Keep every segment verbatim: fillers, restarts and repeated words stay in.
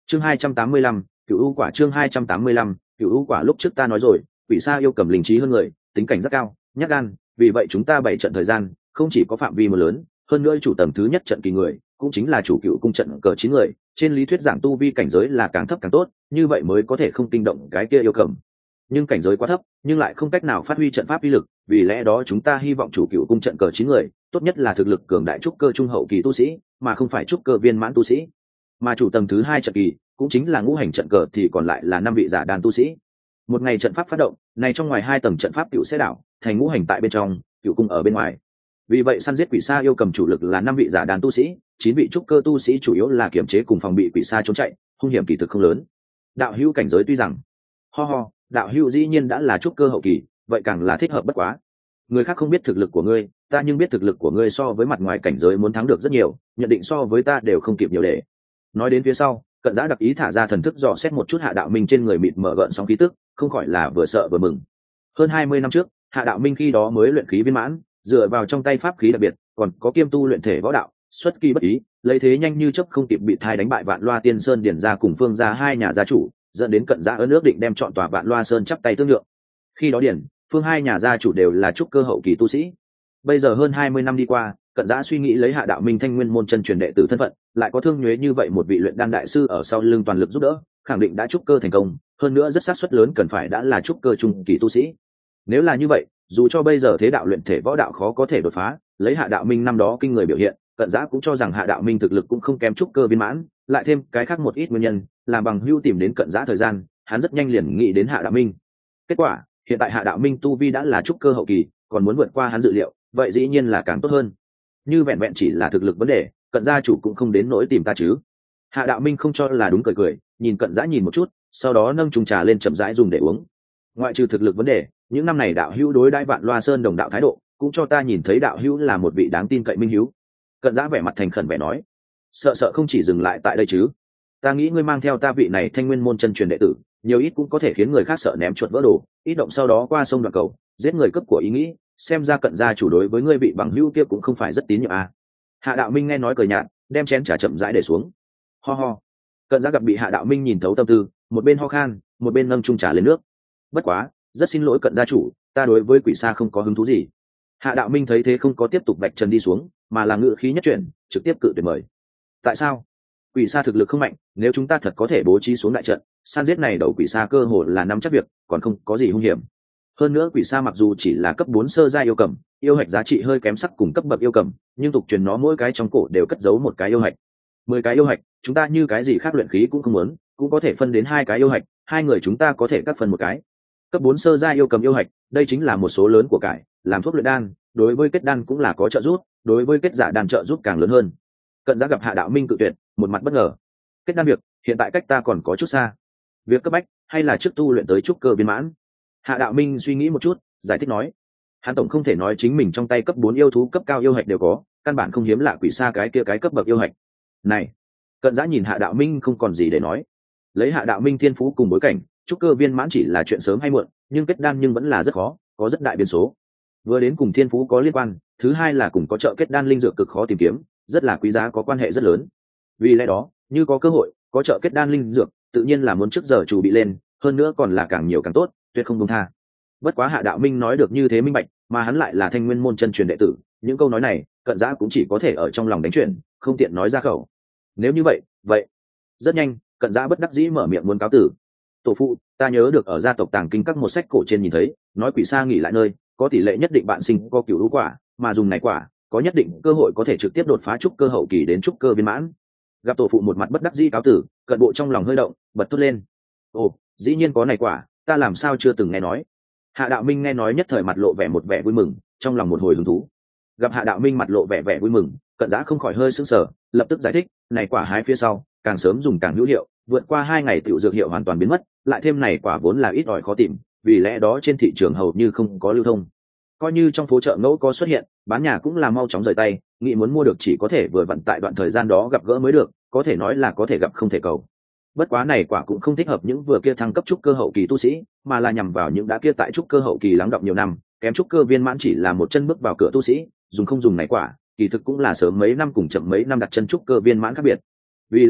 chương hai trăm tám mươi lăm, cựu u quả. Chương hai trăm tám mươi lăm, cựu u quả. Lúc trước ta nói rồi, quỷ sa yêu cầm linh trí hơn người, tính cảnh rất cao, nhát gan, vì vậy chúng ta bảy trận thời gian không chỉ có phạm vi một lớn, hơn nữa chủ tầng thứ nhất trận kỳ người cũng chính là chủ cựu cung trận cờ chín người, trên lý thuyết giảng tu vi cảnh giới là càng thấp càng tốt, như vậy mới có thể không kinh động cái kia yêu cầm, nhưng cảnh giới quá thấp nhưng lại không cách nào phát huy trận pháp uy lực, vì lẽ đó chúng ta hy vọng chủ cựu cung trận cờ chín người tốt nhất là thực lực cường đại trúc cơ trung hậu kỳ tu sĩ, mà không phải trúc cơ viên mãn tu sĩ. Mà chủ tầng thứ hai trận kỳ cũng chính là ngũ hành trận cờ thì còn lại là năm vị giả đan tu sĩ. Một ngày trận pháp phát động này, trong ngoài hai tầng trận pháp cựu sẽ đảo thành ngũ hành tại bên trong, cựu cung ở bên ngoài. Vì vậy săn giết quỷ sa yêu cầm chủ lực là năm vị giả đan tu sĩ, chín vị trúc cơ tu sĩ chủ yếu là kiểm chế cùng phòng bị quỷ sa trốn chạy, hung hiểm kỳ thực không lớn. Đạo hữu cảnh giới tuy rằng ho ho đạo hữu dĩ nhiên đã là trúc cơ hậu kỳ, vậy càng là thích hợp bất quá. Người khác không biết thực lực của ngươi, ta nhưng biết thực lực của ngươi so với mặt ngoài cảnh giới muốn thắng được rất nhiều, nhận định so với ta đều không kịp nhiều để. Nói đến phía sau, Cận Giã đặc ý thả ra thần thức dò xét một chút Hạ Đạo Minh trên người mịt mở gợn sóng khí tức, không khỏi là vừa sợ vừa mừng. Hơn hai mươi năm trước, Hạ Đạo Minh khi đó mới luyện khí viên mãn, dựa vào trong tay pháp khí đặc biệt, còn có kiêm tu luyện thể võ đạo, xuất kỳ bất ý, lấy thế nhanh như chớp không kịp bị thai đánh bại Vạn Loa Tiên Sơn Điển gia cùng Phương gia hai nhà gia chủ, dẫn đến Cận Giã ấn ước định đem chọn tòa Vạn Loa Sơn chắp tay tương lượng. Khi đó Điển, Phương hai nhà gia chủ đều là trúc cơ hậu kỳ tu sĩ. Bây giờ hơn hai mươi năm đi qua, Cận Giã suy nghĩ lấy Hạ Đạo Minh thanh nguyên môn chân truyền đệ tử thân phận, lại có Thương Nhuế như vậy một vị luyện đan đại sư ở sau lưng toàn lực giúp đỡ, khẳng định đã trúc cơ thành công, hơn nữa rất xác suất lớn cần phải đã là trúc cơ trung kỳ tu sĩ. Nếu là như vậy, dù cho bây giờ thế đạo luyện thể võ đạo khó có thể đột phá, lấy Hạ Đạo Minh năm đó kinh người biểu hiện, Cận Giã cũng cho rằng Hạ Đạo Minh thực lực cũng không kém trúc cơ viên mãn, lại thêm cái khác một ít nguyên nhân, làm bằng hữu tìm đến Cận Giã thời gian, hắn rất nhanh liền nghĩ đến Hạ Đạo Minh. Kết quả, hiện tại Hạ Đạo Minh tu vi đã là trúc cơ hậu kỳ, còn muốn vượt qua hắn dự liệu, vậy dĩ nhiên là càng tốt hơn. Như vẹn vẹn chỉ là thực lực vấn đề, Cận gia chủ cũng không đến nỗi tìm ta chứ. Hạ Đạo Minh không cho là đúng, cười cười, nhìn Cận Giã nhìn một chút, sau đó nâng chung trà lên chậm rãi dùng để uống. Ngoại trừ thực lực vấn đề, những năm này đạo hữu đối đãi Vạn Loa Sơn đồng đạo thái độ, cũng cho ta nhìn thấy đạo hữu là một vị đáng tin cậy minh hữu. Cận Giã vẻ mặt thành khẩn vẻ nói, sợ sợ không chỉ dừng lại tại đây chứ. Ta nghĩ ngươi mang theo ta vị này thanh nguyên môn chân truyền đệ tử, nhiều ít cũng có thể khiến người khác sợ ném chuột vỡ đồ, ít động sau đó qua sông đoạn cầu, giết người cấp của ý nghĩ, xem ra Cận gia chủ đối với ngươi vị bằng hữu kia cũng không phải rất tín nhiệm à. Hạ Đạo Minh nghe nói cười nhạt, đem chén trà chậm rãi để xuống. Ho ho. Cận Giã gặp bị Hạ Đạo Minh nhìn thấu tâm tư, một bên ho khan, một bên nâng chung trà lên nước. Bất quá, rất xin lỗi Cận gia chủ, ta đối với quỷ sa không có hứng thú gì. Hạ Đạo Minh thấy thế không có tiếp tục vạch trần đi xuống, mà là ngự khí nhất chuyển, trực tiếp cự tuyệt mời. Tại sao? Quỷ sa thực lực không mạnh, nếu chúng ta thật có thể bố trí xuống đại trận, san giết này đầu quỷ sa cơ hội là nắm chắc việc, còn không có gì hung hiểm. Hơn nữa quỷ sa mặc dù chỉ là cấp bốn sơ giai yêu cầm, yêu hạch giá trị hơi kém sắc cùng cấp bậc yêu cầm, nhưng tục truyền nó mỗi cái trong cổ đều cất giấu một cái yêu hạch. Mười cái yêu hạch, chúng ta như cái gì khác luyện khí cũng không muốn, cũng có thể phân đến hai cái yêu hạch, hai người chúng ta có thể cắt phần một cái. Cấp bốn sơ giai yêu cầm yêu hạch, đây chính là một số lớn của cải, làm thuốc luyện đan, đối với kết đan cũng là có trợ giúp, đối với kết giả đan trợ giúp càng lớn hơn. Cận Giã gặp Hạ Đạo Minh cự tuyệt, một mặt bất ngờ. Kết đan việc, hiện tại cách ta còn có chút xa. Việc cấp bách, hay là trước tu luyện tới trúc cơ viên mãn. Hạ Đạo Minh suy nghĩ một chút, giải thích nói, hắn tổng không thể nói chính mình trong tay cấp bốn yêu thú cấp cao yêu hạch đều có, căn bản không hiếm lạ quỷ sa cái kia cái cấp bậc yêu hạch. Này, Cận Giã nhìn Hạ Đạo Minh không còn gì để nói. Lấy Hạ Đạo Minh thiên phú cùng bối cảnh, trúc cơ viên mãn chỉ là chuyện sớm hay muộn, nhưng kết đan nhưng vẫn là rất khó, có rất đại biến số. Vừa đến cùng thiên phú có liên quan, thứ hai là cùng có trợ kết đan linh dược cực khó tìm kiếm, rất là quý giá, có quan hệ rất lớn. Vì lẽ đó, như có cơ hội, có trợ kết đan linh dược, tự nhiên là muốn trước giờ chuẩn bị lên, hơn nữa còn là càng nhiều càng tốt, tuyệt không buông tha. Bất quá Hạ Đạo Minh nói được như thế minh bạch, mà hắn lại là thanh nguyên môn chân truyền đệ tử, những câu nói này, Cận Giã cũng chỉ có thể ở trong lòng đánh chuyển, không tiện nói ra khẩu. Nếu như vậy, vậy. Rất nhanh, Cận Giã bất đắc dĩ mở miệng muốn cáo tử. Tổ phụ, ta nhớ được ở gia tộc Tàng Kinh các một sách cổ trên nhìn thấy, nói quỷ sa nghỉ lại nơi, có tỷ lệ nhất định bạn sinh có cửu lũ quả, mà dùng này quả, có nhất định cơ hội có thể trực tiếp đột phá trúc cơ hậu kỳ đến trúc cơ viên mãn. Gặp tổ phụ một mặt bất đắc dĩ cáo tử, Cận Bộ trong lòng hơi động, bật thốt lên. Ồ, dĩ nhiên có này quả, ta làm sao chưa từng nghe nói. Hạ Đạo Minh nghe nói nhất thời mặt lộ vẻ một vẻ vui mừng, trong lòng một hồi hứng thú. Gặp Hạ Đạo Minh mặt lộ vẻ vẻ vui mừng, Cận Giã không khỏi hơi sững sờ, lập tức giải thích, này quả hái phía sau, càng sớm dùng càng hữu hiệu, vượt qua hai ngày tiểu dược hiệu hoàn toàn biến mất, lại thêm này quả vốn là ít ỏi khó tìm, vì lẽ đó trên thị trường hầu như không có lưu thông. Coi như trong phố chợ ngẫu có xuất hiện, bán nhà cũng là mau chóng rời tay, nghĩ muốn mua được chỉ có thể vừa vặn tại đoạn thời gian đó gặp gỡ mới được, có thể nói là có thể gặp không thể cầu. Bất quá này quả cũng không thích hợp những vừa kia thăng cấp trúc cơ hậu kỳ tu sĩ, mà là nhằm vào những đã kia tại trúc cơ hậu kỳ lắng đọng nhiều năm, kém trúc cơ viên mãn chỉ là một chân bước vào cửa tu sĩ, dùng không dùng này quả, kỳ thực cũng là sớm mấy năm cùng chậm mấy năm đặt chân trúc cơ viên mãn khác biệt. Vì lẽ đó,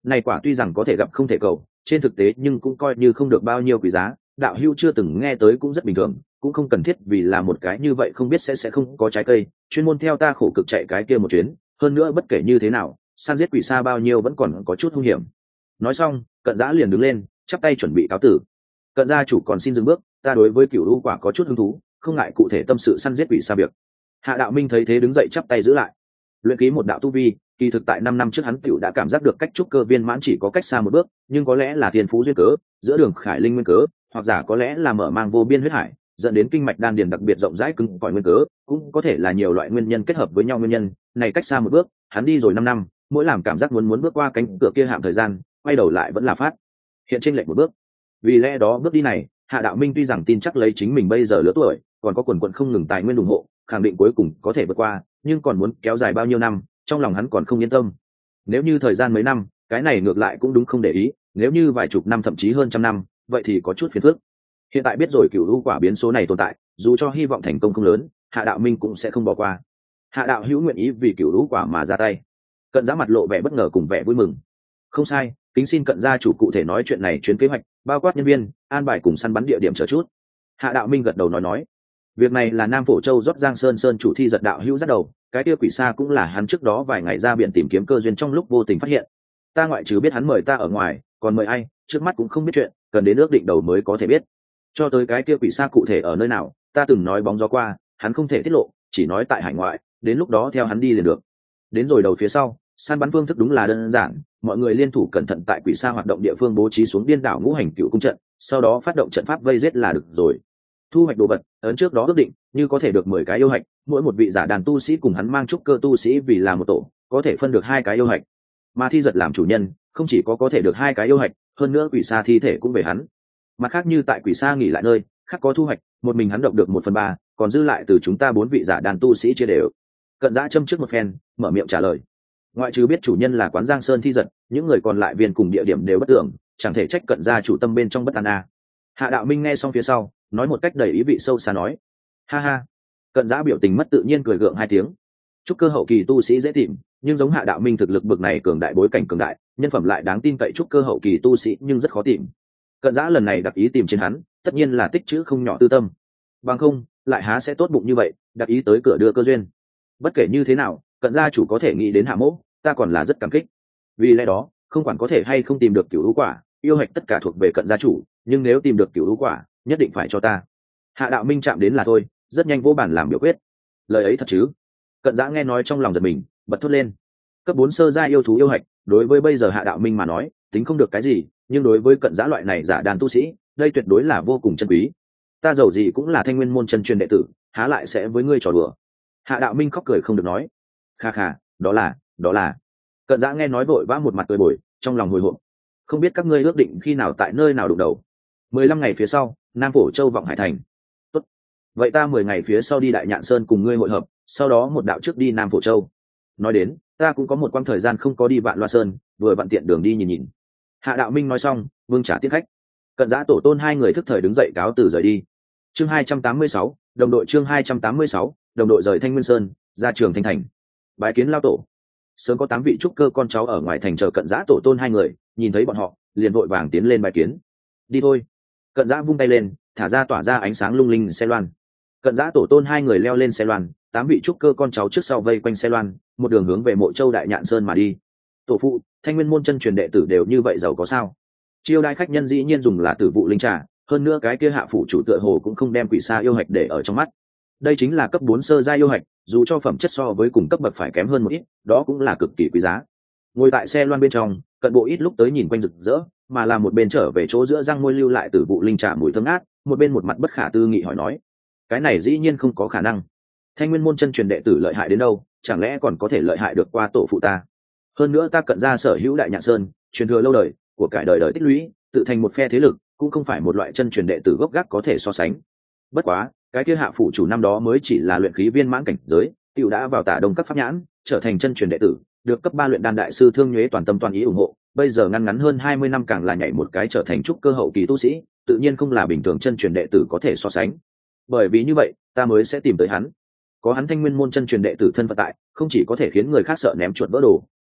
Này quả tuy rằng có thể gặp không thể cầu, trên thực tế nhưng cũng coi như không được bao nhiêu quý giá, đạo hữu chưa từng nghe tới cũng rất bình thường, cũng không cần thiết vì là một cái như vậy không biết sẽ sẽ không có trái cây, chuyên môn theo ta khổ cực chạy cái kia một chuyến, hơn nữa bất kể như thế nào, săn giết quỷ xa bao nhiêu vẫn còn có chút hung hiểm. Nói xong, Cận Giã liền đứng lên, chắp tay chuẩn bị cáo tử. Cận gia chủ còn xin dừng bước, ta đối với cửu u quả có chút hứng thú, không ngại cụ thể tâm sự săn giết quỷ xa việc. Hạ Đạo Minh thấy thế đứng dậy chắp tay giữ lại. Luyện ký một đạo tu vi, kỳ thực tại năm năm trước hắn tiểu đã cảm giác được cách trúc cơ viên mãn chỉ có cách xa một bước, nhưng có lẽ là thiên phú duyên cớ, giữa đường khải linh nguyên cớ, hoặc giả có lẽ là mở mang vô biên huyết hải, dẫn đến kinh mạch đan điền đặc biệt rộng rãi cứng cỏi nguyên cớ, cũng có thể là nhiều loại nguyên nhân kết hợp với nhau nguyên nhân, này cách xa một bước, hắn đi rồi năm năm, mỗi làm cảm giác muốn muốn bước qua cánh cửa kia hạm thời gian, quay đầu lại vẫn là phát hiện trên lệch một bước. Vì lẽ đó bước đi này, Hạ Đạo Minh tuy rằng tin chắc lấy chính mình bây giờ lứa tuổi, còn có quần quần không ngừng tài nguyên ủng hộ, khẳng định cuối cùng có thể vượt qua, nhưng còn muốn kéo dài bao nhiêu năm, trong lòng hắn còn không yên tâm. Nếu như thời gian mấy năm, cái này ngược lại cũng đúng không để ý, nếu như vài chục năm thậm chí hơn trăm năm, vậy thì có chút phiền phức. Hiện tại biết rồi cửu u quả biến số này tồn tại, dù cho hy vọng thành công không lớn, Hạ Đạo Minh cũng sẽ không bỏ qua. Hạ đạo hữu nguyện ý vì cửu u quả mà ra tay. Cận Giã mặt lộ vẻ bất ngờ cùng vẻ vui mừng. Không sai, kính xin Cận gia chủ cụ thể nói chuyện này chuyến kế hoạch, bao quát nhân viên, an bài cùng săn bắn địa điểm chờ chút. Hạ Đạo Minh gật đầu nói nói, việc này là Nam Phổ Châu rót Giang Sơn Sơn chủ Thi Giật đạo hữu dắt đầu, cái kia quỷ xa cũng là hắn trước đó vài ngày ra biển tìm kiếm cơ duyên trong lúc vô tình phát hiện. Ta ngoại trừ biết hắn mời ta ở ngoài, còn mời ai, trước mắt cũng không biết chuyện, cần đến ước định đầu mới có thể biết. Cho tới cái kia quỷ xa cụ thể ở nơi nào, ta từng nói bóng gió qua, hắn không thể tiết lộ, chỉ nói tại hải ngoại, đến lúc đó theo hắn đi liền được. Đến rồi đầu phía sau, săn bắn phương thức đúng là đơn giản, mọi người liên thủ cẩn thận tại quỷ xa hoạt động địa phương bố trí xuống điên đảo ngũ hành cựu cung trận, sau đó phát động trận pháp vây giết là được rồi. Thu hoạch đồ vật, ấn trước đó ước định, như có thể được mười cái yêu hạch, mỗi một vị giả đàn tu sĩ cùng hắn mang trúc cơ tu sĩ vì là một tổ, có thể phân được hai cái yêu hạch. Mà Thi Giật làm chủ nhân, không chỉ có có thể được hai cái yêu hạch, hơn nữa quỷ xa thi thể cũng về hắn. Mặt khác như tại quỷ xa nghỉ lại nơi, khác có thu hoạch, một mình hắn động được một phần ba, còn dư lại từ chúng ta bốn vị giả đàn tu sĩ chia đều. Cận Giã châm trước một phen, mở miệng trả lời. Ngoại trừ biết chủ nhân là quán Giang Sơn Thi Giật, những người còn lại viên cùng địa điểm đều bất tưởng, chẳng thể trách Cận gia chủ tâm bên trong bất an a. Hạ Đạo Minh nghe xong phía sau, nói một cách đầy ý vị sâu xa nói, ha ha. Cận Giã biểu tình mất tự nhiên cười gượng hai tiếng. Trúc cơ hậu kỳ tu sĩ dễ tìm, nhưng giống Hạ Đạo Minh thực lực bực này cường đại bối cảnh cường đại, nhân phẩm lại đáng tin cậy trúc cơ hậu kỳ tu sĩ nhưng rất khó tìm. Cận Giã lần này đặc ý tìm trên hắn, tất nhiên là tích chữ không nhỏ tư tâm. Bằng không, lại há sẽ tốt bụng như vậy, đặc ý tới cửa đưa cơ duyên. Bất kể như thế nào, Cận gia chủ có thể nghĩ đến Hạ mỗ, ta còn là rất cảm kích. Vì lẽ đó, không quản có thể hay không tìm được cửu u quả, yêu hạch tất cả thuộc về Cận gia chủ, nhưng nếu tìm được cửu u quả, nhất định phải cho ta. Hạ Đạo Minh chạm đến là thôi, rất nhanh vô bản làm biểu quyết. Lời ấy thật chứ? Cận Giã nghe nói trong lòng giật mình, bật thốt lên. Cấp bốn sơ gia yêu thú yêu hạch, đối với bây giờ Hạ Đạo Minh mà nói, tính không được cái gì, nhưng đối với Cận Giã loại này giả đàn tu sĩ, đây tuyệt đối là vô cùng chân quý. Ta giàu gì cũng là Thanh Nguyên môn chân truyền đệ tử, há lại sẽ với ngươi trò đùa. Hạ Đạo Minh khóc cười không được nói. Kha kha, đó là, đó là. Cận Giã nghe nói vội vã một mặt cười bồi, trong lòng hồi hộp. Không biết các ngươi ước định khi nào tại nơi nào đụng đầu. Mười lăm ngày phía sau, Nam Phổ Châu vọng hải thành. Tốt. Vậy ta mười ngày phía sau đi Đại Nhạn Sơn cùng ngươi hội hợp, sau đó một đạo trước đi Nam Phổ Châu. Nói đến, ta cũng có một quãng thời gian không có đi Vạn Loa Sơn, vừa vặn tiện đường đi nhìn nhìn. Hạ Đạo Minh nói xong, vương trả tiết khách. Cận Giã tổ tôn hai người thức thời đứng dậy cáo từ rời đi. Chương hai trăm tám mươi sáu, đồng đội chương hai trăm tám mươi sáu, đồng đội rời Thanh Nguyên Sơn, ra trường Thanh Thành. Bái kiến lao tổ. Sớm có tám vị trúc cơ con cháu ở ngoài thành chờ Cận Giã tổ tôn hai người, nhìn thấy bọn họ, liền vội vàng tiến lên bái kiến. Đi thôi. Cận Giã vung tay lên, thả ra tỏa ra ánh sáng lung linh xe loan. Cận Giã tổ tôn hai người leo lên xe loan, tám vị trúc cơ con cháu trước sau vây quanh xe loan, một đường hướng về Mộ Châu Đại Nhạn Sơn mà đi. Tổ phụ, Thanh Nguyên môn chân truyền đệ tử đều như vậy giàu có sao? Chiêu đãi khách nhân dĩ nhiên dùng là tử vụ linh trà, hơn nữa cái kia hạ phủ chủ tựa hồ cũng không đem quỷ xa yêu hạch để ở trong mắt. Đây chính là cấp bốn sơ gia yêu hạch, dù cho phẩm chất so với cùng cấp bậc phải kém hơn một ít, đó cũng là cực kỳ quý giá. Ngồi tại xe loan bên trong, Cận Bộ ít lúc tới nhìn quanh rực rỡ, mà là một bên trở về chỗ giữa răng môi lưu lại tử vụ linh trà mùi thơm ngát, một bên một mặt bất khả tư nghị hỏi nói: cái này dĩ nhiên không có khả năng. Thanh Nguyên môn chân truyền đệ tử lợi hại đến đâu, chẳng lẽ còn có thể lợi hại được qua tổ phụ ta? Hơn nữa ta Cận gia sở hữu Đại Nhạn Sơn, truyền thừa lâu đời, của cải đời đời tích lũy, tự thành một phe thế lực, cũng không phải một loại chân truyền đệ tử gốc gác có thể so sánh. Bất quá, cái kia hạ phủ chủ năm đó mới chỉ là luyện khí viên mãn cảnh giới, tiểu đã vào tả đông cấp pháp nhãn, trở thành chân truyền đệ tử, được cấp ba luyện đan đại sư Thương Nhuế toàn tâm toàn ý ủng hộ, bây giờ ngăn ngắn hơn hai mươi năm càng là nhảy một cái trở thành trúc cơ hậu kỳ tu sĩ, tự nhiên không là bình thường chân truyền đệ tử có thể so sánh. Bởi vì như vậy, ta mới sẽ tìm tới hắn. Có hắn Thanh Nguyên môn chân truyền đệ tử thân phận tại, không chỉ có thể khiến người khác sợ ném chuột vỡ đồ,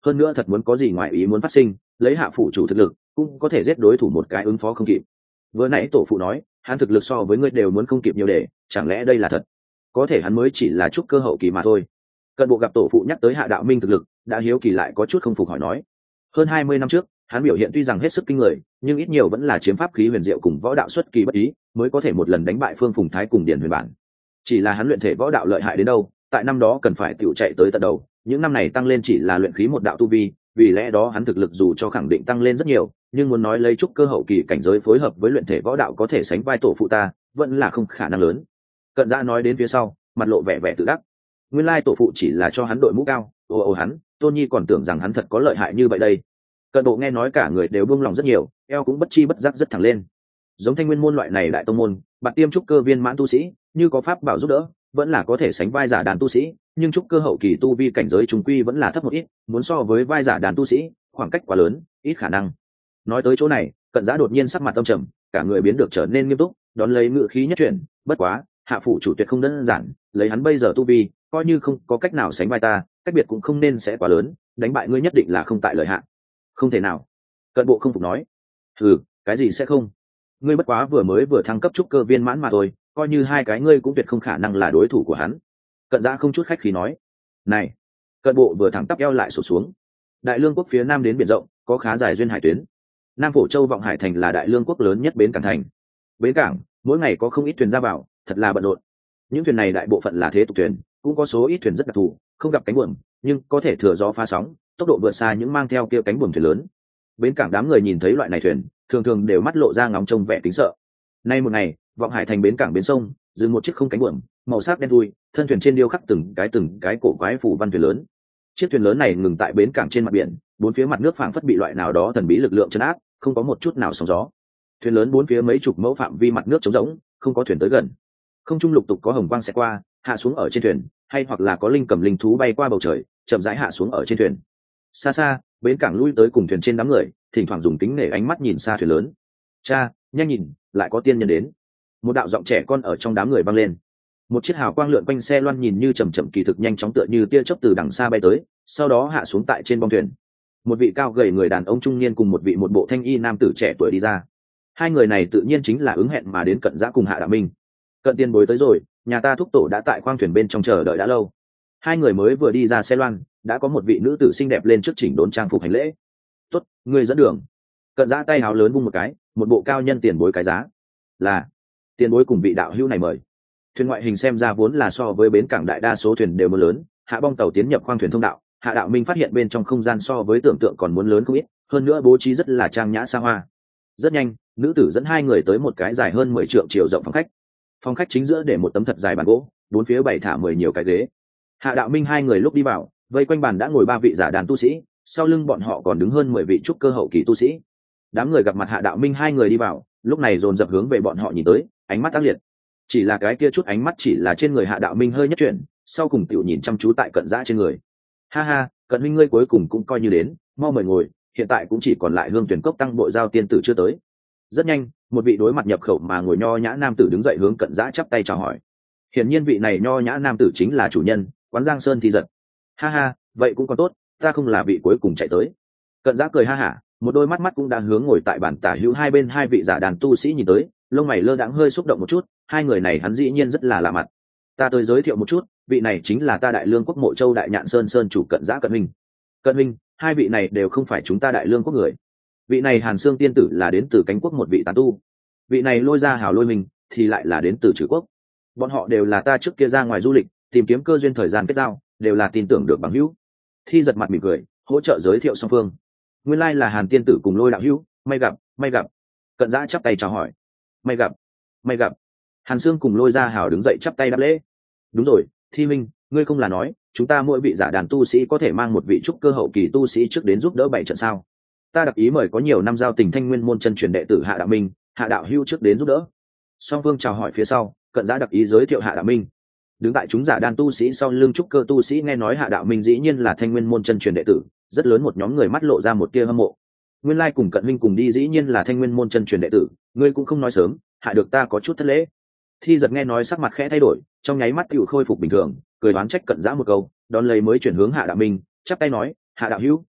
hơn nữa thật muốn có gì ngoài ý muốn phát sinh, lấy hạ phủ chủ thực lực cũng có thể giết đối thủ một cái ứng phó không kịp. Vừa nãy tổ phụ nói hắn thực lực so với ngươi đều muốn không kịp nhiều để, chẳng lẽ đây là thật? Có thể hắn mới chỉ là trúc cơ hậu kỳ mà thôi. Cận bộ gặp tổ phụ nhắc tới Hạ Đạo Minh thực lực, đã hiếu kỳ lại có chút không phục hỏi nói. Hơn hai mươi năm trước, hắn biểu hiện tuy rằng hết sức kinh người, nhưng ít nhiều vẫn là chiếm pháp khí huyền diệu cùng võ đạo xuất kỳ bất ý, mới có thể một lần đánh bại Phương Phùng Thái cùng Điền Huyền Bản. Chỉ là hắn luyện thể võ đạo lợi hại đến đâu, tại năm đó cần phải tiểu chạy tới tận đầu, những năm này tăng lên chỉ là luyện khí một đạo tu vi, vì lẽ đó hắn thực lực dù cho khẳng định tăng lên rất nhiều, nhưng muốn nói lấy trúc cơ hậu kỳ cảnh giới phối hợp với luyện thể võ đạo có thể sánh vai tổ phụ ta, vẫn là không khả năng lớn. Cận Giã nói đến phía sau, mặt lộ vẻ vẻ tự đắc. Nguyên lai tổ phụ chỉ là cho hắn đội mũ cao, ồ ồ hắn, Tôn Nhi còn tưởng rằng hắn thật có lợi hại như vậy đây. Cận bộ nghe nói cả người đều buông lòng rất nhiều, eo cũng bất chi bất giác rất thẳng lên. Giống Thanh Nguyên môn loại này đại tông môn, bạt tiêm trúc cơ viên mãn tu sĩ, như có pháp bảo giúp đỡ, vẫn là có thể sánh vai giả đàn tu sĩ, nhưng trúc cơ hậu kỳ tu vi cảnh giới trùng quy vẫn là thấp một ít, muốn so với vai giả đàn tu sĩ, khoảng cách quá lớn, ít khả năng. Nói tới chỗ này, Cận Giã đột nhiên sắc mặt âm trầm, cả người biến được trở nên nghiêm túc, đón lấy ngự khí nhất chuyển, bất quá, hạ phủ chủ tuyệt không đơn giản, lấy hắn bây giờ tu vi, coi như không có cách nào sánh vai ta, cách biệt cũng không nên sẽ quá lớn, đánh bại ngươi nhất định là không tại lợi hạn. Không thể nào. Cận bộ không phục nói. Ừ, cái gì sẽ không? Ngươi bất quá vừa mới vừa thăng cấp trúc cơ viên mãn mà thôi, coi như hai cái ngươi cũng tuyệt không khả năng là đối thủ của hắn. Cận Giã không chút khách khí nói. Này. Cận bộ vừa thẳng tắp eo lại sụt xuống. Đại Lương quốc phía nam đến biển rộng, có khá dài duyên hải tuyến. Nam Phổ Châu Vọng Hải thành là Đại Lương quốc lớn nhất bến cảng thành. Bến cảng, mỗi ngày có không ít thuyền ra vào, thật là bận rộn. Những thuyền này đại bộ phận là thế tục thuyền, cũng có số ít thuyền rất đặc thù, không gặp cánh buồm, nhưng có thể thừa gió phá sóng, tốc độ vượt xa những mang theo kia cánh buồm thuyền lớn. Bến cảng đám người nhìn thấy loại này thuyền, thường thường đều mắt lộ ra ngóng trông vẻ kính sợ. Nay một ngày, Vọng Hải thành bến cảng bến sông, dừng một chiếc không cánh buồm, màu sắc đen thui, thân thuyền trên điêu khắc từng cái từng cái cổ quái phủ văn thuyền lớn. Chiếc thuyền lớn này ngừng tại bến cảng trên mặt biển, bốn phía mặt nước phảng phất bị loại nào đó thần bí lực lượng trấn áp, không có một chút nào sóng gió. Thuyền lớn bốn phía mấy chục mẫu phạm vi mặt nước trống rỗng, không có thuyền tới gần. Không trung lục tục có hồng quang sẽ qua, hạ xuống ở trên thuyền, hay hoặc là có linh cầm linh thú bay qua bầu trời, chậm rãi hạ xuống ở trên thuyền. Xa xa, bến cảng lui tới cùng thuyền trên đám người, thỉnh thoảng dùng kính nể ánh mắt nhìn xa thuyền lớn. Cha, nhanh nhìn, lại có tiên nhân đến. Một đạo giọng trẻ con ở trong đám người vang lên. Một chiếc hào quang lượn quanh xe loan nhìn như chậm chậm kỳ thực nhanh chóng tựa như tia chớp từ đằng xa bay tới, sau đó hạ xuống tại trên bong thuyền. Một vị cao gầy người đàn ông trung niên cùng một vị một bộ thanh y nam tử trẻ tuổi đi ra. Hai người này tự nhiên chính là ứng hẹn mà đến Cận Giã cùng Hạ Đạo Minh. Cận tiền bối tới rồi, nhà ta thúc tổ đã tại khoang thuyền bên trong chờ đợi đã lâu. Hai người mới vừa đi ra xe loan, đã có một vị nữ tử xinh đẹp lên trước chỉnh đốn trang phục hành lễ. Tốt, người dẫn đường. Cận Giã tay háo lớn vung một cái, một bộ cao nhân tiền bối cái giá. Là tiền bối cùng vị đạo hữu này mời. Thuyền ngoại hình xem ra vốn là so với bến cảng đại đa số thuyền đều mưa lớn, hạ bong tàu tiến nhập khoang thuyền thông đạo. Hạ Đạo Minh phát hiện bên trong không gian so với tưởng tượng còn muốn lớn không ít, hơn nữa bố trí rất là trang nhã xa hoa. Rất nhanh, nữ tử dẫn hai người tới một cái dài hơn mười trượng chiều rộng phòng khách. Phòng khách chính giữa để một tấm thật dài bàn gỗ, bốn phía bày thả mười nhiều cái ghế. Hạ Đạo Minh hai người lúc đi vào, vây quanh bàn đã ngồi ba vị giả đàn tu sĩ, sau lưng bọn họ còn đứng hơn mười vị trúc cơ hậu kỳ tu sĩ. Đám người gặp mặt Hạ Đạo Minh hai người đi vào, lúc này dồn dập hướng về bọn họ nhìn tới, ánh mắt ác liệt. Chỉ là cái kia chút ánh mắt chỉ là trên người Hạ Đạo Minh hơi nhất chuyển, sau cùng tiểu nhìn chăm chú tại Cận Giã trên người. Ha ha, Cận huynh ngươi cuối cùng cũng coi như đến, mau mời ngồi, hiện tại cũng chỉ còn lại Hương Tuyển Cốc tăng bộ giao tiên tử chưa tới. Rất nhanh, một vị đối mặt nhập khẩu mà ngồi nho nhã nam tử đứng dậy hướng Cận Giã chắp tay chào hỏi. Hiển nhiên vị này nho nhã nam tử chính là chủ nhân, quán Giang Sơn Thi Giật. Ha ha, vậy cũng còn tốt, ta không là vị cuối cùng chạy tới. Cận Giã cười ha hả, một đôi mắt mắt cũng đang hướng ngồi tại bàn tả hữu hai bên hai vị giả đàn tu sĩ nhìn tới, lông mày lơ đãng hơi xúc động một chút, hai người này hắn dĩ nhiên rất là lạ mặt. Ta tới giới thiệu một chút, vị này chính là ta Đại Lương quốc Mộ Châu Đại Nhạn Sơn Sơn chủ Cận Giã Cận huynh. Cận huynh, hai vị này đều không phải chúng ta Đại Lương quốc người. Vị này Hàn Xương tiên tử là đến từ cánh quốc một vị tán tu, vị này Lôi Ra Hào Lôi Minh thì lại là đến từ Trừ quốc. Bọn họ đều là ta trước kia ra ngoài du lịch tìm kiếm cơ duyên thời gian kết giao, đều là tin tưởng được bằng hữu. Thi Giật mặt mỉm cười, hỗ trợ giới thiệu song phương. Nguyên lai là Hàn tiên tử cùng Lôi đạo hữu, may gặp, may gặp. Cận Giã chắp tay chào hỏi. May gặp, may gặp. Hàn Xương cùng Lôi Ra Hào đứng dậy chắp tay đáp lễ. Đúng rồi, Thi Minh, ngươi không là nói chúng ta mỗi vị giả đàn tu sĩ có thể mang một vị trúc cơ hậu kỳ tu sĩ trước đến giúp đỡ bảy trận sao? Ta đặc ý mời có nhiều năm giao tình Thanh Nguyên môn chân truyền đệ tử Hạ Đạo Minh, Hạ đạo hữu trước đến giúp đỡ. Song phương chào hỏi phía sau, Cận Giã đặc ý giới thiệu Hạ Đạo Minh. Đứng tại chúng giả đan tu sĩ sau lưng trúc cơ tu sĩ nghe nói Hạ Đạo Minh dĩ nhiên là Thanh Nguyên môn chân truyền đệ tử, rất lớn một nhóm người mắt lộ ra một tia hâm mộ. Nguyên lai cùng Cận huynh cùng đi dĩ nhiên là Thanh Nguyên môn chân truyền đệ tử, ngươi cũng không nói sớm, hại được ta có chút thất lễ. Thi Giật nghe nói sắc mặt khẽ thay đổi, trong nháy mắt tựu khôi phục bình thường, cười đoán trách Cận Giã một câu, đón lấy mới chuyển hướng Hạ Đạo Minh, chắp tay nói, Hạ đạo hữu,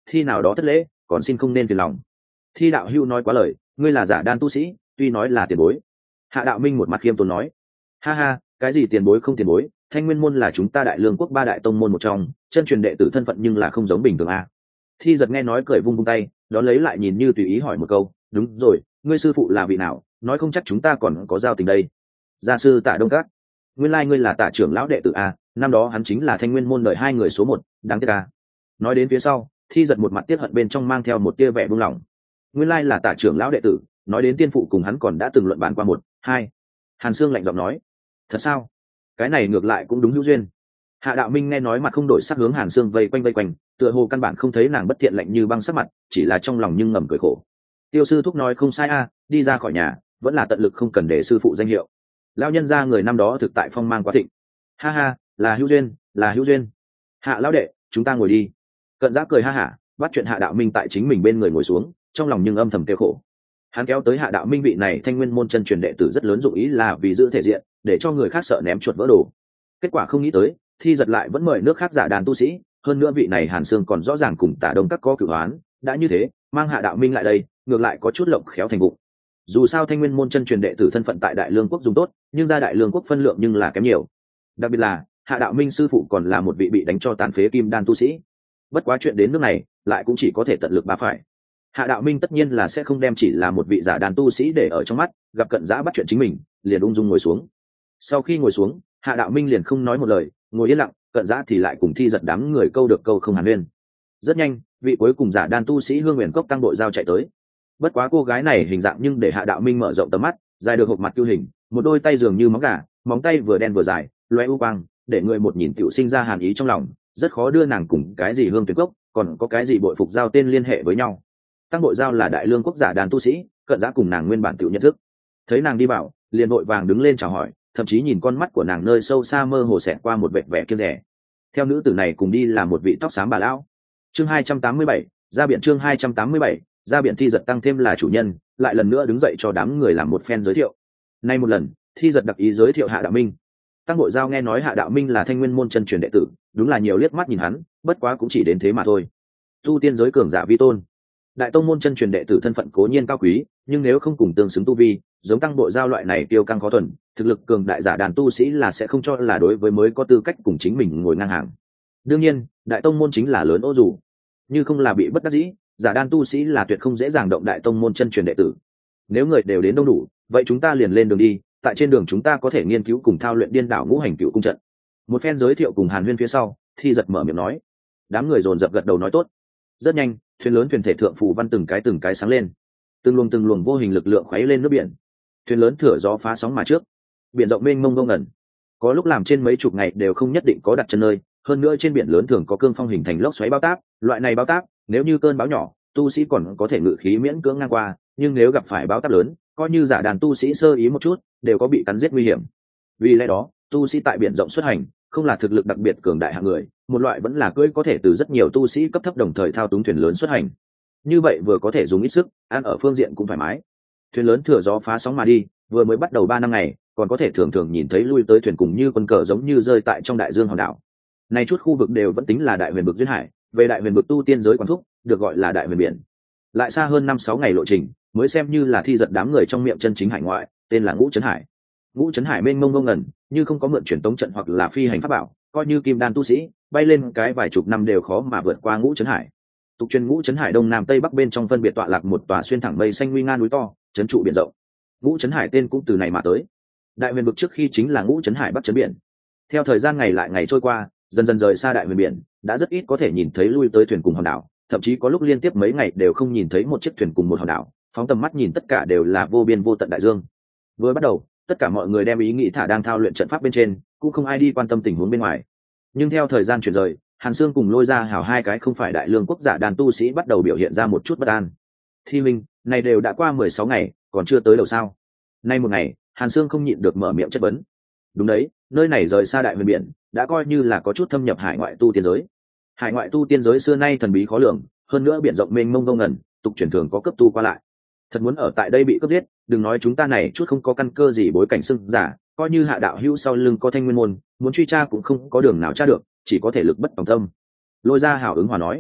thi nào đó thất lễ còn xin không nên phiền lòng. Thi đạo hữu nói quá lời, ngươi là giả đan tu sĩ, tuy nói là tiền bối. Hạ đạo minh một mặt khiêm tốn nói. Ha ha, cái gì tiền bối không tiền bối, Thanh Nguyên môn là chúng ta Đại Lương quốc ba đại tông môn một trong, chân truyền đệ tử thân phận nhưng là không giống bình thường a. Thi giật nghe nói cười vung vung tay, đón lấy lại nhìn như tùy ý hỏi một câu, đúng rồi, ngươi sư phụ là vị nào, nói không chắc chúng ta còn có giao tình đây. Gia sư Tạ Đông Các. Nguyên lai ngươi là Tạ trưởng lão đệ tử a, năm đó hắn chính là Thanh Nguyên môn đợi hai người số một, đáng tiếc a. Nói đến phía sau, Thi giật một mặt tiếc hận bên trong mang theo một tia vẻ buông lỏng. Nguyên lai là Tạ trưởng lão đệ tử, nói đến tiên phụ cùng hắn còn đã từng luận bàn qua một, hai. Hàn Sương lạnh giọng nói, thật sao? Cái này ngược lại cũng đúng hữu duyên. Hạ đạo minh nghe nói mặt không đổi sắc hướng Hàn Sương vây quanh vây quanh, tựa hồ căn bản không thấy nàng bất thiện lạnh như băng sắc mặt, chỉ là trong lòng nhưng ngầm cười khổ. Tiêu sư thúc nói không sai a, đi ra khỏi nhà vẫn là tận lực không cần để sư phụ danh hiệu. Lão nhân gia người năm đó thực tại phong mang quá thịnh. Ha ha, là hữu duyên, là hữu duyên. Hạ lão đệ, chúng ta ngồi đi. Cận Giã cười ha hả, bắt chuyện Hạ đạo minh tại chính mình bên người ngồi xuống, trong lòng nhưng âm thầm kêu khổ. Hắn kéo tới Hạ đạo minh vị này Thanh Nguyên môn chân truyền đệ tử rất lớn dụng ý là vì giữ thể diện, để cho người khác sợ ném chuột vỡ đồ. Kết quả không nghĩ tới, Thi giật lại vẫn mời nước khác giả đàn tu sĩ, hơn nữa vị này Hàn Sương còn rõ ràng cùng Tả Đông Các có cửu oán, đã như thế, mang Hạ đạo minh lại đây, ngược lại có chút lộng khéo thành vụ. Dù sao Thanh Nguyên môn chân truyền đệ tử thân phận tại Đại Lương quốc dùng tốt, nhưng ra Đại Lương quốc phân lượng nhưng là kém nhiều. Đặc biệt là, Hạ đạo minh sư phụ còn là một vị bị đánh cho tàn phế kim đan tu sĩ. Bất quá chuyện đến nước này, lại cũng chỉ có thể tận lực bá phải. Hạ đạo minh tất nhiên là sẽ không đem chỉ là một vị giả đàn tu sĩ để ở trong mắt, gặp Cận Giã bắt chuyện chính mình, liền ung dung ngồi xuống. Sau khi ngồi xuống, Hạ đạo minh liền không nói một lời, ngồi yên lặng, Cận Giã thì lại cùng Thi giật đám người câu được câu không hàn huyên. Rất nhanh, vị cuối cùng giả đan tu sĩ Hương Huyền Cốc tăng đội giao chạy tới. Bất quá cô gái này hình dạng nhưng để Hạ đạo minh mở rộng tầm mắt, dài được hộp mặt cưu hình, một đôi tay dường như móng gà, móng tay vừa đen vừa dài, loé u quang, để người một nhìn tiểu sinh ra hàn ý trong lòng, rất khó đưa nàng cùng cái gì Hương Tuyệt Cốc, còn có cái gì bội phục giao tên liên hệ với nhau. Tăng bội giao là Đại Lương quốc giả đàn tu sĩ, Cận Giã cùng nàng nguyên bản tiểu nhận thức. Thấy nàng đi vào, liền vội vàng đứng lên chào hỏi, thậm chí nhìn con mắt của nàng nơi sâu xa mơ hồ xẹt qua một vệt vẻ kiêng dè. Theo nữ tử này cùng đi là một vị tóc xám bà lão. Chương hai trăm tám mươi bảy, ra biển chương hai trăm tám mươi bảy, ra biển. Thi giật tăng thêm là chủ nhân, lại lần nữa đứng dậy cho đám người làm một phen giới thiệu. Nay một lần, Thi giật đặc ý giới thiệu Hạ đạo minh. Tăng bội giao nghe nói Hạ đạo minh là Thanh Nguyên môn chân truyền đệ tử, đúng là nhiều liếc mắt nhìn hắn, bất quá cũng chỉ đến thế mà thôi. Tu tiên giới cường giả vi tôn, đại tông môn chân truyền đệ tử thân phận cố nhiên cao quý, nhưng nếu không cùng tương xứng tu vi, giống tăng bội giao loại này tiêu căng khó thuần, thực lực cường đại giả đàn tu sĩ là sẽ không cho là đối với mới có tư cách cùng chính mình ngồi ngang hàng. Đương nhiên, đại tông môn chính là lớn ô dù, như không là bị bất đắc dĩ, giả đan tu sĩ là tuyệt không dễ dàng động đại tông môn chân truyền đệ tử. Nếu người đều đến đông đủ, vậy chúng ta liền lên đường đi, tại trên đường chúng ta có thể nghiên cứu cùng thao luyện điên đảo ngũ hành cựu cung trận. Một phen giới thiệu cùng hàn huyên phía sau, Thi giật mở miệng nói. Đám người dồn dập gật đầu nói tốt. Rất nhanh, thuyền lớn thuyền thể thượng phù văn từng cái từng cái sáng lên, từng luồng từng luồng vô hình lực lượng khuấy lên nước biển. Thuyền lớn thửa gió phá sóng mà trước, biển rộng mênh mông ngông ngẩn, có lúc làm trên mấy chục ngày đều không nhất định có đặt chân nơi. Hơn nữa trên biển lớn thường có cương phong hình thành lốc xoáy bao táp, loại này bao táp nếu như cơn bão nhỏ, tu sĩ còn có thể ngự khí miễn cưỡng ngang qua, nhưng nếu gặp phải bao táp lớn, coi như giả đàn tu sĩ sơ ý một chút đều có bị cắn giết nguy hiểm. Vì lẽ đó, tu sĩ tại biển rộng xuất hành không là thực lực đặc biệt cường đại hạng người, một loại vẫn là cưỡi có thể từ rất nhiều tu sĩ cấp thấp đồng thời thao túng thuyền lớn xuất hành. Như vậy vừa có thể dùng ít sức, ăn ở phương diện cũng thoải mái. Thuyền lớn thừa gió phá sóng mà đi, vừa mới bắt đầu ba năm ngày, còn có thể thường thường nhìn thấy lui tới thuyền cùng như quân cờ giống như rơi tại trong đại dương hòn đảo. Này chút khu vực đều vẫn tính là đại huyền vực duyên hải, về đại huyền vực tu tiên giới quán thúc, được gọi là đại huyền biển. Lại xa hơn năm sáu ngày lộ trình, mới xem như là Thi giật đám người trong miệng chân chính hải ngoại, tên là Ngũ Trấn Hải. Ngũ Trấn Hải mênh mông ngông ngẩn, như không có mượn truyền tống trận hoặc là phi hành pháp bảo, coi như kim đan tu sĩ, bay lên cái vài chục năm đều khó mà vượt qua Ngũ Trấn Hải. Tục truyền Ngũ Trấn Hải đông nam tây bắc bên trong phân biệt tọa lạc một tòa xuyên thẳng mây xanh nguy nga núi to, trấn trụ biển rộng. Ngũ Trấn Hải tên cũng từ này mà tới. Đại huyền vực trước khi chính là Ngũ Trấn Hải bắc trấn biển. Theo thời gian ngày lại ngày trôi qua, dần dần rời xa đại huyền biển, đã rất ít có thể nhìn thấy lui tới thuyền cùng hòn đảo, thậm chí có lúc liên tiếp mấy ngày đều không nhìn thấy một chiếc thuyền cùng một hòn đảo, phóng tầm mắt nhìn tất cả đều là vô biên vô tận đại dương. Vừa bắt đầu, tất cả mọi người đem ý nghĩ thả đang thao luyện trận pháp bên trên, cũng không ai đi quan tâm tình huống bên ngoài. Nhưng theo thời gian chuyển rời, Hàn Sương cùng Lôi Ra Hảo hai cái không phải đại lương quốc giả đàn tu sĩ bắt đầu biểu hiện ra một chút bất an. Thi Minh, này đều đã qua mười sáu ngày, còn chưa tới đầu sao? Nay một ngày, Hàn Sương không nhịn được mở miệng chất vấn. Đúng đấy, nơi này rời xa đại huyền biển, đã coi như là có chút thâm nhập hải ngoại tu tiên giới. Hải ngoại tu tiên giới xưa nay thần bí khó lường, hơn nữa biển rộng mênh mông vô ngần, tục truyền thường có cấp tu qua lại. Thật muốn ở tại đây bị cướp giết, đừng nói chúng ta này chút không có căn cơ gì bối cảnh xưng giả, coi như Hạ đạo hữu sau lưng có Thanh Nguyên môn, muốn truy tra cũng không có đường nào tra được, chỉ có thể lực bất tòng tâm. Lôi Ra hào ứng hòa nói.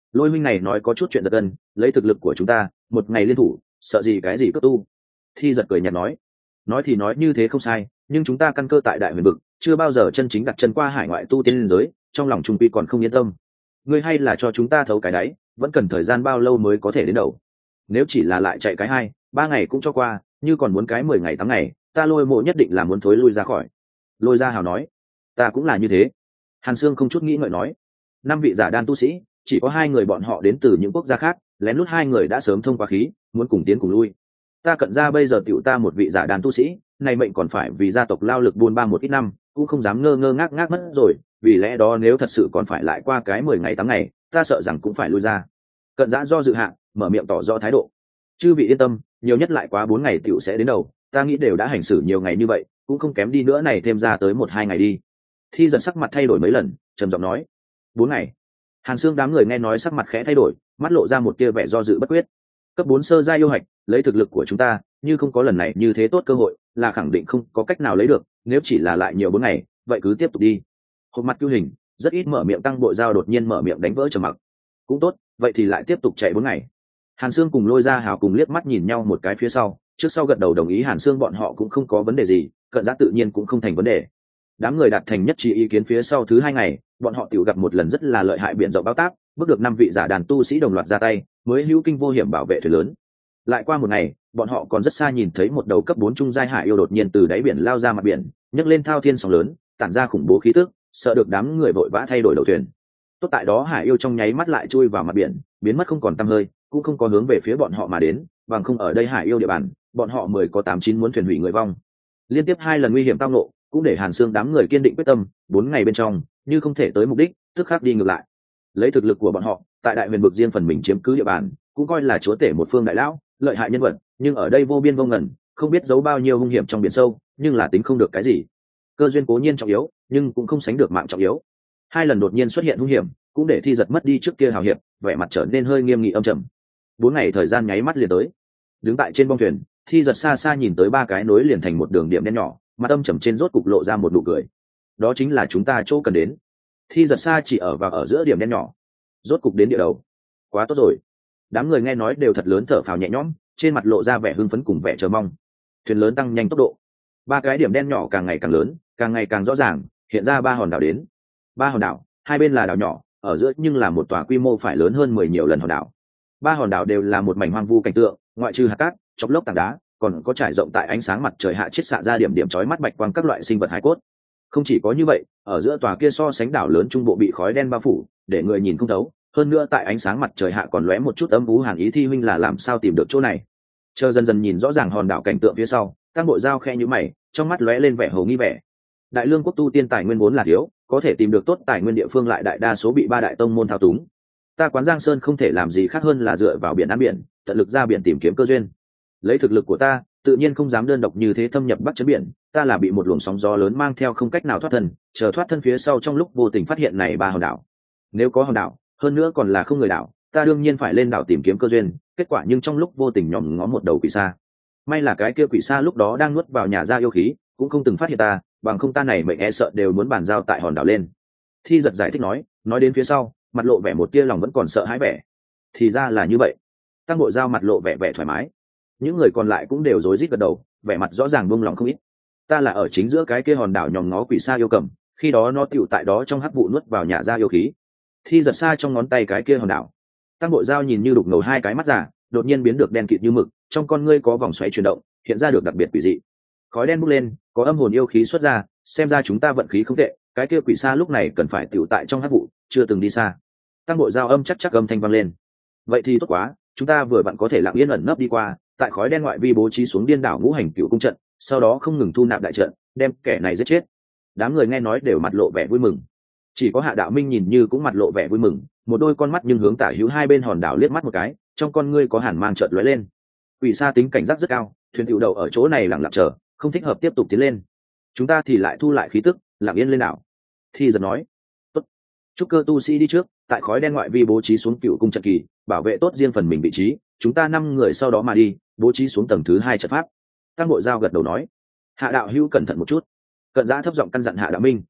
Lôi huynh này nói có chút chuyện giật gân, lấy thực lực của chúng ta một ngày liên thủ sợ gì cái gì cấp tu. Thi giật cười nhạt nói. Nói thì nói như thế không sai, nhưng chúng ta căn cơ tại đại huyền vực, chưa bao giờ chân chính đặt chân qua hải ngoại tu tiên liên giới, trong lòng trung quy còn không yên tâm. Ngươi hay là cho chúng ta thấu cái đáy, vẫn cần thời gian bao lâu mới có thể đến đầu? Nếu chỉ là lại chạy cái hai ba ngày cũng cho qua, như còn muốn cái mười ngày tám ngày, ta Lôi mộ nhất định là muốn thối lui ra khỏi. Lôi Gia Hào nói. Ta cũng là như thế. Hàn Sương không chút nghĩ ngợi nói. Năm vị giả đan tu sĩ, chỉ có hai người bọn họ đến từ những quốc gia khác, lén lút hai người đã sớm thông qua khí, muốn cùng tiến cùng lui. Ta Cận Gia bây giờ tiểu ta một vị giả đan tu sĩ, này mệnh còn phải vì gia tộc lao lực buôn ba một ít năm, cũng không dám ngơ ngơ ngác ngác mất rồi, vì lẽ đó nếu thật sự còn phải lại qua cái mười ngày tám ngày, ta sợ rằng cũng phải lui ra. Cận Giã do dự hạ, mở miệng tỏ rõ thái độ. Chư vị yên tâm, nhiều nhất lại quá bốn ngày tiểu sẽ đến đầu, ta nghĩ đều đã hành xử nhiều ngày như vậy, cũng không kém đi nữa này thêm ra tới một hai ngày đi. Thi Giật sắc mặt thay đổi mấy lần, trầm giọng nói. Bốn ngày. Hàn Sương đám người nghe nói sắc mặt khẽ thay đổi, mắt lộ ra một tia vẻ do dự bất quyết. Cấp bốn sơ giai yêu hạch, lấy thực lực của chúng ta, như không có lần này như thế tốt cơ hội, là khẳng định không có cách nào lấy được, nếu chỉ là lại nhiều bốn ngày, vậy cứ tiếp tục đi. Hộp mặt Cưu Hình, rất ít mở miệng Tăng Bội Giao đột nhiên mở miệng đánh vỡ trầm mặc. Cũng tốt, vậy thì lại tiếp tục chạy bốn ngày. Hàn Sương cùng Lôi Gia Hào cùng liếc mắt nhìn nhau một cái phía sau, trước sau gật đầu đồng ý. Hàn Sương bọn họ cũng không có vấn đề gì, Cận Giã tự nhiên cũng không thành vấn đề. Đám người đạt thành nhất trí ý kiến phía sau thứ hai ngày, bọn họ tiểu gặp một lần rất là lợi hại biển rộng bao tác, bước được năm vị giả đàn tu sĩ đồng loạt ra tay, mới hữu kinh vô hiểm bảo vệ thuyền lớn. Lại qua một ngày, bọn họ còn rất xa nhìn thấy một đầu cấp bốn trung giai hải yêu đột nhiên từ đáy biển lao ra mặt biển, nhấc lên thao thiên sóng lớn, tản ra khủng bố khí tức, sợ được đám người vội vã thay đổi đầu thuyền. Tốt tại đó hải yêu trong nháy mắt lại chui vào mặt biển, biến mất không còn tăm hơi, cũng không có hướng về phía bọn họ mà đến, bằng không ở đây hải yêu địa bàn, bọn họ mười có tám chín muốn thuyền hủy người vong. Liên tiếp hai lần nguy hiểm tao ngộ, cũng để Hàn Sương đám người kiên định quyết tâm, bốn ngày bên trong, như không thể tới mục đích, tức khắc đi ngược lại. Lấy thực lực của bọn họ, tại đại huyền vực riêng phần mình chiếm cứ địa bàn, cũng coi là chúa tể một phương đại lão, lợi hại nhân vật, nhưng ở đây vô biên vô ngần, không biết giấu bao nhiêu hung hiểm trong biển sâu, nhưng là tính không được cái gì. Cơ duyên cố nhiên trọng yếu, nhưng cũng không sánh được mạng trọng yếu. Hai lần đột nhiên xuất hiện hung hiểm, cũng để Thi Giật mất đi trước kia hào hiệp, vẻ mặt trở nên hơi nghiêm nghị âm trầm. Bốn ngày thời gian nháy mắt liền tới. Đứng tại trên bong thuyền, Thi Giật xa xa nhìn tới ba cái nối liền thành một đường điểm đen nhỏ, mặt âm trầm trên rốt cục lộ ra một nụ cười. Đó chính là chúng ta chỗ cần đến. Thi Giật xa chỉ ở và ở giữa điểm đen nhỏ, rốt cục đến địa đầu. Quá tốt rồi. Đám người nghe nói đều thật lớn thở phào nhẹ nhõm, trên mặt lộ ra vẻ hưng phấn cùng vẻ chờ mong. Thuyền lớn tăng nhanh tốc độ, ba cái điểm đen nhỏ càng ngày càng lớn, càng ngày càng rõ ràng, hiện ra ba hòn đảo đến. Ba hòn đảo, hai bên là đảo nhỏ, ở giữa nhưng là một tòa quy mô phải lớn hơn mười nhiều lần hòn đảo. Ba hòn đảo đều là một mảnh hoang vu cảnh tượng, ngoại trừ hạt cát, chọc lốc tảng đá, còn có trải rộng tại ánh sáng mặt trời hạ chiết xạ ra điểm điểm chói mắt bạch quang các loại sinh vật hải cốt. Không chỉ có như vậy, ở giữa tòa kia so sánh đảo lớn trung bộ bị khói đen bao phủ, để người nhìn không thấu, hơn nữa tại ánh sáng mặt trời hạ còn lóe một chút âm u hàn ý. Thi huynh là làm sao tìm được chỗ này? Chờ dần dần nhìn rõ ràng hòn đảo cảnh tượng phía sau, Tăng Bội Giao khe nhíu mày, trong mắt lóe lên vẻ hồ nghi vẻ. Đại Lương quốc tu tiên tài nguyên vốn là thiếu, có thể tìm được tốt tài nguyên địa phương lại đại đa số bị ba đại tông môn thao túng. Ta Quán Giang Sơn không thể làm gì khác hơn là dựa vào biển ăn biển, tận lực ra biển tìm kiếm cơ duyên. Lấy thực lực của ta, tự nhiên không dám đơn độc như thế thâm nhập Bắc chấn biển, ta là bị một luồng sóng gió lớn mang theo không cách nào thoát thân, chờ thoát thân phía sau trong lúc vô tình phát hiện này ba hòn đảo. Nếu có hòn đảo, hơn nữa còn là không người đảo, ta đương nhiên phải lên đảo tìm kiếm cơ duyên, kết quả nhưng trong lúc vô tình nhòm ngó một đầu quỷ sa. May là cái kia quỷ sa lúc đó đang nuốt vào nhà ra yêu khí, cũng không từng phát hiện ta, bằng không ta này mệnh e sợ đều muốn bàn giao tại hòn đảo lên. Thi Giật giải thích nói, nói đến phía sau, mặt lộ vẻ một tia lòng vẫn còn sợ hãi vẻ. Thì ra là như vậy. Tăng Bội Giao mặt lộ vẻ vẻ thoải mái. Những người còn lại cũng đều rối rít gật đầu, vẻ mặt rõ ràng buông lòng không ít. Ta là ở chính giữa cái kia hòn đảo nhòm ngó quỷ sa yêu cầm, khi đó nó tựu tại đó trong hắc vụ nuốt vào nhà ra yêu khí. Thi Giật xa trong ngón tay cái kia hòn đảo. Tăng Bội Giao nhìn như đục ngầu hai cái mắt giả, đột nhiên biến được đen kịt như mực, trong con ngươi có vòng xoáy chuyển động, hiện ra được đặc biệt quỷ dị. Khói đen bốc lên, có âm hồn yêu khí xuất ra, xem ra chúng ta vận khí không tệ, cái kia quỷ sa lúc này cần phải tiểu tại trong hắc vụ, chưa từng đi xa. Tăng Bội Giao âm chắc chắc âm thanh vang lên. Vậy thì tốt quá, chúng ta vừa vặn có thể lặng yên ẩn nấp đi qua, tại khói đen ngoại vi bố trí xuống điên đảo ngũ hành cựu cung trận, sau đó không ngừng thu nạp đại trận, đem kẻ này giết chết. Đám người nghe nói đều mặt lộ vẻ vui mừng. Chỉ có Hạ Đạo Minh nhìn như cũng mặt lộ vẻ vui mừng, một đôi con mắt nhưng hướng tả hữu hai bên hòn đảo liếc mắt một cái, trong con ngươi có hàn mang chợt lóe lên. Quỷ sa tính cảnh giác rất cao, thuyền tiểu đầu ở chỗ này lặng lặng chờ, không thích hợp tiếp tục tiến lên. Chúng ta thì lại thu lại khí tức, lặng yên lên đảo. Thi Giật nói, tốt. Trúc cơ tu sĩ đi trước, tại khói đen ngoại vi bố trí xuống cựu cung trận kỳ, bảo vệ tốt riêng phần mình vị trí, chúng ta năm người sau đó mà đi, bố trí xuống tầng thứ hai trận pháp. Tăng Bội Giao gật đầu nói, Hạ đạo hữu cẩn thận một chút. Cận Giã thấp giọng căn dặn Hạ Đạo Minh.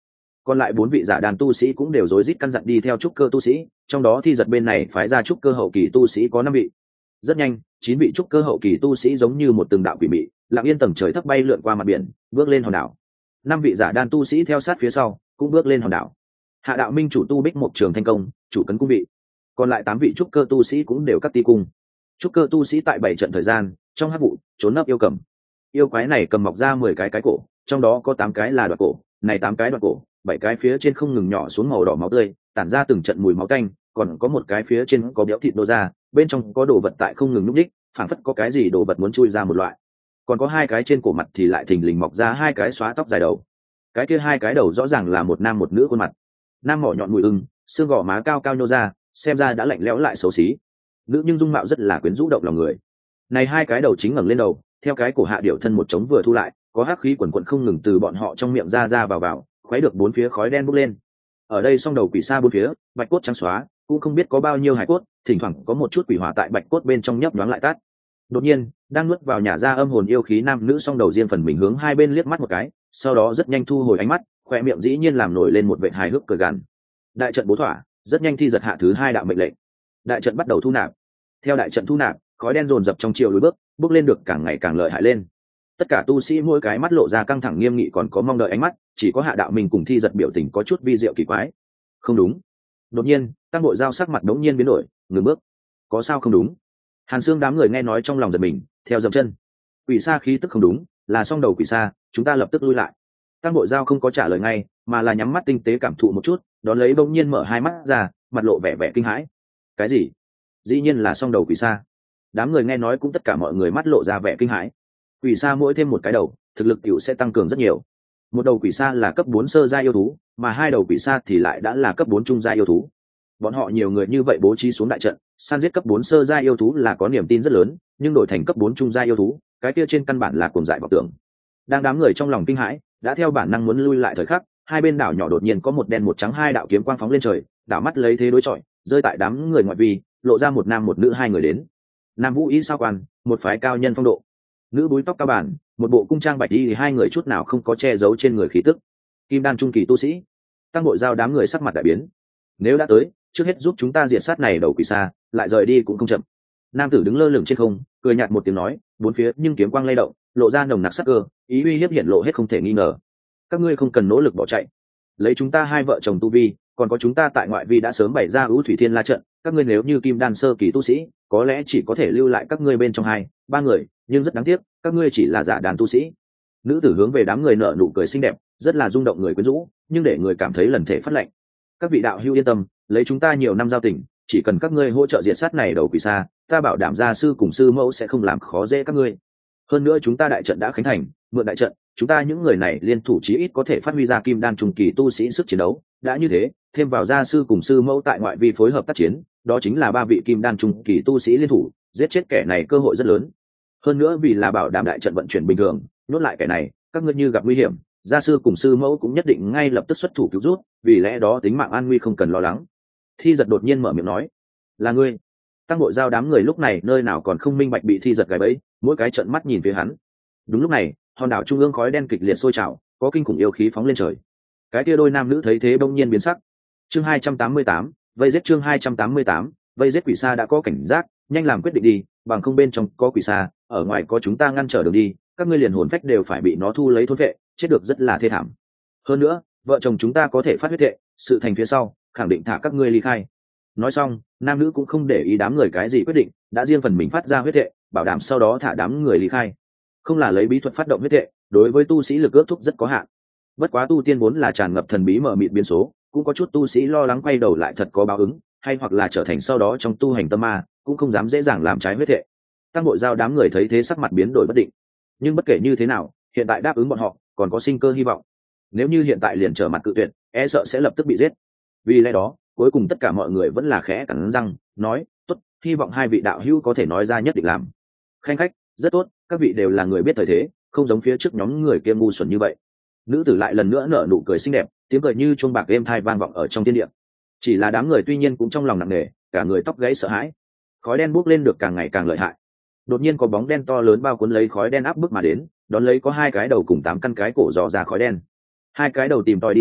Còn lại bốn vị giả đàn tu sĩ cũng đều rối rít căn dặn đi theo trúc cơ tu sĩ, trong đó Thi Giật bên này phái ra trúc cơ hậu kỳ tu sĩ có năm vị. Rất nhanh, chín vị trúc cơ hậu kỳ tu sĩ giống như một từng đạo quỷ mị, lặng yên tầng trời thấp bay lượn qua mặt biển, bước lên hòn đảo. Năm vị giả đan tu sĩ theo sát phía sau, cũng bước lên hòn đảo. Hạ đạo minh chủ tu Bích Mộc Trường Thanh Công, chủ cấn cung vị. Còn lại tám vị trúc cơ tu sĩ cũng đều cắt ti cung. Trúc cơ tu sĩ tại bảy trận thời gian, trong hắc vụ, trốn nấp yêu cầm. Yêu quái này cầm mọc ra mười cái cái cổ, trong đó có tám cái là đoạt cổ, này tám cái đoạt cổ, bảy cái phía trên không ngừng nhỏ xuống màu đỏ máu tươi, tản ra từng trận mùi máu tanh, còn có một cái phía trên có béo thịt nô ra, bên trong có đồ vật tại không ngừng núp đích, phảng phất có cái gì đồ vật muốn chui ra một loại. Còn có hai cái trên cổ mặt thì lại thình lình mọc ra hai cái xóa tóc dài đầu. Cái kia hai cái đầu rõ ràng là một nam một nữ khuôn mặt. Nam mỏ nhọn mũi ưng, xương gò má cao cao nhô ra, xem ra đã lạnh lẽo lại xấu xí. Nữ nhưng dung mạo rất là quyến rũ động lòng người. Này hai cái đầu chính ngẩng lên đầu, theo cái cổ hạ điệu thân một trống vừa thu lại, có hắc khí quần quần không ngừng từ bọn họ trong miệng ra ra vào vào, khuấy được bốn phía khói đen bốc lên. Ở đây song đầu quỷ xa bốn phía, bạch cốt trắng xóa, cũng không biết có bao nhiêu hải cốt, thỉnh thoảng có một chút quỷ hỏa tại bạch cốt bên trong nhấp nhoáng lại tắt. Đột nhiên, đang nuốt vào nhả ra âm hồn yêu khí nam nữ song đầu riêng phần mình hướng hai bên liếc mắt một cái, sau đó rất nhanh thu hồi ánh mắt, khoe miệng dĩ nhiên làm nổi lên một vệt hài hước cười gằn. Đại trận bố thỏa, rất nhanh Thi Giật hạ thứ hai đạo mệnh lệnh. Đại trận bắt đầu thu nạp. Theo đại trận thu nạp, khói đen dồn dập trong chiều lùi bước, bước lên được càng ngày càng lợi hại lên. Tất cả tu sĩ mỗi cái mắt lộ ra căng thẳng nghiêm nghị còn có mong đợi ánh mắt, chỉ có Hạ Đạo Minh cùng Thi Giật biểu tình có chút vi diệu kỳ quái. Không đúng. Đột nhiên, Tăng Bội Giao sắc mặt đống nhiên biến đổi, ngừng bước. Có sao không đúng? Hàn Xương đám người nghe nói trong lòng giật mình, theo dậm chân. Quỷ sa khí tức không đúng, là song đầu quỷ sa, chúng ta lập tức lui lại. Tăng Bội Giao không có trả lời ngay, mà là nhắm mắt tinh tế cảm thụ một chút, đón lấy bỗng nhiên mở hai mắt ra, mặt lộ vẻ vẻ kinh hãi. Cái gì? Dĩ nhiên là song đầu quỷ sa. Đám người nghe nói cũng tất cả mọi người mắt lộ ra vẻ kinh hãi. Quỷ sa mỗi thêm một cái đầu, thực lực tiểu sẽ tăng cường rất nhiều. Một đầu quỷ sa là cấp bốn sơ giai yêu thú, mà hai đầu quỷ sa thì lại đã là cấp bốn trung giai yêu thú. Bọn họ nhiều người như vậy bố trí xuống đại trận, san giết cấp bốn sơ giai yêu thú là có niềm tin rất lớn, nhưng đổi thành cấp bốn trung giai yêu thú, cái kia trên căn bản là cuồng dại vọng tưởng. Đang đám người trong lòng kinh hãi, đã theo bản năng muốn lui lại thời khắc, hai bên đảo nhỏ đột nhiên có một đen một trắng hai đạo kiếm quang phóng lên trời, đảo mắt lấy thế đối chọi, rơi tại đám người ngoại vi, lộ ra một nam một nữ hai người đến. Nam vũ y sao quan, một phái cao nhân phong độ. Nữ búi tóc cao bản, một bộ cung trang bạch y thì hai người chút nào không có che giấu trên người khí tức. Kim đan trung kỳ tu sĩ. Tăng Bội Giao đám người sắc mặt đại biến. Nếu đã tới, trước hết giúp chúng ta diệt sát này đầu quỷ xa, lại rời đi cũng không chậm. Nam tử đứng lơ lửng trên không, cười nhạt một tiếng nói, bốn phía nhưng kiếm quang lay động, lộ ra nồng nặc sắc cơ, ý uy hiếp hiện lộ hết không thể nghi ngờ. Các ngươi không cần nỗ lực bỏ chạy, lấy chúng ta hai vợ chồng tu vi, còn có chúng ta tại ngoại vi đã sớm bày ra ưu thủy thiên la trận, các ngươi nếu như kim đan sơ kỳ tu sĩ, có lẽ chỉ có thể lưu lại các ngươi bên trong hai ba người, nhưng rất đáng tiếc, các ngươi chỉ là giả đàn tu sĩ. Nữ tử hướng về đám người nở nụ cười xinh đẹp, rất là rung động người quyến rũ, nhưng để người cảm thấy lần thể phát lạnh. Các vị đạo hữu yên tâm, lấy chúng ta nhiều năm giao tình, chỉ cần các ngươi hỗ trợ diệt sát này đầu quỷ xa, ta bảo đảm gia sư cùng sư mẫu sẽ không làm khó dễ các ngươi. Hơn nữa chúng ta đại trận đã khánh thành, mượn đại trận, chúng ta những người này liên thủ chí ít có thể phát huy ra kim đan trung kỳ tu sĩ sức chiến đấu. Đã như thế, thêm vào gia sư cùng sư mẫu tại ngoại vi phối hợp tác chiến, đó chính là ba vị kim đan trung kỳ tu sĩ liên thủ, giết chết kẻ này cơ hội rất lớn. Hơn nữa vì là bảo đảm đại trận vận chuyển bình thường, nhốt lại kẻ này, các ngươi như gặp nguy hiểm, gia sư cùng sư mẫu cũng nhất định ngay lập tức xuất thủ cứu rút, vì lẽ đó tính mạng an nguy không cần lo lắng. Thi Giật đột nhiên mở miệng nói, là ngươi. Tăng Bội Giao đám người lúc này nơi nào còn không minh bạch bị Thi Giật gài bẫy, mỗi cái trợn mắt nhìn phía hắn. Đúng lúc này, hòn đảo trung ương khói đen kịch liệt sôi trào, có kinh khủng yêu khí phóng lên trời. Cái kia đôi nam nữ thấy thế bỗng nhiên biến sắc. Chương hai trăm tám mươi tám, vây giết chương hai trăm tám mươi tám, vây giết quỷ sa đã có cảnh giác, nhanh làm quyết định đi, bằng không bên trong có quỷ sa, ở ngoài có chúng ta ngăn trở đường đi, các ngươi liền hồn phách đều phải bị nó thu lấy thôn vệ, chết được rất là thê thảm. Hơn nữa, vợ chồng chúng ta có thể phát huyết thệ, sự thành phía sau, khẳng định thả các ngươi ly khai. Nói xong, nam nữ cũng không để ý đám người cái gì quyết định, đã riêng phần mình phát ra huyết thệ, bảo đảm sau đó thả đám người ly khai. Không là lấy bí thuật phát động huyết thệ, đối với tu sĩ lực ước thúc rất có hạn. Bất quá tu tiên vốn là tràn ngập thần bí mờ mịt biến số, cũng có chút tu sĩ lo lắng quay đầu lại thật có báo ứng, hay hoặc là trở thành sau đó trong tu hành tâm ma, cũng không dám dễ dàng làm trái huyết thệ. Tăng Bội Giao đám người thấy thế sắc mặt biến đổi bất định. Nhưng bất kể như thế nào, hiện tại đáp ứng bọn họ, còn có sinh cơ hy vọng. Nếu như hiện tại liền trở mặt cự tuyệt, e sợ sẽ lập tức bị giết. Vì lẽ đó, cuối cùng tất cả mọi người vẫn là khẽ cắn răng, nói, tốt, hy vọng hai vị đạo hữu có thể nói ra nhất định làm. Khanh khách, rất tốt, các vị đều là người biết thời thế, không giống phía trước nhóm người kia ngu xuẩn như vậy. Nữ tử lại lần nữa nở nụ cười xinh đẹp, tiếng cười như chuông bạc êm thai vang vọng ở trong thiên địa. Chỉ là đám người tuy nhiên cũng trong lòng nặng nề, cả người tóc gáy sợ hãi. Khói đen bốc lên được càng ngày càng lợi hại. Đột nhiên có bóng đen to lớn bao cuốn lấy khói đen áp bức mà đến, đón lấy có hai cái đầu cùng tám căn cái cổ dò ra khói đen. Hai cái đầu tìm tòi đi ra,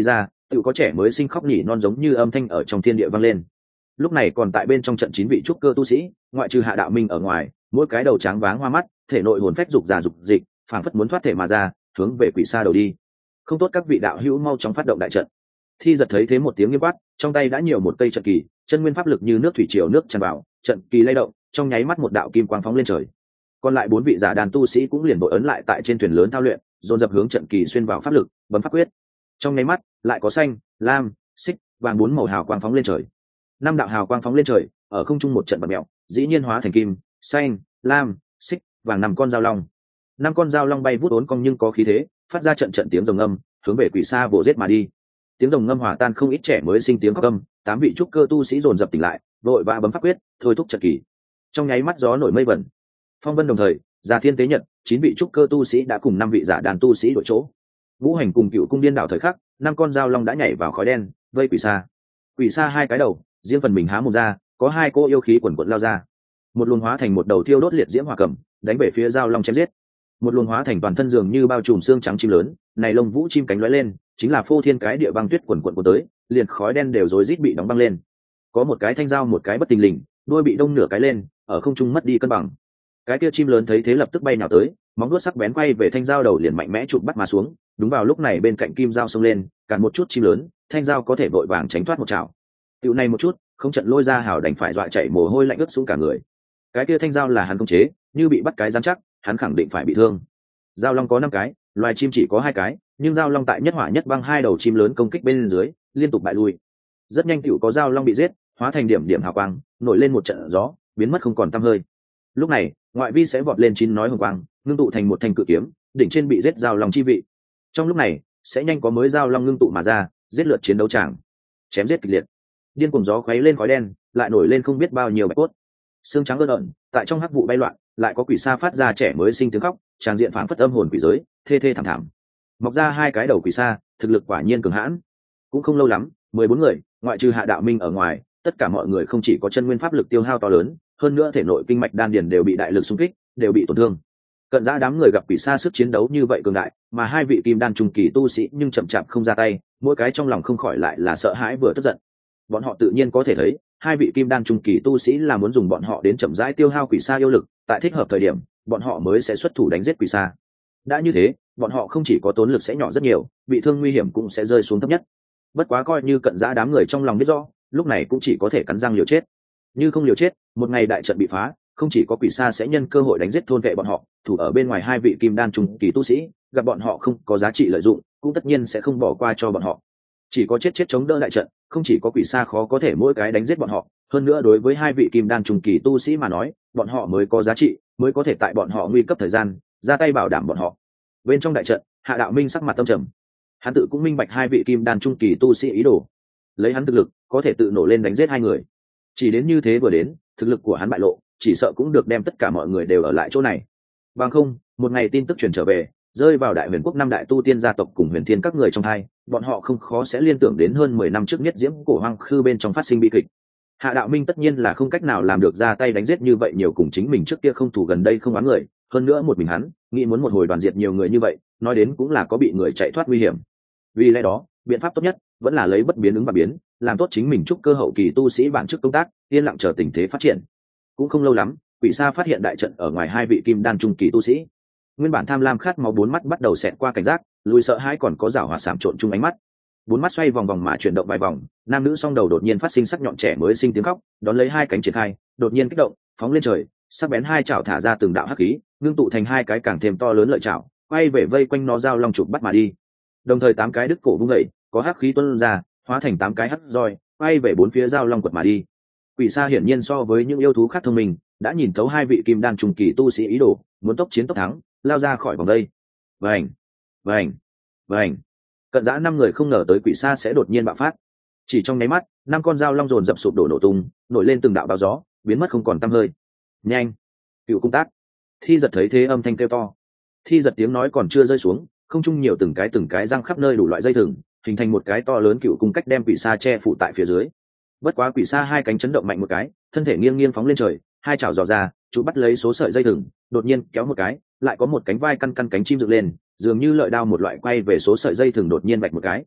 tự có trẻ mới sinh khóc nhỉ non giống như âm thanh ở trong thiên địa vang lên. Lúc này còn tại bên trong trận chín vị trúc cơ tu sĩ, ngoại trừ Hạ Đạo Minh ở ngoài, mỗi cái đầu tráng váng hoa mắt, thể nội hồn phách dục già dục dịch, phảng phất muốn thoát thể mà ra, hướng về quỷ xa đầu đi. Không tốt, các vị đạo hữu mau chóng phát động đại trận. Thi Giật thấy thế một tiếng nghiêm quát, trong tay đã nhiều một cây trận kỳ, chân nguyên pháp lực như nước thủy triều nước tràn vào, trận kỳ lay động, trong nháy mắt một đạo kim quang phóng lên trời. Còn lại bốn vị giả đàn tu sĩ cũng liền đội ấn lại tại trên thuyền lớn thao luyện, dồn dập hướng trận kỳ xuyên vào pháp lực, bấm pháp quyết. Trong nháy mắt, lại có xanh, lam, xích, vàng bốn màu hào quang phóng lên trời. Năm đạo hào quang phóng lên trời, ở không trung một trận bật mèo, dĩ nhiên hóa thành kim, xanh, lam, xích, vàng năm con dao long. Năm con dao long bay vút uốn cong nhưng có khí thế, phát ra trận trận tiếng rồng ngâm, hướng về quỷ xa vồ giết mà đi. Tiếng rồng ngâm hòa tan không ít trẻ mới sinh tiếng khóc âm, tám vị trúc cơ tu sĩ dồn dập tỉnh lại, vội vã bấm pháp quyết, thôi thúc trận kỳ. Trong nháy mắt gió nổi mây vẩn, phong vân đồng thời, Già Thiên Tế Nhật, chín vị trúc cơ tu sĩ đã cùng năm vị giả đàn tu sĩ đổi chỗ. Ngũ hành cùng cựu cung điên đảo thời khắc, năm con dao long đã nhảy vào khói đen, vây quỷ xa. Quỷ xa hai cái đầu, riêng phần mình há mồm ra, có hai cô yêu khí quần quần lao ra. Một luồng hóa thành một đầu thiêu đốt liệt diễm hỏa cầm, đánh về phía dao long chém giết. Một luồng hóa thành toàn thân dường như bao trùm xương trắng chim lớn, này lông vũ chim cánh lóe lên, chính là phô thiên cái địa băng tuyết quần quần của tới, liền khói đen đều rối rít bị đóng băng lên. Có một cái thanh dao một cái bất tình lình, đuôi bị đông nửa cái lên, ở không trung mất đi cân bằng. Cái kia chim lớn thấy thế lập tức bay nào tới, móng vuốt sắc bén quay về thanh dao đầu liền mạnh mẽ chụp bắt mà xuống. Đúng vào lúc này bên cạnh kim dao xông lên, cản một chút chim lớn, thanh dao có thể vội vàng tránh thoát một chảo. Tiểu này một chút, không trận lôi ra hào đành phải dọa chạy mồ hôi lạnh ướt xuống cả người. Cái kia thanh dao là hắn công chế, như bị bắt cái rắn chắc, hắn khẳng định phải bị thương. Dao long có năm cái, loài chim chỉ có hai cái, nhưng dao long tại nhất hỏa nhất băng hai đầu chim lớn công kích bên dưới, liên tục bại lui. Rất nhanh tiểu có dao long bị giết, hóa thành điểm điểm hào quang, nổi lên một trận gió, biến mất không còn tăm hơi. Lúc này, ngoại vi sẽ vọt lên chín nói hồng quang, ngưng tụ thành một thanh cự kiếm, đỉnh trên bị giết dao long chi vị. Trong lúc này, sẽ nhanh có mới dao long ngưng tụ mà ra, giết lượt chiến đấu tràng, chém giết kịch liệt. Điên cuồng gió khuấy lên khói đen, lại nổi lên không biết bao nhiêu bạch cốt. Xương trắng ơn ẩn, tại trong hắc vụ bay loạn, lại có quỷ xa phát ra trẻ mới sinh tiếng khóc, tràng diện phảng phất âm hồn quỷ giới, thê thê thảm thảm. Mọc ra hai cái đầu quỷ xa, thực lực quả nhiên cường hãn. Cũng không lâu lắm, mười bốn người, ngoại trừ Hạ Đạo Minh ở ngoài, tất cả mọi người không chỉ có chân nguyên pháp lực tiêu hao to lớn, hơn nữa thể nội kinh mạch đan điền đều bị đại lực xung kích, đều bị tổn thương. Cận Giã đám người gặp quỷ xa sức chiến đấu như vậy cường đại, mà hai vị kim đan trung kỳ tu sĩ nhưng chậm chạp không ra tay, mỗi cái trong lòng không khỏi lại là sợ hãi vừa tức giận. Bọn họ tự nhiên có thể thấy, hai vị kim đan trung kỳ tu sĩ là muốn dùng bọn họ đến chậm rãi tiêu hao quỷ xa yêu lực, tại thích hợp thời điểm, bọn họ mới sẽ xuất thủ đánh giết quỷ xa. Đã như thế, bọn họ không chỉ có tốn lực sẽ nhỏ rất nhiều, bị thương nguy hiểm cũng sẽ rơi xuống thấp nhất. Bất quá coi như Cận Giã đám người trong lòng biết rõ, lúc này cũng chỉ có thể cắn răng liều chết. Như không liều chết, một ngày đại trận bị phá, không chỉ có quỷ xa sẽ nhân cơ hội đánh giết thôn vệ bọn họ, thủ ở bên ngoài hai vị kim đan trung kỳ tu sĩ, gặp bọn họ không có giá trị lợi dụng, cũng tất nhiên sẽ không bỏ qua cho bọn họ. Chỉ có chết chết chống đỡ đại trận, không chỉ có quỷ xa khó có thể mỗi cái đánh giết bọn họ, hơn nữa đối với hai vị kim đan trung kỳ tu sĩ mà nói, bọn họ mới có giá trị, mới có thể tại bọn họ nguy cấp thời gian ra tay bảo đảm bọn họ. Bên trong đại trận, Hạ Đạo Minh sắc mặt tâm trầm, hắn tự cũng minh bạch hai vị kim đan trung kỳ tu sĩ ý đồ, lấy hắn thực lực có thể tự nổ lên đánh giết hai người. Chỉ đến như thế vừa đến, thực lực của hắn bại lộ, chỉ sợ cũng được đem tất cả mọi người đều ở lại chỗ này. Bằng không, một ngày tin tức truyền trở về, rơi vào Đại Huyền Quốc năm đại tu tiên gia tộc cùng Huyền Thiên các người trong hai, bọn họ không khó sẽ liên tưởng đến hơn mười năm trước nhất diễm cổ hoang khư bên trong phát sinh bi kịch. Hạ Đạo Minh tất nhiên là không cách nào làm được ra tay đánh giết như vậy nhiều cùng chính mình trước kia không thủ gần đây không oán người, hơn nữa một mình hắn, nghĩ muốn một hồi đoàn diệt nhiều người như vậy, nói đến cũng là có bị người chạy thoát nguy hiểm. Vì lẽ đó, biện pháp tốt nhất vẫn là lấy bất biến ứng và biến, làm tốt chính mình chúc cơ hậu kỳ tu sĩ bản chức công tác, yên lặng chờ tình thế phát triển. Cũng không lâu lắm, quỷ xa phát hiện đại trận ở ngoài hai vị kim đan trung kỳ tu sĩ. Nguyên bản tham lam khát máu bốn mắt bắt đầu xẹt qua cảnh giác, lùi sợ hãi còn có giảo hoạt sảm trộn chung ánh mắt. Bốn mắt xoay vòng vòng mà chuyển động vài vòng, nam nữ song đầu đột nhiên phát sinh sắc nhọn trẻ mới sinh tiếng khóc, đón lấy hai cánh triển khai, đột nhiên kích động, phóng lên trời, sắc bén hai chảo thả ra từng đạo hắc khí, ngưng tụ thành hai cái càng thêm to lớn lợi chảo, quay về vây quanh nó dao long chụp bắt mà đi. Đồng thời tám cái đứt cổ vung dậy, có hắc khí tuôn ra, hóa thành tám cái hắc roi, quay về bốn phía dao long quật mà đi. Quỷ xa hiển nhiên so với những yêu thú khác thông minh, đã nhìn thấu hai vị kim đan trung kỳ tu sĩ ý đồ, muốn tốc chiến tốc thắng, lao ra khỏi vòng đây. Vành, vành, vành. Cận Giã năm người không ngờ tới quỷ xa sẽ đột nhiên bạo phát. Chỉ trong nháy mắt, năm con dao long dồn dập sụp đổ nổ tung, nổi lên từng đạo bao gió, biến mất không còn tăm hơi. Nhanh, Cựu Cung Tác. Thi Giật thấy thế âm thanh kêu to. Thi Giật tiếng nói còn chưa rơi xuống, không trung nhiều từng cái từng cái răng khắp nơi đủ loại dây thừng, hình thành một cái to lớn cựu cung cách đem quỷ xa che phủ tại phía dưới. Bất quá quỷ xa hai cánh chấn động mạnh một cái, thân thể nghiêng nghiêng phóng lên trời, hai chảo dò ra, chú bắt lấy số sợi dây thừng, đột nhiên kéo một cái, lại có một cánh vai căn căn cánh chim dựng lên, dường như lợi đao một loại quay về số sợi dây thừng đột nhiên vạch một cái.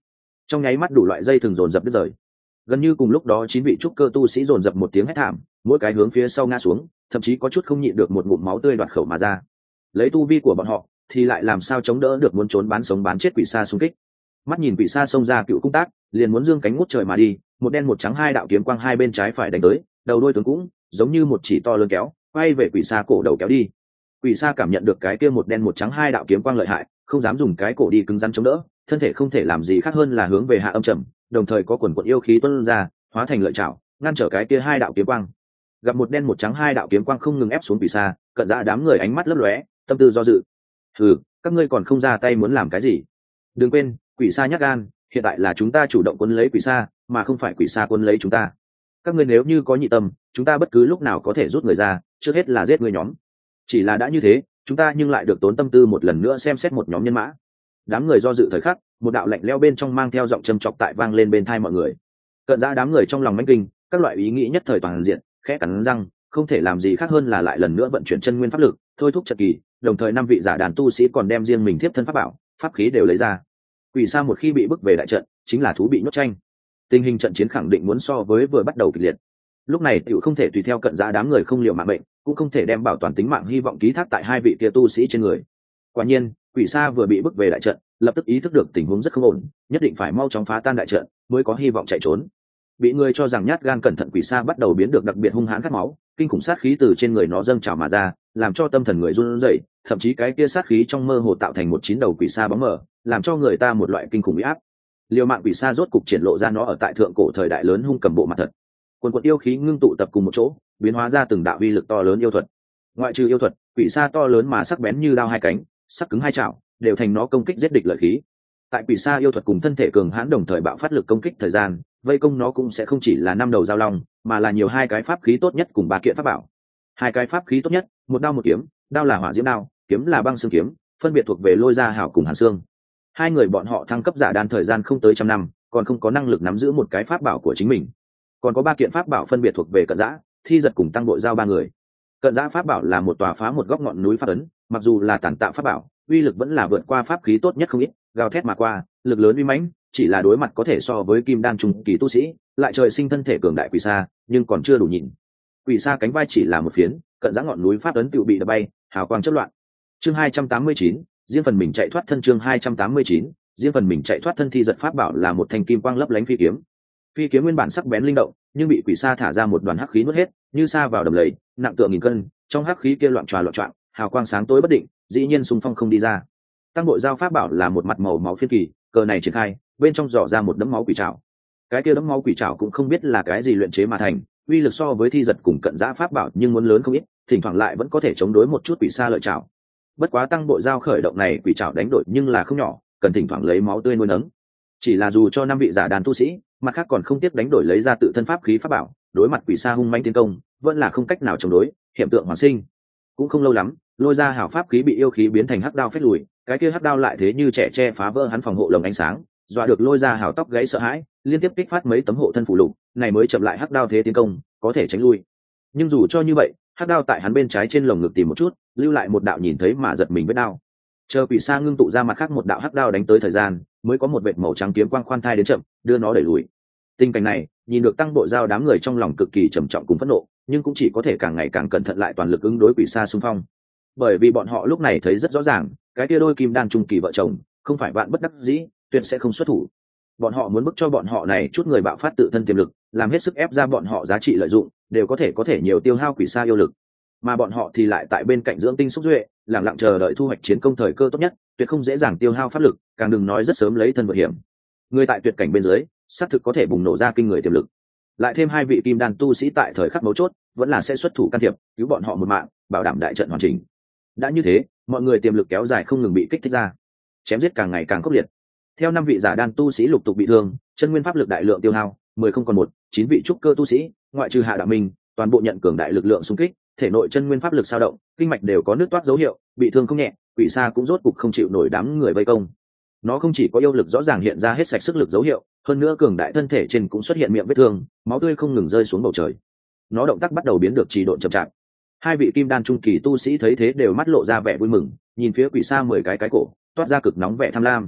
Trong nháy mắt đủ loại dây thường dồn dập đứt rời. Gần như cùng lúc đó chín vị trúc cơ tu sĩ dồn dập một tiếng hét thảm, mỗi cái hướng phía sau ngã xuống, thậm chí có chút không nhịn được một ngụm máu tươi đoạt khẩu mà ra. Lấy tu vi của bọn họ thì lại làm sao chống đỡ được muốn trốn bán sống bán chết quỷ sa xung kích. Mắt nhìn quỷ sa xông ra cựu cung tác, liền muốn dương cánh ngút trời mà đi, một đen một trắng hai đạo kiếm quang hai bên trái phải đánh tới, đầu đuôi tướng cũng giống như một chỉ to lớn kéo quay về quỷ sa cổ đầu kéo đi. Quỷ sa cảm nhận được cái kia một đen một trắng hai đạo kiếm quang lợi hại, không dám dùng cái cổ đi cứng rắn chống đỡ, thân thể không thể làm gì khác hơn là hướng về hạ âm trầm, đồng thời có quần quần yêu khí tuôn ra, hóa thành lợi chảo ngăn trở cái kia hai đạo kiếm quang. Gặp một đen một trắng hai đạo kiếm quang không ngừng ép xuống quỷ sa, cận ra đám người ánh mắt lấp lóe, tâm tư do dự. Hừ, các ngươi còn không ra tay muốn làm cái gì? Đừng quên, quỷ sa nhát gan, hiện tại là chúng ta chủ động quân lấy quỷ sa, mà không phải quỷ sa quân lấy chúng ta. Các ngươi nếu như có nhị tâm, chúng ta bất cứ lúc nào có thể rút người ra, trước hết là giết người nhóm. Chỉ là đã như thế, chúng ta nhưng lại được tốn tâm tư một lần nữa xem xét một nhóm nhân mã. Đám người do dự thời khắc, một đạo lạnh lẽo bên trong mang theo giọng châm chọc tại vang lên bên tai mọi người. Cận ra đám người trong lòng mãnh kinh, các loại ý nghĩ nhất thời toàn diện, khẽ cắn răng, không thể làm gì khác hơn là lại lần nữa vận chuyển chân nguyên pháp lực, thôi thúc trận kỳ, đồng thời năm vị giả đàn tu sĩ còn đem riêng mình tiếp thân pháp bảo, pháp khí đều lấy ra. Quỷ sa một khi bị bức về đại trận, chính là thú bị nhốt tranh. Tình hình trận chiến khẳng định muốn so với vừa bắt đầu kịch liệt. Lúc này tiểu không thể tùy theo cận giá đám người không liều mạng bệnh, cũng không thể đem bảo toàn tính mạng hy vọng ký thác tại hai vị kia tu sĩ trên người. Quả nhiên, quỷ sa vừa bị bức về đại trận, lập tức ý thức được tình huống rất không ổn, nhất định phải mau chóng phá tan đại trận mới có hy vọng chạy trốn. Bị người cho rằng nhát gan cẩn thận quỷ sa bắt đầu biến được đặc biệt hung hãn khát máu, kinh khủng sát khí từ trên người nó dâng trào mà ra, làm cho tâm thần người run rẩy, thậm chí cái kia sát khí trong mơ hồ tạo thành một chín đầu quỷ sa bóng mờ, làm cho người ta một loại kinh khủng uy áp. Liều mạng quỷ sa rốt cục triển lộ ra nó ở tại thượng cổ thời đại lớn hung cầm bộ mặt thật. Quần quần yêu khí ngưng tụ tập cùng một chỗ, biến hóa ra từng đạo uy lực to lớn yêu thuật. Ngoại trừ yêu thuật, quỷ sa to lớn mà sắc bén như đao hai cánh, sắc cứng hai chảo, đều thành nó công kích giết địch lợi khí. Tại quỷ sa yêu thuật cùng thân thể cường hãn đồng thời bạo phát lực công kích thời gian, vây công nó cũng sẽ không chỉ là năm đầu giao long, mà là nhiều hai cái pháp khí tốt nhất cùng ba kiện pháp bảo. Hai cái pháp khí tốt nhất, một đao một kiếm, đao là hỏa diễm đao, kiếm là băng xương kiếm, phân biệt thuộc về Lôi Gia Hảo cùng Hàn Xương. Hai người bọn họ thăng cấp giả đan thời gian không tới trăm năm, còn không có năng lực nắm giữ một cái pháp bảo của chính mình. Còn có ba kiện pháp bảo phân biệt thuộc về Cận Giã, Thi Giật cùng Tăng Bội Giao ba người. Cận Giã pháp bảo là một tòa phá một góc ngọn núi pháp ấn, mặc dù là tản tạo pháp bảo, uy lực vẫn là vượt qua pháp khí tốt nhất không ít, gào thét mà qua, lực lớn uy mãnh, chỉ là đối mặt có thể so với kim đan trung kỳ tu sĩ, lại trời sinh thân thể cường đại quỷ sa, nhưng còn chưa đủ nhìn. Quỷ sa cánh vai chỉ là một phiến, Cận Giã ngọn núi pháp ấn tựu bị đập bay, hào quang chớp loạn. Chương hai trăm tám mươi chín, riêng phần mình chạy thoát thân. Chương hai trăm tám mươi chín, riêng phần mình chạy thoát thân. Thi Giật pháp bảo là một thanh kim quang lấp lánh phi kiếm. Phi kiếm nguyên bản sắc bén linh động, nhưng bị quỷ sa thả ra một đoàn hắc khí nuốt hết, như sa vào đầm lầy, nặng tựa nghìn cân, trong hắc khí kia loạn tròa loạn choạng, hào quang sáng tối bất định, dĩ nhiên xung phong không đi ra. Tăng Bội Giao pháp bảo là một mặt màu máu phiên kỳ, cờ này triển khai, bên trong dò ra một đấm máu quỷ trảo. Cái kia đấm máu quỷ trảo cũng không biết là cái gì luyện chế mà thành, uy lực so với Thi Giật cùng Cận Giã pháp bảo nhưng muốn lớn không ít, thỉnh thoảng lại vẫn có thể chống đối một chút quỷ sa lợi trảo. Bất quá Tăng Bội Giao khởi động này quỷ trảo đánh đổi nhưng là không nhỏ, cần thỉnh thoảng lấy máu tươi nuôi nấng. Chỉ là dù cho năm vị giả đàn tu sĩ, mặt khác còn không tiếc đánh đổi lấy ra tự thân pháp khí pháp bảo, đối mặt quỷ sa hung mãnh tiến công, vẫn là không cách nào chống đối, hiện tượng hoàn sinh. Cũng không lâu lắm, Lôi Ra Hảo pháp khí bị yêu khí biến thành hắc đao phết lùi, cái kia hắc đao lại thế như trẻ tre phá vỡ hắn phòng hộ lồng ánh sáng, dọa được Lôi Ra Hảo tóc gáy sợ hãi, liên tiếp kích phát mấy tấm hộ thân phù lục, này mới chậm lại hắc đao thế tiến công, có thể tránh lui. Nhưng dù cho như vậy, hắc đao tại hắn bên trái trên lồng ngực tìm một chút, lưu lại một đạo nhìn thấy mà giật mình vết đao. Chờ quỷ sa ngưng tụ ra mặt khác một đạo hắc đao đánh tới thời gian, mới có một vệt màu trắng kiếm quang khoan thai đến chậm, đưa nó đẩy lùi. Tình cảnh này, nhìn được Tăng Bội Giao đám người trong lòng cực kỳ trầm trọng cùng phẫn nộ, nhưng cũng chỉ có thể càng ngày càng cẩn thận lại toàn lực ứng đối quỷ sa xung phong. Bởi vì bọn họ lúc này thấy rất rõ ràng, cái kia đôi kim đan trung kỳ vợ chồng, không phải vạn bất đắc dĩ, tuyệt sẽ không xuất thủ. Bọn họ muốn bức cho bọn họ này chút người bạo phát tự thân tiềm lực, làm hết sức ép ra bọn họ giá trị lợi dụng, đều có thể có thể nhiều tiêu hao quỷ sa yêu lực. Mà bọn họ thì lại tại bên cạnh dưỡng tinh xúc duệ, lặng lặng chờ đợi thu hoạch chiến công thời cơ tốt nhất, tuyệt không dễ dàng tiêu hao pháp lực, càng đừng nói rất sớm lấy thân vượt hiểm. Người tại tuyệt cảnh bên dưới, xác thực có thể bùng nổ ra kinh người tiềm lực. Lại thêm hai vị kim đan tu sĩ tại thời khắc mấu chốt, vẫn là sẽ xuất thủ can thiệp, cứu bọn họ một mạng, bảo đảm đại trận hoàn chỉnh. Đã như thế, mọi người tiềm lực kéo dài không ngừng bị kích thích ra, chém giết càng ngày càng khốc liệt. Theo năm vị giả đan tu sĩ lục tục bị thương, chân nguyên pháp lực đại lượng tiêu hao, mười không còn một, chín vị trúc cơ tu sĩ, ngoại trừ Hạ Đạo Minh, toàn bộ nhận cường đại lực lượng xung kích, thể nội chân nguyên pháp lực dao động, kinh mạch đều có nứt toát dấu hiệu, bị thương không nhẹ, quỷ sa cũng rốt cục không chịu nổi đám người vây công. Nó không chỉ có yêu lực rõ ràng hiện ra hết sạch sức lực dấu hiệu, hơn nữa cường đại thân thể trên cũng xuất hiện miệng vết thương, máu tươi không ngừng rơi xuống bầu trời. Nó động tác bắt đầu biến được trì độn chậm chạp. Hai vị kim đan trung kỳ tu sĩ thấy thế đều mắt lộ ra vẻ vui mừng, nhìn phía quỷ sa mười cái cái cổ, toát ra cực nóng vẻ tham lam.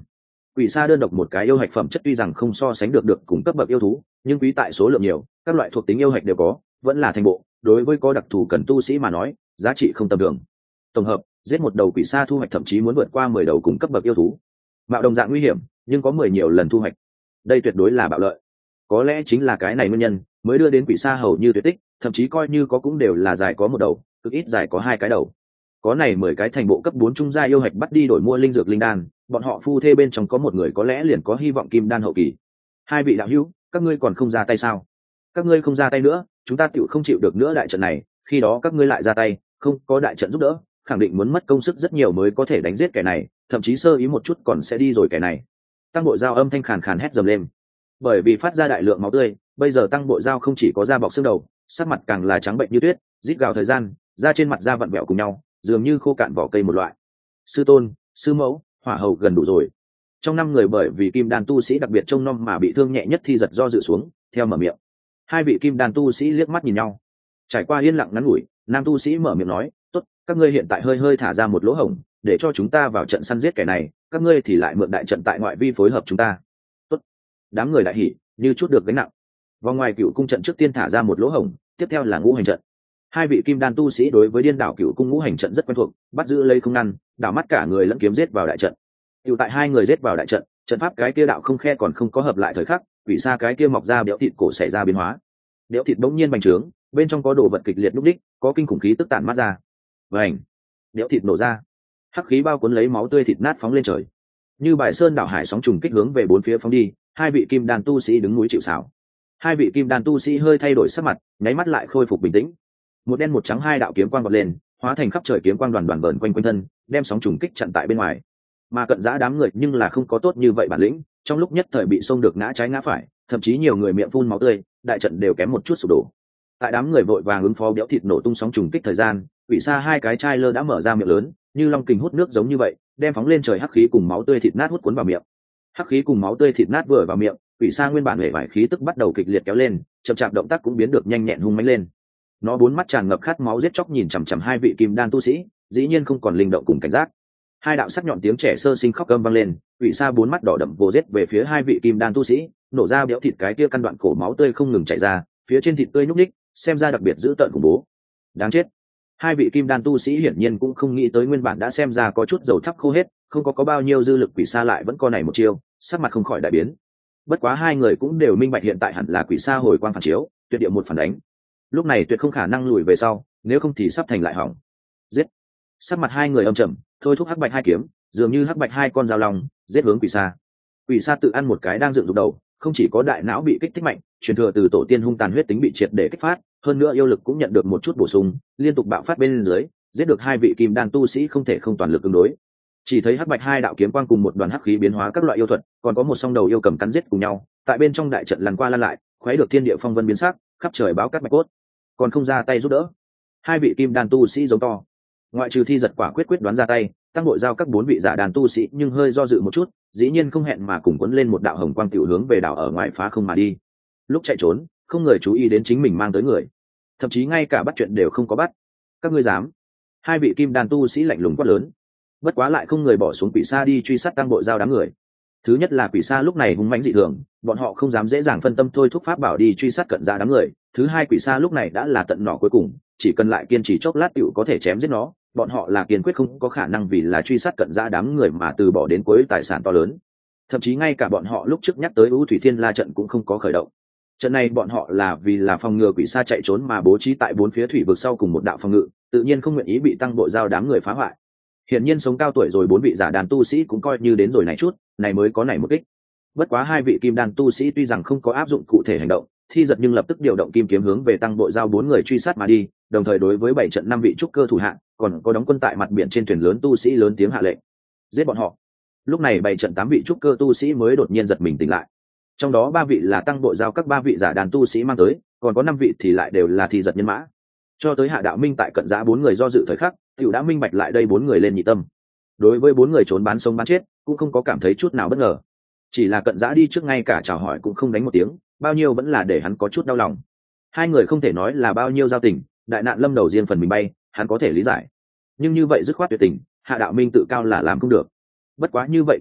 Quỷ sa đơn độc một cái yêu hạch phẩm chất tuy rằng không so sánh được được cùng cấp bậc yêu thú, nhưng quý tại số lượng nhiều, các loại thuộc tính yêu hạch đều có, vẫn là thành bộ, đối với có đặc thù cần tu sĩ mà nói, giá trị không tầm thường. Tổng hợp, giết một đầu quỷ sa thu hoạch thậm chí muốn vượt qua mười đầu cùng cấp bậc yêu thú. Mạo đồng dạng nguy hiểm, nhưng có mười nhiều lần thu hoạch. Đây tuyệt đối là bạo lợi. Có lẽ chính là cái này nguyên nhân, mới đưa đến quỷ sa hầu như tuyệt tích, thậm chí coi như có cũng đều là dài có một đầu, cực ít dài có hai cái đầu. Có này mười cái thành bộ cấp bốn trung gia yêu hạch bắt đi đổi mua linh dược linh đan, bọn họ phu thê bên trong có một người có lẽ liền có hy vọng kim đan hậu kỳ. Hai vị đạo hữu, các ngươi còn không ra tay sao? Các ngươi không ra tay nữa, chúng ta tựu không chịu được nữa đại trận này, khi đó các ngươi lại ra tay, không có đại trận giúp đỡ, khẳng định muốn mất công sức rất nhiều mới có thể đánh giết kẻ này, thậm chí sơ ý một chút còn sẽ đi rồi kẻ này. Tăng Bội Giao âm thanh khàn khàn hét dầm lên. Bởi vì phát ra đại lượng máu tươi, bây giờ Tăng Bội Giao không chỉ có da bọc xương đầu, sắc mặt càng là trắng bệnh như tuyết, rít gào thời gian, da trên mặt da vặn vẹo cùng nhau, dường như khô cạn vỏ cây một loại. Sư tôn, sư mẫu, hỏa hầu gần đủ rồi. Trong năm người bởi vì kim đan tu sĩ đặc biệt trông nom mà bị thương nhẹ nhất Thi Giật do dự xuống, theo mở miệng. Hai vị kim đan tu sĩ liếc mắt nhìn nhau. Trải qua yên lặng ngắn ngủi, nam tu sĩ mở miệng nói, tốt, các ngươi hiện tại hơi hơi thả ra một lỗ hổng, để cho chúng ta vào trận săn giết kẻ này, các ngươi thì lại mượn đại trận tại ngoại vi phối hợp chúng ta. Tốt. Đám người đại hỉ, như chút được gánh nặng. Vòng ngoài cựu cung trận trước tiên thả ra một lỗ hổng, tiếp theo là ngũ hành trận. Hai vị kim đan tu sĩ đối với điên đảo cựu cung ngũ hành trận rất quen thuộc, bắt giữ lấy không ngăn, đảo mắt cả người lẫn kiếm giết vào đại trận. Cựu tại hai người giết vào đại trận, trận pháp cái kia đạo không khe còn không có hợp lại thời khắc, quỷ sa cái kia mọc ra béo thịt cổ xảy ra biến hóa. Béo thịt bỗng nhiên bành trướng, bên trong có đồ vật kịch liệt lúc đích, có kinh khủng khí tức tản mát ra. Vành, béo thịt nổ ra, hắc khí bao cuốn lấy máu tươi thịt nát phóng lên trời. Như bài sơn đảo hải sóng trùng kích hướng về bốn phía phóng đi, hai vị kim đan tu sĩ đứng núi chịu sào. Hai vị kim đan tu sĩ hơi thay đổi sắc mặt, nháy mắt lại khôi phục bình tĩnh. Một đen một trắng hai đạo kiếm quang vọt lên, hóa thành khắp trời kiếm quang đoàn đoàn vờn quanh quanh thân, đem sóng trùng kích chặn tại bên ngoài. Mà cận giã đám người nhưng là không có tốt như vậy bản lĩnh, trong lúc nhất thời bị xông được ngã trái ngã phải, thậm chí nhiều người miệng phun máu tươi, đại trận đều kém một chút sụp đổ. Tại đám người vội vàng ứng phó béo thịt nổ tung sóng trùng kích thời gian, quỷ sa hai cái chai lơ đã mở ra miệng lớn, như long kình hút nước giống như vậy, đem phóng lên trời hắc khí cùng máu tươi thịt nát hút cuốn vào miệng. Hắc khí cùng máu tươi thịt nát vừa vào miệng, quỷ sa nguyên bản hể vải khí tức bắt đầu kịch liệt kéo lên, chậm chạp động tác cũng biến được nhanh nhẹn hung mãnh lên. Nó bốn mắt tràn ngập khát máu giết chóc nhìn chằm chằm hai vị kim đan tu sĩ, dĩ nhiên không còn linh động cùng cảnh giác. Hai đạo sắc nhọn tiếng trẻ sơ sinh khóc cơm vang lên, quỷ sa bốn mắt đỏ đậm vồ giết về phía hai vị kim đan tu sĩ, nổ ra béo thịt cái kia căn đoạn cổ máu tươi không ngừng chảy ra, phía trên thịt tươi nhúc ních, xem ra đặc biệt dữ tợn khủng bố. Đáng chết. Hai vị kim đan tu sĩ hiển nhiên cũng không nghĩ tới nguyên bản đã xem ra có chút dầu thắp khô hết, không có có bao nhiêu dư lực quỷ sa lại vẫn có này một chiêu, sắc mặt không khỏi đại biến. Bất quá hai người cũng đều minh bạch hiện tại hẳn là quỷ sa hồi quang phản chiếu, tuyệt địa một phản đánh. Lúc này tuyệt không khả năng lùi về sau, nếu không thì sắp thành lại hỏng. Giết. Sắc mặt hai người âm trầm, thôi thúc hắc bạch hai kiếm, dường như hắc bạch hai con dao long, giết hướng quỷ sa. Quỷ sa tự ăn một cái đang dựng dục đầu, không chỉ có đại não bị kích thích mạnh, truyền thừa từ tổ tiên hung tàn huyết tính bị triệt để kích phát, hơn nữa yêu lực cũng nhận được một chút bổ sung, liên tục bạo phát bên dưới, giết được hai vị kim đan tu sĩ không thể không toàn lực ứng đối. Chỉ thấy hắc bạch hai đạo kiếm quang cùng một đoàn hắc khí biến hóa các loại yêu thuật, còn có một song đầu yêu cầm cắn giết cùng nhau, tại bên trong đại trận lăn qua lăn lại, khuấy được thiên địa phong vân biến sắc, khắp trời báo cát bạch cốt, còn không ra tay giúp đỡ. Hai vị kim đan tu sĩ giống to, ngoại trừ Thi Giật quả quyết quyết đoán ra tay, Tăng Bội Giao các bốn vị giả đàn tu sĩ nhưng hơi do dự một chút, dĩ nhiên không hẹn mà cùng quấn lên một đạo hồng quang tiểu hướng về đảo ở ngoài phá không mà đi. Lúc chạy trốn, không người chú ý đến chính mình mang tới người, thậm chí ngay cả bắt chuyện đều không có bắt. Các ngươi dám? Hai vị kim đan tu sĩ lạnh lùng quát lớn. Bất quá lại không người bỏ xuống quỷ sa đi truy sát Tăng Bội Giao đám người. Thứ nhất là quỷ sa lúc này hung mãnh dị thường, bọn họ không dám dễ dàng phân tâm thôi thúc pháp bảo đi truy sát cận ra đám người. Thứ hai, quỷ sa lúc này đã là tận nỏ cuối cùng, chỉ cần lại kiên trì chốc lát tiểu có thể chém giết nó, bọn họ là kiên quyết không có khả năng vì là truy sát cận ra đám người mà từ bỏ đến cuối tài sản to lớn. Thậm chí ngay cả bọn họ lúc trước nhắc tới U Thủy Thiên La trận cũng không có khởi động. Trận này bọn họ là vì là phòng ngừa quỷ sa chạy trốn mà bố trí tại bốn phía thủy vực sau cùng một đạo phòng ngự, tự nhiên không nguyện ý bị Tăng Bội Giao đám người phá hoại. Hiển nhiên sống cao tuổi rồi bốn vị giả đàn tu sĩ cũng coi như đến rồi này chút, này mới có này một kích. Bất quá hai vị kim đan tu sĩ tuy rằng không có áp dụng cụ thể hành động, Thi Giật nhưng lập tức điều động kim kiếm hướng về Tăng Bội Giao bốn người truy sát mà đi, đồng thời đối với bảy trận năm vị trúc cơ thủ hạng, còn có đóng quân tại mặt biển trên thuyền lớn tu sĩ lớn tiếng hạ lệnh, giết bọn họ. Lúc này bảy trận tám vị trúc cơ tu sĩ mới đột nhiên giật mình tỉnh lại. Trong đó ba vị là Tăng Bội Giao các ba vị giả đàn tu sĩ mang tới, còn có năm vị thì lại đều là Thi Giật nhân mã. Cho tới Hạ Đạo Minh tại cận giã bốn người do dự thời khắc, tiểu đã minh bạch lại đây bốn người lên nhị tâm. Đối với bốn người trốn bán sống bán chết, cũng không có cảm thấy chút nào bất ngờ. Chỉ là cận giã đi trước ngay cả chào hỏi cũng không đánh một tiếng, bao nhiêu vẫn là để hắn có chút đau lòng. Hai người không thể nói là bao nhiêu giao tình, đại nạn lâm đầu riêng phần mình bay, hắn có thể lý giải. Nhưng như vậy dứt khoát tuyệt tình, Hạ Đạo Minh tự cao là làm không được. Bất quá như vậy cũng tốt,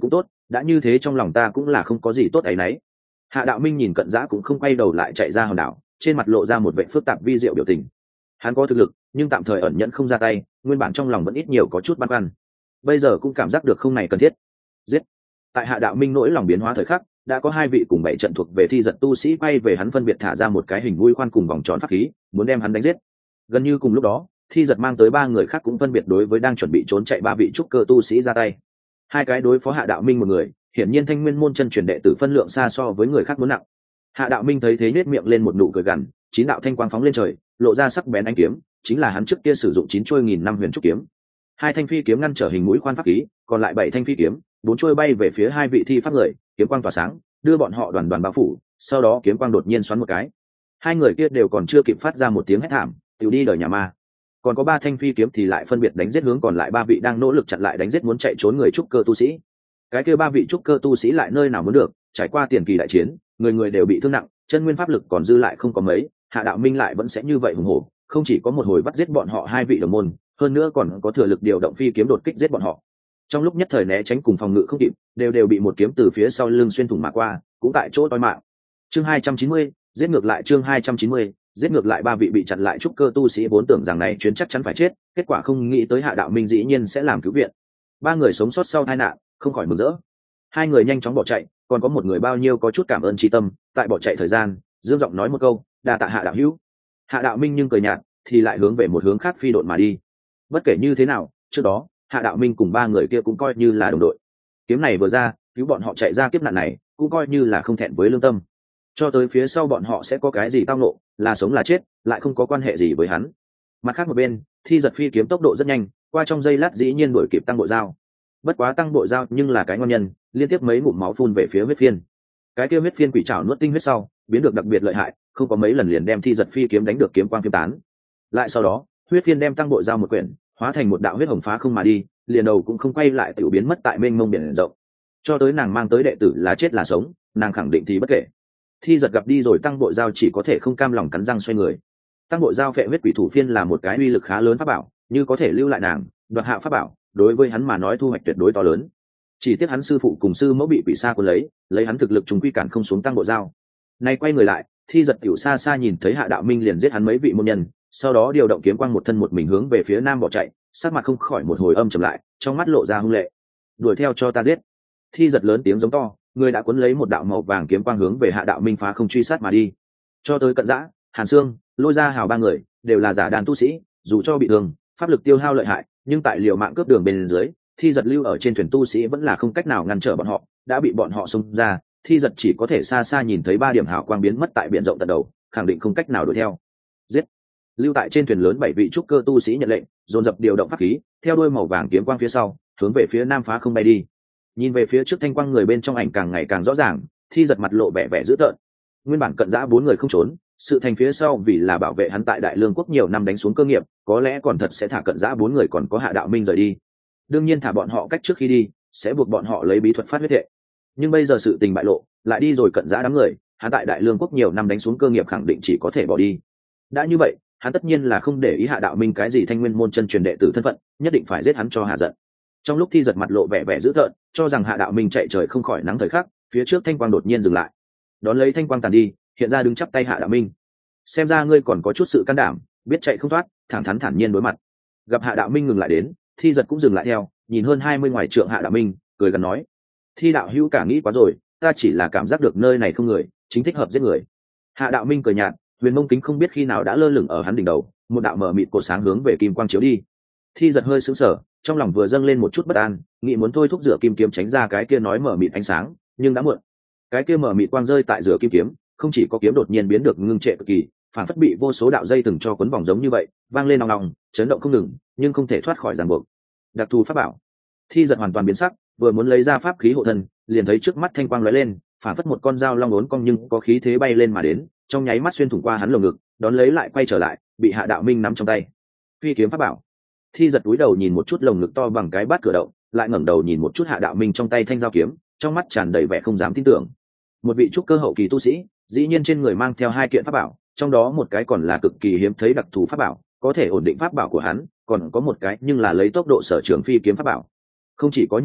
đã như thế trong lòng ta cũng là không có gì tốt ấy nấy. Hạ Đạo Minh nhìn Cận Giã cũng không quay đầu lại chạy ra hòn đảo, trên mặt lộ ra một vẻ phức tạp vi diệu biểu tình. Hắn có thực lực nhưng tạm thời ẩn nhẫn không ra tay, nguyên bản trong lòng vẫn ít nhiều có chút băn khoăn, bây giờ cũng cảm giác được không này cần thiết. Giết. Tại Hạ Đạo Minh nỗi lòng biến hóa thời khắc, đã có hai vị cùng bảy trận thuộc về thi giật tu sĩ quay về hắn, phân biệt thả ra một cái hình mũi khoan cùng vòng tròn pháp khí, muốn đem hắn đánh giết. Gần như cùng lúc đó, thi giật mang tới ba người khác cũng phân biệt đối với đang chuẩn bị trốn chạy ba vị trúc cơ tu sĩ ra tay. Hai cái đối phó Hạ Đạo Minh một người, hiển nhiên Thanh Nguyên môn chân truyền đệ tử phân lượng xa so với người khác muốn nặng. Hạ Đạo Minh thấy thế nhếch miệng lên một nụ cười gằn, chín đạo thanh quang phóng lên trời, lộ ra sắc bén ánh kiếm, chính là hắn trước kia sử dụng chín chuôi nghìn năm huyền trúc kiếm. Hai thanh phi kiếm ngăn trở hình mũi khoan pháp khí, còn lại bảy thanh phi kiếm, bốn chuôi bay về phía hai vị thi pháp người, kiếm quang tỏa sáng, đưa bọn họ đoàn đoàn bao phủ. Sau đó kiếm quang đột nhiên xoắn một cái, hai người kia đều còn chưa kịp phát ra một tiếng hét thảm, tiểu đi đời nhà ma. Còn có ba thanh phi kiếm thì lại phân biệt đánh giết hướng còn lại ba vị đang nỗ lực chặn lại đánh giết muốn chạy trốn người trúc cơ tu sĩ. Cái kia ba vị trúc cơ tu sĩ lại nơi nào muốn được, trải qua tiền kỳ đại chiến, người người đều bị thương nặng, chân nguyên pháp lực còn dư lại không có mấy. Hạ Đạo Minh lại vẫn sẽ như vậy hùng hổ, không chỉ có một hồi bắt giết bọn họ hai vị đồng môn, hơn nữa còn có thừa lực điều động phi kiếm đột kích giết bọn họ. Trong lúc nhất thời né tránh cùng phòng ngự không kịp, đều đều bị một kiếm từ phía sau lưng xuyên thủng mà qua, cũng tại chỗ toi mạng. Chương hai trăm chín mươi, giết ngược lại chương hai trăm chín mươi, giết ngược lại ba vị bị chặn lại trúc cơ tu sĩ vốn tưởng rằng này chuyến chắc chắn phải chết, kết quả không nghĩ tới Hạ Đạo Minh dĩ nhiên sẽ làm cứu viện. Ba người sống sót sau tai nạn, không khỏi mừng rỡ. Hai người nhanh chóng bỏ chạy, còn có một người bao nhiêu có chút cảm ơn tri tâm, tại bỏ chạy thời gian, dương giọng nói một câu, đa tạ Hạ đạo hữu. Hạ Đạo Minh nhưng cười nhạt, thì lại hướng về một hướng khác phi độn mà đi. Bất kể như thế nào, trước đó Hạ Đạo Minh cùng ba người kia cũng coi như là đồng đội, kiếm này vừa ra, cứu bọn họ chạy ra kiếp nạn này, cũng coi như là không thẹn với lương tâm. Cho tới phía sau bọn họ sẽ có cái gì tao nộ, là sống là chết, lại không có quan hệ gì với hắn. Mặt khác một bên, thi giật phi kiếm tốc độ rất nhanh, qua trong giây lát dĩ nhiên đuổi kịp Tăng Bội Giao. Bất quá Tăng Bội Giao nhưng là cái ngon nhân, liên tiếp mấy ngụm máu phun về phía huyết phiên. Cái kia huyết phiên quỷ trảo nuốt tinh huyết sau, biến được đặc biệt lợi hại, không có mấy lần liền đem thi giật phi kiếm đánh được kiếm quang phiêu tán. Lại sau đó, huyết phiên đem Tăng Bội Giao một quyển, hóa thành một đạo huyết hồng phá không mà đi, liền đầu cũng không quay lại tiểu biến mất tại mênh mông biển rộng. Cho tới nàng mang tới đệ tử là chết là sống, nàng khẳng định thì bất kể. Thi giật gặp đi rồi, Tăng Bội Giao chỉ có thể không cam lòng cắn răng xoay người. Tăng Bội Giao phệ huyết quỷ thủ phiên là một cái uy lực khá lớn pháp bảo, như có thể lưu lại nàng, đoạt hạ pháp bảo, đối với hắn mà nói thu hoạch tuyệt đối to lớn. Chỉ tiếc hắn sư phụ cùng sư mẫu bị quỷ sa cuốn lấy, lấy hắn thực lực chúng quy cản không xuống Tăng Bội Giao. Nay quay người lại, thi giật tiểu xa xa nhìn thấy Hạ Đạo Minh liền giết hắn mấy vị môn nhân, sau đó điều động kiếm quang một thân một mình hướng về phía nam bỏ chạy, sắc mặt không khỏi một hồi âm trầm lại, trong mắt lộ ra hung lệ. Đuổi theo cho ta giết! Thi giật lớn tiếng giống to, người đã cuốn lấy một đạo màu vàng kiếm quang hướng về Hạ Đạo Minh phá không truy sát mà đi. Cho tới Cận Giã, Hàn Sương, Lôi Gia Hào ba người đều là giả đàn tu sĩ, dù cho bị thương, pháp lực tiêu hao lợi hại, nhưng tại liều mạng cướp đường bên dưới, thi giật lưu ở trên thuyền tu sĩ vẫn là không cách nào ngăn trở bọn họ, đã bị bọn họ xông ra, thi giật chỉ có thể xa xa nhìn thấy ba điểm hào quang biến mất tại biển rộng tận đầu, khẳng định không cách nào đuổi theo. Giết! Lưu tại trên thuyền lớn bảy vị trúc cơ tu sĩ nhận lệnh, dồn dập điều động pháp khí, theo đuôi màu vàng kiếm quang phía sau, hướng về phía nam phá không bay đi. Nhìn về phía trước thanh quang người bên trong ảnh càng ngày càng rõ ràng, thi giật mặt lộ vẻ vẻ dữ tợn. Nguyên bản Cận Giã bốn người không trốn, sự thành phía sau vì là bảo vệ hắn tại Đại Lương quốc nhiều năm đánh xuống cơ nghiệp, có lẽ còn thật sẽ thả Cận Giã bốn người còn có Hạ Đạo Minh rời đi. Đương nhiên thả bọn họ cách trước khi đi, sẽ buộc bọn họ lấy bí thuật phát huyết hệ. Nhưng bây giờ sự tình bại lộ, lại đi rồi Cận Giã đám người, hắn tại Đại Lương quốc nhiều năm đánh xuống cơ nghiệp khẳng định chỉ có thể bỏ đi. Đã như vậy, hắn tất nhiên là không để ý Hạ Đạo Minh cái gì Thanh Nguyên môn chân truyền đệ tử thân phận, nhất định phải giết hắn cho hạ giận. Trong lúc thi giật mặt lộ vẻ vẻ dữ tợn, cho rằng Hạ Đạo Minh chạy trời không khỏi nắng thời khắc, phía trước thanh quang đột nhiên dừng lại, đón lấy thanh quang tàn đi, hiện ra đứng chắp tay Hạ Đạo Minh. Xem ra ngươi còn có chút sự can đảm, biết chạy không thoát, thẳng thắn thản nhiên đối mặt. Gặp Hạ Đạo Minh ngừng lại đến, thi giật cũng dừng lại theo, nhìn hơn hai mươi ngoài trượng Hạ Đạo Minh, cười gần nói: Thi đạo hữu cả nghĩ quá rồi, ta chỉ là cảm giác được nơi này không người, chính thích hợp giết người. Hạ Đạo Minh cười nhạt, huyền mông kính không biết khi nào đã lơ lửng ở hắn đỉnh đầu, một đạo mở mịt cột sáng hướng về kim quang chiếu đi. Thi giật hơi sững sờ, trong lòng vừa dâng lên một chút bất an, nghĩ muốn thôi thúc rửa kim kiếm tránh ra cái kia nói mở mịt ánh sáng, nhưng đã muộn. Cái kia mở mịt quang rơi tại rửa kim kiếm, không chỉ có kiếm đột nhiên biến được ngưng trệ cực kỳ, phản phất bị vô số đạo dây từng cho cuốn vòng giống như vậy, vang lên nòng nòng, chấn động không ngừng, nhưng không thể thoát khỏi ràng buộc. Đặc thù pháp bảo. Thi giật hoàn toàn biến sắc, vừa muốn lấy ra pháp khí hộ thân, liền thấy trước mắt thanh quang lóe lên, phản phất một con dao long uốn cong nhưng có khí thế bay lên mà đến, trong nháy mắt xuyên thủng qua hắn lồng ngực, đón lấy lại quay trở lại, bị Hạ Đạo Minh nắm trong tay. Phi kiếm pháp bảo. Thi giật cúi đầu nhìn một chút lồng ngực to bằng cái bát cửa động, lại ngẩng đầu nhìn một chút Hạ Đạo Minh trong tay thanh dao kiếm, trong mắt tràn đầy vẻ không dám tin tưởng. Một vị trúc cơ hậu kỳ tu sĩ, dĩ nhiên trên người mang theo hai kiện pháp bảo, trong đó một cái còn là cực kỳ hiếm thấy đặc thù pháp bảo, có thể ổn định pháp bảo của hắn, còn có một cái nhưng là lấy tốc độ sở trường phi kiếm pháp bảo. Không chỉ có như vậy,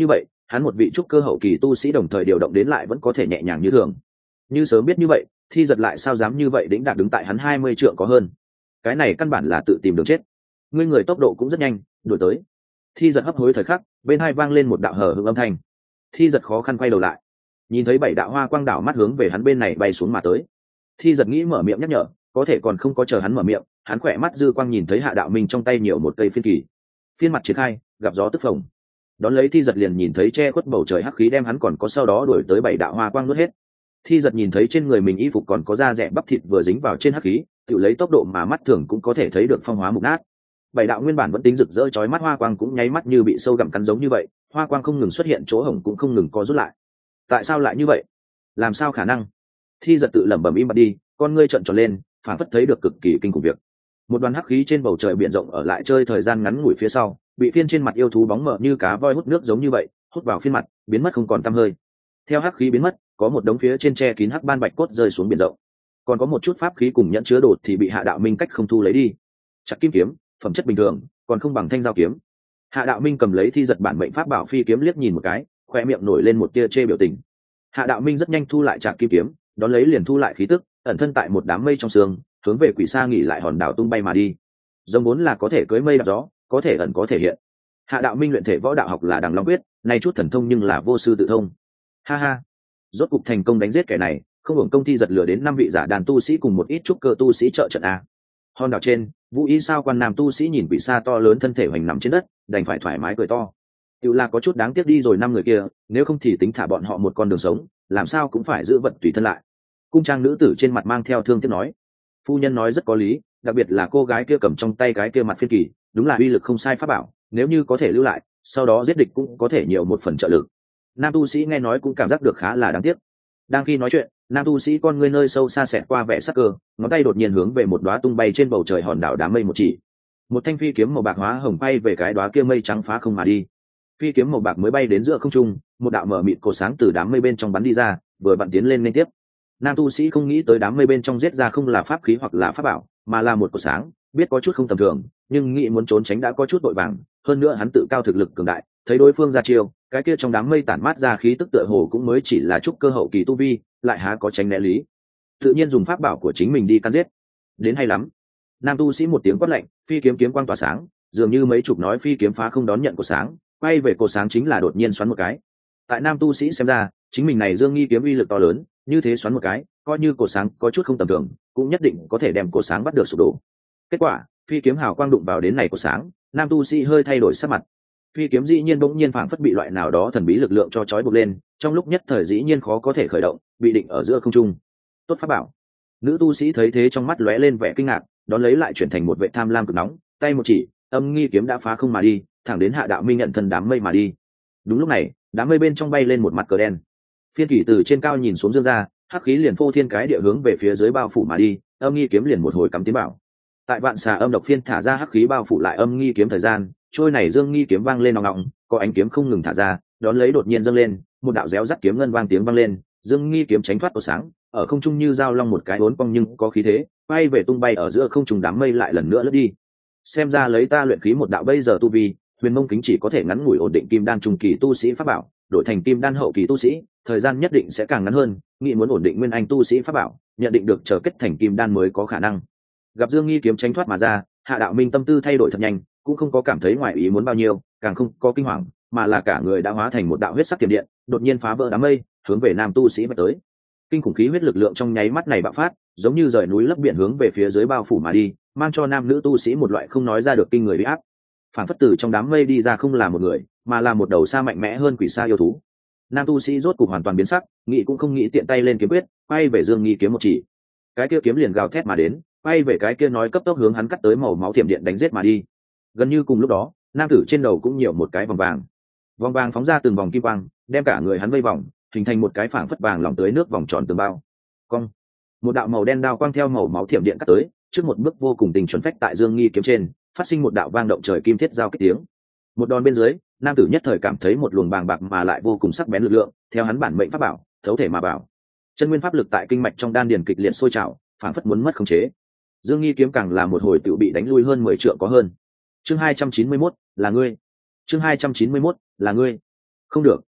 hắn một vị trúc cơ hậu kỳ tu sĩ đồng thời điều động đến lại vẫn có thể nhẹ nhàng như thường. Như sớm biết như vậy, Thi Giật lại sao dám như vậy đĩnh đạc đứng tại hắn hai mươi trượng có hơn. Cái này căn bản là tự tìm đường chết. Ngươi người tốc độ cũng rất nhanh, đuổi tới. Thi Giật hấp hối thời khắc, bên hai vang lên một đạo hờ hững âm thanh. Thi Giật khó khăn quay đầu lại, nhìn thấy bảy đạo hoa quang đảo mắt hướng về hắn bên này bay xuống mà tới. Thi Giật nghĩ mở miệng nhắc nhở, có thể còn không có chờ hắn mở miệng, hắn khỏe mắt dư quang nhìn thấy Hạ Đạo Minh trong tay nhiều một cây phiên kỳ. Phiên mặt triển khai, gặp gió tức phồng. Đón lấy Thi Giật liền nhìn thấy che khuất bầu trời hắc khí đem hắn còn có sau đó đuổi tới bảy đạo hoa quang nuốt hết. Thi Giật nhìn thấy trên người mình y phục còn có da rẻ bắp thịt vừa dính vào trên hắc khí, tự lấy tốc độ mà mắt thường cũng có thể thấy được phong hóa mục nát. Bảy đạo nguyên bản vẫn tính rực rỡ chói mắt hoa quang cũng nháy mắt như bị sâu gặm cắn giống như vậy, hoa quang không ngừng xuất hiện chỗ hổng cũng không ngừng co rút lại. Tại sao lại như vậy? Làm sao khả năng? Thi Giật tự lẩm bẩm im bặt đi, con ngươi trợn tròn lên, phản phất thấy được cực kỳ kinh khủng việc. Một đoàn hắc khí trên bầu trời biển rộng ở lại chơi thời gian ngắn ngủi phía sau, bị phiên trên mặt yêu thú bóng mờ như cá voi hút nước giống như vậy, hút vào phiên mặt, biến mất không còn tăm hơi. Theo hắc khí biến mất, có một đống phía trên che kín hắc ban bạch cốt rơi xuống biển rộng. Còn có một chút pháp khí cùng nhẫn chứa đồ thì bị Hạ Đạo Minh cách không thu lấy đi. Chặt kim kiếm, phẩm chất bình thường, còn không bằng thanh giao kiếm. Hạ Đạo Minh cầm lấy Thi Giật bản mệnh pháp bảo phi kiếm liếc nhìn một cái, khoe miệng nổi lên một tia chê biểu tình. Hạ Đạo Minh rất nhanh thu lại chặt kim kiếm, đón lấy liền thu lại khí tức, ẩn thân tại một đám mây trong sương, hướng về quỷ xa nghỉ lại hòn đảo tung bay mà đi. Giống vốn là có thể cưỡi mây đạp gió, có thể ẩn có thể hiện. Hạ Đạo Minh luyện thể võ đạo học là Đằng Long quyết, nay chút thần thông nhưng là vô sư tự thông. Ha ha, rốt cục thành công đánh giết kẻ này, không hưởng công Thi Giật lừa đến năm vị giả đàn tu sĩ cùng một ít trúc cơ tu sĩ trợ trận a. Hòn đảo trên, Vũ Y sao quan nam tu sĩ nhìn quỷ xa to lớn thân thể hoành nằm trên đất, đành phải thoải mái cười to. Tiểu là có chút đáng tiếc đi rồi năm người kia, nếu không thì tính thả bọn họ một con đường sống, làm sao cũng phải giữ vận tùy thân lại. Cung trang nữ tử trên mặt mang theo thương tiếc nói, phu nhân nói rất có lý, đặc biệt là cô gái kia cầm trong tay cái kia mặt phiên kỳ, đúng là uy lực không sai pháp bảo, nếu như có thể lưu lại, sau đó giết địch cũng có thể nhiều một phần trợ lực. Nam tu sĩ nghe nói cũng cảm giác được khá là đáng tiếc. Đang khi nói chuyện, nam tu sĩ con ngươi nơi sâu xa xẹt qua vẻ sắc cơ, ngón tay đột nhiên hướng về một đóa tung bay trên bầu trời hòn đảo đám mây một chỉ. Một thanh phi kiếm màu bạc hóa hồng bay về cái đóa kia mây trắng phá không mà đi. Phi kiếm màu bạc mới bay đến giữa không trung, một đạo mở mịt cột sáng từ đám mây bên trong bắn đi ra, vừa bắn tiến lên liên tiếp. Nam tu sĩ không nghĩ tới đám mây bên trong giết ra không là pháp khí hoặc là pháp bảo, mà là một cột sáng, biết có chút không tầm thường, nhưng nghĩ muốn trốn tránh đã có chút vội vàng, hơn nữa hắn tự cao thực lực cường đại, thấy đối phương ra chiêu, cái kia trong đám mây tản mát ra khí tức tựa hồ cũng mới chỉ là trúc cơ hậu kỳ tu vi, lại há có tránh né lý. Tự nhiên dùng pháp bảo của chính mình đi căn giết. Đến hay lắm. Nam tu sĩ một tiếng quát lạnh, phi kiếm kiếm quang tỏa sáng, dường như mấy chục nói phi kiếm phá không đón nhận của sáng, quay về cột sáng chính là đột nhiên xoắn một cái. Tại nam tu sĩ xem ra, chính mình này dương nghi kiếm uy lực to lớn, như thế xoắn một cái, coi như cột sáng có chút không tầm thường, cũng nhất định có thể đem cột sáng bắt được sụp đổ. Kết quả, phi kiếm hào quang đụng vào đến này cột sáng, nam tu sĩ hơi thay đổi sắc mặt. Phi kiếm dĩ nhiên bỗng nhiên phảng phất bị loại nào đó thần bí lực lượng cho trói buộc lên, trong lúc nhất thời dĩ nhiên khó có thể khởi động, bị định ở giữa không trung. Tốt pháp bảo. Nữ tu sĩ thấy thế trong mắt lóe lên vẻ kinh ngạc, đón lấy lại chuyển thành một vệ tham lam cực nóng, tay một chỉ, âm nghi kiếm đã phá không mà đi, thẳng đến Hạ Đạo Minh nhận thân đám mây mà đi. Đúng lúc này, đám mây bên trong bay lên một mặt cờ đen. Phiên Kỷ từ trên cao nhìn xuống dương ra, hắc khí liền phô thiên cái địa hướng về phía dưới bao phủ mà đi, âm nghi kiếm liền một hồi cắm tiến bảo. Tại vạn xà âm độc phiên thả ra hắc khí bao phủ lại âm nghi kiếm thời gian, trôi này dương nghi kiếm vang lên nòng nòng, có ánh kiếm không ngừng thả ra, đón lấy đột nhiên dâng lên, một đạo réo rắt kiếm ngân vang tiếng vang lên, dương nghi kiếm tránh thoát của sáng, ở không trung như dao long một cái uốn cong nhưng có khí thế, bay về tung bay ở giữa không trung đám mây lại lần nữa lướt đi. Xem ra lấy ta luyện khí một đạo bây giờ tu vi, huyền mông kính chỉ có thể ngắn ngủi ổn định kim đan trung kỳ tu sĩ pháp bảo, đổi thành kim đan hậu kỳ tu sĩ, thời gian nhất định sẽ càng ngắn hơn, nghĩ muốn ổn định nguyên anh tu sĩ pháp bảo, nhận định được chờ kết thành kim đan mới có khả năng. Gặp dương nghi kiếm tránh thoát mà ra, Hạ Đạo Minh tâm tư thay đổi thật nhanh, cũng không có cảm thấy ngoài ý muốn bao nhiêu, càng không có kinh hoàng, mà là cả người đã hóa thành một đạo huyết sắc tiềm điện, đột nhiên phá vỡ đám mây, hướng về nam tu sĩ vạch tới. Kinh khủng khí huyết lực lượng trong nháy mắt này bạo phát, giống như rời núi lấp biển hướng về phía dưới bao phủ mà đi, mang cho nam nữ tu sĩ một loại không nói ra được kinh người uy áp. Phản phất từ trong đám mây đi ra không là một người, mà là một đầu xa mạnh mẽ hơn quỷ xa yêu thú. Nam tu sĩ rốt cục hoàn toàn biến sắc, nghĩ cũng không nghĩ tiện tay lên kiếm quyết, quay về dương nghi kiếm một chỉ. Cái kia kiếm liền gào thét mà đến, quay về cái kia nói cấp tốc hướng hắn cắt tới màu máu thiểm điện đánh giết mà đi. Gần như cùng lúc đó, nam tử trên đầu cũng nhiều một cái vòng vàng. Vòng vàng phóng ra từng vòng kim quang, đem cả người hắn vây vòng, hình thành một cái phảng phất vàng lỏng tưới nước vòng tròn tường bao. Cong. Một đạo màu đen đao quang theo màu máu thiểm điện cắt tới, trước một bước vô cùng tình chuẩn phách tại dương nghi kiếm trên, phát sinh một đạo vang động trời kim thiết giao kích tiếng. Một đòn bên dưới, nam tử nhất thời cảm thấy một luồng bàng bạc mà lại vô cùng sắc bén lực lượng, theo hắn bản mệnh pháp bảo, thấu thể mà bảo. Chân nguyên pháp lực tại kinh mạch trong đan điền kịch liệt sôi trào, phảng phất muốn mất khống chế. Dương nghi kiếm càng là một hồi tự bị đánh lui hơn mười trượng có hơn. Chương hai trăm chín mươi mốt, là ngươi. Chương hai trăm chín mươi mốt, là ngươi. Không được,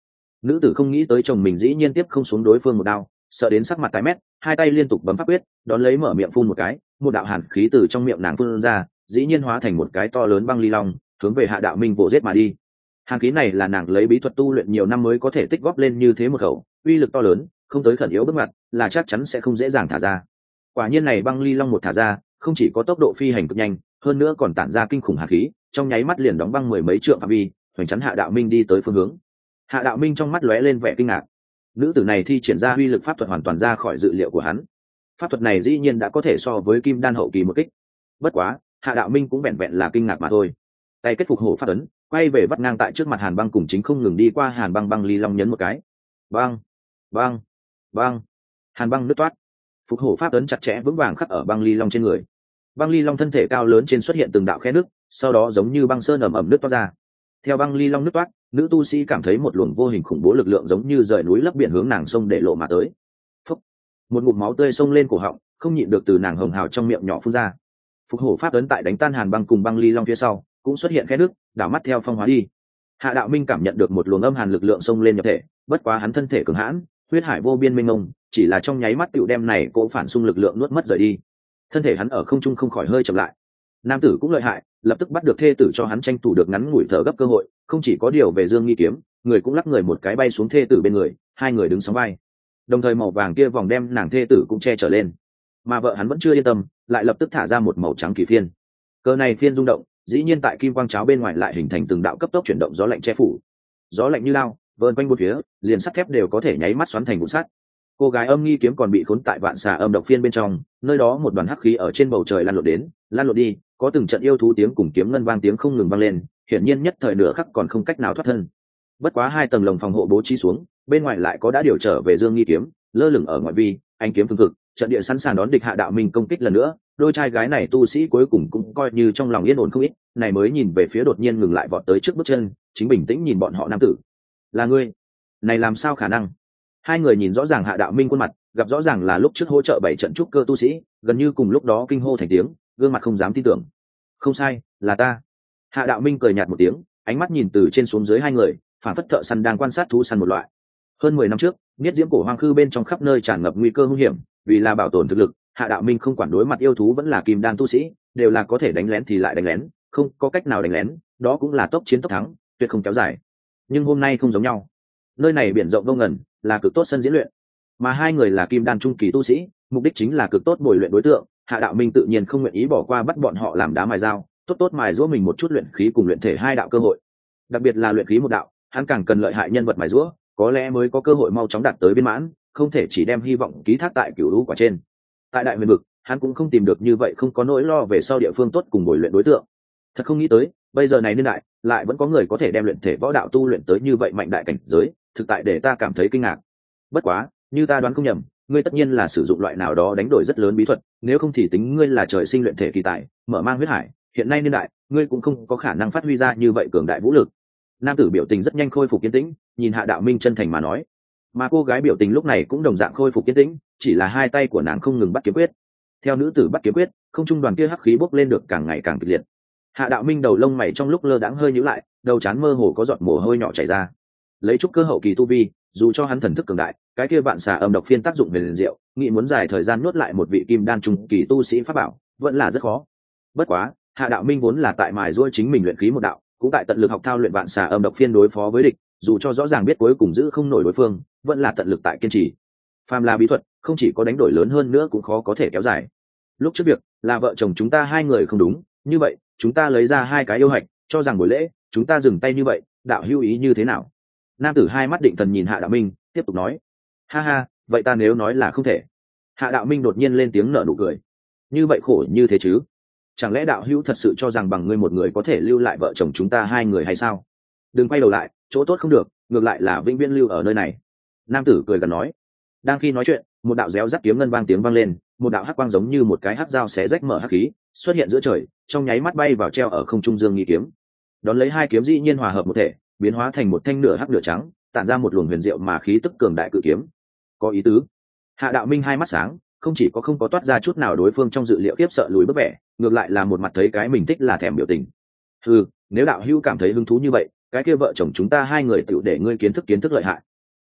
Nữ tử không nghĩ tới chồng mình dĩ nhiên tiếp không xuống đối phương một đao, sợ đến sắc mặt tái mét, hai tay liên tục bấm pháp quyết, đón lấy mở miệng phun một cái, một đạo hàn khí từ trong miệng nàng phun ra, dĩ nhiên hóa thành một cái to lớn băng ly long, hướng về Hạ Đạo Minh vồ giết mà đi. Hàn khí này là nàng lấy bí thuật tu luyện nhiều năm mới có thể tích góp lên như thế một khẩu, uy lực to lớn, không tới khẩn yếu bước ngoặt, là chắc chắn sẽ không dễ dàng thả ra. Quả nhiên này băng ly long một thả ra, không chỉ có tốc độ phi hành cực nhanh, hơn nữa còn tản ra kinh khủng hàn khí, trong nháy mắt liền đóng băng mười mấy trượng phạm vi, hoành chắn Hạ Đạo Minh đi tới phương hướng. Hạ Đạo Minh trong mắt lóe lên vẻ kinh ngạc. Nữ tử này thi triển ra uy lực pháp thuật hoàn toàn ra khỏi dự liệu của hắn. Pháp thuật này dĩ nhiên đã có thể so với kim đan hậu kỳ một kích. Bất quá, Hạ Đạo Minh cũng vẹn vẹn là kinh ngạc mà thôi. Tay kết phục hổ pháp ấn, quay về vắt ngang tại trước mặt Hàn Băng cùng chính không ngừng đi qua Hàn Băng băng ly long nhấn một cái. Băng, băng, băng. Hàn Băng nứt toát. Phục hổ pháp ấn chặt chẽ vững vàng khắc ở băng ly long trên người. Băng ly long thân thể cao lớn trên xuất hiện từng đạo khe nước, sau đó giống như băng sơn ẩm ẩm nứt toát ra. Theo băng ly long nứt toát, nữ tu sĩ cảm thấy một luồng vô hình khủng bố lực lượng giống như rời núi lấp biển hướng nàng sông để lộ mà tới. Phúc. Một ngụm máu tươi xông lên cổ họng, không nhịn được từ nàng hồng hào trong miệng nhỏ phun ra. Phục hổ pháp ấn tại đánh tan Hàn Băng cùng băng ly long phía sau, cũng xuất hiện khe nước, đảo mắt theo phong hóa đi. Hạ Đạo Minh cảm nhận được một luồng âm hàn lực lượng xông lên nhập thể, bất quá hắn thân thể cường hãn, huyết hải vô biên mênh mông, chỉ là trong nháy mắt tựu đem này cỗ phản xung lực lượng nuốt mất rời đi. Thân thể hắn ở không trung không khỏi hơi chậm lại. Nam tử cũng lợi hại, lập tức bắt được thê tử cho hắn tranh thủ được ngắn ngủi thở gấp cơ hội, không chỉ có điều về Dương Nghi kiếm, người cũng lắc người một cái bay xuống thê tử bên người, hai người đứng sóng vai. Đồng thời màu vàng kia vòng đem nàng thê tử cũng che trở lên. Mà vợ hắn vẫn chưa yên tâm, lại lập tức thả ra một màu trắng kỳ phiên. Cơ này phiên rung động, dĩ nhiên tại kim quang cháo bên ngoài lại hình thành từng đạo cấp tốc chuyển động gió lạnh che phủ. Gió lạnh như lao, vờn quanh bốn phía, liền sắt thép đều có thể nháy mắt xoắn thành vụn sắt. Cô gái Âm Nghi kiếm còn bị khốn tại vạn xà âm độc phiên bên trong, nơi đó một đoàn hắc khí ở trên bầu trời lan lộn đến, lan lộn đi, có từng trận yêu thú tiếng cùng kiếm ngân vang tiếng không ngừng vang lên, hiển nhiên nhất thời nửa khắc còn không cách nào thoát thân. Bất quá hai tầng lồng phòng hộ bố trí xuống, bên ngoài lại có đã điều trở về Dương Nghi kiếm, lơ lửng ở ngoại vi, anh kiếm phương thực, trận địa sẵn sàng đón địch Hạ Đạo Minh công kích lần nữa, đôi trai gái này tu sĩ cuối cùng cũng coi như trong lòng yên ổn không ít, này mới nhìn về phía đột nhiên ngừng lại vọt tới trước bước chân, chính bình tĩnh nhìn bọn họ nam tử. Là ngươi? Này làm sao khả năng? Hai người nhìn rõ ràng Hạ Đạo Minh khuôn mặt, gặp rõ ràng là lúc trước hỗ trợ bảy trận trúc cơ tu sĩ, gần như cùng lúc đó kinh hô thành tiếng, gương mặt không dám tin tưởng. Không sai, là ta. Hạ Đạo Minh cười nhạt một tiếng, ánh mắt nhìn từ trên xuống dưới hai người, phản phất thợ săn đang quan sát thú săn một loại. Hơn mười năm trước, Niết Diễm cổ hoang khư bên trong khắp nơi tràn ngập nguy cơ hung hiểm, vì là bảo tồn thực lực, Hạ Đạo Minh không quản đối mặt yêu thú vẫn là kim đan tu sĩ, đều là có thể đánh lén thì lại đánh lén, không có cách nào đánh lén, đó cũng là tốc chiến tốc thắng, tuyệt không kéo dài. Nhưng hôm nay không giống nhau. Nơi này biển rộng vô ngần, là cực tốt sân diễn luyện, mà hai người là kim đan trung kỳ tu sĩ, mục đích chính là cực tốt bồi luyện đối tượng. Hạ Đạo Minh tự nhiên không nguyện ý bỏ qua bắt bọn họ làm đá mài dao, tốt tốt mài giũa mình một chút luyện khí cùng luyện thể hai đạo cơ hội. Đặc biệt là luyện khí một đạo, hắn càng cần lợi hại nhân vật mài giũa, có lẽ mới có cơ hội mau chóng đạt tới viên mãn, không thể chỉ đem hy vọng ký thác tại cửu lũ quả trên. Tại đại huyền vực, hắn cũng không tìm được như vậy không có nỗi lo về sau địa phương tốt cùng bồi luyện đối tượng. Thật không nghĩ tới, bây giờ này niên đại, lại vẫn có người có thể đem luyện thể võ đạo tu luyện tới như vậy mạnh đại cảnh giới, thực tại để ta cảm thấy kinh ngạc. Bất quá, như ta đoán không nhầm, ngươi tất nhiên là sử dụng loại nào đó đánh đổi rất lớn bí thuật, nếu không thì tính ngươi là trời sinh luyện thể kỳ tài, mở mang huyết hải, hiện nay niên đại, ngươi cũng không có khả năng phát huy ra như vậy cường đại vũ lực. Nam tử biểu tình rất nhanh khôi phục kiên tĩnh, nhìn Hạ Đạo Minh chân thành mà nói. Mà cô gái biểu tình lúc này cũng đồng dạng khôi phục kiên tĩnh, chỉ là hai tay của nàng không ngừng bắt kiếm quyết. Theo nữ tử bắt kiếm quyết, không trung đoàn kia hắc khí bốc lên được càng ngày càng kịch liệt. Hạ Đạo Minh đầu lông mày trong lúc lơ đãng hơi nhíu lại, đầu trán mơ hồ có giọt mồ hôi nhỏ chảy ra. Lấy chút cơ hậu kỳ tu vi, dù cho hắn thần thức cường đại, cái kia vạn xà âm độc phiên tác dụng về liền diệu, nghĩ muốn dài thời gian nuốt lại một vị kim đan trung kỳ tu sĩ pháp bảo, vẫn là rất khó. Bất quá, Hạ Đạo Minh vốn là tại mài giũa chính mình luyện khí một đạo, cũng tại tận lực học thao luyện vạn xà âm độc phiên đối phó với địch, dù cho rõ ràng biết cuối cùng giữ không nổi đối phương, vẫn là tận lực tại kiên trì. Phàm là bí thuật, không chỉ có đánh đổi lớn hơn nữa cũng khó có thể kéo dài. Lúc trước việc là vợ chồng chúng ta hai người không đúng, như vậy, chúng ta lấy ra hai cái yêu hạch, cho rằng buổi lễ, chúng ta dừng tay như vậy, đạo hữu ý như thế nào? Nam tử hai mắt định thần nhìn Hạ Đạo Minh, tiếp tục nói. Ha ha, vậy ta nếu nói là không thể. Hạ Đạo Minh đột nhiên lên tiếng nở nụ cười. Như vậy khổ như thế chứ? Chẳng lẽ đạo hữu thật sự cho rằng bằng ngươi một người có thể lưu lại vợ chồng chúng ta hai người hay sao? Đừng quay đầu lại, chỗ tốt không được, ngược lại là vĩnh viễn lưu ở nơi này. Nam tử cười gần nói. Đang khi nói chuyện, một đạo réo rắt kiếm ngân vang tiếng vang lên, một đạo hắc quang giống như một cái hắc dao xé rách mở hắc khí, xuất hiện giữa trời, trong nháy mắt bay vào treo ở không trung Dương Nghi kiếm. Đón lấy hai kiếm dĩ nhiên hòa hợp một thể, biến hóa thành một thanh nửa hắc nửa trắng, tản ra một luồng huyền diệu mà khí tức cường đại cự kiếm. Có ý tứ. Hạ Đạo Minh hai mắt sáng, không chỉ có không có toát ra chút nào đối phương trong dự liệu khiếp sợ lùi bước vẻ, ngược lại là một mặt thấy cái mình thích là thèm biểu tình. Ừ, nếu đạo hữu cảm thấy hứng thú như vậy, cái kia vợ chồng chúng ta hai người tựu để ngươi kiến thức kiến thức lợi hại.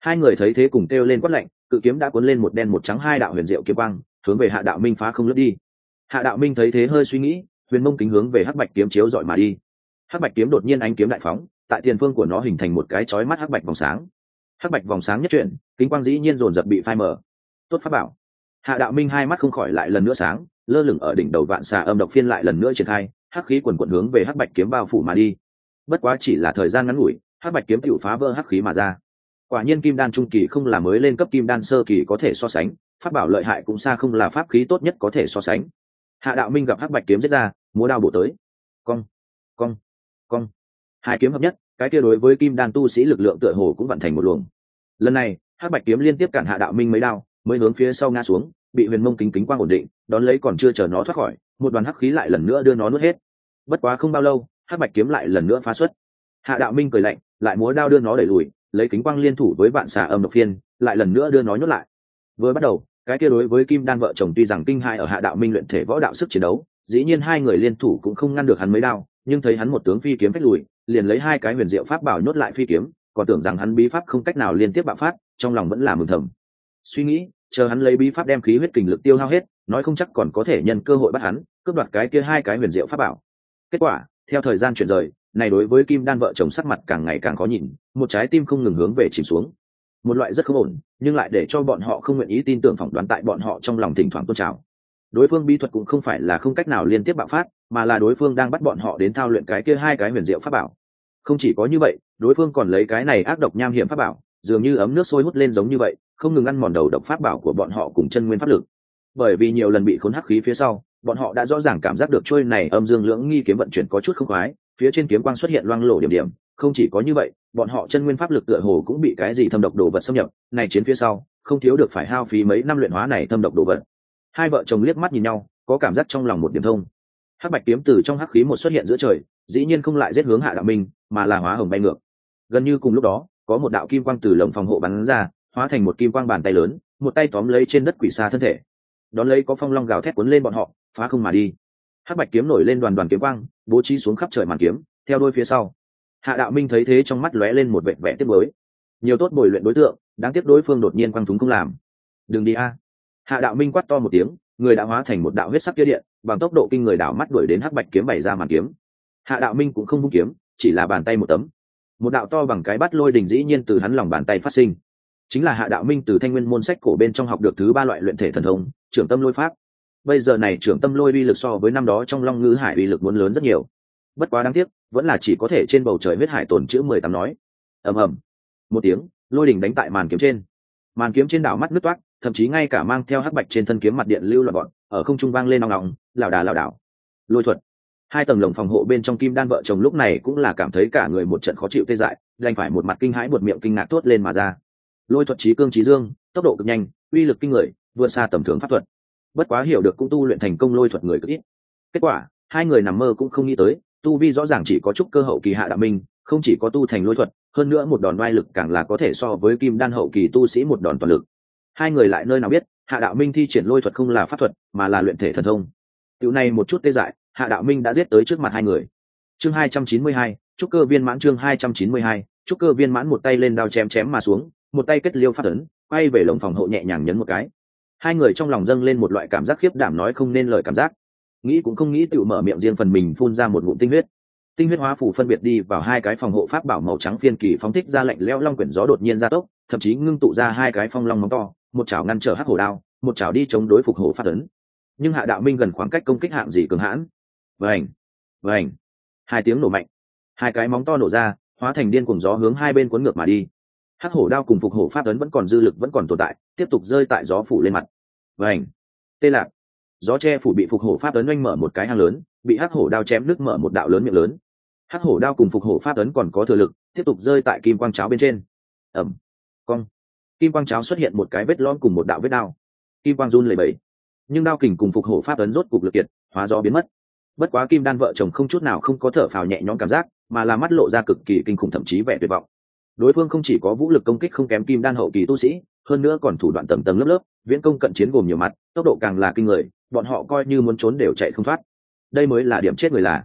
Hai người thấy thế cùng kêu lên quát lạnh, cự kiếm đã cuốn lên một đen một trắng hai đạo huyền diệu kiếm quang, hướng về Hạ Đạo Minh phá không lướt đi. Hạ Đạo Minh thấy thế hơi suy nghĩ, huyền mông kính hướng về hắc bạch kiếm chiếu dọi mà đi. Hắc bạch kiếm đột nhiên ánh kiếm đại phóng, tại tiền phương của nó hình thành một cái chói mắt hắc bạch vòng sáng. Hắc bạch vòng sáng nhất chuyển, kính quang dĩ nhiên dồn dập bị phai mờ. Tốt pháp bảo. Hạ Đạo Minh hai mắt không khỏi lại lần nữa sáng, lơ lửng ở đỉnh đầu vạn xà âm độc phiên lại lần nữa triển khai, hắc khí quần quần hướng về hắc bạch kiếm bao phủ mà đi. Bất quá chỉ là thời gian ngắn ngủi, hắc bạch kiếm tựu phá vỡ hắc khí mà ra. Quả nhiên kim đan trung kỳ không là mới lên cấp kim đan sơ kỳ có thể so sánh, pháp bảo lợi hại cũng xa không là pháp khí tốt nhất có thể so sánh. Hạ Đạo Minh gặp hắc bạch kiếm giết ra, múa đao bổ tới. Cong, cong, cong. Hai kiếm hợp nhất, cái kia đối với kim đan tu sĩ lực lượng tựa hồ cũng vận thành một luồng. Lần này, hắc bạch kiếm liên tiếp cản Hạ Đạo Minh mấy đao, mới hướng phía sau ngã xuống, bị huyền mông kính kính quang ổn định, đón lấy còn chưa chờ nó thoát khỏi, một đoàn hắc khí lại lần nữa đưa nó nuốt hết. Bất quá không bao lâu, hắc bạch kiếm lại lần nữa phá xuất. Hạ Đạo Minh cười lạnh, lại múa đao đưa nó đẩy lùi, lấy kính quang liên thủ với vạn xà âm độc phiên, lại lần nữa đưa nó nhốt lại. Vừa bắt đầu, cái kia đối với kim đan vợ chồng tuy rằng kinh hại ở Hạ Đạo Minh luyện thể võ đạo sức chiến đấu, dĩ nhiên hai người liên thủ cũng không ngăn được hắn mấy đao, nhưng thấy hắn một tướng phi kiếm phách lùi, liền lấy hai cái huyền diệu pháp bảo nhốt lại phi kiếm, còn tưởng rằng hắn bí pháp không cách nào liên tiếp bạo phát, trong lòng vẫn là mừng thầm. Suy nghĩ, chờ hắn lấy bí pháp đem khí huyết kình lực tiêu hao hết, nói không chắc còn có thể nhân cơ hội bắt hắn, cướp đoạt cái kia hai cái huyền diệu pháp bảo. Kết quả, theo thời gian chuyển rời, này đối với kim đan vợ chồng sắc mặt càng ngày càng khó nhìn, một trái tim không ngừng hướng về chìm xuống. Một loại rất không ổn, nhưng lại để cho bọn họ không nguyện ý tin tưởng phỏng đoán tại bọn họ trong lòng thỉnh thoảng tôn trào. Đối phương bí thuật cũng không phải là không cách nào liên tiếp bạo phát, mà là đối phương đang bắt bọn họ đến thao luyện cái kia hai cái huyền diệu pháp bảo. Không chỉ có như vậy, đối phương còn lấy cái này ác độc nham hiểm pháp bảo, dường như ấm nước sôi hút lên giống như vậy, không ngừng ăn mòn đầu độc pháp bảo của bọn họ cùng chân nguyên pháp lực. Bởi vì nhiều lần bị khốn hắc khí phía sau, bọn họ đã rõ ràng cảm giác được trôi này âm dương lưỡng nghi kiếm vận chuyển có chút không khoái, phía trên kiếm quang xuất hiện loang lổ điểm điểm. Không chỉ có như vậy, bọn họ chân nguyên pháp lực tựa hồ cũng bị cái gì thâm độc đồ vật xâm nhập, này chiến phía sau, không thiếu được phải hao phí mấy năm luyện hóa này thâm độc đồ vật. Hai vợ chồng liếc mắt nhìn nhau, có cảm giác trong lòng một điểm thông. Hắc bạch kiếm từ trong hắc khí một xuất hiện giữa trời, dĩ nhiên không lại giết hướng Hạ Đạo Minh, mà là hóa hồng bay ngược. Gần như cùng lúc đó, có một đạo kim quang từ lồng phòng hộ bắn ra, hóa thành một kim quang bàn tay lớn, một tay tóm lấy trên đất quỷ xa thân thể. Đón lấy có phong long gào thét cuốn lên bọn họ, phá không mà đi. Hắc bạch kiếm nổi lên đoàn đoàn kiếm quang, bố trí xuống khắp trời màn kiếm, theo đuôi phía sau. Hạ Đạo Minh thấy thế trong mắt lóe lên một vẻ vẻ tiếc nuối. Nhiều tốt bồi luyện đối tượng, đáng tiếc đối phương đột nhiên quang thúng không làm. Đừng đi a! Hạ Đạo Minh quát to một tiếng, người đã hóa thành một đạo huyết sắc tia điện, bằng tốc độ kinh người đảo mắt đuổi đến hắc bạch kiếm bày ra màn kiếm. Hạ Đạo Minh cũng không vung kiếm, chỉ là bàn tay một tấm, một đạo to bằng cái bát lôi đình dĩ nhiên từ hắn lòng bàn tay phát sinh. Chính là Hạ Đạo Minh từ Thanh Nguyên môn sách cổ bên trong học được thứ ba loại luyện thể thần thông, Trưởng Tâm Lôi pháp. Bây giờ này Trưởng Tâm Lôi uy lực so với năm đó trong Long Ngư Hải uy lực muốn lớn rất nhiều. Bất quá đáng tiếc, vẫn là chỉ có thể trên bầu trời huyết hải tồn chữ mười tám nói. Ầm ầm, một tiếng, lôi đỉnh đánh tại màn kiếm trên. Màn kiếm trên đảo mắt nứt toác, thậm chí ngay cả mang theo hắc bạch trên thân kiếm mặt điện lưu loạn bọn, ở không trung vang lên nòng nòng, lảo đà lảo đảo. Lôi thuật. Hai tầng lồng phòng hộ bên trong kim đan vợ chồng lúc này cũng là cảm thấy cả người một trận khó chịu tê dại, đành phải một mặt kinh hãi buột miệng kinh ngạc thốt lên mà ra. Lôi thuật chí cương chí dương, tốc độ cực nhanh, uy lực kinh người, vượt xa tầm thường pháp thuật. Bất quá hiểu được cũng tu luyện thành công lôi thuật người cực ít. Kết quả, hai người nằm mơ cũng không nghĩ tới, tu vi rõ ràng chỉ có chút cơ hậu kỳ Hạ Đạo Minh, không chỉ có tu thành lôi thuật, hơn nữa một đòn oai lực càng là có thể so với kim đan hậu kỳ tu sĩ một đòn toàn lực. Hai người lại nơi nào biết, Hạ Đạo Minh thi triển lôi thuật không là pháp thuật, mà là luyện thể thần thông. Tiểu này một chút tê dại, Hạ Đạo Minh đã giết tới trước mặt hai người. Chương hai trăm chín mươi hai, trúc cơ viên mãn. Chương hai trăm chín mươi hai, trúc cơ viên mãn. Một tay lên đao chém chém mà xuống, một tay kết liêu pháp ấn, quay về lồng phòng hộ nhẹ nhàng nhấn một cái. Hai người trong lòng dâng lên một loại cảm giác khiếp đảm nói không nên lời cảm giác. Nghĩ cũng không nghĩ tự mở miệng riêng phần mình phun ra một ngụm tinh huyết. Tinh huyết hóa phủ phân biệt đi vào hai cái phòng hộ pháp bảo màu trắng phiên kỳ phóng thích ra lạnh lẽo long quyển gió đột nhiên gia tốc, thậm chí ngưng tụ ra hai cái phong long móng to, một chảo ngăn trở hắc hổ đao, một chảo đi chống đối phục hổ pháp ấn. Nhưng Hạ Đạo Minh gần khoảng cách công kích hạng gì cường hãn. Vành, vành, hai tiếng nổ mạnh, hai cái móng to nổ ra, hóa thành điên cuồng gió hướng hai bên cuốn ngược mà đi. Hắc hổ đao cùng phục hổ pháp ấn vẫn còn dư lực vẫn còn tồn tại, tiếp tục rơi tại gió phủ lên mặt. Vành, tê lạc, gió che phủ bị phục hổ pháp ấn oanh mở một cái hang lớn, bị hắc hổ đao chém nứt mở một đạo lớn miệng lớn. Hắc hổ đao cùng phục hổ pháp ấn còn có thừa lực, tiếp tục rơi tại kim quang cháo bên trên. Ẩm, cong, kim quang cháo xuất hiện một cái vết lõm cùng một đạo vết đao. Kim quang run lẩy bẩy, nhưng đao kình cùng phục hổ pháp ấn rốt cục lực kiệt, hóa gió biến mất. Bất quá kim đan vợ chồng không chút nào không có thở phào nhẹ nhõm cảm giác, mà là mắt lộ ra cực kỳ kinh khủng thậm chí vẻ tuyệt vọng. Đối phương không chỉ có vũ lực công kích không kém kim đan hậu kỳ tu sĩ, hơn nữa còn thủ đoạn tầng tầng lớp lớp, viễn công cận chiến gồm nhiều mặt, tốc độ càng là kinh người, bọn họ coi như muốn trốn đều chạy không thoát. Đây mới là điểm chết người là.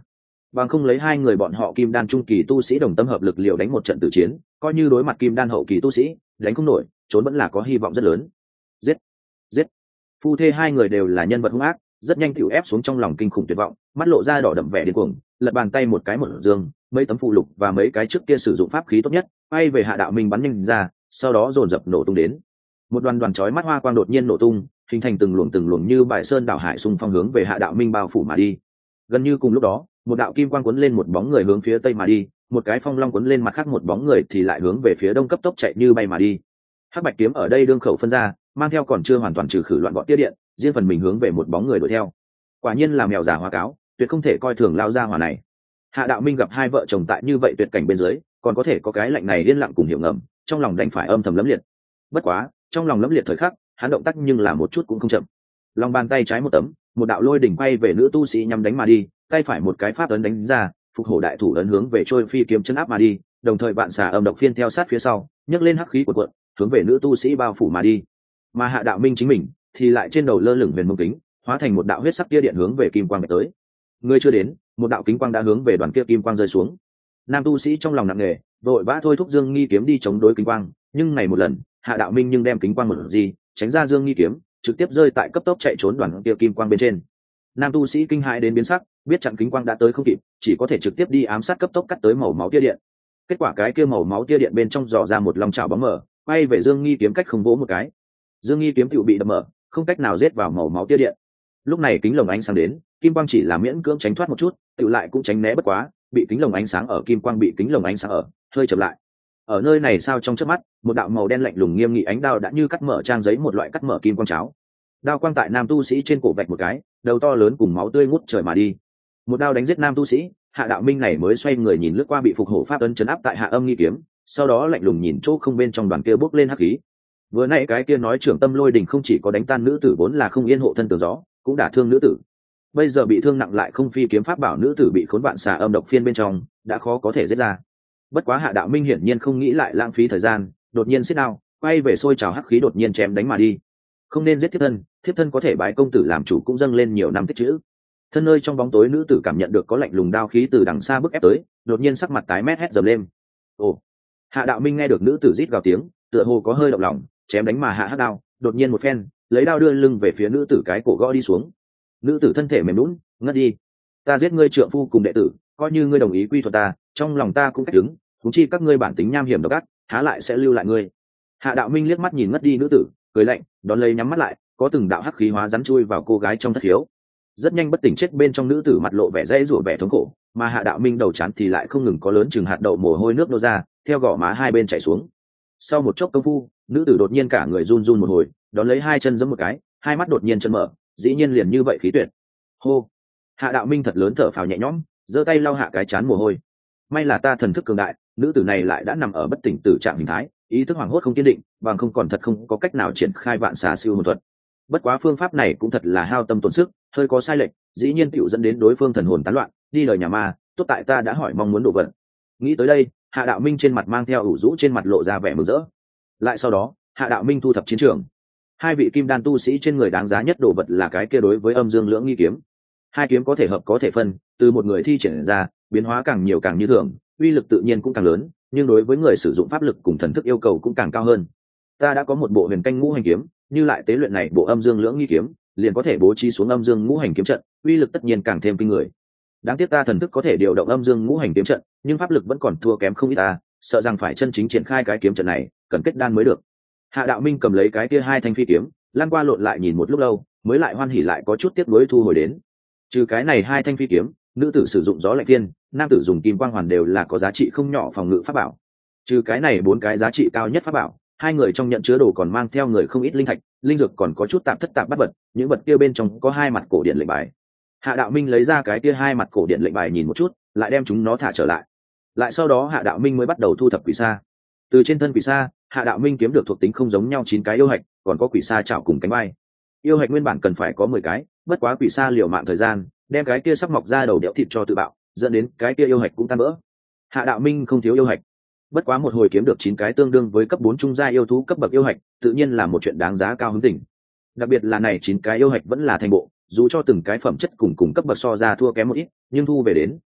bằng không lấy hai người bọn họ kim đan trung kỳ tu sĩ đồng tâm hợp lực liều đánh một trận tử chiến, coi như đối mặt kim đan hậu kỳ tu sĩ đánh không nổi, trốn vẫn là có hy vọng rất lớn. Giết, giết! Phu thê hai người đều là nhân vật hung ác, rất nhanh tiểu ép xuống trong lòng kinh khủng tuyệt vọng, mắt lộ ra đỏ đậm vẻ điên cuồng, lật bàn tay một cái một dương, mấy tấm phụ lục và mấy cái trước kia sử dụng pháp khí tốt nhất, bay về Hạ Đạo Minh bắn nhanh ra, sau đó dồn dập nổ tung đến. Một đoàn đoàn chói mắt hoa quang đột nhiên nổ tung, hình thành từng luồng từng luồng như bài sơn đảo hải xung phong hướng về Hạ Đạo Minh bao phủ mà đi. Gần như cùng lúc đó, một đạo kim quang cuốn lên một bóng người hướng phía tây mà đi, một cái phong long cuốn lên mặt khác một bóng người thì lại hướng về phía đông cấp tốc chạy như bay mà đi. Hắc bạch kiếm ở đây đương khẩu phân ra, mang theo còn chưa hoàn toàn trừ khử loạn bọn tia điện, riêng phần mình hướng về một bóng người đuổi theo. Quả nhiên là mèo giả hóa cáo, tuyệt không thể coi thường lao ra hỏa này. Hạ Đạo Minh gặp hai vợ chồng tại như vậy tuyệt cảnh bên dưới, còn có thể có cái lạnh này điên lặng cùng hiểu ngầm, trong lòng đành phải âm thầm lấm liệt. Bất quá, trong lòng lấm liệt thời khắc, hắn động tác nhưng là một chút cũng không chậm. Lòng bàn tay trái một tấm, một đạo lôi đỉnh quay về nữ tu sĩ nhắm đánh mà đi, tay phải một cái pháp ấn đánh ra, phục hổ đại thủ ấn hướng về trôi phi kiếm chân áp mà đi, đồng thời vạn xà âm độc phiên theo sát phía sau, nhấc lên hắc khí của cuộn, hướng về nữ tu sĩ bao phủ mà đi. Mà Hạ Đạo Minh chính mình thì lại trên đầu lơ lửng huyền mông kính, hóa thành một đạo huyết sắc tia điện hướng về kim quang tới. Người chưa đến, một đạo kính quang đã hướng về đoàn kia kim quang rơi xuống. Nam tu sĩ trong lòng nặng nề, vội vã thôi thúc Dương Nghi kiếm đi chống đối kính quang, nhưng này một lần, Hạ Đạo Minh nhưng đem kính quang một gì, tránh ra Dương Nghi kiếm, trực tiếp rơi tại cấp tốc chạy trốn đoàn kia kim quang bên trên. Nam tu sĩ kinh hãi đến biến sắc, biết chặn kính quang đã tới không kịp, chỉ có thể trực tiếp đi ám sát cấp tốc cắt tới màu máu tia điện. Kết quả cái kia màu máu tia điện bên trong dò ra một lòng chảo bóng mở, quay về Dương Nghi kiếm cách không vỗ một cái. Dương Nghi kiếm tựu bị đập mở, không cách nào giết vào màu máu tia điện. Lúc này kính lồng ánh sáng đến, kim quang chỉ là miễn cưỡng tránh thoát một chút, tựu lại cũng tránh né bất quá, bị kính lồng ánh sáng ở kim quang bị kính lồng ánh sáng ở, hơi chậm lại. Ở nơi này sao trong chớp mắt, một đạo màu đen lạnh lùng nghiêm nghị ánh đao đã như cắt mở trang giấy một loại cắt mở kim quang cháo. Đao quang tại nam tu sĩ trên cổ vạch một cái, đầu to lớn cùng máu tươi ngút trời mà đi. Một đao đánh giết nam tu sĩ, Hạ Đạo Minh này mới xoay người nhìn lướt qua bị phục hổ pháp ấn chấn áp tại Hạ Âm Nghi kiếm, sau đó lạnh lùng nhìn chỗ không bên trong đoàn kia bốc lên hắc khí. Vừa nãy cái kia nói trưởng tâm lôi đình không chỉ có đánh tan nữ tử vốn là không yên hộ thân tường gió, cũng đả thương nữ tử. Bây giờ bị thương nặng lại không phi kiếm pháp bảo nữ tử bị khốn vạn xà âm độc phiên bên trong, đã khó có thể giết ra. Bất quá Hạ Đạo Minh hiển nhiên không nghĩ lại lãng phí thời gian, đột nhiên xiết đao, quay về sôi trào hắc khí đột nhiên chém đánh mà đi. Không nên giết thiếp thân, thiếp thân có thể bái công tử làm chủ cũng dâng lên nhiều năm tích chữ. Thân nơi trong bóng tối nữ tử cảm nhận được có lạnh lùng đao khí từ đằng xa bức ép tới, đột nhiên sắc mặt tái mét hét dầm lên. Ồ! Hạ Đạo Minh nghe được nữ tử rít gào tiếng, tựa hồ có hơi động lòng, chém đánh mà hạ hắc đao, đột nhiên một phen, lấy đao đưa lưng về phía nữ tử cái cổ gõ đi xuống. Nữ tử thân thể mềm nhũn, ngất đi. Ta giết ngươi trượng phu cùng đệ tử, coi như ngươi đồng ý quy thuận ta, trong lòng ta cũng cách đứng, huống chi các ngươi bản tính nham hiểm độc ác, há lại sẽ lưu lại ngươi. Hạ Đạo Minh liếc mắt nhìn ngất đi nữ tử, cười lạnh, đón lấy nhắm mắt lại, có từng đạo hắc khí hóa rắn chui vào cô gái trong thất hiếu. Rất nhanh bất tỉnh chết bên trong nữ tử mặt lộ vẻ dãy rủa vẻ thống khổ, mà Hạ Đạo Minh đầu chán thì lại không ngừng có lớn chừng hạt đậu mồ hôi nước nô ra, theo gò má hai bên chảy xuống. Sau một chốc công phu, nữ tử đột nhiên cả người run run một hồi, đón lấy hai chân giẫm một cái, hai mắt đột nhiên chân mở, dĩ nhiên liền như vậy khí tuyệt. Hô! Hạ Đạo Minh thật lớn thở phào nhẹ nhõm, giơ tay lau hạ cái chán mồ hôi. May là ta thần thức cường đại, nữ tử này lại đã nằm ở bất tỉnh tử trạng hình thái, ý thức hoảng hốt không kiên định, bằng không còn thật không có cách nào triển khai vạn xà siêu hồn thuật. Bất quá phương pháp này cũng thật là hao tâm tổn sức, hơi có sai lệch, dĩ nhiên tiểu dẫn đến đối phương thần hồn tán loạn, đi lời nhà ma, tốt tại ta đã hỏi mong muốn đồ vật. Nghĩ tới đây, Hạ Đạo Minh trên mặt mang theo ủ rũ trên mặt lộ ra vẻ mừng rỡ. Lại sau đó, Hạ Đạo Minh thu thập chiến trường. Hai vị kim đan tu sĩ trên người đáng giá nhất đồ vật là cái kia đối với âm dương lưỡng nghi kiếm. Hai kiếm có thể hợp có thể phân, từ một người thi triển ra, biến hóa càng nhiều càng như thường, uy lực tự nhiên cũng càng lớn, nhưng đối với người sử dụng pháp lực cùng thần thức yêu cầu cũng càng cao hơn. Ta đã có một bộ huyền canh ngũ hành kiếm, như lại tế luyện này bộ âm dương lưỡng nghi kiếm, liền có thể bố trí xuống âm dương ngũ hành kiếm trận, uy lực tất nhiên càng thêm kinh người. Đáng tiếc ta thần thức có thể điều động âm dương ngũ hành kiếm trận, nhưng pháp lực vẫn còn thua kém không ít ta, sợ rằng phải chân chính triển khai cái kiếm trận này, cần kết đan mới được. Hạ Đạo Minh cầm lấy cái kia hai thanh phi kiếm, lan qua lộn lại nhìn một lúc lâu, mới lại hoan hỉ lại có chút tiếc nuối thu hồi đến. Trừ cái này hai thanh phi kiếm, nữ tử sử dụng gió lạnh phiên, nam tử dùng kim quang hoàn đều là có giá trị không nhỏ phòng ngự pháp bảo. Trừ cái này bốn cái giá trị cao nhất pháp bảo, hai người trong nhận chứa đồ còn mang theo người không ít linh thạch, linh dược còn có chút tạp thất tạp bắt vật, những vật kia bên trong có hai mặt cổ điện lệnh bài. Hạ Đạo Minh lấy ra cái kia hai mặt cổ điện lệnh bài nhìn một chút, lại đem chúng nó thả trở lại. Lại sau đó Hạ Đạo Minh mới bắt đầu thu thập quỷ sa. Từ trên thân quỷ sa, Hạ Đạo Minh kiếm được thuộc tính không giống nhau chín cái yêu hạch, còn có quỷ sa chảo cùng cánh bay. Yêu hạch nguyên bản cần phải có mười cái, bất quá quỷ sa liều mạng thời gian, đem cái kia sắp mọc ra đầu đẽo thịt cho tự bạo, dẫn đến cái kia yêu hạch cũng tan vỡ. Hạ Đạo Minh không thiếu yêu hạch, bất quá một hồi kiếm được chín cái tương đương với cấp bốn trung gia yêu thú cấp bậc yêu hạch, tự nhiên là một chuyện đáng giá cao hứng tình. Đặc biệt là này chín cái yêu hạch vẫn là thành bộ, dù cho từng cái phẩm chất cùng cùng cấp bậc so ra thua kém một ít, nhưng thu về đến,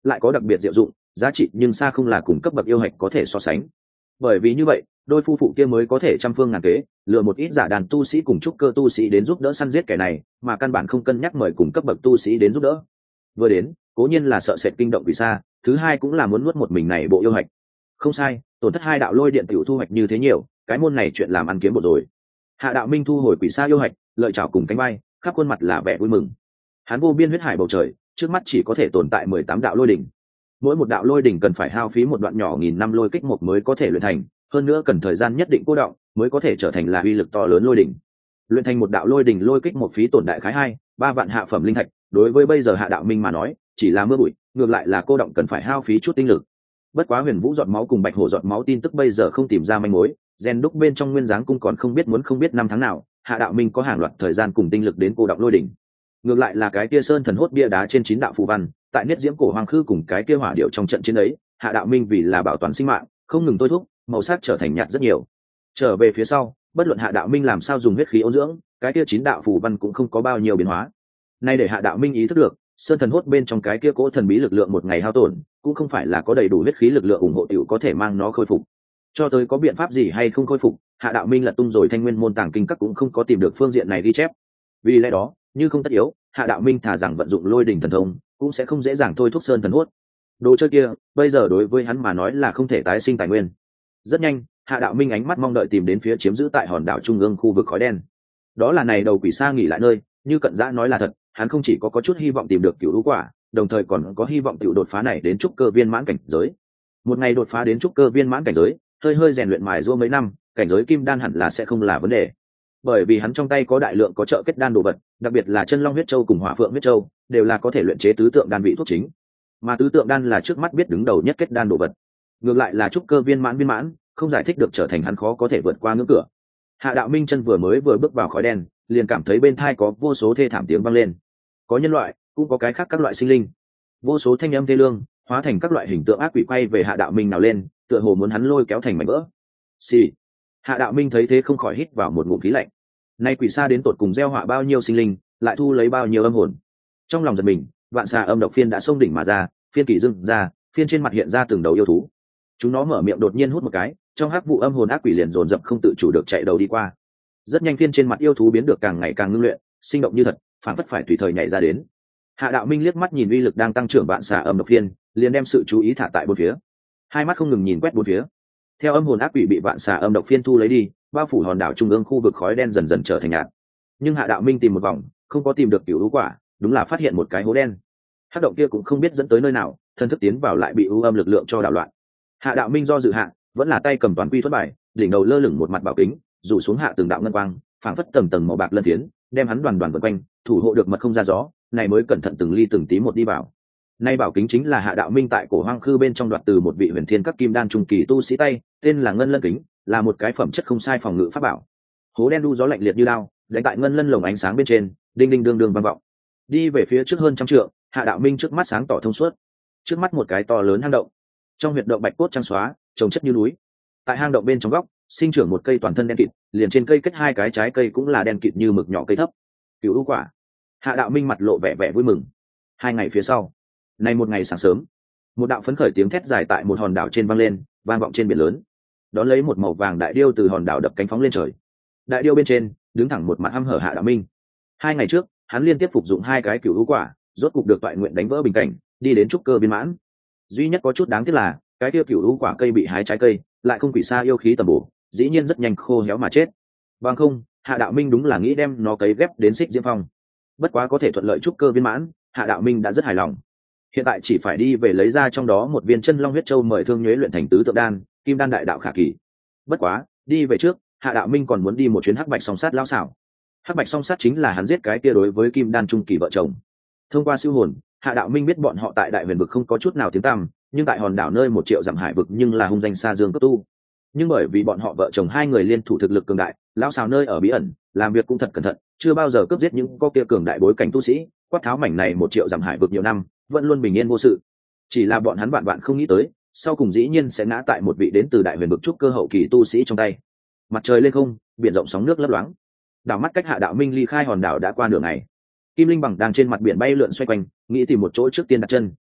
lại có đặc biệt diệu dụng, giá trị nhưng xa không là cùng cấp bậc yêu hạch có thể so sánh. Bởi vì như vậy, đôi phu phụ kia mới có thể trăm phương ngàn kế lừa một ít giả đàn tu sĩ cùng trúc cơ tu sĩ đến giúp đỡ săn giết kẻ này, mà căn bản không cân nhắc mời cùng cấp bậc tu sĩ đến giúp đỡ. Vừa đến, cố nhiên là sợ sệt kinh động vì xa, thứ hai cũng là muốn nuốt một mình này bộ yêu hạch. Không sai, tổn thất hai đạo lôi điện tiểu thu hoạch như thế nhiều, cái môn này chuyện làm ăn kiếm một rồi. Hạ Đạo Minh thu hồi quỷ sa yêu hạch, lợi chảo cùng cánh bay, khắp khuôn mặt là vẻ vui mừng. Hắn vô biên huyết hải bầu trời, trước mắt chỉ có thể tồn tại mười tám đạo lôi đỉnh. Mỗi một đạo lôi đỉnh cần phải hao phí một đoạn nhỏ nghìn năm lôi kích một mới có thể luyện thành, hơn nữa cần thời gian nhất định cô động mới có thể trở thành là uy lực to lớn lôi đỉnh. Luyện thành một đạo lôi đỉnh lôi kích một phí tổn đại khái hai ba vạn hạ phẩm linh thạch, đối với bây giờ Hạ Đạo Minh mà nói, chỉ là mưa bụi, ngược lại là cô động cần phải hao phí chút tinh lực. Bất quá Huyền Vũ giọt máu cùng Bạch Hổ giọt máu tin tức bây giờ không tìm ra manh mối, gen đúc bên trong nguyên dáng cung còn không biết muốn không biết năm tháng nào, Hạ Đạo Minh có hàng loạt thời gian cùng tinh lực đến cô động lôi đỉnh. Ngược lại là cái kia sơn thần hốt bia đá trên chín đạo phù văn, tại Niết Diễm cổ hoàng khư cùng cái kia hỏa điệu trong trận chiến ấy, Hạ Đạo Minh vì là bảo toàn sinh mạng, không ngừng tôi thúc, màu sắc trở thành nhạt rất nhiều. Trở về phía sau, bất luận Hạ Đạo Minh làm sao dùng huyết khí ôn dưỡng, cái kia chín đạo phù văn cũng không có bao nhiêu biến hóa. Nay để Hạ Đạo Minh ý thức được, sơn thần hốt bên trong cái kia cỗ thần bí lực lượng một ngày hao tổn, cũng không phải là có đầy đủ huyết khí lực lượng ủng hộ tiểu có thể mang nó khôi phục. Cho tới có biện pháp gì hay không khôi phục, Hạ Đạo Minh lật tung rồi thanh nguyên môn tàng kinh các cũng không có tìm được phương diện này ghi chép. Vì lẽ đó, như không tất yếu, Hạ Đạo Minh thà rằng vận dụng lôi đỉnh thần thông, cũng sẽ không dễ dàng thôi thúc sơn thần hốt. Đồ chơi kia, bây giờ đối với hắn mà nói là không thể tái sinh tài nguyên. Rất nhanh, Hạ Đạo Minh ánh mắt mong đợi tìm đến phía chiếm giữ tại hòn đảo trung ương khu vực khói đen. Đó là này đầu quỷ sa nghỉ lại nơi, như Cận Dã nói là thật, hắn không chỉ có có chút hy vọng tìm được cửu lũ quả, đồng thời còn có hy vọng tiểu đột phá này đến trúc cơ viên mãn cảnh giới. Một ngày đột phá đến trúc cơ viên mãn cảnh giới, hơi hơi rèn luyện mài giũa mấy năm, cảnh giới kim đan hẳn là sẽ không là vấn đề. Bởi vì hắn trong tay có đại lượng có trợ kết đan đồ vật, đặc biệt là chân long huyết châu cùng hỏa phượng huyết châu, đều là có thể luyện chế tứ tượng đan vị thuốc chính. Mà tứ tượng đan là trước mắt biết đứng đầu nhất kết đan đồ vật. Ngược lại là trúc cơ viên mãn viên mãn, không giải thích được trở thành hắn khó có thể vượt qua ngưỡng cửa. Hạ Đạo Minh chân vừa mới vừa bước vào khói đen, liền cảm thấy bên thai có vô số thê thảm tiếng vang lên. Có nhân loại, cũng có cái khác các loại sinh linh. Vô số thanh âm thê lương, hóa thành các loại hình tượng ác quỷ quay về Hạ Đạo Minh nào lên, tựa hồ muốn hắn lôi kéo thành mảnh vỡ. Xì. Hạ Đạo Minh thấy thế không khỏi hít vào một ngụm khí lạnh. Nay quỷ sa đến tột cùng gieo họa bao nhiêu sinh linh, lại thu lấy bao nhiêu âm hồn. Trong lòng giật mình, vạn xà âm độc phiên đã xông đỉnh mà ra, phiên kỳ dưng ra, phiên trên mặt hiện ra từng đầu yêu thú. Chúng nó mở miệng đột nhiên hút một cái, trong hắc vụ âm hồn ác quỷ liền dồn dập không tự chủ được chạy đầu đi qua. Rất nhanh phiên trên mặt yêu thú biến được càng ngày càng ngưng luyện, sinh động như thật, phản phất phải tùy thời nhảy ra đến. Hạ Đạo Minh liếc mắt nhìn uy lực đang tăng trưởng vạn xà âm độc phiên, liền đem sự chú ý thả tại bốn phía. Hai mắt không ngừng nhìn quét bốn phía. Theo âm hồn ác quỷ bị vạn xà âm độc phiên thu lấy đi, bao phủ hòn đảo trung ương khu vực khói đen dần dần trở thành nhạt. Nhưng Hạ Đạo Minh tìm một vòng, không có tìm được cửu lũ quả, đúng là phát hiện một cái hố đen. Hắc động kia cũng không biết dẫn tới nơi nào, thân thức tiến vào lại bị u âm lực lượng cho đảo loạn. Hạ Đạo Minh do dự hạ, vẫn là tay cầm toàn quy thuật bài, đỉnh đầu lơ lửng một mặt bảo kính, rủ xuống hạ từng đạo ngân quang, phảng phất tầng tầng màu bạc lân phiến, đem hắn đoàn đoàn vây quanh, thủ hộ được mật không ra gió, này mới cẩn thận từng ly từng tí một đi vào. Nay bảo kính chính là Hạ Đạo Minh tại cổ hoang khư bên trong đoạt từ một vị huyền thiên các kim đan trung kỳ tu sĩ tay, tên là ngân lân kính, là một cái phẩm chất không sai phòng ngự pháp bảo. Hố đen đu gió lạnh liệt như đao, đánh tại ngân lân lồng ánh sáng bên trên, đinh đinh đương đương vang vọng. Đi về phía trước hơn trăm trượng, Hạ Đạo Minh trước mắt sáng tỏ thông suốt. Trước mắt một cái to lớn hang động. Trong huyệt động bạch cốt trắng xóa, trồng chất như núi. Tại hang động bên trong góc, sinh trưởng một cây toàn thân đen kịt, liền trên cây kết hai cái trái cây cũng là đen kịt như mực nhỏ cây thấp. Cửu u quả. Hạ Đạo Minh mặt lộ vẻ vẻ vui mừng. Hai ngày phía sau, nay một ngày sáng sớm, một đạo phấn khởi tiếng thét dài tại một hòn đảo trên vang lên, vang vọng trên biển lớn. Đón lấy một màu vàng đại điêu từ hòn đảo đập cánh phóng lên trời. Đại điêu bên trên đứng thẳng một mặt hăm hở Hạ Đạo Minh. Hai ngày trước, hắn liên tiếp phục dụng hai cái cửu u quả, rốt cục được toại nguyện đánh vỡ bình cảnh, đi đến trúc cơ viên mãn. Duy nhất có chút đáng tiếc là, cái kia cửu u quả cây bị hái trái cây, lại không quỷ sa yêu khí tầm bổ, dĩ nhiên rất nhanh khô héo mà chết. Bằng không, Hạ Đạo Minh đúng là nghĩ đem nó cấy ghép đến Xích Diễm Phong. Bất quá có thể thuận lợi trúc cơ viên mãn, Hạ Đạo Minh đã rất hài lòng. Hiện tại chỉ phải đi về lấy ra trong đó một viên chân long huyết châu mời Thương Nhuế luyện thành tứ tượng đan, kim đan đại đạo khả kỳ. Bất quá, đi về trước, Hạ Đạo Minh còn muốn đi một chuyến Hắc Bạch Song Sát lão xảo. Hắc Bạch Song Sát chính là hắn giết cái kia đối với kim đan trung kỳ vợ chồng. Thông qua siêu hồn, Hạ Đạo Minh biết bọn họ tại Đại Huyền vực không có chút nào tiếng tăm, nhưng tại hòn đảo nơi một triệu dặm hải vực nhưng là hung danh xa dương cấp tu. Nhưng bởi vì bọn họ vợ chồng hai người liên thủ thực lực cường đại, lão xào nơi ở bí ẩn, làm việc cũng thật cẩn thận, chưa bao giờ cướp giết những có kia cường đại bối cảnh tu sĩ, quát tháo mảnh này một triệu dặm hải vực nhiều năm, vẫn luôn bình yên vô sự. Chỉ là bọn hắn vạn vạn không nghĩ tới, sau cùng dĩ nhiên sẽ ngã tại một vị đến từ Đại Huyền vực trúc cơ hậu kỳ tu sĩ trong tay. Mặt trời lên không, biển rộng sóng nước lấp loáng. Đảo mắt cách Hạ Đạo Minh ly khai hòn đảo đã qua nửa ngày. Kim Linh Bằng đang trên mặt biển bay lượn xoay quanh, nghĩ tìm một chỗ trước tiên đặt chân,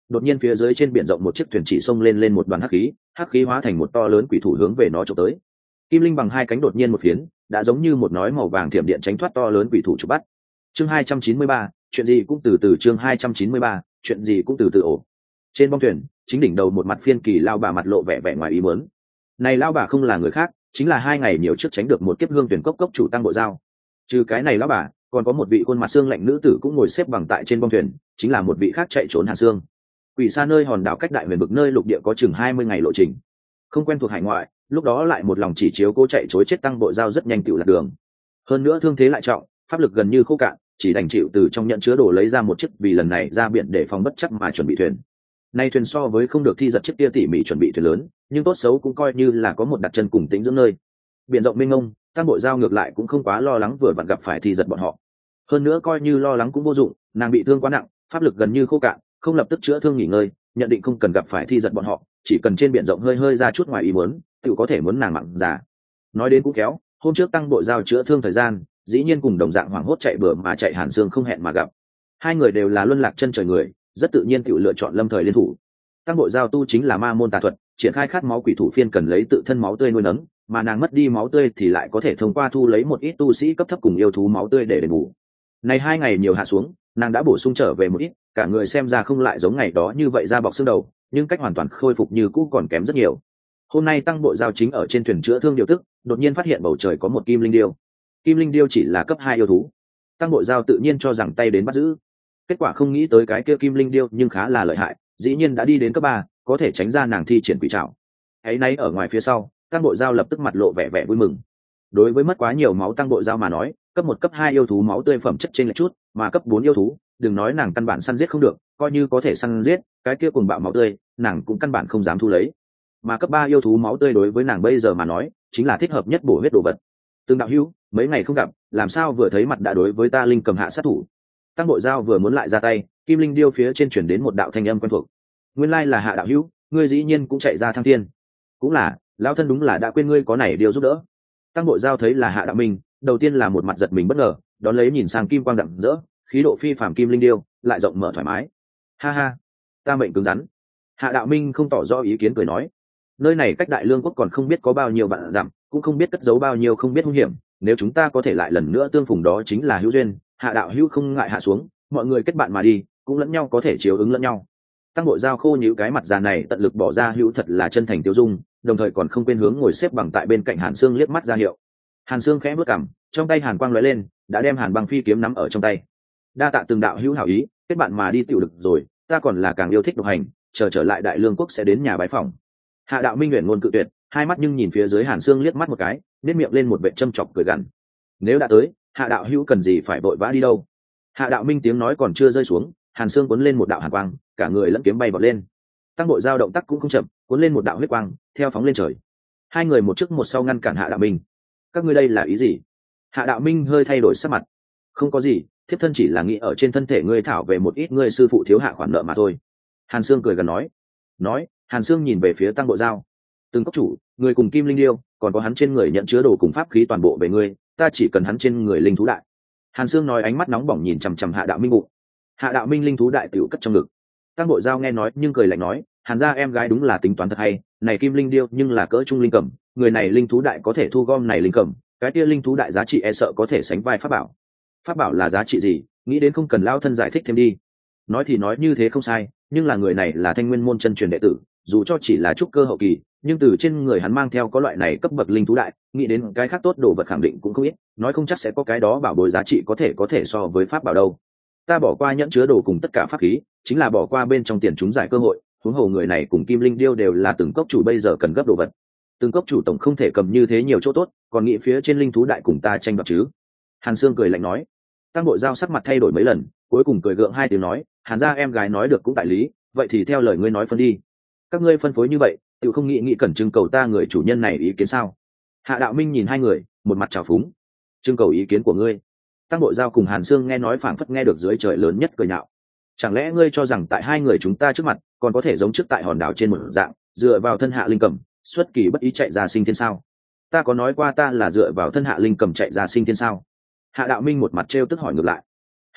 đột nhiên phía dưới trên biển rộng một chiếc thuyền chỉ xông lên lên một đoàn hắc khí, hắc khí hóa thành một to lớn quỷ thủ hướng về nó chụp tới. Kim Linh bằng hai cánh đột nhiên một phiến, đã giống như một nói màu vàng thiểm điện tránh thoát to lớn quỷ thủ chụp bắt. Chương hai trăm chín mươi ba, chuyện gì cũng từ từ chương hai trăm chín mươi ba, chuyện gì cũng từ từ ổ. Trên bong thuyền, chính đỉnh đầu một mặt phiên kỳ lao bà mặt lộ vẻ vẻ ngoài ý muốn. Này lao bà không là người khác, chính là hai ngày nhiều trước tránh được một kiếp hương tuyển cốc cốc chủ Tăng Bộ Giao. Trừ cái này lao bà, còn có một vị khuôn mặt xương lạnh nữ tử cũng ngồi xếp bằng tại trên bong thuyền, chính là một vị khác chạy trốn Hàn Sương. Quỷ xa nơi hòn đảo cách đại huyền vực nơi lục địa có chừng hai mươi ngày lộ trình, không quen thuộc hải ngoại, lúc đó lại một lòng chỉ chiếu cố chạy chối chết Tăng Bộ Giao rất nhanh tựu lạc đường. Hơn nữa thương thế lại trọng, pháp lực gần như khô cạn, chỉ đành chịu từ trong nhận chứa đồ lấy ra một chiếc vì lần này ra biển để phòng bất chắc mà chuẩn bị thuyền. Nay thuyền so với không được thi giật chiếc kia tỉ mỉ chuẩn bị thuyền lớn, nhưng tốt xấu cũng coi như là có một đặt chân cùng tĩnh dưỡng nơi. Biển rộng mênh mông, Tăng Bộ Giao ngược lại cũng không quá lo lắng vừa vặn gặp phải thi giật bọn họ. Hơn nữa coi như lo lắng cũng vô dụng, nàng bị thương quá nặng, pháp lực gần như khô cạn, không lập tức chữa thương nghỉ ngơi, nhận định không cần gặp phải thi giật bọn họ, chỉ cần trên biển rộng hơi hơi ra chút ngoài ý muốn, tự có thể muốn nàng mạng già. Nói đến cũng khéo, hôm trước Tăng Bộ Giao chữa thương thời gian, dĩ nhiên cùng đồng dạng hoảng hốt chạy bừa mà chạy Hàn Sương không hẹn mà gặp. Hai người đều là luân lạc chân trời người, rất tự nhiên tự lựa chọn lâm thời liên thủ. Tăng Bộ Giao tu chính là ma môn tà thuật, triển khai khát máu quỷ thủ phiên cần lấy tự thân máu tươi nuôi nấng, mà nàng mất đi máu tươi thì lại có thể thông qua thu lấy một ít tu sĩ cấp thấp cùng yêu thú máu tươi để đền bù. Này hai ngày nhiều hạ xuống, nàng đã bổ sung trở về một ít, cả người xem ra không lại giống ngày đó như vậy da bọc xương đầu, nhưng cách hoàn toàn khôi phục như cũ còn kém rất nhiều. Hôm nay Tăng Bộ Giao chính ở trên thuyền chữa thương điều tức, đột nhiên phát hiện bầu trời có một kim linh điêu. Kim linh điêu chỉ là cấp hai yêu thú, Tăng Bộ Giao tự nhiên cho rằng tay đến bắt giữ. Kết quả không nghĩ tới cái kia kim linh điêu nhưng khá là lợi hại, dĩ nhiên đã đi đến cấp ba, có thể tránh ra nàng thi triển quỷ trảo. Ấy nấy ở ngoài phía sau, Tăng Bộ Giao lập tức mặt lộ vẻ vẻ vui mừng. Đối với mất quá nhiều máu Tăng Bộ Giao mà nói, cấp một cấp hai yêu thú máu tươi phẩm chất trên lệch chút, mà cấp bốn yêu thú, đừng nói nàng căn bản săn giết không được, coi như có thể săn giết, cái kia cùng bạo máu tươi, nàng cũng căn bản không dám thu lấy. Mà cấp ba yêu thú máu tươi đối với nàng bây giờ mà nói, chính là thích hợp nhất bổ huyết đồ vật. Tương đạo hữu, mấy ngày không gặp, làm sao vừa thấy mặt đã đối với ta linh cầm hạ sát thủ? Tăng Bộ Giao vừa muốn lại ra tay, kim linh điêu phía trên chuyển đến một đạo thanh âm quen thuộc. Nguyên lai là Hạ đạo hữu, ngươi dĩ nhiên cũng chạy ra thăng thiên. Cũng là, lão thân đúng là đã quên ngươi có này điều giúp đỡ. Tăng Bộ Giao thấy là Hạ đạo minh, đầu tiên là một mặt giật mình bất ngờ, đón lấy nhìn sang kim quang rạng rỡ, khí độ phi phàm kim linh điêu, lại rộng mở thoải mái. Ha ha, ta mệnh cứng rắn. Hạ đạo minh không tỏ rõ ý kiến cười nói, nơi này cách Đại Lương quốc còn không biết có bao nhiêu vạn dặm, cũng không biết cất giấu bao nhiêu không biết hung hiểm, nếu chúng ta có thể lại lần nữa tương phùng đó chính là hữu duyên. Hạ đạo hữu không ngại hạ xuống, mọi người kết bạn mà đi, cũng lẫn nhau có thể chiếu ứng lẫn nhau. Tăng Bộ Giao khô nhíu cái mặt già này tận lực bỏ ra hữu thật là chân thành tiêu dung, đồng thời còn không quên hướng ngồi xếp bằng tại bên cạnh Hàn Sương liếc mắt ra hiệu. Hàn Sương khẽ bước cằm, trong tay hàn quang lóe lên, đã đem hàn băng phi kiếm nắm ở trong tay. Đa tạ từng đạo hữu hảo ý, kết bạn mà đi tiểu được rồi, ta còn là càng yêu thích độc hành, chờ trở lại Đại Lương quốc sẽ đến nhà bái phỏng. Hạ đạo minh nguyện ngôn cự tuyệt, hai mắt nhưng nhìn phía dưới Hàn Sương liếc mắt một cái, nét miệng lên một vẻ châm chọc cười gằn. Nếu đã tới, Hạ đạo hữu cần gì phải vội vã đi đâu? Hạ đạo minh tiếng nói còn chưa rơi xuống, Hàn Sương cuốn lên một đạo hàn quang, cả người lẫn kiếm bay vọt lên. Tăng Bộ Giao động tác cũng không chậm, cuốn lên một đạo huyết quang, theo phóng lên trời. Hai người một trước một sau ngăn cản Hạ đạo minh. Các ngươi đây là ý gì? Hạ đạo minh hơi thay đổi sắc mặt. Không có gì, thiếp thân chỉ là nghĩ ở trên thân thể ngươi thảo về một ít ngươi sư phụ thiếu hạ khoản nợ mà thôi. Hàn Sương cười gần nói. Nói, Hàn Sương nhìn về phía Tăng Bộ Giao. Từng cốc chủ, người cùng kim linh điêu, còn có hắn trên người nhận chứa đồ cùng pháp khí toàn bộ về ngươi, ta chỉ cần hắn trên người linh thú đại. Hàn Sương nói, ánh mắt nóng bỏng nhìn chằm chằm Hạ đạo minh bụng. Hạ đạo minh linh thú đại tiểu cất trong ngực. Tăng Bộ Giao nghe nói nhưng cười lạnh nói, Hàn gia em gái đúng là tính toán thật hay, này kim linh điêu nhưng là cỡ trung linh cẩm, người này linh thú đại có thể thu gom này linh cẩm, cái kia linh thú đại giá trị e sợ có thể sánh vai pháp bảo. Pháp bảo là giá trị gì, nghĩ đến không cần lao thân giải thích thêm đi. Nói thì nói như thế không sai, nhưng là người này là Thanh Nguyên môn chân truyền đệ tử, dù cho chỉ là trúc cơ hậu kỳ, nhưng từ trên người hắn mang theo có loại này cấp bậc linh thú đại, nghĩ đến cái khác tốt đồ vật khẳng định cũng không ít, nói không chắc sẽ có cái đó bảo bối giá trị có thể có thể so với pháp bảo đâu. Ta bỏ qua nhẫn chứa đồ cùng tất cả pháp khí, chính là bỏ qua bên trong tiền chúng giải cơ hội, huống hồ người này cùng kim linh điêu đều là từng cốc chủ bây giờ cần gấp đồ vật. Từng cốc chủ tổng không thể cầm như thế nhiều chỗ tốt, còn nghĩ phía trên linh thú đại cùng ta tranh đoạt chứ? Hàn Sương cười lạnh nói. Tăng Bộ Giao sắc mặt thay đổi mấy lần, cuối cùng cười gượng hai tiếng nói, Hàn gia em gái nói được cũng tại lý, vậy thì theo lời ngươi nói phân đi. Các ngươi phân phối như vậy, tự không nghĩ nghĩ cần trưng cầu ta người chủ nhân này ý kiến sao? Hạ đạo minh nhìn hai người, một mặt trào phúng. Trưng cầu ý kiến của ngươi? Tăng Bộ Giao cùng Hàn Sương nghe nói phảng phất nghe được dưới trời lớn nhất cười nhạo. Chẳng lẽ ngươi cho rằng tại hai người chúng ta trước mặt còn có thể giống trước tại hòn đảo trên một dạng, dựa vào thân hạ linh cầm, xuất kỳ bất ý chạy ra sinh thiên sao? Ta có nói qua ta là dựa vào thân hạ linh cầm chạy ra sinh thiên sao? Hạ đạo minh một mặt trêu tức hỏi ngược lại. Ừ,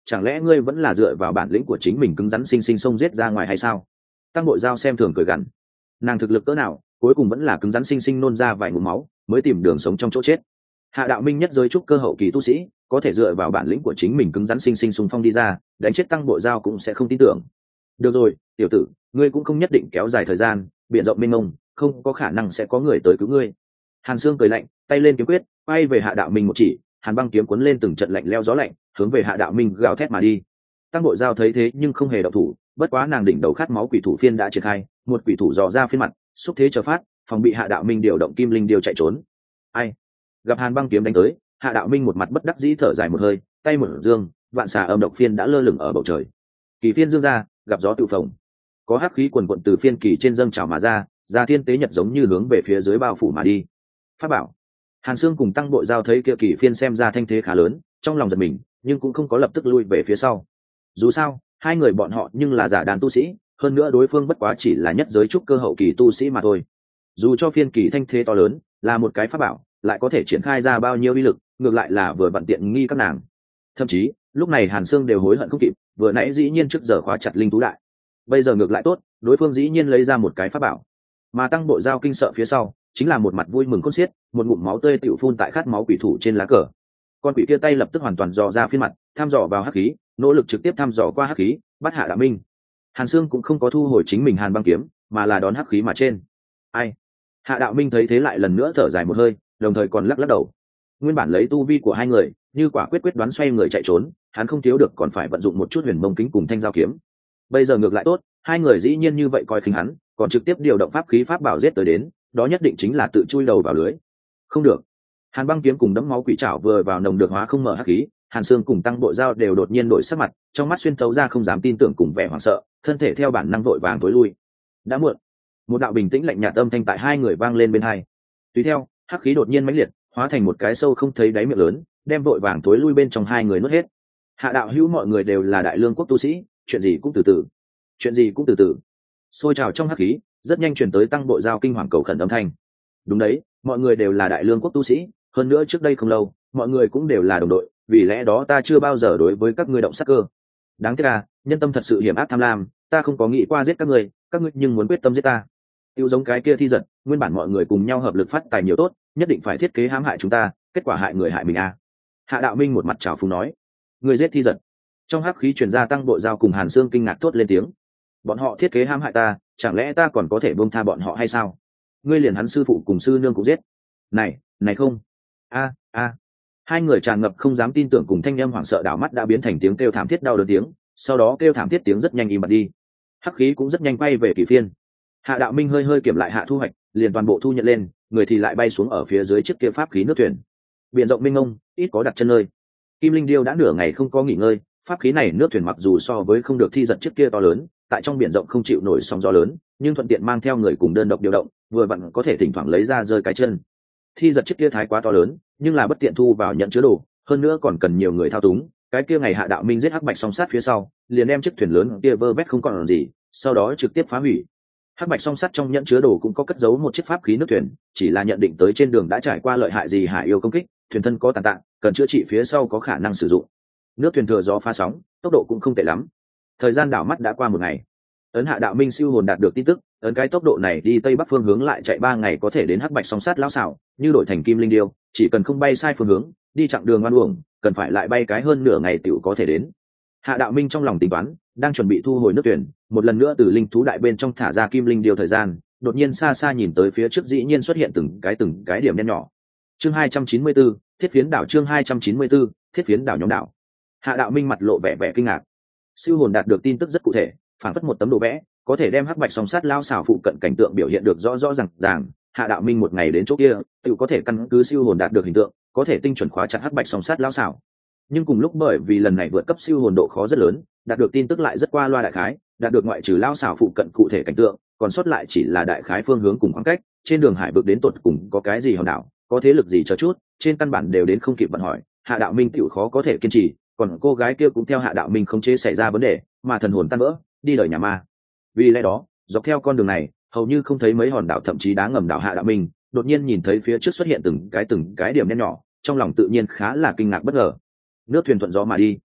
chẳng lẽ ngươi vẫn là dựa vào bản lĩnh của chính mình cứng rắn sinh sinh xông giết ra ngoài hay sao? Tăng Bội Giao xem thường cười gằn. Nàng thực lực cỡ nào, cuối cùng vẫn là cứng rắn sinh sinh nôn ra vài ngụm máu mới tìm đường sống trong chỗ chết. Hạ Đạo Minh nhất giới trúc cơ hậu kỳ tu sĩ, có thể dựa vào bản lĩnh của chính mình cứng rắn sinh sinh xung phong đi ra, đánh chết Tăng Bội Giao cũng sẽ không tin tưởng. Được rồi, tiểu tử, ngươi cũng không nhất định kéo dài thời gian, biển rộng mênh mông, không có khả năng sẽ có người tới cứu ngươi. Hàn Sương cười lạnh, tay lên kiếm quyết, quay về Hạ Đạo Minh một chỉ, hàn băng kiếm cuốn lên từng trận lạnh leo gió lạnh, hướng về Hạ Đạo Minh gào thét mà đi. Tăng Bội Giao thấy thế nhưng không hề động thủ, bất quá nàng đỉnh đầu khát máu quỷ thủ phiên đã triển khai, một quỷ thủ dò ra phiên mặt, xúc thế chờ phát, phòng bị Hạ Đạo Minh điều động kim linh điều chạy trốn. Ai? Gặp hàn băng kiếm đánh tới, Hạ Đạo Minh một mặt bất đắc dĩ thở dài một hơi, tay mở dương, vạn xà âm độc phiên đã lơ lửng ở bầu trời. Kỳ phiên dương ra, gặp gió tự phồng, có hắc khí quần quận từ phiên kỳ trên dâng trào mà ra, ra thiên tế nhật giống như hướng về phía dưới bao phủ mà đi. Pháp bảo. Hàn Sương cùng Tăng Bội Giao thấy kia kỳ phiên xem ra thanh thế khá lớn, trong lòng giật mình, nhưng cũng không có lập tức lui về phía sau. Dù sao, hai người bọn họ nhưng là giả đàn tu sĩ, hơn nữa đối phương bất quá chỉ là nhất giới trúc cơ hậu kỳ tu sĩ mà thôi. Dù cho phiên kỳ thanh thế to lớn, là một cái pháp bảo, lại có thể triển khai ra bao nhiêu uy lực, ngược lại là vừa vặn tiện nghi các nàng. Thậm chí, lúc này Hàn Sương đều hối hận không kịp, vừa nãy dĩ nhiên trước giờ khóa chặt linh thú đại. Bây giờ ngược lại tốt, đối phương dĩ nhiên lấy ra một cái pháp bảo. Mà Tăng Bội Giao kinh sợ phía sau, chính là một mặt vui mừng khôn xiết, một ngụm máu tươi tiểu phun tại khát máu quỷ thủ trên lá cờ. Con quỷ kia tay lập tức hoàn toàn dò ra phiên mặt, thăm dò vào hắc khí, nỗ lực trực tiếp thăm dò qua hắc khí, bắt Hạ Đạo Minh. Hàn Sương cũng không có thu hồi chính mình hàn băng kiếm, mà là đón hắc khí mà trên. Ai? Hạ Đạo Minh thấy thế lại lần nữa thở dài một hơi, đồng thời còn lắc lắc đầu. Nguyên bản lấy tu vi của hai người, như quả quyết quyết đoán xoay người chạy trốn, hắn không thiếu được còn phải vận dụng một chút huyền mông kính cùng thanh giao kiếm. Bây giờ ngược lại tốt, hai người dĩ nhiên như vậy coi khinh hắn, còn trực tiếp điều động pháp khí pháp bảo giết tới đến, đó nhất định chính là tự chui đầu vào lưới. Không được. Hàn băng kiếm cùng đấm máu quỷ trảo vừa vào nồng được hóa không mở hắc khí, Hàn Sương cùng Tăng Bội Giao đều đột nhiên đổi sắc mặt, trong mắt xuyên thấu ra không dám tin tưởng cùng vẻ hoảng sợ, thân thể theo bản năng vội vàng tối lui. Đã muộn. Một đạo bình tĩnh lạnh nhạt âm thanh tại hai người vang lên bên hai. Tùy theo, hắc khí đột nhiên mãnh liệt, hóa thành một cái sâu không thấy đáy miệng lớn, đem vội vàng tối lui bên trong hai người nuốt hết. Hạ đạo hữu, mọi người đều là đại lương quốc tu sĩ, chuyện gì cũng từ từ. Chuyện gì cũng từ từ. Xôi trào trong hắc khí, rất nhanh truyền tới Tăng Bội Giao kinh hoàng cầu khẩn âm thanh. Đúng đấy, mọi người đều là đại lương quốc tu sĩ, hơn nữa trước đây không lâu, mọi người cũng đều là đồng đội, vì lẽ đó ta chưa bao giờ đối với các ngươi động sát cơ. Đáng tiếc là, nhân tâm thật sự hiểm ác tham lam, ta không có nghĩ qua giết các ngươi, các ngươi nhưng muốn quyết tâm giết ta. Tiêu giống cái kia thi giật, nguyên bản mọi người cùng nhau hợp lực phát tài nhiều tốt, nhất định phải thiết kế hãm hại chúng ta, kết quả hại người hại mình à. Hạ Đạo Minh một mặt trào phúng nói, người giết thi giật. Trong hắc khí truyền ra Tăng Bội Giao cùng Hàn Sương kinh ngạc thốt lên tiếng. Bọn họ thiết kế hãm hại ta, chẳng lẽ ta còn có thể buông tha bọn họ hay sao? Ngươi liền hắn sư phụ cùng sư nương cũng giết. Này, này không. A, a. Hai người tràn ngập không dám tin tưởng cùng thanh âm hoảng sợ đảo mắt đã biến thành tiếng kêu thảm thiết đau đớn tiếng, sau đó kêu thảm thiết tiếng rất nhanh im bặt đi. Hắc khí cũng rất nhanh quay về kỳ phiên. Hạ Đạo Minh hơi hơi kiểm lại hạ thu hoạch, liền toàn bộ thu nhận lên, người thì lại bay xuống ở phía dưới chiếc kia pháp khí nước thuyền. Biển rộng mênh mông, ít có đặt chân nơi. Kim Linh Điêu đã nửa ngày không có nghỉ ngơi, pháp khí này nước thuyền mặc dù so với không được thi giật chiếc kia to lớn, tại trong biển rộng không chịu nổi sóng gió lớn, nhưng thuận tiện mang theo người cùng đơn độc điều động, vừa vặn có thể thỉnh thoảng lấy ra rơi cái chân. Thi giật chiếc kia thái quá to lớn, nhưng là bất tiện thu vào nhận chứa đồ, hơn nữa còn cần nhiều người thao túng. Cái kia ngày Hạ Đạo Minh giết hắc bạch song sát phía sau, liền đem chiếc thuyền lớn kia vơ vét không còn gì, sau đó trực tiếp phá hủy. Hắc bạch song sát trong nhẫn chứa đồ cũng có cất giấu một chiếc pháp khí nước thuyền, chỉ là nhận định tới trên đường đã trải qua lợi hại gì hải yêu công kích, thuyền thân có tàn tạ, cần chữa trị phía sau có khả năng sử dụng. Nước thuyền thừa gió phá sóng, tốc độ cũng không tệ lắm. Thời gian đảo mắt đã qua một ngày. Ấn Hạ Đạo Minh siêu hồn đạt được tin tức, ấn cái tốc độ này đi tây bắc phương hướng lại chạy ba ngày có thể đến hắc bạch song sát lão xảo, như đổi thành Kim Linh Điêu, chỉ cần không bay sai phương hướng, đi chặng đường ngoan uổng, cần phải lại bay cái hơn nửa ngày tiểu có thể đến. Hạ Đạo Minh trong lòng tính toán, đang chuẩn bị thu hồi nước thuyền, một lần nữa từ linh thú đại bên trong thả ra Kim Linh Điêu thời gian, đột nhiên xa xa nhìn tới phía trước dĩ nhiên xuất hiện từng cái từng cái điểm đen nhỏ. Chương hai trăm chín mươi tư, Thiết phiến đảo. Chương hai trăm chín mươi tư, Thiết phiến đảo nhóm đảo. Hạ Đạo Minh mặt lộ vẻ vẻ kinh ngạc. Siêu hồn đạt được tin tức rất cụ thể, phản phất một tấm đồ vẽ, có thể đem hắc bạch song sát lao xảo phụ cận cảnh tượng biểu hiện được rõ rõ ràng ràng. Hạ Đạo Minh một ngày đến chỗ kia, tự có thể căn cứ siêu hồn đạt được hình tượng, có thể tinh chuẩn khóa chặt hắc bạch song sát lao xảo. Nhưng cùng lúc bởi vì lần này vượt cấp siêu hồn độ khó rất lớn, đạt được tin tức lại rất qua loa đại khái, đạt được ngoại trừ lao xảo phụ cận cụ thể cảnh tượng, còn sót lại chỉ là đại khái phương hướng cùng khoảng cách, trên đường hải vực đến tột cùng có cái gì hòn đảo, có thế lực gì chờ chút, trên căn bản đều đến không kịp vận hỏi. Hạ Đạo Minh tiểu khó có thể kiên trì, còn cô gái kia cũng theo Hạ Đạo Minh không chế xảy ra vấn đề, mà thần hồn tan vỡ, đi đời nhà ma. Vì lẽ đó, dọc theo con đường này, hầu như không thấy mấy hòn đảo, thậm chí đá ngầm đảo. Hạ Đạo Minh đột nhiên nhìn thấy phía trước xuất hiện từng cái từng cái điểm đen nhỏ, trong lòng tự nhiên khá là kinh ngạc bất ngờ. Nước thuyền thuận gió mà đi,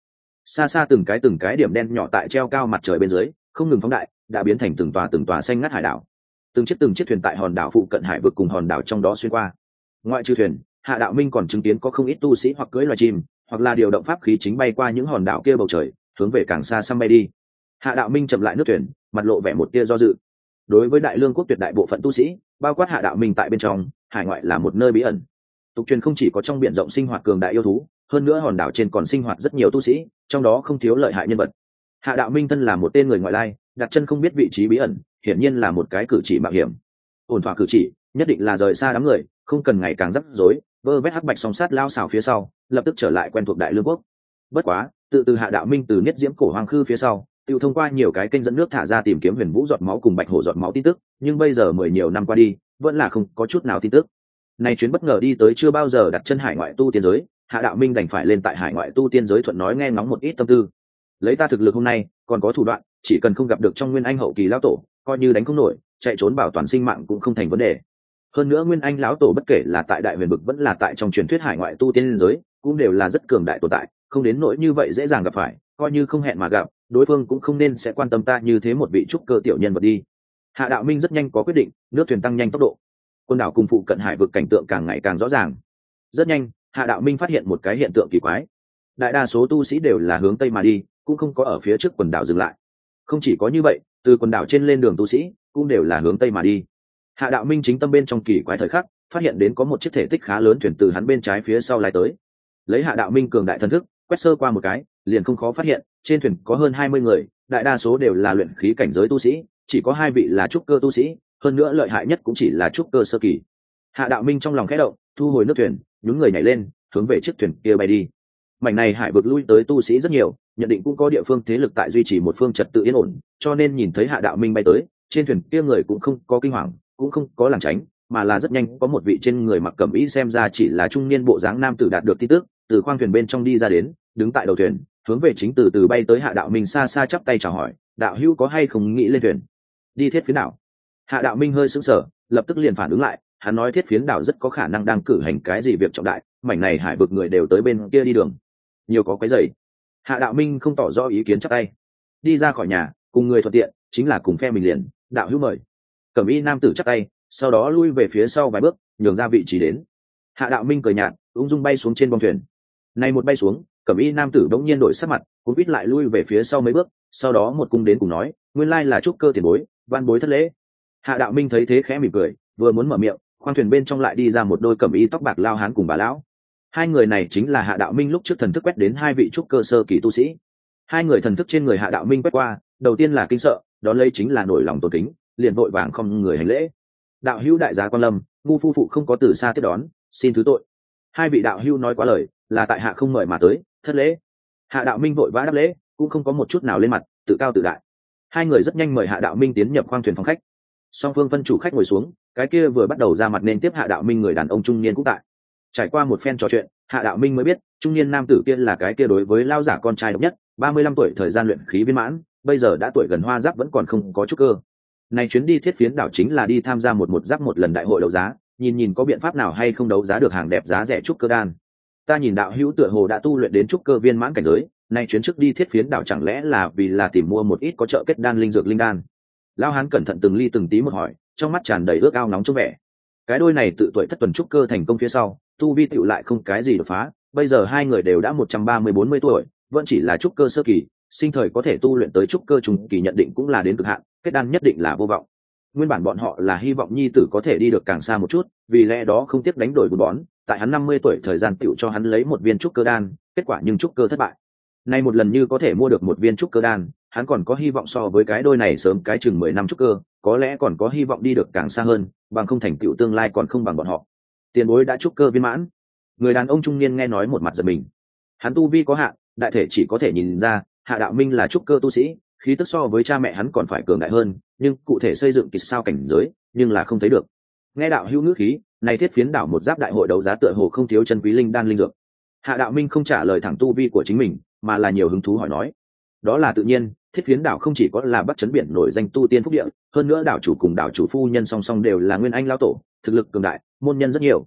Xa xa từng cái từng cái điểm đen nhỏ tại treo cao mặt trời bên dưới không ngừng phóng đại, đã biến thành từng tòa từng tòa xanh ngắt hải đảo. Từng chiếc từng chiếc thuyền tại hòn đảo phụ cận hải vực cùng hòn đảo trong đó xuyên qua. Ngoại trừ thuyền, Hạ Đạo Minh còn chứng kiến có không ít tu sĩ hoặc cưỡi loài chim, hoặc là điều động pháp khí chính bay qua những hòn đảo kia bầu trời, hướng về càng xa xăm bay đi. Hạ Đạo Minh chậm lại nước thuyền, mặt lộ vẻ một tia do dự. Đối với Đại Lương quốc tuyệt đại bộ phận tu sĩ, bao quát Hạ Đạo Minh tại bên trong, hải ngoại là một nơi bí ẩn. Tục truyền không chỉ có trong biển rộng sinh hoạt cường đại yêu thú, hơn nữa hòn đảo trên còn sinh hoạt rất nhiều tu sĩ, trong đó không thiếu lợi hại nhân vật. Hạ Đạo Minh thân là một tên người ngoại lai, đặt chân không biết vị trí bí ẩn, hiển nhiên là một cái cử chỉ mạo hiểm. Ổn thỏa cử chỉ, nhất định là rời xa đám người, không cần ngày càng rắc rối, vơ vét hắc bạch song sát lao xào phía sau, lập tức trở lại quen thuộc Đại Lương quốc. Bất quá, tự từ Hạ Đạo Minh từ niết diễm cổ hoàng khư phía sau, tiêu thông qua nhiều cái kênh dẫn nước thả ra tìm kiếm huyền vũ giọt máu cùng bạch hổ giọt máu tin tức, nhưng bây giờ mười nhiều năm qua đi, vẫn là không có chút nào tin tức. Này chuyến bất ngờ đi tới chưa bao giờ đặt chân hải ngoại tu tiên giới, Hạ Đạo Minh đành phải lên tại hải ngoại tu tiên giới thuận nói nghe ngóng một ít tâm tư. Lấy ta thực lực hôm nay, còn có thủ đoạn, chỉ cần không gặp được trong nguyên anh hậu kỳ lão tổ, coi như đánh không nổi, chạy trốn bảo toàn sinh mạng cũng không thành vấn đề. Hơn nữa nguyên anh lão tổ bất kể là tại đại huyền vực vẫn là tại trong truyền thuyết hải ngoại tu tiên giới, cũng đều là rất cường đại tồn tại, không đến nỗi như vậy dễ dàng gặp phải, coi như không hẹn mà gặp, đối phương cũng không nên sẽ quan tâm ta như thế một vị trúc cơ tiểu nhân vật đi. Hạ Đạo Minh rất nhanh có quyết định, nước thuyền tăng nhanh tốc độ. Quần đảo cùng phụ cận hải vực cảnh tượng càng ngày càng rõ ràng. Rất nhanh, Hạ Đạo Minh phát hiện một cái hiện tượng kỳ quái. Đại đa số tu sĩ đều là hướng tây mà đi, cũng không có ở phía trước quần đảo dừng lại. Không chỉ có như vậy, từ quần đảo trên lên đường tu sĩ cũng đều là hướng tây mà đi. Hạ Đạo Minh chính tâm bên trong kỳ quái thời khắc, phát hiện đến có một chiếc thể tích khá lớn thuyền từ hắn bên trái phía sau lái tới. Lấy Hạ Đạo Minh cường đại thần thức, quét sơ qua một cái, liền không khó phát hiện, trên thuyền có hơn hai mươi người, đại đa số đều là luyện khí cảnh giới tu sĩ, chỉ có hai vị là trúc cơ tu sĩ, hơn nữa lợi hại nhất cũng chỉ là trúc cơ sơ kỳ. Hạ Đạo Minh trong lòng khẽ động, thu hồi nước thuyền, nhún người nhảy lên, hướng về chiếc thuyền kia bay đi. Mảnh này hải vực lui tới tu sĩ rất nhiều, nhận định cũng có địa phương thế lực tại duy trì một phương trật tự yên ổn, cho nên nhìn thấy Hạ Đạo Minh bay tới, trên thuyền kia người cũng không có kinh hoàng, cũng không có lảng tránh, mà là rất nhanh có một vị trên người mặc cẩm y xem ra chỉ là trung niên bộ dáng nam tử đạt được tin tức, từ khoang thuyền bên trong đi ra đến, đứng tại đầu thuyền, hướng về chính từ từ bay tới Hạ Đạo Minh xa xa chắp tay chào hỏi, đạo hữu có hay không nghĩ lên thuyền đi Thiết Phiến đảo? Hạ Đạo Minh hơi sững sờ, lập tức liền phản ứng lại, hắn nói Thiết Phiến đảo rất có khả năng đang cử hành cái gì việc trọng đại, mảnh này hải vực người đều tới bên kia đi đường, nhiều có cái giày. Hạ Đạo Minh không tỏ rõ ý kiến, chắp tay đi ra khỏi nhà, cùng người thuận tiện chính là cùng phe mình liền, đạo hữu mời. Cẩm y nam tử chắp tay, sau đó lui về phía sau vài bước, nhường ra vị trí đến. Hạ Đạo Minh cười nhạt, ung dung bay xuống trên bong thuyền. Này một bay xuống, Cẩm y nam tử đống nhiên đổi sắc mặt, cũng biết lại lui về phía sau mấy bước, sau đó một cung đến cùng nói, nguyên lai là trúc cơ tiền bối, van bối thất lễ. Hạ Đạo Minh thấy thế khẽ mỉm cười, vừa muốn mở miệng, khoang thuyền bên trong lại đi ra một đôi cẩm y tóc bạc lao hán cùng bà lão. Hai người này chính là Hạ Đạo Minh lúc trước thần thức quét đến hai vị trúc cơ sơ kỳ tu sĩ. Hai người thần thức trên người Hạ Đạo Minh quét qua, đầu tiên là kinh sợ, đón lấy chính là nổi lòng tôn kính, liền vội vàng không người hành lễ. Đạo hữu đại giá quan lâm, ngu phu phụ không có từ xa tiếp đón, xin thứ tội. Hai vị đạo hữu nói quá lời, là tại hạ không mời mà tới, thất lễ. Hạ Đạo Minh vội vã đáp lễ, cũng không có một chút nào lên mặt, tự cao tự đại. Hai người rất nhanh mời Hạ Đạo Minh tiến nhập khoang thuyền phòng khách. Song phương phân chủ khách ngồi xuống, cái kia vừa bắt đầu ra mặt nên tiếp Hạ Đạo Minh người đàn ông trung niên cũng tại. Trải qua một phen trò chuyện, Hạ Đạo Minh mới biết, trung niên nam tử kia là cái kia đối với lao giả con trai độc nhất, ba mươi lăm tuổi thời gian luyện khí viên mãn, bây giờ đã tuổi gần hoa giáp vẫn còn không có trúc cơ. Này chuyến đi Thiết Phiến đảo chính là đi tham gia một một giáp một lần đại hội đấu giá, nhìn nhìn có biện pháp nào hay không đấu giá được hàng đẹp giá rẻ trúc cơ đan. Ta nhìn đạo hữu tựa hồ đã tu luyện đến trúc cơ viên mãn cảnh giới, nay chuyến trước đi Thiết Phiến đảo chẳng lẽ là vì là tìm mua một ít có trợ kết đan linh dược linh đan. Lão hán cẩn thận từng ly từng tí một hỏi, trong mắt tràn đầy ước ao nóng trong vẻ. Cái đôi này tự tuổi thất tuần trúc cơ thành công phía sau, tu vi tựu lại không cái gì đột phá, bây giờ hai người đều đã một trăm ba mươi bốn mươi tuổi, vẫn chỉ là trúc cơ sơ kỳ, sinh thời có thể tu luyện tới trúc cơ trung kỳ nhận định cũng là đến cực hạn, kết đan nhất định là vô vọng. Nguyên bản bọn họ là hy vọng nhi tử có thể đi được càng xa một chút, vì lẽ đó không tiếc đánh đổi bùn bón, tại hắn năm mươi tuổi thời gian tựu cho hắn lấy một viên trúc cơ đan, kết quả nhưng trúc cơ thất bại. Nay một lần như có thể mua được một viên trúc cơ đan, hắn còn có hy vọng so với cái đôi này sớm cái chừng mười năm trúc cơ, có lẽ còn có hy vọng đi được càng xa hơn, bằng không thành tựu tương lai còn không bằng bọn họ. Tiền bối đã trúc cơ viên mãn. Người đàn ông trung niên nghe nói một mặt giật mình. Hắn tu vi có hạn, đại thể chỉ có thể nhìn ra, Hạ Đạo Minh là trúc cơ tu sĩ, khí tức so với cha mẹ hắn còn phải cường đại hơn, nhưng cụ thể xây dựng kỳ sao cảnh giới, nhưng là không thấy được. Nghe đạo hữu ngữ khí, này Thiết Phiến đảo một giáp đại hội đấu giá tựa hồ không thiếu chân quý linh đan linh dược. Hạ Đạo Minh không trả lời thẳng tu vi của chính mình, mà là nhiều hứng thú hỏi nói. Đó là tự nhiên, Thiết Phiến đảo không chỉ có là Bắc Chấn biển nổi danh tu tiên phúc địa, hơn nữa đảo chủ cùng đảo chủ phu nhân song song đều là nguyên anh lão tổ, thực lực cường đại, môn nhân rất nhiều.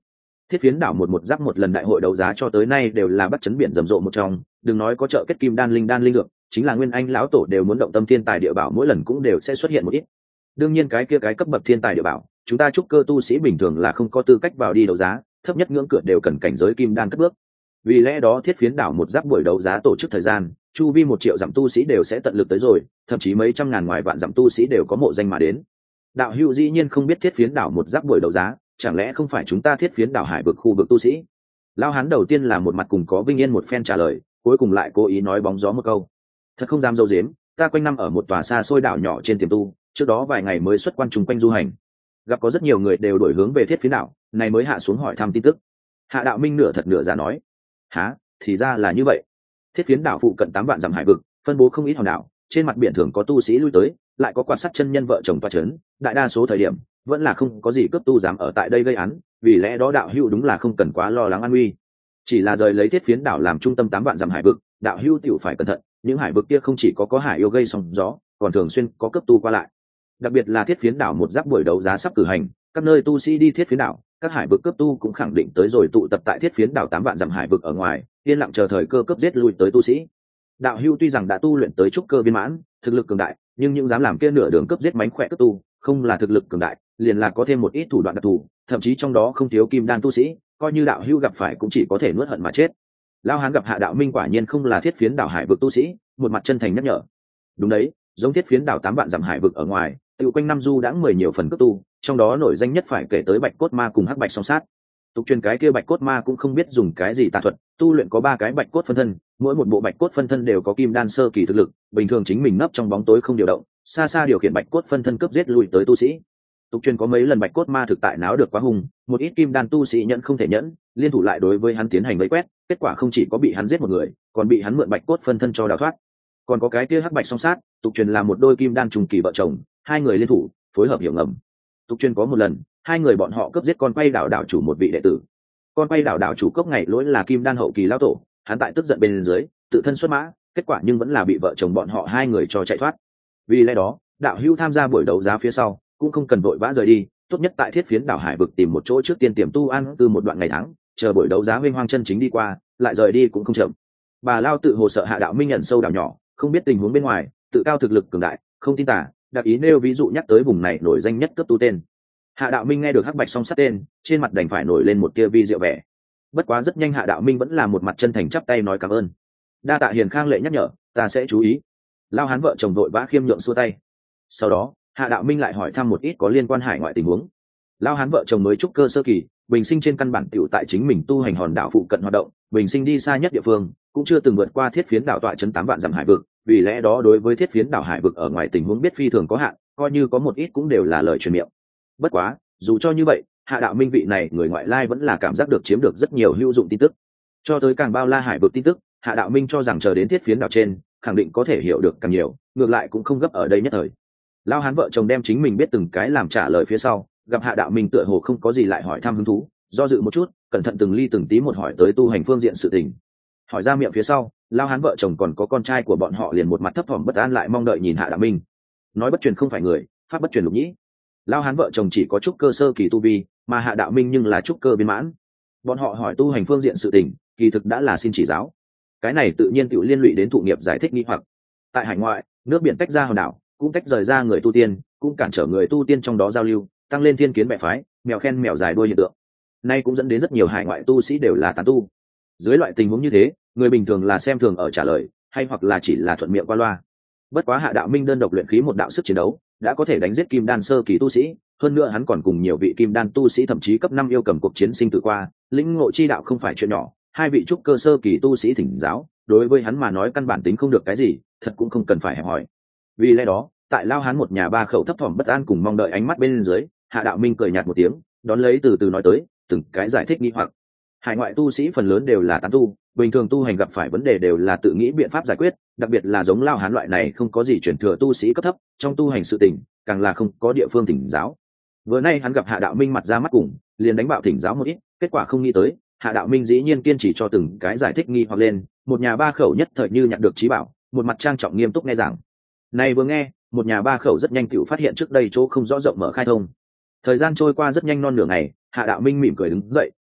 Thiết Phiến đảo một một giáp một lần đại hội đấu giá cho tới nay đều là bắt chấn biển rầm rộ một trong, đừng nói có chợ kết kim đan linh đan linh dược, chính là nguyên anh lão tổ đều muốn động tâm thiên tài địa bảo mỗi lần cũng đều sẽ xuất hiện một ít. Đương nhiên cái kia cái cấp bậc thiên tài địa bảo, chúng ta trúc cơ tu sĩ bình thường là không có tư cách vào đi đấu giá, thấp nhất ngưỡng cửa đều cần cảnh giới kim đan cất bước. Vì lẽ đó Thiết Phiến đảo một giáp buổi đấu giá tổ chức thời gian, chu vi một triệu dặm tu sĩ đều sẽ tận lực tới rồi, thậm chí mấy trăm ngàn ngoài vạn dặm tu sĩ đều có mộ danh mà đến. Đạo hữu dĩ nhiên không biết Thiết Phiến đảo một giáp buổi đấu giá, chẳng lẽ không phải chúng ta Thiết Phiến đảo hải vực khu vực tu sĩ? Lao hán đầu tiên là một mặt cùng có vinh yên một phen trả lời, cuối cùng lại cố ý nói bóng gió một câu. Thật không dám dâu dếm, ta quanh năm ở một tòa xa xôi đảo nhỏ trên tiềm tu, trước đó vài ngày mới xuất quan trùng quanh du hành, gặp có rất nhiều người đều đổi hướng về Thiết Phiến đảo, này mới hạ xuống hỏi thăm tin tức. Hạ Đạo Minh nửa thật nửa giả nói, há, thì ra là như vậy. Thiết Phiến đảo phụ cận tám vạn dặm hải vực, phân bố không ít hòn đảo, trên mặt biển thường có tu sĩ lui tới, lại có quan sát chân nhân vợ chồng toa chấn, đại đa số thời điểm vẫn là không có gì cướp tu dám ở tại đây gây án, vì lẽ đó đạo hữu đúng là không cần quá lo lắng an nguy. Chỉ là rời lấy Thiết Phiến đảo làm trung tâm tám vạn dặm hải vực, đạo hữu tiểu phải cẩn thận, những hải vực kia không chỉ có có hải yêu gây sóng gió, còn thường xuyên có cướp tu qua lại. Đặc biệt là Thiết Phiến đảo một giáp buổi đấu giá sắp cử hành, các nơi tu sĩ đi Thiết Phiến đảo, các hải vực cướp tu cũng khẳng định tới rồi tụ tập tại Thiết Phiến đảo tám vạn dặm hải vực ở ngoài, yên lặng chờ thời cơ cướp giết lui tới tu sĩ. Đạo hữu tuy rằng đã tu luyện tới trúc cơ viên mãn, thực lực cường đại, nhưng những dám làm kia nửa đường cướp giết mánh khỏe cướp tu, không là thực lực cường đại, liền là có thêm một ít thủ đoạn đặc thù, thậm chí trong đó không thiếu kim đan tu sĩ, coi như đạo hữu gặp phải cũng chỉ có thể nuốt hận mà chết. Lao hán gặp Hạ Đạo Minh quả nhiên không là Thiết Phiến đảo hải vực tu sĩ, một mặt chân thành nhắc nhở. Đúng đấy, giống Thiết Phiến đảo tám vạn dặm hải vực ở ngoài, tự quanh năm du đã mười nhiều phần cướp tu, trong đó nổi danh nhất phải kể tới Bạch Cốt Ma cùng Hắc Bạch song sát. Tục truyền cái kia Bạch Cốt Ma cũng không biết dùng cái gì tà thuật, tu luyện có ba cái bạch cốt phân thân, mỗi một bộ bạch cốt phân thân đều có kim đan sơ kỳ thực lực, bình thường chính mình nấp trong bóng tối không điều động, xa xa điều khiển bạch cốt phân thân cướp giết lui tới tu sĩ. Tục truyền có mấy lần Bạch Cốt Ma thực tại náo được quá hung, một ít kim đan tu sĩ nhẫn không thể nhẫn, liên thủ lại đối với hắn tiến hành vây quét, kết quả không chỉ có bị hắn giết một người, còn bị hắn mượn bạch cốt phân thân cho đào thoát. Còn có cái kia Hắc Bạch song sát, tục truyền là một đôi kim đan trùng kỳ vợ chồng, hai người liên thủ, phối hợp hiểu ngầm. Tục truyền có một lần, hai người bọn họ cướp giết con quay đảo đảo chủ một vị đệ tử. Con quay đảo đảo chủ cốc ngày lỗi là kim đan hậu kỳ lão tổ, hắn tại tức giận bên dưới, tự thân xuất mã, kết quả nhưng vẫn là bị vợ chồng bọn họ hai người cho chạy thoát. Vì lẽ đó, đạo hữu tham gia buổi đấu giá phía sau, cũng không cần vội vã rời đi, tốt nhất tại Thiết Phiến đảo hải vực tìm một chỗ trước tiên tiềm tu ăn từ một đoạn ngày tháng, chờ buổi đấu giá huynh hoang chân chính đi qua, lại rời đi cũng không chậm. Bà Lao tự hồ sợ Hạ Đạo Minh nhận sâu đảo nhỏ, không biết tình huống bên ngoài, tự cao thực lực cường đại, không tin tả, đặc ý nêu ví dụ nhắc tới vùng này nổi danh nhất cấp tu tên. Hạ Đạo Minh nghe được Hắc Bạch song sát tên, trên mặt đành phải nổi lên một tia vi diệu vẻ. Bất quá rất nhanh Hạ Đạo Minh vẫn là một mặt chân thành chắp tay nói cảm ơn. Đa tạ Hiền Khang lệ nhắc nhở, ta sẽ chú ý. Lao hán vợ chồng đội vã khiêm nhượng xua tay. Sau đó, Hạ Đạo Minh lại hỏi thăm một ít có liên quan hải ngoại tình huống. Lao hán vợ chồng mới trúc cơ sơ kỳ, bình sinh trên căn bản tiểu tại chính mình tu hành hòn đảo phụ cận hoạt động, bình sinh đi xa nhất địa phương, cũng chưa từng vượt qua Thiết Phiến đảo tọa trấn tám vạn dặm hải vực, vì lẽ đó đối với Thiết Phiến đảo hải vực ở ngoài tình huống biết phi thường có hạn, coi như có một ít cũng đều là lời truyền miệng. Bất quá, dù cho như vậy, Hạ Đạo Minh vị này người ngoại lai vẫn là cảm giác được chiếm được rất nhiều hữu dụng tin tức. Cho tới càng bao la hải vực tin tức, Hạ Đạo Minh cho rằng chờ đến Thiết Phiến đảo trên, khẳng định có thể hiểu được càng nhiều, ngược lại cũng không gấp ở đây nhất thời. Lao hán vợ chồng đem chính mình biết từng cái làm trả lời phía sau, gặp Hạ Đạo Minh tựa hồ không có gì lại hỏi thăm hứng thú, do dự một chút, cẩn thận từng ly từng tí một hỏi tới tu hành phương diện sự tình. Hỏi ra miệng phía sau, Lao hán vợ chồng còn có con trai của bọn họ liền một mặt thấp thỏm bất an lại mong đợi nhìn Hạ Đạo Minh. Nói bất truyền không phải người, pháp bất truyền lục nhĩ. Lao hán vợ chồng chỉ có trúc cơ sơ kỳ tu vi, mà Hạ Đạo Minh nhưng là trúc cơ viên mãn. Bọn họ hỏi tu hành phương diện sự tình, kỳ thực đã là xin chỉ giáo. Cái này tự nhiên tự liên lụy đến thụ nghiệp giải thích nghi hoặc. Tại hải ngoại, nước biển tách ra hòn đảo, cũng tách rời ra người tu tiên, cũng cản trở người tu tiên trong đó giao lưu, tăng lên thiên kiến bè phái, mèo khen mèo dài đuôi hiện tượng. Nay cũng dẫn đến rất nhiều hải ngoại tu sĩ đều là tán tu. Dưới loại tình huống như thế, người bình thường là xem thường ở trả lời, hay hoặc là chỉ là thuận miệng qua loa. Bất quá Hạ Đạo Minh đơn độc luyện khí một đạo sức chiến đấu, đã có thể đánh giết kim đan sơ kỳ tu sĩ, hơn nữa hắn còn cùng nhiều vị kim đan tu sĩ thậm chí cấp năm yêu cầm cuộc chiến sinh tử qua, lĩnh ngộ chi đạo không phải chuyện nhỏ, hai vị trúc cơ sơ kỳ tu sĩ thỉnh giáo, đối với hắn mà nói căn bản tính không được cái gì, thật cũng không cần phải hẹp hỏi. Vì lẽ đó, tại Lao hán một nhà ba khẩu thấp thỏm bất an cùng mong đợi ánh mắt bên dưới, Hạ Đạo Minh cười nhạt một tiếng, đón lấy từ từ nói tới từng cái giải thích nghi hoặc. Hải ngoại tu sĩ phần lớn đều là tán tu, bình thường tu hành gặp phải vấn đề đều là tự nghĩ biện pháp giải quyết, đặc biệt là giống Lao hán loại này không có gì chuyển thừa tu sĩ cấp thấp, trong tu hành sự tình càng là không có địa phương thỉnh giáo. Vừa nay hắn gặp Hạ Đạo Minh mặt ra mắt cùng, liền đánh bạo thỉnh giáo một ít, kết quả không nghĩ tới Hạ Đạo Minh dĩ nhiên kiên trì cho từng cái giải thích nghi hoặc lên, một nhà ba khẩu nhất thời như nhặt được trí bảo, một mặt trang trọng nghiêm túc nghe giảng. Này vừa nghe, một nhà ba khẩu rất nhanh tựu phát hiện trước đây chỗ không rõ rộng mở khai thông. Thời gian trôi qua rất nhanh non nửa ngày, Hạ Đạo Minh mỉm cười đứng dậy,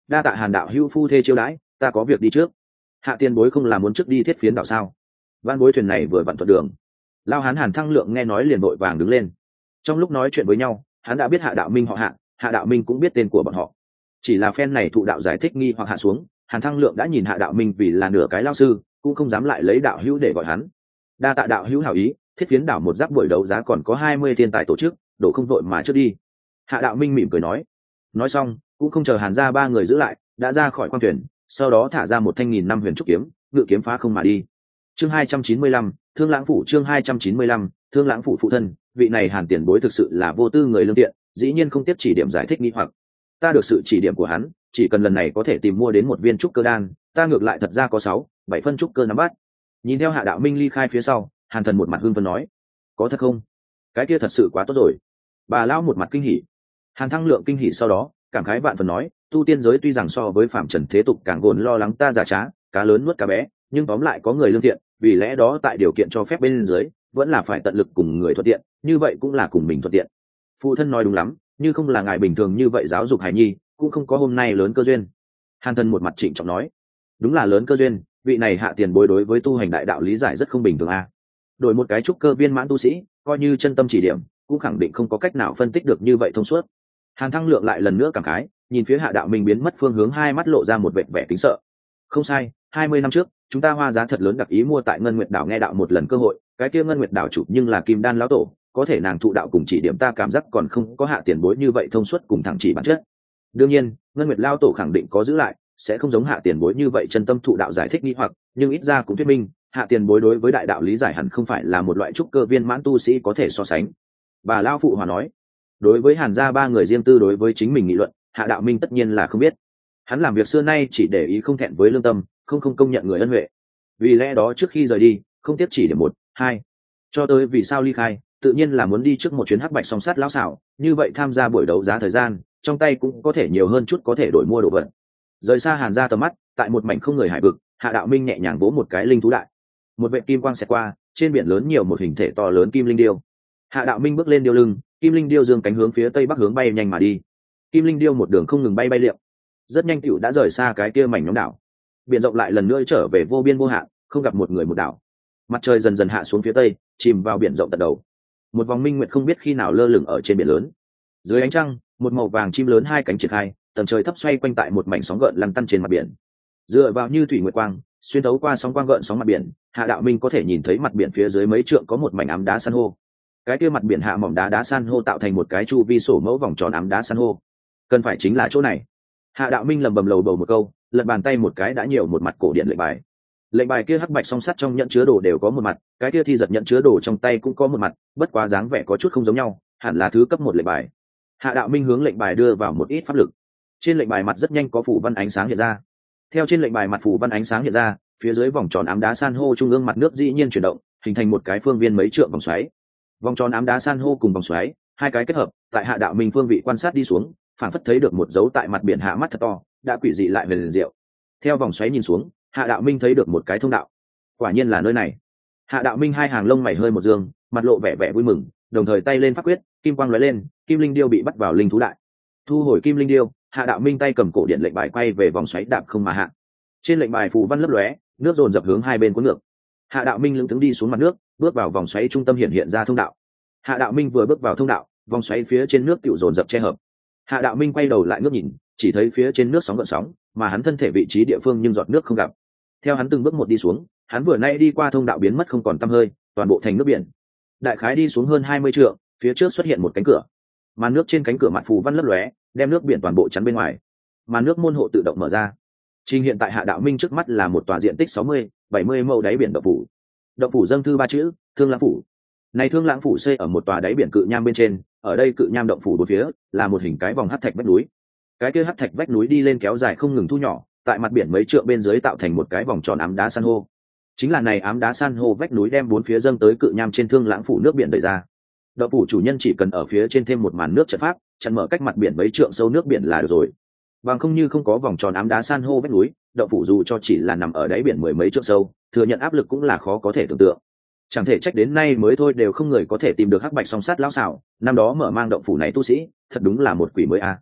đa tạ Hàn đạo hữu phu thê chiêu đãi, ta có việc đi trước. Hạ tiền bối không là muốn trước đi thiết phiến đảo sao? Van bối thuyền này vừa vặn thuận đường. Lao hán Hàn Thăng Lượng nghe nói liền vội vàng đứng lên. Trong lúc nói chuyện với nhau, hắn đã biết Hạ đạo minh họ Hạ, Hạ đạo minh cũng biết tên của bọn họ. Chỉ là phen này thụ đạo giải thích nghi hoặc hạ xuống, Hàn Thăng Lượng đã nhìn Hạ đạo minh vì là nửa cái lao sư, cũng không dám lại lấy đạo hữu để gọi hắn. Đa tạ đạo hữu hảo ý, thiết phiến đảo một giáp buổi đấu giá còn có hai mươi thiên tài tổ chức, đổ không vội mà trước đi. Hạ đạo minh mỉm cười nói. Nói xong, cũng không chờ Hàn ra ba người giữ lại, đã ra khỏi khoang thuyền, sau đó thả ra một thanh nghìn năm huyền trúc kiếm, ngự kiếm phá không mà đi. Chương hai trăm chín mươi lăm, Thương Lãng phủ. Chương hai trăm chín mươi lăm, Thương Lãng phủ phụ thân, vị này Hàn tiền bối thực sự là vô tư người lương thiện, dĩ nhiên không tiếp chỉ điểm giải thích nghi hoặc. Ta được sự chỉ điểm của hắn, chỉ cần lần này có thể tìm mua đến một viên trúc cơ đan, ta ngược lại thật ra có sáu, bảy phân trúc cơ nắm bắt. Nhìn theo Hạ đạo minh ly khai phía sau, Hàn thần một mặt hưng phấn nói: có thật không? Cái kia thật sự quá tốt rồi. Bà lão một mặt kinh hỉ. Hàn Thăng Lượng kinh hỉ sau đó cảm khái vạn phần nói: tu tiên giới tuy rằng so với phạm trần thế tục càng gồn lo lắng ta giả trá, cá lớn nuốt cá bé, nhưng tóm lại có người lương thiện, vì lẽ đó tại điều kiện cho phép bên dưới, vẫn là phải tận lực cùng người thuận tiện, như vậy cũng là cùng mình thuận tiện. Phụ thân nói đúng lắm, như không là ngài bình thường như vậy giáo dục hài nhi, cũng không có hôm nay lớn cơ duyên. Hàn thần một mặt trịnh trọng nói: đúng là lớn cơ duyên, vị này Hạ tiền bối đối với tu hành đại đạo lý giải rất không bình thường a. Đổi một cái trúc cơ viên mãn tu sĩ, coi như chân tâm chỉ điểm, cũng khẳng định không có cách nào phân tích được như vậy thông suốt. Hàn Thăng Lượng lại lần nữa cảm khái, nhìn phía Hạ đạo minh biến mất phương hướng, hai mắt lộ ra một vẻ vẻ kính sợ. Không sai, hai mươi năm trước, chúng ta hoa giá thật lớn đặc ý mua tại Ngân Nguyệt đảo nghe đạo một lần cơ hội, cái kia Ngân Nguyệt đảo chủ nhưng là Kim Đan lão tổ, có thể nàng thụ đạo cùng chỉ điểm ta cảm giác còn không có Hạ tiền bối như vậy thông suốt cùng thẳng chỉ bản chất. Đương nhiên, Ngân Nguyệt lão tổ khẳng định có giữ lại, sẽ không giống Hạ tiền bối như vậy chân tâm thụ đạo giải thích nghi hoặc, nhưng ít ra cũng thuyết minh, Hạ tiền bối đối với đại đạo lý giải hẳn không phải là một loại trúc cơ viên mãn tu sĩ có thể so sánh. Bà lão phụ hòa nói. Đối với Hàn gia ba người riêng tư đối với chính mình nghị luận, Hạ đạo minh tất nhiên là không biết. Hắn làm việc xưa nay chỉ để ý không thẹn với lương tâm, không không công nhận người ân huệ. Vì lẽ đó trước khi rời đi, không tiếp chỉ điểm một, hai, cho tới vì sao ly khai, tự nhiên là muốn đi trước một chuyến hắc bạch song sát lão xảo, như vậy tham gia buổi đấu giá thời gian, trong tay cũng có thể nhiều hơn chút có thể đổi mua đồ vật. Rời xa Hàn gia tầm mắt, tại một mảnh không người hải vực, Hạ đạo minh nhẹ nhàng vỗ một cái linh thú đại. Một vệt kim quang xẹt qua, trên biển lớn nhiều một hình thể to lớn kim linh điêu. Hạ đạo minh bước lên điêu lưng, kim linh điêu dương cánh hướng phía tây bắc hướng bay nhanh mà đi. Kim linh điêu một đường không ngừng bay bay liệm, rất nhanh tựu đã rời xa cái kia mảnh nhóm đảo. Biển rộng lại lần nữa trở về vô biên vô hạn, không gặp một người một đảo. Mặt trời dần dần hạ xuống phía tây, chìm vào biển rộng tận đầu. Một vòng minh nguyệt không biết khi nào lơ lửng ở trên biển lớn. Dưới ánh trăng, một màu vàng chim lớn hai cánh triển khai, tầng trời thấp xoay quanh tại một mảnh sóng gợn lăn tăn trên mặt biển. Dựa vào như thủy nguyệt quang, xuyên thấu qua sóng quang gợn sóng mặt biển, Hạ đạo minh có thể nhìn thấy mặt biển phía dưới mấy trượng có một mảnh ám đá san hô. Cái kia mặt biển hạ mỏng đá đá san hô tạo thành một cái chu vi sổ mẫu vòng tròn ám đá san hô. Cần phải chính là chỗ này. Hạ đạo minh lầm bầm lầu bầu một câu, lật bàn tay một cái đã nhiều một mặt cổ điện lệnh bài. Lệnh bài kia hắc bạch song sắt trong nhận chứa đồ đều có một mặt, cái kia thi giật nhận chứa đồ trong tay cũng có một mặt, bất quá dáng vẻ có chút không giống nhau, hẳn là thứ cấp một lệnh bài. Hạ đạo minh hướng lệnh bài đưa vào một ít pháp lực. Trên lệnh bài mặt rất nhanh có phủ văn ánh sáng hiện ra. Theo trên lệnh bài mặt phủ văn ánh sáng hiện ra, phía dưới vòng tròn ám đá san hô trung ương mặt nước dĩ nhiên chuyển động, hình thành một cái phương viên mấy trượng vòng xoáy. Vòng tròn ám đá san hô cùng vòng xoáy, hai cái kết hợp, tại Hạ đạo minh phương vị quan sát đi xuống, phản phất thấy được một dấu tại mặt biển hạ mắt thật to, đã quỷ dị lại về liền diệu. Theo vòng xoáy nhìn xuống, Hạ đạo minh thấy được một cái thông đạo. Quả nhiên là nơi này. Hạ đạo minh hai hàng lông mày hơi một dương, mặt lộ vẻ vẻ vui mừng, đồng thời tay lên pháp quyết, kim quang lóe lên, kim linh điêu bị bắt vào linh thú đại. Thu hồi kim linh điêu, Hạ đạo minh tay cầm cổ điện lệnh bài quay về vòng xoáy đạp không mà hạ. Trên lệnh bài phù văn lấp lóe, nước dồn dập hướng hai bên cuốn ngược. Hạ đạo minh lững thững đi xuống mặt nước, bước vào vòng xoáy trung tâm hiện hiện ra thông đạo. Hạ đạo minh vừa bước vào thông đạo, vòng xoáy phía trên nước tựu dồn dập che hợp. Hạ đạo minh quay đầu lại ngước nhìn, chỉ thấy phía trên nước sóng gợn sóng, mà hắn thân thể vị trí địa phương nhưng giọt nước không gặp. Theo hắn từng bước một đi xuống, hắn vừa nay đi qua thông đạo biến mất không còn tăm hơi, toàn bộ thành nước biển. Đại khái đi xuống hơn hai mươi trượng, phía trước xuất hiện một cánh cửa. Màn nước trên cánh cửa mặt phù văn lấp lóe, đem nước biển toàn bộ chắn bên ngoài. Màn nước môn hộ tự động mở ra. Trình hiện tại Hạ đạo minh trước mắt là một tòa diện tích sáu mươi, bảy mươi mẫu đáy biển động phủ. Động phủ dâng thư ba chữ, Thương Lãng phủ. Này Thương Lãng phủ xây ở một tòa đáy biển cự nham bên trên, ở đây cự nham động phủ bốn phía là một hình cái vòng hắc thạch vách núi. Cái kia hắc thạch vách núi đi lên kéo dài không ngừng thu nhỏ, tại mặt biển mấy trượng bên dưới tạo thành một cái vòng tròn ám đá san hô. Chính là này ám đá san hô vách núi đem bốn phía dâng tới cự nham trên Thương Lãng phủ nước biển đẩy ra. Động phủ chủ nhân chỉ cần ở phía trên thêm một màn nước trận pháp, chặn mở cách mặt biển mấy trượng sâu nước biển là được rồi. Bằng không như không có vòng tròn ám đá san hô vách núi, động phủ dù cho chỉ là nằm ở đáy biển mười mấy trượng sâu, thừa nhận áp lực cũng là khó có thể tưởng tượng. Chẳng thể trách đến nay mới thôi đều không người có thể tìm được hắc bạch song sát lão xảo, năm đó mở mang động phủ này tu sĩ, thật đúng là một quỷ mới a.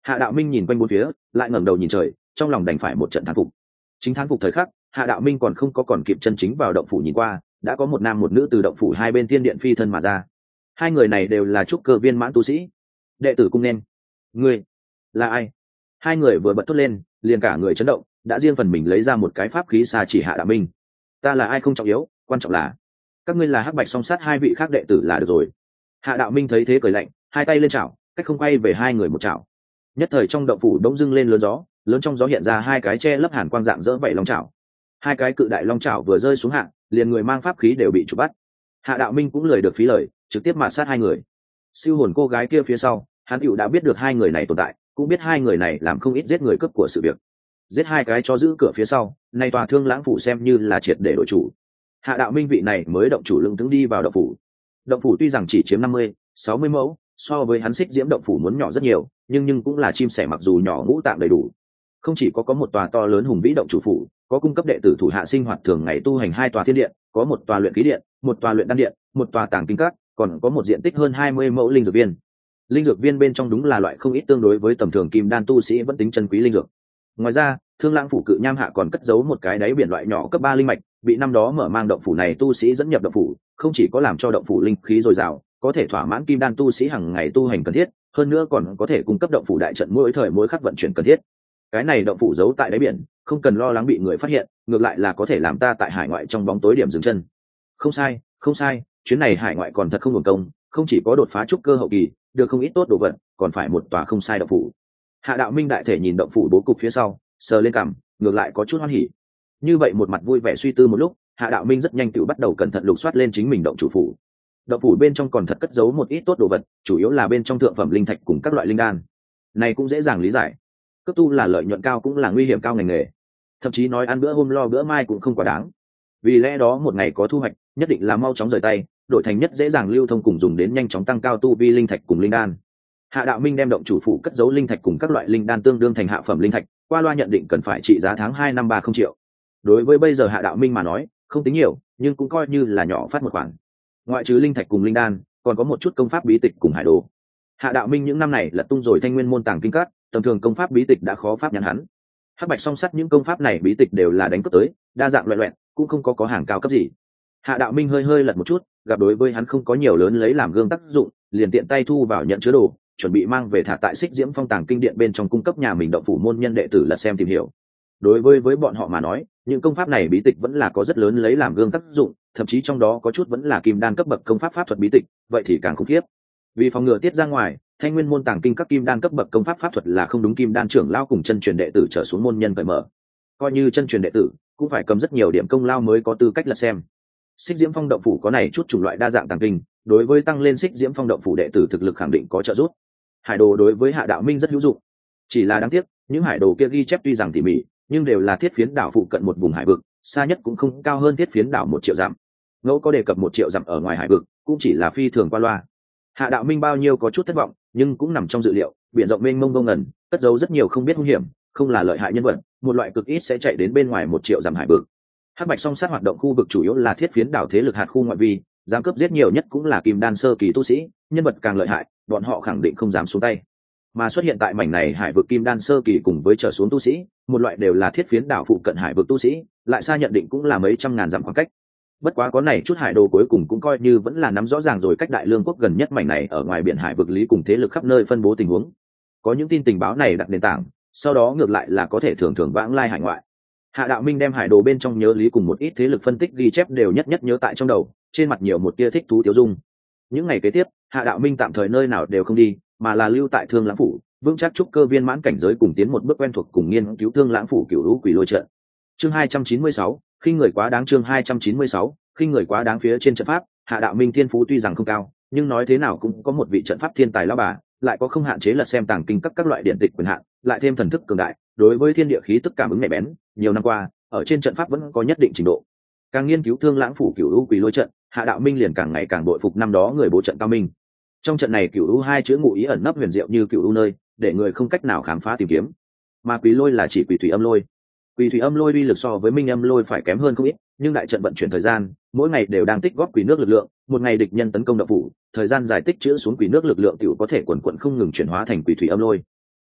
Hạ Đạo Minh nhìn quanh bốn phía, lại ngẩng đầu nhìn trời, trong lòng đành phải một trận thán phục. Chính thán phục thời khắc, Hạ Đạo Minh còn không có còn kịp chân chính vào động phủ nhìn qua, đã có một nam một nữ từ động phủ hai bên tiên điện phi thân mà ra. Hai người này đều là trúc cơ viên mãn tu sĩ. Đệ tử cung nên. Ngươi là ai? Hai người vừa bật thốt lên, liền cả người chấn động, đã riêng phần mình lấy ra một cái pháp khí xa chỉ Hạ Đạo Minh. Ta là ai không trọng yếu, quan trọng là các ngươi là Hắc Bạch song sát hai vị khác đệ tử là được rồi. Hạ Đạo Minh thấy thế cười lạnh, hai tay lên chảo, cách không quay về hai người một chảo. Nhất thời trong động phủ đống dưng lên lớn gió, lớn trong gió hiện ra hai cái che lấp hàn quang dạng dỡ vậy long chảo. Hai cái cự đại long chảo vừa rơi xuống hạ, liền người mang pháp khí đều bị chụp bắt. Hạ Đạo Minh cũng lười được phí lời, trực tiếp mạt sát hai người. Siêu hồn cô gái kia phía sau, hắn hữu đã biết được hai người này tồn tại, cũng biết hai người này làm không ít giết người cướp của sự việc. Giết hai cái cho giữ cửa phía sau, nay tòa Thương Lãng phủ xem như là triệt để đổi chủ. Hạ Đạo Minh vị này mới động chủ lưng tướng đi vào động phủ. Động phủ tuy rằng chỉ chiếm năm mươi, sáu mươi mẫu, so với hắn Xích Diễm động phủ muốn nhỏ rất nhiều, nhưng nhưng cũng là chim sẻ mặc dù nhỏ ngũ tạng đầy đủ. Không chỉ có có một tòa to lớn hùng vĩ động chủ phủ, có cung cấp đệ tử thủ hạ sinh hoạt thường ngày tu hành hai tòa thiên điện, có một tòa luyện khí điện, một tòa luyện đan điện, một tòa tàng kinh các, còn có một diện tích hơn hai mươi mẫu linh dược viên. Linh dược viên bên trong đúng là loại không ít tương đối với tầm thường kim đan tu sĩ vẫn tính chân quý linh dược. Ngoài ra, Thương Lãng phủ cự nham hạ còn cất giấu một cái đáy biển loại nhỏ cấp ba linh mạch, bị năm đó mở mang động phủ này tu sĩ dẫn nhập động phủ, không chỉ có làm cho động phủ linh khí dồi dào, có thể thỏa mãn kim đan tu sĩ hàng ngày tu hành cần thiết, hơn nữa còn có thể cung cấp động phủ đại trận mỗi thời mỗi khắc vận chuyển cần thiết. Cái này động phủ giấu tại đáy biển, không cần lo lắng bị người phát hiện, ngược lại là có thể làm ta tại hải ngoại trong bóng tối điểm dừng chân. Không sai, không sai, chuyến này hải ngoại còn thật không hưởng công, không chỉ có đột phá trúc cơ hậu kỳ, được không ít tốt đồ vật, còn phải một tòa không sai động phủ. Hạ Đạo Minh đại thể nhìn động phủ bố cục phía sau, sờ lên cằm, ngược lại có chút hoan hỉ. Như vậy một mặt vui vẻ suy tư một lúc, Hạ Đạo Minh rất nhanh tự bắt đầu cẩn thận lục soát lên chính mình động chủ phủ. Động phủ bên trong còn thật cất giấu một ít tốt đồ vật, chủ yếu là bên trong thượng phẩm linh thạch cùng các loại linh đan. Này cũng dễ dàng lý giải. Cấp tu là lợi nhuận cao cũng là nguy hiểm cao ngành nghề. Thậm chí nói ăn bữa hôm lo bữa mai cũng không quá đáng. Vì lẽ đó một ngày có thu hoạch, nhất định là mau chóng rời tay, đổi thành nhất dễ dàng lưu thông cùng dùng đến nhanh chóng tăng cao tu vi linh thạch cùng linh đan. Hạ Đạo Minh đem động chủ phủ cất giấu linh thạch cùng các loại linh đan tương đương thành hạ phẩm linh thạch, qua loa nhận định cần phải trị giá tháng hai năm ba không triệu. Đối với bây giờ Hạ Đạo Minh mà nói, không tính nhiều, nhưng cũng coi như là nhỏ phát một khoản. Ngoại trừ linh thạch cùng linh đan, còn có một chút công pháp bí tịch cùng hải đồ. Hạ Đạo Minh những năm này lật tung rồi Thanh Nguyên môn tàng kinh các, tầm thường công pháp bí tịch đã khó pháp nhắn hắn. Hắc Bạch song sắt những công pháp này bí tịch đều là đánh cướp tới, đa dạng loẹt loẹt, cũng không có có hàng cao cấp gì. Hạ Đạo Minh hơi hơi lật một chút, gặp đối với hắn không có nhiều lớn lấy làm gương tác dụng, liền tiện tay thu vào nhận chứa đồ, chuẩn bị mang về thả tại Xích Diễm Phong tàng kinh điện bên trong cung cấp nhà mình động phủ môn nhân đệ tử lật xem tìm hiểu. Đối với với bọn họ mà nói, những công pháp này bí tịch vẫn là có rất lớn lấy làm gương tác dụng, thậm chí trong đó có chút vẫn là kim đan cấp bậc công pháp pháp thuật bí tịch, vậy thì càng khủng khiếp. Vì phòng ngừa tiết ra ngoài, Thanh Nguyên môn tàng kinh các kim đan cấp bậc công pháp pháp thuật là không đúng kim đan trưởng lao cùng chân truyền đệ tử trở xuống môn nhân phải mở. Coi như chân truyền đệ tử, cũng phải cầm rất nhiều điểm công lao mới có tư cách lật xem. Xích Diễm Phong động phủ có này chút chủng loại đa dạng tàng kinh, đối với tăng lên Xích Diễm Phong động phủ đệ tử thực lực khẳng định có trợ giúp. Hải đồ đối với Hạ Đạo Minh rất hữu dụng. Chỉ là đáng tiếc, những hải đồ kia ghi chép tuy rằng tỉ mỉ, nhưng đều là thiết phiến đảo phụ cận một vùng hải vực, xa nhất cũng không cao hơn thiết phiến đảo một triệu dặm. Ngẫu có đề cập một triệu dặm ở ngoài hải vực, cũng chỉ là phi thường qua loa. Hạ Đạo Minh bao nhiêu có chút thất vọng, nhưng cũng nằm trong dự liệu, biển rộng mênh mông vô ngần, cất giấu rất nhiều không biết hung hiểm, không là lợi hại nhân vật, một loại cực ít sẽ chạy đến bên ngoài một triệu dặm hải vực. Hắc Bạch song sát hoạt động khu vực chủ yếu là thiết phiến đảo thế lực hạt khu ngoại vi, dám cướp giết nhiều nhất cũng là kim đan sơ kỳ tu sĩ, nhân vật càng lợi hại, bọn họ khẳng định không dám xuống tay. Mà xuất hiện tại mảnh này hải vực kim đan sơ kỳ cùng với trở xuống tu sĩ, một loại đều là thiết phiến đảo phụ cận hải vực tu sĩ, lại xa nhận định cũng là mấy trăm ngàn dặm khoảng cách. Bất quá có này chút hải đồ cuối cùng cũng coi như vẫn là nắm rõ ràng rồi cách Đại Lương quốc gần nhất mảnh này ở ngoài biển hải vực lý cùng thế lực khắp nơi phân bố tình huống. Có những tin tình báo này đặt nền tảng, sau đó ngược lại là có thể thường thường vãng lai hải ngoại. Hạ Đạo Minh đem hải đồ bên trong nhớ lý cùng một ít thế lực phân tích ghi chép đều nhất nhất nhớ tại trong đầu, trên mặt nhiều một tia thích thú tiêu dung. Những ngày kế tiếp, Hạ Đạo Minh tạm thời nơi nào đều không đi, mà là lưu tại Thương Lãng phủ, vững chắc trúc cơ viên mãn cảnh giới cùng tiến một bước quen thuộc cùng nghiên cứu Thương Lãng phủ cửu lũ quỷ lôi trận. Chương hai trăm chín mươi sáu, khi người quá đáng chương hai trăm chín mươi sáu, khi người quá đáng phía trên trận pháp, Hạ Đạo Minh thiên phú tuy rằng không cao, nhưng nói thế nào cũng có một vị trận pháp thiên tài lão bà, lại có không hạn chế lật xem tàng kinh các các loại điện tịch quyền hạn, lại thêm thần thức cường đại, đối với thiên địa khí tức cảm ứng nhạy bén, nhiều năm qua, ở trên trận pháp vẫn có nhất định trình độ. Càng nghiên cứu Thương Lãng phủ cửu lũ quỷ lôi trận, Hạ Đạo Minh liền càng ngày càng bội phục năm đó người bố trận cao minh. Trong trận này cửu lũ hai chữ ngụ ý ẩn nấp huyền diệu như cửu lũ nơi, để người không cách nào khám phá tìm kiếm. Mà quỷ lôi là chỉ quỷ thủy âm lôi. Quỷ thủy âm lôi uy lực so với minh âm lôi phải kém hơn không ít, nhưng đại trận vận chuyển thời gian, mỗi ngày đều đang tích góp quỷ nước lực lượng, một ngày địch nhân tấn công động phủ, thời gian dài tích trữ xuống quỷ nước lực lượng tiểu có thể quần quần không ngừng chuyển hóa thành quỷ thủy âm lôi.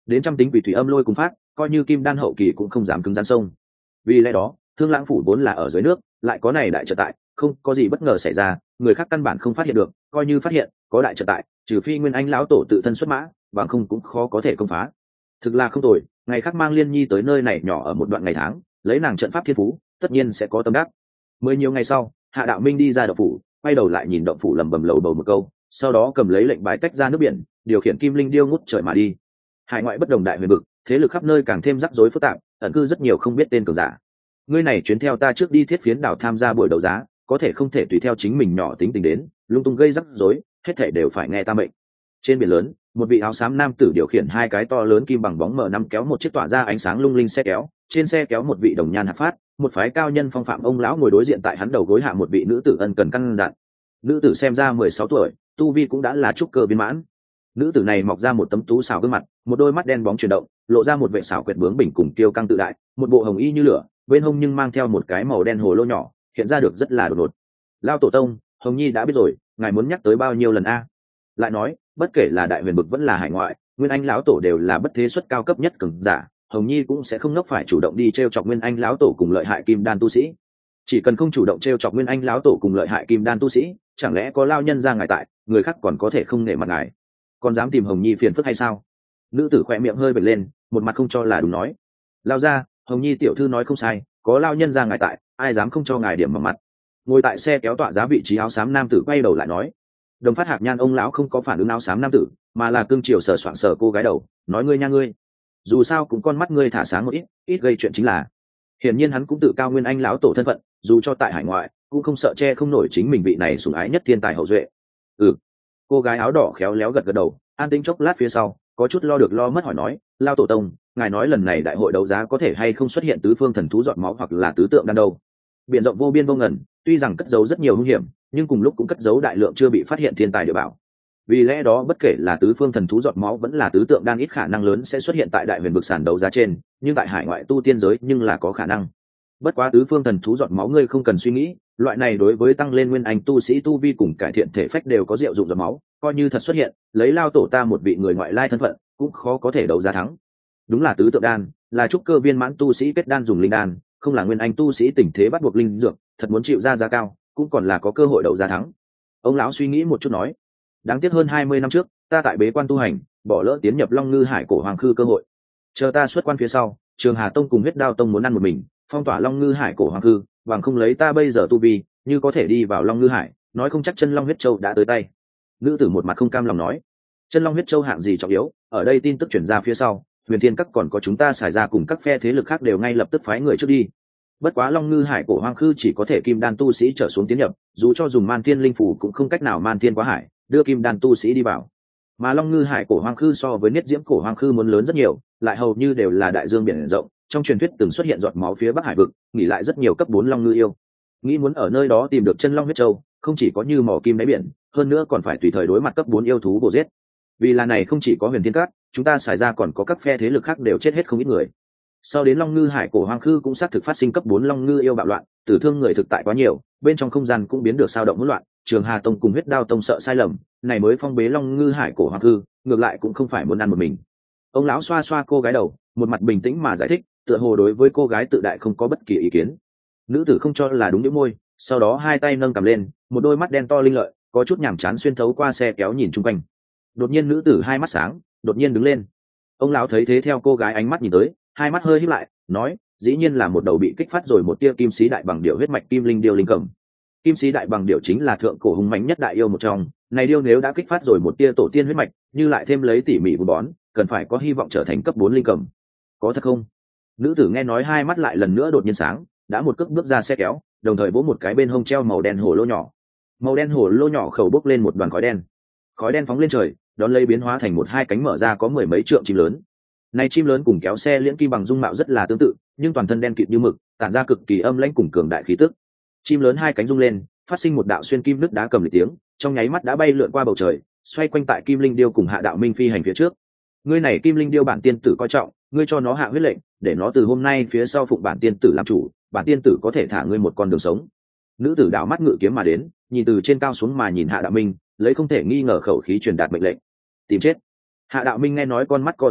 đến trăm tính quỷ thủy âm lôi cùng phát, coi như kim đan hậu kỳ cũng không dám cứng rắn sông. Vì lẽ đó Thương Lãng phủ vốn là ở dưới nước, lại có này đại trợ tại, không có gì bất ngờ xảy ra, người khác căn bản không phát hiện được, coi như phát hiện có đại trợ tại, trừ phi Nguyên Anh lão tổ tự thân xuất mã, bằng không cũng khó có thể công phá. Thực là không tồi, ngày khác mang Liên Nhi tới nơi này nhỏ ở một đoạn ngày tháng, lấy nàng trận pháp thiên phú, tất nhiên sẽ có tâm đắc. Mười nhiều ngày sau, Hạ Đạo Minh đi ra động phủ, quay đầu lại nhìn động phủ lẩm bẩm lầu bầu một câu, sau đó cầm lấy lệnh bài tách ra nước biển, điều khiển kim linh điêu ngút trời mà đi. Hải ngoại bất đồng đại huyền vực, thế lực khắp nơi càng thêm rắc rối phức tạp, ẩn cư rất nhiều không biết tên cường giả. Ngươi này chuyến theo ta trước đi Thiết Phiến đảo tham gia buổi đấu giá, có thể không thể tùy theo chính mình nhỏ tính tình đến, lung tung gây rắc rối, hết thể đều phải nghe ta mệnh. Trên biển lớn, một vị áo xám nam tử điều khiển hai cái to lớn kim bằng bóng mở năm kéo một chiếc tỏa ra ánh sáng lung linh xe kéo, trên xe kéo một vị đồng nhan hạc phát, một phái cao nhân phong phạm ông lão ngồi đối diện tại hắn đầu gối hạ một vị nữ tử ân cần căn dặn. Nữ tử xem ra mười sáu tuổi, tu vi cũng đã là trúc cơ viên mãn. Nữ tử này mọc ra một tấm tú xảo gương mặt, một đôi mắt đen bóng chuyển động, lộ ra một vệ xảo quyệt bướng bỉnh cùng kiêu căng tự đại, một bộ hồng y như lửa, bên hông nhưng mang theo một cái màu đen hồ lô nhỏ, hiện ra được rất là đột ngột. Lao tổ tông, Hồng Nhi đã biết rồi, ngài muốn nhắc tới bao nhiêu lần a? Lại nói, bất kể là đại huyền vực vẫn là hải ngoại, Nguyên Anh lão tổ đều là bất thế xuất cao cấp nhất cường giả, Hồng Nhi cũng sẽ không nốc phải chủ động đi trêu chọc Nguyên Anh lão tổ cùng lợi hại kim đan tu sĩ. Chỉ cần không chủ động trêu chọc Nguyên Anh lão tổ cùng lợi hại kim đan tu sĩ, chẳng lẽ có lao nhân ra ngài tại, người khác còn có thể không nể mặt ngài, còn dám tìm Hồng Nhi phiền phức hay sao? Nữ tử khỏe miệng hơi bật lên, một mặt không cho là đúng nói. Lao ra, Hồng Nhi tiểu thư nói không sai, có lao nhân ra ngài tại, ai dám không cho ngài điểm vào mặt. Ngồi tại xe kéo tọa giá vị trí áo xám nam tử quay đầu lại nói. Đồng Phát Hạc Nhan ông lão không có phản ứng áo xám nam tử, mà là cương chiều sờ soạng sờ cô gái đầu, nói ngươi nha ngươi, dù sao cũng con mắt ngươi thả sáng một ít, ít gây chuyện chính là. Hiển nhiên hắn cũng tự cao Nguyên Anh lão tổ thân phận, dù cho tại hải ngoại cũng không sợ che không nổi chính mình vị này sủng ái nhất thiên tài hậu duệ. Ừ. Cô gái áo đỏ khéo léo gật gật đầu, an tĩnh chốc lát phía sau, có chút lo được lo mất hỏi nói, Lao tổ tông, ngài nói lần này đại hội đấu giá có thể hay không xuất hiện tứ phương thần thú giọt máu hoặc là tứ tượng đan đâu? Biển rộng vô biên vô ngần, tuy rằng cất giấu rất nhiều hung hiểm, nhưng cùng lúc cũng cất giấu đại lượng chưa bị phát hiện thiên tài địa bảo. Vì lẽ đó bất kể là tứ phương thần thú giọt máu vẫn là tứ tượng đan ít khả năng lớn sẽ xuất hiện tại đại huyền vực sàn đấu giá trên, nhưng tại hải ngoại tu tiên giới nhưng là có khả năng. Bất quá tứ phương thần thú giọt máu ngươi không cần suy nghĩ, loại này đối với tăng lên nguyên anh tu sĩ tu vi cùng cải thiện thể phách đều có diệu dụng giọt máu, coi như thật xuất hiện, lấy Lao tổ ta một vị người ngoại lai thân phận, cũng khó có thể đấu giá thắng. Đúng là tứ tượng đan, là trúc cơ viên mãn tu sĩ kết đan dùng linh đan, không là nguyên anh tu sĩ tình thế bắt buộc linh dược, thật muốn chịu ra giá cao, cũng còn là có cơ hội đấu giá thắng. Ông lão suy nghĩ một chút nói, đáng tiếc hơn hai mươi năm trước, ta tại bế quan tu hành, bỏ lỡ tiến nhập Long Ngư Hải cổ hoàng khư cơ hội. Chờ ta xuất quan phía sau, Trường Hà tông cùng Huyết Đao tông muốn ăn một mình, phong tỏa Long Ngư Hải cổ hoàng khư, bằng không lấy ta bây giờ tu vi, như có thể đi vào Long Ngư Hải, nói không chắc chân Long huyết châu đã tới tay. Nữ tử một mặt không cam lòng nói, chân Long huyết châu hạng gì trọng yếu, ở đây tin tức chuyển ra phía sau, Huyền Thiên Các còn có chúng ta xài ra cùng các phe thế lực khác đều ngay lập tức phái người trước đi. Bất quá Long Ngư Hải cổ hoang khư chỉ có thể kim đan tu sĩ trở xuống tiến nhập, dù cho dùng man thiên linh phủ cũng không cách nào man thiên quá hải đưa kim đan tu sĩ đi vào. Mà Long Ngư Hải cổ hoang khư so với Niết Diễm cổ hoang khư muốn lớn rất nhiều, lại hầu như đều là đại dương biển rộng, trong truyền thuyết từng xuất hiện giọt máu phía Bắc Hải vực, nghỉ lại rất nhiều cấp bốn long ngư yêu. Nghĩ muốn ở nơi đó tìm được chân long huyết châu, không chỉ có như mỏ kim đáy biển, hơn nữa còn phải tùy thời đối mặt cấp bốn yêu thú bổ giết. Vì là này không chỉ có Huyền Thiên Các, chúng ta xài ra còn có các phe thế lực khác đều chết hết không ít người. Sau đến Long Ngư Hải cổ hoang khư cũng xác thực phát sinh cấp bốn long ngư yêu bạo loạn, tử thương người thực tại quá nhiều, bên trong không gian cũng biến được sao động hỗn loạn, Trường Hà tông cùng Huyết Đao tông sợ sai lầm, này mới phong bế Long Ngư Hải cổ hoang khư, ngược lại cũng không phải muốn ăn một mình. Ông lão xoa xoa cô gái đầu, một mặt bình tĩnh mà giải thích, tựa hồ đối với cô gái tự đại không có bất kỳ ý kiến. Nữ tử không cho là đúng nhíu môi, sau đó hai tay nâng cầm lên, một đôi mắt đen to linh lợi, có chút nhàm chán xuyên thấu qua xe kéo nhìn chung quanh. Đột nhiên nữ tử hai mắt sáng, đột nhiên đứng lên. Ông lão thấy thế theo cô gái ánh mắt nhìn tới, hai mắt hơi híp lại, nói, dĩ nhiên là một đầu bị kích phát rồi một tia kim sĩ đại bằng điểu huyết mạch kim linh điêu linh cầm. Kim sĩ đại bằng điểu chính là thượng cổ hung mãnh nhất đại yêu một trong, này điêu nếu đã kích phát rồi một tia tổ tiên huyết mạch, như lại thêm lấy tỉ mỉ vun bón, cần phải có hy vọng trở thành cấp bốn linh cầm. Có thật không? Nữ tử nghe nói hai mắt lại lần nữa đột nhiên sáng, đã một cước bước ra xe kéo, đồng thời vỗ một cái bên hông treo màu đen hồ lô nhỏ. Màu đen hồ lô nhỏ khẩu bốc lên một đoàn khói đen. Khói đen phóng lên trời, đón lấy biến hóa thành một hai cánh mở ra có mười mấy trượng chim lớn. Này chim lớn cùng kéo xe liễn kim bằng dung mạo rất là tương tự, nhưng toàn thân đen kịt như mực, tản ra cực kỳ âm lãnh cùng cường đại khí tức. Chim lớn hai cánh rung lên, phát sinh một đạo xuyên kim nứt đá cầm lịch tiếng, trong nháy mắt đã bay lượn qua bầu trời, xoay quanh tại Kim Linh Điêu cùng Hạ Đạo Minh phi hành phía trước. Ngươi này Kim Linh Điêu bản tiên tử coi trọng, ngươi cho nó hạ huyết lệnh, để nó từ hôm nay phía sau phụng bản tiên tử làm chủ, bản tiên tử có thể thả ngươi một con đường sống. Nữ tử đạo mắt ngự kiếm mà đến, nhìn từ trên cao xuống mà nhìn Hạ Đạo Minh, lấy không thể nghi ngờ khẩu khí truyền đạt mệnh lệnh. Tìm chết. Hạ Đạo Minh nghe nói con mắt co rụt lại,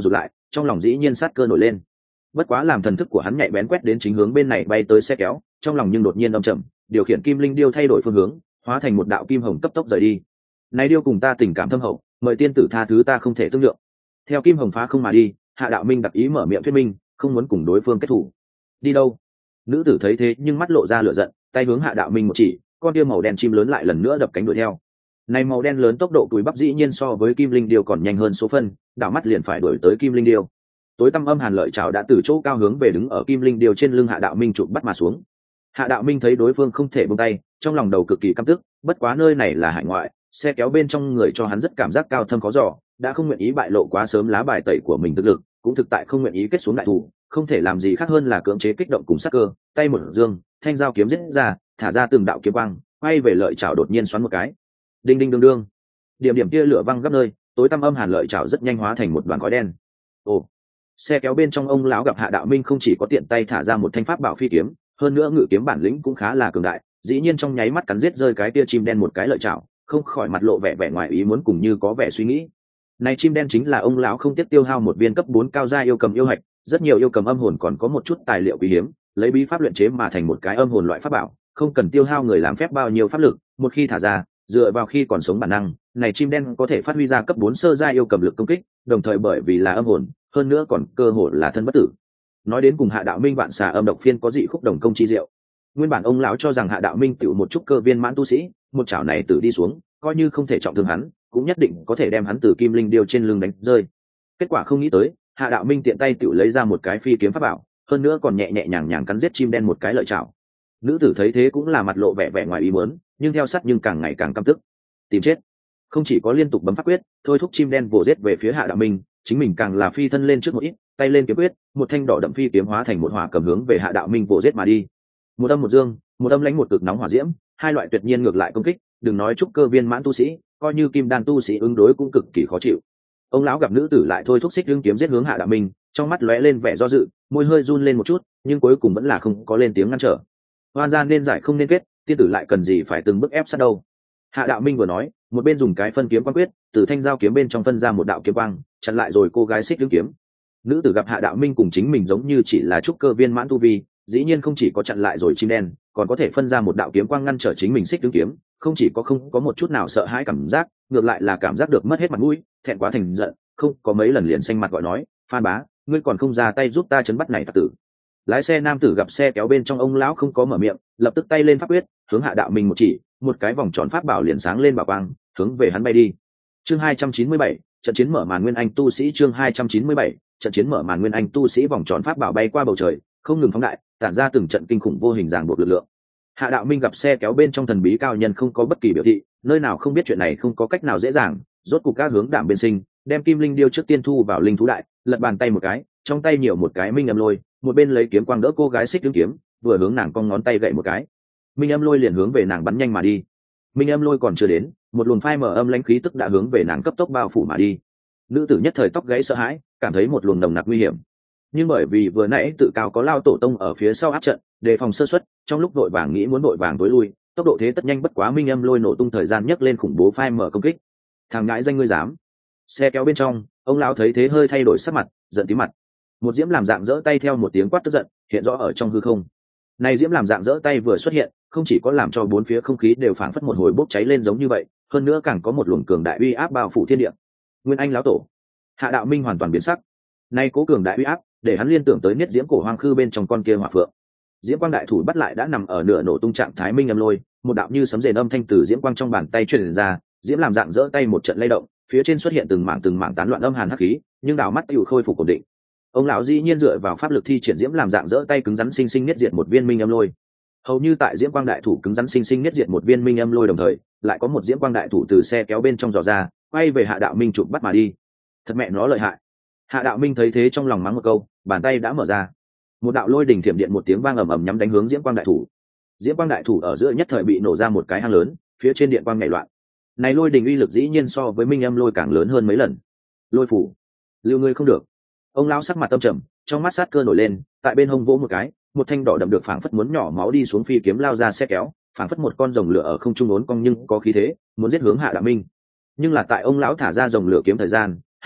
trong lòng dĩ nhiên sát cơ nổi lên. Bất quá làm thần thức của hắn nhạy bén quét đến chính hướng bên này bay tới xe kéo, trong lòng nhưng đột nhiên âm trầm, điều khiển kim linh điêu thay đổi phương hướng, hóa thành một đạo kim hồng cấp tốc rời đi. Này điêu cùng ta tình cảm thâm hậu, mời tiên tử tha thứ ta không thể tương lượng. Theo kim hồng phá không mà đi, Hạ Đạo Minh đặc ý mở miệng thuyết minh, không muốn cùng đối phương kết thủ. Đi đâu? Nữ tử thấy thế nhưng mắt lộ ra lửa giận, tay hướng Hạ Đạo Minh một chỉ, con điêu màu đen chim lớn lại lần nữa đập cánh đuổi theo. Này màu đen lớn tốc độ túi bắp dĩ nhiên so với kim linh điêu còn nhanh hơn số phân, đảo mắt liền phải đuổi tới kim linh điêu. Tối tăm âm hàn lợi chảo đã từ chỗ cao hướng về đứng ở kim linh điêu trên lưng Hạ Đạo Minh chụp bắt mà xuống. Hạ Đạo Minh thấy đối phương không thể buông tay, trong lòng đầu cực kỳ căm tức, bất quá nơi này là hải ngoại, xe kéo bên trong người cho hắn rất cảm giác cao thâm khó dò, đã không nguyện ý bại lộ quá sớm lá bài tẩy của mình thực lực, cũng thực tại không nguyện ý kết xuống đại thủ, không thể làm gì khác hơn là cưỡng chế kích động cùng sát cơ, tay một dương, thanh dao kiếm giết ra, thả ra từng đạo kiếm quang, quay về lợi chảo đột nhiên xoắn một cái. Đinh đinh đương đương. Điểm điểm kia lửa văng gấp nơi, tối tăm âm hàn lợi chảo rất nhanh hóa thành một đoàn khói đen. Ồ. Xe kéo bên trong ông lão gặp Hạ Đạo Minh không chỉ có tiện tay thả ra một thanh pháp bảo phi kiếm, hơn nữa ngự kiếm bản lĩnh cũng khá là cường đại, dĩ nhiên trong nháy mắt cắn giết rơi cái tia chim đen một cái lợi chảo, không khỏi mặt lộ vẻ vẻ ngoài ý muốn cùng như có vẻ suy nghĩ. Này chim đen chính là ông lão không tiếc tiêu hao một viên cấp bốn cao gia yêu cầm yêu hạch, rất nhiều yêu cầm âm hồn còn có một chút tài liệu quý hiếm, lấy bí pháp luyện chế mà thành một cái âm hồn loại pháp bảo, không cần tiêu hao người làm phép bao nhiêu pháp lực, một khi thả ra, dựa vào khi còn sống bản năng, này chim đen có thể phát huy ra cấp bốn sơ gia yêu cầm lực công kích, đồng thời bởi vì là âm hồn, hơn nữa còn cơ hội là thân bất tử. Nói đến cùng Hạ Đạo Minh vạn xà âm độc phiên có dị khúc đồng công chi diệu. Nguyên bản ông lão cho rằng Hạ Đạo Minh tiểu một chút cơ viên mãn tu sĩ, một chảo này tử đi xuống, coi như không thể trọng thương hắn, cũng nhất định có thể đem hắn từ kim linh điêu trên lưng đánh rơi. Kết quả không nghĩ tới, Hạ Đạo Minh tiện tay tiểu lấy ra một cái phi kiếm pháp bảo, hơn nữa còn nhẹ nhẹ nhàng nhàng cắn giết chim đen một cái lợi chảo. Nữ tử thấy thế cũng là mặt lộ vẻ vẻ ngoài ý muốn, nhưng theo sát nhưng càng ngày càng căm tức. Tìm chết. Không chỉ có liên tục bấm pháp quyết, thôi thúc chim đen vồ giết về phía Hạ Đạo Minh, chính mình càng là phi thân lên trước một ít, tay lên kiếm quyết, một thanh đỏ đậm phi kiếm hóa thành một hỏa cầm hướng về Hạ Đạo Minh vồ giết mà đi. Một âm một dương, một âm lãnh một cực nóng hỏa diễm, hai loại tuyệt nhiên ngược lại công kích, đừng nói trúc cơ viên mãn tu sĩ, coi như kim đan tu sĩ ứng đối cũng cực kỳ khó chịu. Ông lão gặp nữ tử lại thôi thúc xích hương kiếm giết hướng Hạ Đạo Minh, trong mắt lóe lên vẻ do dự, môi hơi run lên một chút, nhưng cuối cùng vẫn là không có lên tiếng ngăn trở. Hoan gian nên giải không nên kết, tiên tử lại cần gì phải từng bước ép sát đâu. Hạ Đạo Minh vừa nói, một bên dùng cái phân kiếm quan quyết, từ thanh giao kiếm bên trong phân ra một đạo kiếm quang, chặn lại rồi cô gái xích hương kiếm. Nữ tử gặp Hạ Đạo Minh cùng chính mình giống như chỉ là trúc cơ viên mãn tu vi, dĩ nhiên không chỉ có chặn lại rồi chim đen, còn có thể phân ra một đạo kiếm quang ngăn trở chính mình xích hương kiếm, không chỉ có không có một chút nào sợ hãi cảm giác, ngược lại là cảm giác được mất hết mặt mũi, thẹn quá thành giận, không có mấy lần liền xanh mặt gọi nói, Phan bá, ngươi còn không ra tay giúp ta chấn bắt này tặc tử. Lái xe nam tử gặp xe kéo bên trong ông lão không có mở miệng, lập tức tay lên pháp quyết, hướng Hạ Đạo Minh một chỉ, một cái vòng tròn pháp bảo liền sáng lên bảo quang, hướng về hắn bay đi. Chương hai trăm chín mươi bảy, trận chiến mở màn nguyên anh tu sĩ. Chương hai trăm chín mươi bảy, trận chiến mở màn nguyên anh tu sĩ. Vòng tròn pháp bảo bay qua bầu trời, không ngừng phóng đại, tản ra từng trận kinh khủng vô hình ràng buộc lực lượng. Hạ Đạo Minh gặp xe kéo bên trong thần bí cao nhân không có bất kỳ biểu thị, nơi nào không biết chuyện này không có cách nào dễ dàng, rốt cục các hướng Đạm bên sinh, đem kim linh điêu trước tiên thu vào linh thú đại, lật bàn tay một cái, trong tay nhiều một cái minh âm lôi, một bên lấy kiếm quang đỡ cô gái xích kiếm kiếm, vừa hướng nàng cong ngón tay gậy một cái, minh âm lôi liền hướng về nàng bắn nhanh mà đi. Minh âm lôi còn chưa đến, một luồng phai mở âm lãnh khí tức đã hướng về nàng cấp tốc bao phủ mà đi. Nữ tử nhất thời tóc gãy sợ hãi, cảm thấy một luồng nồng nặc nguy hiểm. Nhưng bởi vì vừa nãy tự cao có lao tổ tông ở phía sau áp trận, đề phòng sơ suất, trong lúc vội vàng nghĩ muốn vội vàng tối lui, tốc độ thế tất nhanh bất quá minh âm lôi nổ tung thời gian nhấc lên khủng bố phai mở công kích. Thằng ngãi danh ngươi dám! Xe kéo bên trong, ông lão thấy thế hơi thay đổi sắc mặt, giận tí mặt. Một diễm làm dạng dỡ tay theo một tiếng quát tức giận, hiện rõ ở trong hư không. Này diễm làm dạng dỡ tay vừa xuất hiện, không chỉ có làm cho bốn phía không khí đều phảng phất một hồi bốc cháy lên giống như vậy, hơn nữa càng có một luồng cường đại uy áp bao phủ thiên địa. Nguyên Anh lão tổ, Hạ Đạo Minh hoàn toàn biến sắc. Nay cố cường đại uy áp, để hắn liên tưởng tới niết diễm cổ hoang khư bên trong con kia hỏa phượng. Diễm quang đại thủ bắt lại đã nằm ở nửa nổ tung trạng thái minh âm lôi, một đạo như sấm rền âm thanh từ diễm quang trong bàn tay truyền ra, diễm làm dạng dỡ tay một trận lay động, phía trên xuất hiện từng mảng từng mảng tán loạn âm hàn hắc khí, nhưng đảo mắt tựu khôi phục ổn định. Ông lão dĩ nhiên dựa vào pháp lực thi triển diễm làm dạng dỡ tay cứng rắn sinh sinh niết diệt một viên minh âm lôi. Hầu như tại diễm quang đại thủ cứng rắn sinh sinh niết diệt một viên minh âm lôi đồng thời, lại có một diễm quang đại thủ từ xe kéo bên trong dò ra, quay về Hạ Đạo Minh chụp bắt mà đi. Thật mẹ nó lợi hại. Hạ Đạo Minh thấy thế trong lòng mắng một câu, bàn tay đã mở ra, một đạo lôi đỉnh thiểm điện một tiếng vang ầm ầm nhắm đánh hướng diễm quang đại thủ. Diễm quang đại thủ ở giữa nhất thời bị nổ ra một cái hang lớn, phía trên điện quang nhảy loạn. Này lôi đỉnh uy lực dĩ nhiên so với minh âm lôi càng lớn hơn mấy lần. Lôi phủ, lưu ngươi không được. Ông lão sắc mặt tâm trầm, trong mắt sát cơ nổi lên, tại bên hông vỗ một cái, một thanh đỏ đậm được phảng phất muốn nhỏ máu đi xuống phi kiếm lao ra xe kéo, phảng phất một con rồng lửa ở không trung uốn cong nhưng có khí thế, muốn giết hướng Hạ Đạo Minh. Nhưng là tại ông lão thả ra rồng lửa kiếm thời gian,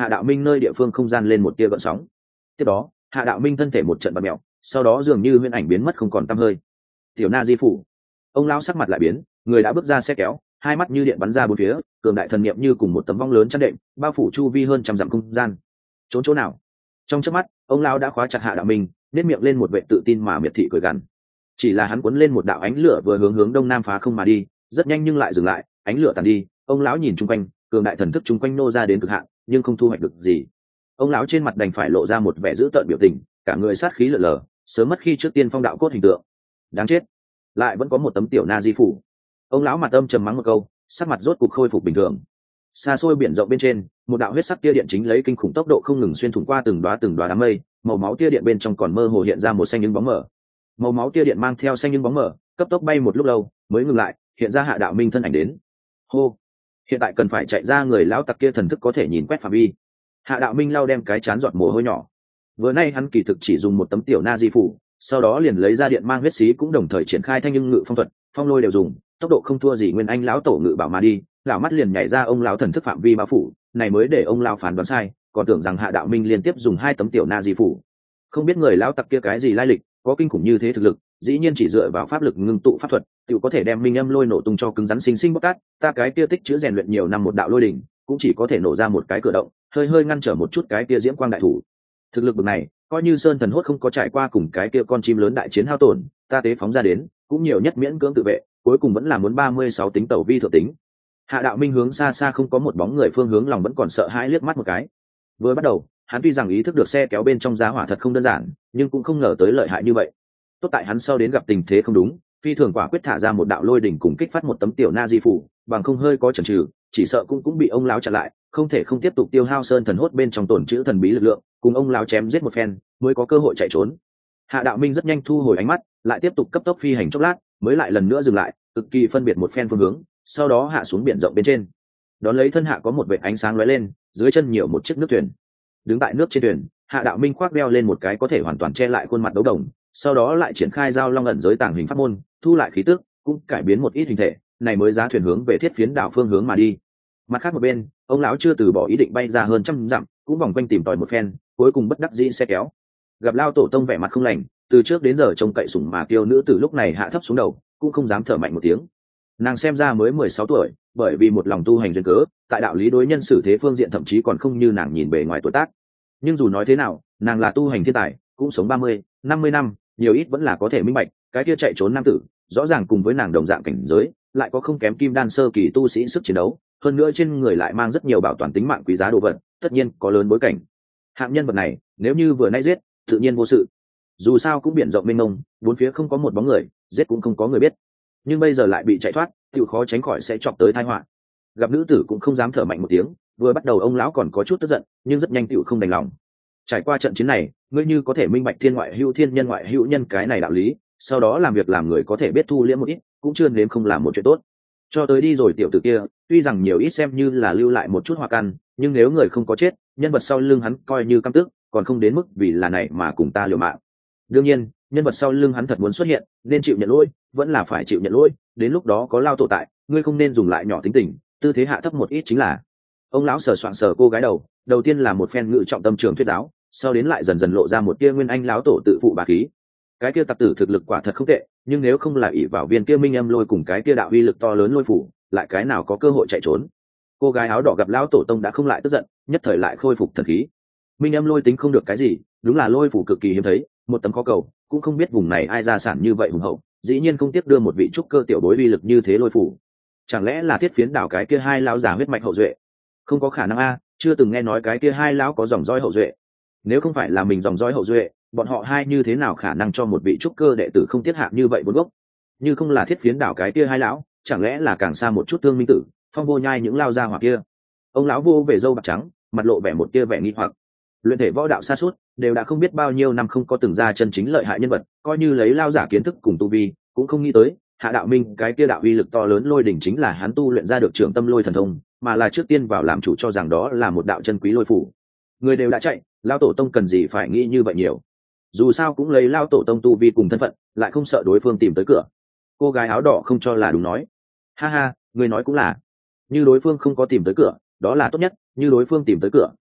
Hạ Đạo Minh nơi địa phương không gian lên một tia gợn sóng. Tiếp đó Hạ Đạo Minh thân thể một trận bật mèo, sau đó dường như huyễn ảnh biến mất không còn tăm hơi. Tiểu Na Di phủ. Ông lão sắc mặt lại biến, người đã bước ra xe kéo, hai mắt như điện bắn ra bốn phía, cường đại thần niệm như cùng một tấm vong lớn chắn đệm, bao phủ chu vi hơn trăm dặm không gian. Trốn chỗ nào? Trong chớp mắt, ông lão đã khóa chặt Hạ Đạo Minh, nét miệng lên một vẻ tự tin mà miệt thị cười gằn. Chỉ là hắn cuốn lên một đạo ánh lửa vừa hướng hướng đông nam phá không mà đi, rất nhanh nhưng lại dừng lại, ánh lửa tàn đi, ông lão nhìn chung quanh, cường đại thần thức chung quanh nô ra đến cực hạn, nhưng không thu hoạch được gì. Ông lão trên mặt đành phải lộ ra một vẻ dữ tợn biểu tình, cả người sát khí lở lở, sớm mất khi trước tiên phong đạo cốt hình tượng. Đáng chết, lại vẫn có một tấm tiểu na di phủ. Ông lão mặt âm trầm mắng một câu, sắc mặt rốt cục khôi phục bình thường. Xa xôi biển rộng bên trên, một đạo huyết sắc tia điện chính lấy kinh khủng tốc độ không ngừng xuyên thủng qua từng đóa từng đóa đám mây, màu máu tia điện bên trong còn mơ hồ hiện ra một xanh những bóng mờ. Màu máu tia điện mang theo xanh những bóng mờ, cấp tốc bay một lúc lâu, mới ngừng lại, hiện ra Hạ Đạo Minh thân ảnh đến. Hô, hiện tại cần phải chạy ra người lão tặc kia thần thức có thể nhìn quét phạm vi. Hạ Đạo Minh lau đem cái chán giọt mồ hôi nhỏ. Vừa nay hắn kỳ thực chỉ dùng một tấm tiểu na di phủ, sau đó liền lấy ra điện mang huyết xí cũng đồng thời triển khai thanh nhưng ngự phong thuật, phong lôi đều dùng, tốc độ không thua gì nguyên anh lão tổ ngự bảo mà đi, lão mắt liền nhảy ra ông lão thần thức phạm vi bao phủ, này mới để ông lão phán đoán sai, còn tưởng rằng Hạ Đạo Minh liên tiếp dùng hai tấm tiểu na di phủ. Không biết người lão tặc kia cái gì lai lịch, có kinh khủng như thế thực lực, dĩ nhiên chỉ dựa vào pháp lực ngưng tụ pháp thuật, tự có thể đem minh âm lôi nổ tung cho cứng rắn sinh sinh bóc tát, ta cái kia tích chứa rèn luyện nhiều năm một đạo lôi đỉnh, cũng chỉ có thể nổ ra một cái cửa động, hơi hơi ngăn trở một chút cái kia diễm quang đại thủ. Thực lực bậc này, coi như Sơn Thần Hốt không có trải qua cùng cái kia con chim lớn đại chiến hao tổn, ta tế phóng ra đến, cũng nhiều nhất miễn cưỡng tự vệ, cuối cùng vẫn là muốn ba mươi sáu tính tẩu vi thượng tính. Hạ Đạo Minh hướng xa xa không có một bóng người phương hướng lòng vẫn còn sợ hãi liếc mắt một cái. Vừa bắt đầu, hắn tuy rằng ý thức được xe kéo bên trong giá hỏa thật không đơn giản, nhưng cũng không ngờ tới lợi hại như vậy. Tốt tại hắn sau đến gặp tình thế không đúng, phi thường quả quyết thả ra một đạo lôi đỉnh cùng kích phát một tấm tiểu na di phủ, bằng không hơi có chần chừ, chỉ sợ cũng cũng bị ông lão chặn lại, không thể không tiếp tục tiêu hao Sơn Thần Hốt bên trong tổn trữ thần bí lực lượng, cùng ông lão chém giết một phen, mới có cơ hội chạy trốn. Hạ Đạo Minh rất nhanh thu hồi ánh mắt, lại tiếp tục cấp tốc phi hành chốc lát, mới lại lần nữa dừng lại, cực kỳ phân biệt một phen phương hướng, sau đó hạ xuống biển rộng bên trên. Đón lấy thân hạ có một vệt ánh sáng lóe lên, dưới chân nhiều một chiếc nước thuyền. Đứng tại nước trên thuyền, Hạ Đạo Minh khoác đeo lên một cái có thể hoàn toàn che lại khuôn mặt đấu đồng, sau đó lại triển khai giao long ẩn giới tàng hình pháp môn, thu lại khí tức, cũng cải biến một ít hình thể, này mới giá thuyền hướng về thiết phiến đảo phương hướng mà đi. Mặt khác một bên, ông lão chưa từ bỏ ý định bay ra hơn trăm dặm, cũng vòng quanh tìm tòi một phen, cuối cùng bất đắc dĩ xe kéo. Gặp Lao tổ tông vẻ mặt không lành, từ trước đến giờ trông cậy sủng mà kiêu nữ từ lúc này hạ thấp xuống đầu, cũng không dám thở mạnh một tiếng. Nàng xem ra mới mười sáu tuổi, bởi vì một lòng tu hành duyên cớ, tại đạo lý đối nhân xử thế phương diện thậm chí còn không như nàng nhìn bề ngoài tuổi tác. Nhưng dù nói thế nào, nàng là tu hành thiên tài, cũng sống ba mươi, năm mươi năm, nhiều ít vẫn là có thể minh bạch, cái kia chạy trốn nam tử, rõ ràng cùng với nàng đồng dạng cảnh giới, lại có không kém kim đan sơ kỳ tu sĩ sức chiến đấu, hơn nữa trên người lại mang rất nhiều bảo toàn tính mạng quý giá đồ vật, tất nhiên có lớn bối cảnh. Hạng nhân vật này, nếu như vừa nãy giết, tự nhiên vô sự. Dù sao cũng biển rộng mênh mông, bốn phía không có một bóng người, giết cũng không có người biết. Nhưng bây giờ lại bị chạy thoát, tự khó tránh khỏi sẽ chọc tới tai họa. Gặp nữ tử cũng không dám thở mạnh một tiếng, vừa bắt đầu ông lão còn có chút tức giận, nhưng rất nhanh tự không đành lòng. Trải qua trận chiến này, ngươi như có thể minh bạch thiên ngoại hữu thiên nhân ngoại hữu nhân cái này đạo lý, sau đó làm việc làm người có thể biết thu liễm một ít, cũng chưa nếm không làm một chuyện tốt. Cho tới đi rồi tiểu tử kia, tuy rằng nhiều ít xem như là lưu lại một chút hoa căn, nhưng nếu người không có chết, nhân vật sau lưng hắn coi như căm tức, còn không đến mức vì là này mà cùng ta liều mạng. Đương nhiên, nhân vật sau lưng hắn thật muốn xuất hiện, nên chịu nhận lỗi, vẫn là phải chịu nhận lỗi, đến lúc đó có Lao tổ tại, ngươi không nên dùng lại nhỏ tính tình, tư thế hạ thấp một ít chính là. Ông lão sờ soạng sờ cô gái đầu, đầu tiên là một phen ngự trọng tâm trường thuyết giáo, sau đến lại dần dần lộ ra một tia nguyên anh lão tổ tự phụ bà khí. Cái kia tặc tử thực lực quả thật không tệ, nhưng nếu không là ỷ vào viên kia minh âm lôi cùng cái kia đạo uy lực to lớn lôi phủ, lại cái nào có cơ hội chạy trốn. Cô gái áo đỏ gặp lão tổ tông đã không lại tức giận, nhất thời lại khôi phục thần khí. Minh âm lôi tính không được cái gì, đúng là lôi phủ cực kỳ hiếm thấy, một tấm khó cầu, cũng không biết vùng này ai ra sản như vậy hùng hậu, dĩ nhiên không tiếc đưa một vị trúc cơ tiểu bối uy lực như thế lôi phủ. Chẳng lẽ là thiết phiến đảo cái kia hai lão già huyết mạch hậu duệ? Không có khả năng a, chưa từng nghe nói cái kia hai lão có dòng dõi hậu duệ. Nếu không phải là mình dòng dõi hậu duệ, bọn họ hai như thế nào khả năng cho một vị trúc cơ đệ tử không tiết hạ như vậy vốn gốc? Như không là thiết phiến đảo cái kia hai lão, chẳng lẽ là càng xa một chút thương minh tử, phong vô nhai những lao gia hỏa kia? Ông lão vô về râu bạc trắng, mặt lộ vẻ một kia vẻ nghi hoặc. Luyện thể võ đạo xa suốt, đều đã không biết bao nhiêu năm không có từng ra chân chính lợi hại nhân vật, coi như lấy lao giả kiến thức cùng tu vi, cũng không nghĩ tới Hạ Đạo Minh cái kia đạo uy lực to lớn lôi đỉnh chính là hắn tu luyện ra được trưởng tâm lôi thần thông, mà là trước tiên vào làm chủ cho rằng đó là một đạo chân quý lôi phủ. Người đều đã chạy, lao tổ tông cần gì phải nghĩ như vậy nhiều? Dù sao cũng lấy lao tổ tông tu vi cùng thân phận, lại không sợ đối phương tìm tới cửa. Cô gái áo đỏ không cho là đúng nói, ha ha, người nói cũng là, như đối phương không có tìm tới cửa, đó là tốt nhất, như đối phương tìm tới cửa,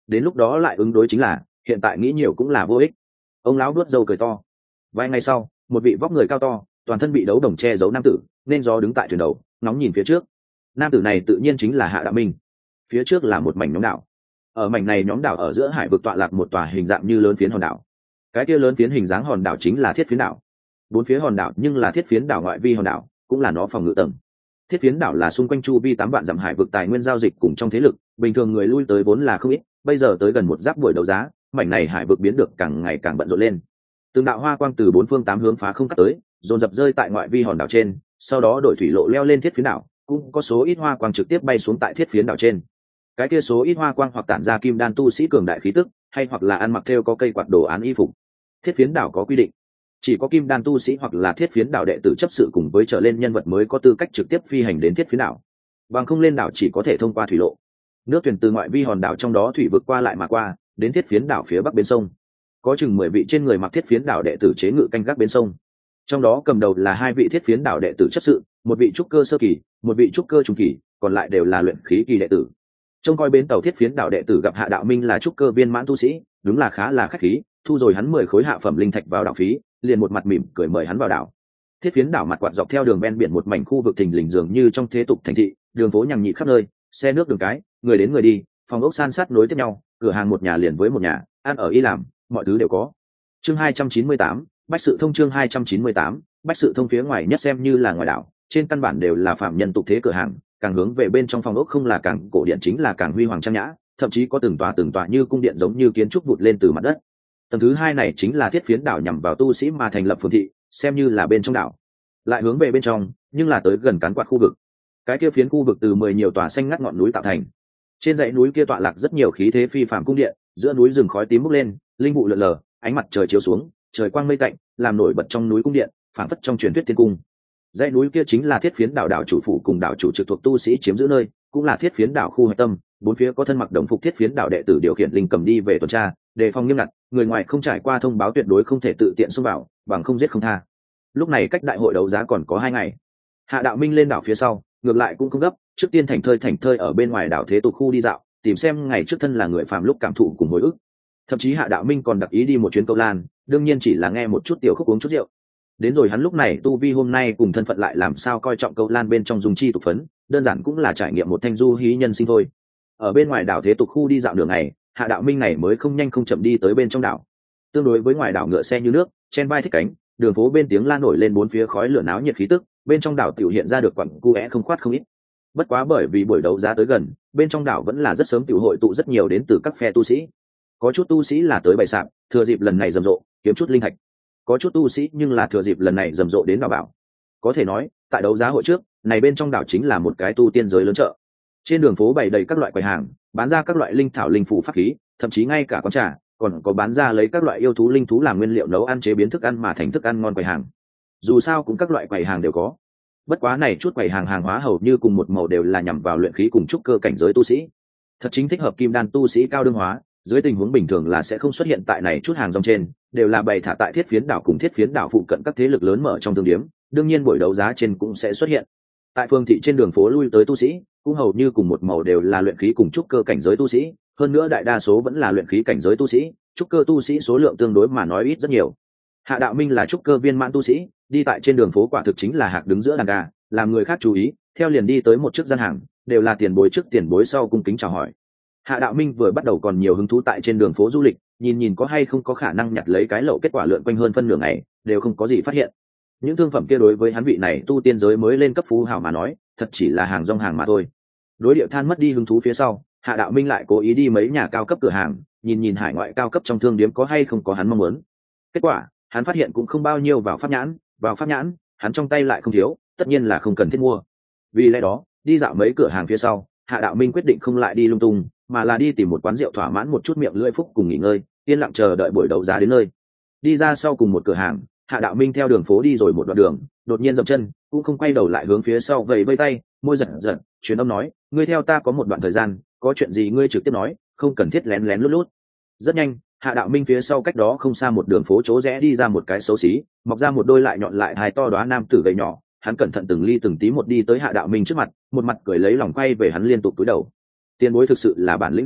đến lúc đó lại ứng đối chính là, hiện tại nghĩ nhiều cũng là vô ích. Ông lão đuốt râu cười to. Vài ngày sau, một vị vóc người cao to, toàn thân bị đấu đồng che giấu nam tử nên gió đứng tại thuyền đầu, ngóng nhìn phía trước. Nam tử này tự nhiên chính là Hạ Đạo Minh. Phía trước là một mảnh nhóm đảo. Ở mảnh này nhóm đảo ở giữa hải vực tọa lạc một tòa hình dạng như lớn phiến hòn đảo. Cái kia lớn phiến hình dáng hòn đảo chính là Thiết Phiến đảo. Bốn phía hòn đảo nhưng là Thiết Phiến đảo ngoại vi hòn đảo, cũng là nó phòng ngự tầng. Thiết Phiến đảo là xung quanh chu vi tám vạn dặm hải vực tài nguyên giao dịch cùng trong thế lực, bình thường người lui tới vốn là không ít, bây giờ tới gần một giáp buổi đấu giá, mảnh này hải vực biến được càng ngày càng bận rộn lên. Từng đạo hoa quang từ bốn phương tám hướng phá không cắt tới, dồn dập rơi tại ngoại vi hòn đảo trên, sau đó đổi thủy lộ leo lên Thiết Phiến đảo, cũng có số ít hoa quang trực tiếp bay xuống tại Thiết Phiến đảo trên. Cái kia số ít hoa quang hoặc tản ra kim đan tu sĩ cường đại khí tức, hay hoặc là ăn mặc theo có cây quạt đồ án y phục. Thiết Phiến đảo có quy định, chỉ có kim đan tu sĩ hoặc là Thiết Phiến đảo đệ tử chấp sự cùng với trở lên nhân vật mới có tư cách trực tiếp phi hành đến Thiết Phiến đảo, bằng không lên đảo chỉ có thể thông qua thủy lộ. Nước thuyền từ ngoại vi hòn đảo trong đó thủy vực qua lại mà qua, đến Thiết Phiến đảo phía bắc bên sông. Có chừng mười vị trên người mặc Thiết Phiến đảo đệ tử chế ngự canh gác bên sông. Trong đó cầm đầu là hai vị Thiết Phiến đảo đệ tử chấp sự, một vị trúc cơ sơ kỳ, một vị trúc cơ trung kỳ, còn lại đều là luyện khí kỳ đệ tử. Trông coi bến tàu Thiết Phiến đảo đệ tử gặp Hạ Đạo Minh là trúc cơ viên mãn tu sĩ, đúng là khá là khách khí, thu rồi hắn mười khối hạ phẩm linh thạch vào đảo phí, liền một mặt mỉm cười mời hắn vào đảo. Thiết Phiến đảo mặt quạt dọc theo đường ven biển một mảnh khu vực thình lình dường như trong thế tục thành thị, đường phố nhằng nhị khắp nơi, xe nước đường cái, người đến người đi, phòng ốc san sát nối tiếp nhau, cửa hàng một nhà liền với một nhà, ăn ở y làm, mọi thứ đều có. Chương hai trăm chín mươi tám, Bách sự thông chương hai trăm chín mươi tám, Bách sự thông phía ngoài nhất xem như là ngoài đảo, trên căn bản đều là phạm nhân tục thế cửa hàng, càng hướng về bên trong phòng ốc không là càng cổ điện chính là càng huy hoàng trang nhã, thậm chí có từng tòa từng tòa như cung điện giống như kiến trúc vụt lên từ mặt đất. Tầng thứ hai này chính là Thiết Phiến đảo nhằm vào tu sĩ mà thành lập phường thị, xem như là bên trong đảo. Lại hướng về bên trong, nhưng là tới gần cán quạt khu vực. Cái kia phiến khu vực từ mười nhiều tòa xanh ngắt ngọn núi tạo thành. Trên dãy núi kia tọa lạc rất nhiều khí thế phi phàm cung điện, giữa núi rừng khói tím bốc lên, linh vụ lượn lờ, ánh mặt trời chiếu xuống, trời quang mây tạnh, làm nổi bật trong núi cung điện, phảng phất trong truyền thuyết tiên cung. Dãy núi kia chính là Thiết Phiến đảo đảo chủ phủ cùng đảo chủ trực thuộc tu sĩ chiếm giữ nơi, cũng là Thiết Phiến đảo khu hạch tâm, bốn phía có thân mặc đồng phục Thiết Phiến đảo đệ tử điều khiển linh cầm đi về tuần tra, đề phòng nghiêm ngặt, người ngoài không trải qua thông báo tuyệt đối không thể tự tiện xông vào, bằng không giết không tha. Lúc này cách đại hội đấu giá còn có hai ngày. Hạ Đạo Minh lên đảo phía sau, ngược lại cũng không gấp, trước tiên thành thơi thành thơi ở bên ngoài đảo thế tục khu đi dạo, tìm xem ngày trước thân là người phàm lúc cảm thụ cùng hồi ức. Thậm chí Hạ Đạo Minh còn đặc ý đi một chuyến Câu Lan, đương nhiên chỉ là nghe một chút tiểu khúc uống chút rượu. Đến rồi hắn lúc này tu vi hôm nay cùng thân phận lại làm sao coi trọng Câu Lan bên trong dùng chi tục phấn, đơn giản cũng là trải nghiệm một thanh du hí nhân sinh thôi. Ở bên ngoài đảo thế tục khu đi dạo đường này, Hạ Đạo Minh này mới không nhanh không chậm đi tới bên trong đảo. Tương đối với ngoài đảo ngựa xe như nước, chen vai thích cánh, đường phố bên tiếng la nổi lên bốn phía khói lửa náo nhiệt khí tức, bên trong đảo tiểu hiện ra được quặng cu é không khoát không ít. Bất quá bởi vì buổi đấu giá tới gần, bên trong đảo vẫn là rất sớm tiểu hội tụ rất nhiều đến từ các phe tu sĩ. Có chút tu sĩ là tới bày sạp, thừa dịp lần này rầm rộ, kiếm chút linh thạch. Có chút tu sĩ nhưng là thừa dịp lần này rầm rộ đến đảo bảo. Có thể nói, tại đấu giá hội trước, này bên trong đảo chính là một cái tu tiên giới lớn chợ. Trên đường phố bày đầy các loại quầy hàng, bán ra các loại linh thảo linh phù pháp khí, thậm chí ngay cả quán trà, còn có bán ra lấy các loại yêu thú linh thú làm nguyên liệu nấu ăn chế biến thức ăn mà thành thức ăn ngon quầy hàng. Dù sao cũng các loại quầy hàng đều có. Bất quá này chút quầy hàng hàng hóa hầu như cùng một màu đều là nhằm vào luyện khí cùng trúc cơ cảnh giới tu sĩ. Thật chính thích hợp kim đan tu sĩ cao đương hóa, dưới tình huống bình thường là sẽ không xuất hiện tại này chút hàng rong trên, đều là bày thả tại Thiết Phiến đảo cùng Thiết Phiến đảo phụ cận các thế lực lớn mở trong thương điếm, đương nhiên buổi đấu giá trên cũng sẽ xuất hiện. Tại phương thị trên đường phố lui tới tu sĩ, cũng hầu như cùng một màu đều là luyện khí cùng trúc cơ cảnh giới tu sĩ, hơn nữa đại đa số vẫn là luyện khí cảnh giới tu sĩ, trúc cơ tu sĩ số lượng tương đối mà nói ít rất nhiều. Hạ Đạo Minh là trúc cơ viên mãn tu sĩ, đi tại trên đường phố quả thực chính là hạc đứng giữa đàn gà, làm người khác chú ý, theo liền đi tới một chiếc gian hàng, đều là tiền bối trước tiền bối sau cung kính chào hỏi. Hạ Đạo Minh vừa bắt đầu còn nhiều hứng thú tại trên đường phố du lịch, nhìn nhìn có hay không có khả năng nhặt lấy cái lậu, kết quả lượn quanh hơn phân nửa ngày, đều không có gì phát hiện. Những thương phẩm kia đối với hắn vị này tu tiên giới mới lên cấp phú hào mà nói, thật chỉ là hàng rong hàng mà thôi. Đối điệu than mất đi hứng thú phía sau, Hạ Đạo Minh lại cố ý đi mấy nhà cao cấp cửa hàng, nhìn nhìn hải ngoại cao cấp trong thương điếm có hay không có hắn mong muốn. Kết quả, hắn phát hiện cũng không bao nhiêu vào pháp nhãn, vào pháp nhãn, hắn trong tay lại không thiếu, tất nhiên là không cần thiết mua. Vì lẽ đó, đi dạo mấy cửa hàng phía sau, Hạ Đạo Minh quyết định không lại đi lung tung, mà là đi tìm một quán rượu thỏa mãn một chút miệng lưỡi phúc cùng nghỉ ngơi, yên lặng chờ đợi buổi đấu giá đến nơi. Đi ra sau cùng một cửa hàng, Hạ Đạo Minh theo đường phố đi rồi một đoạn đường, đột nhiên dậm chân, cũng không quay đầu lại hướng phía sau vẫy vẫy tay, môi giật giật, truyền âm nói, ngươi theo ta có một đoạn thời gian, có chuyện gì ngươi trực tiếp nói, không cần thiết lén lén lút lút. Rất nhanh, Hạ Đạo Minh phía sau cách đó không xa một đường phố chỗ rẽ đi ra một cái xấu xí, mọc ra một đôi lại nhọn lại hai to đóa nam tử gầy nhỏ, hắn cẩn thận từng ly từng tí một đi tới Hạ Đạo Minh trước mặt, một mặt cười lấy lòng quay về hắn liên tục cúi đầu. Tiền bối thực sự là bản lĩnh giỏi,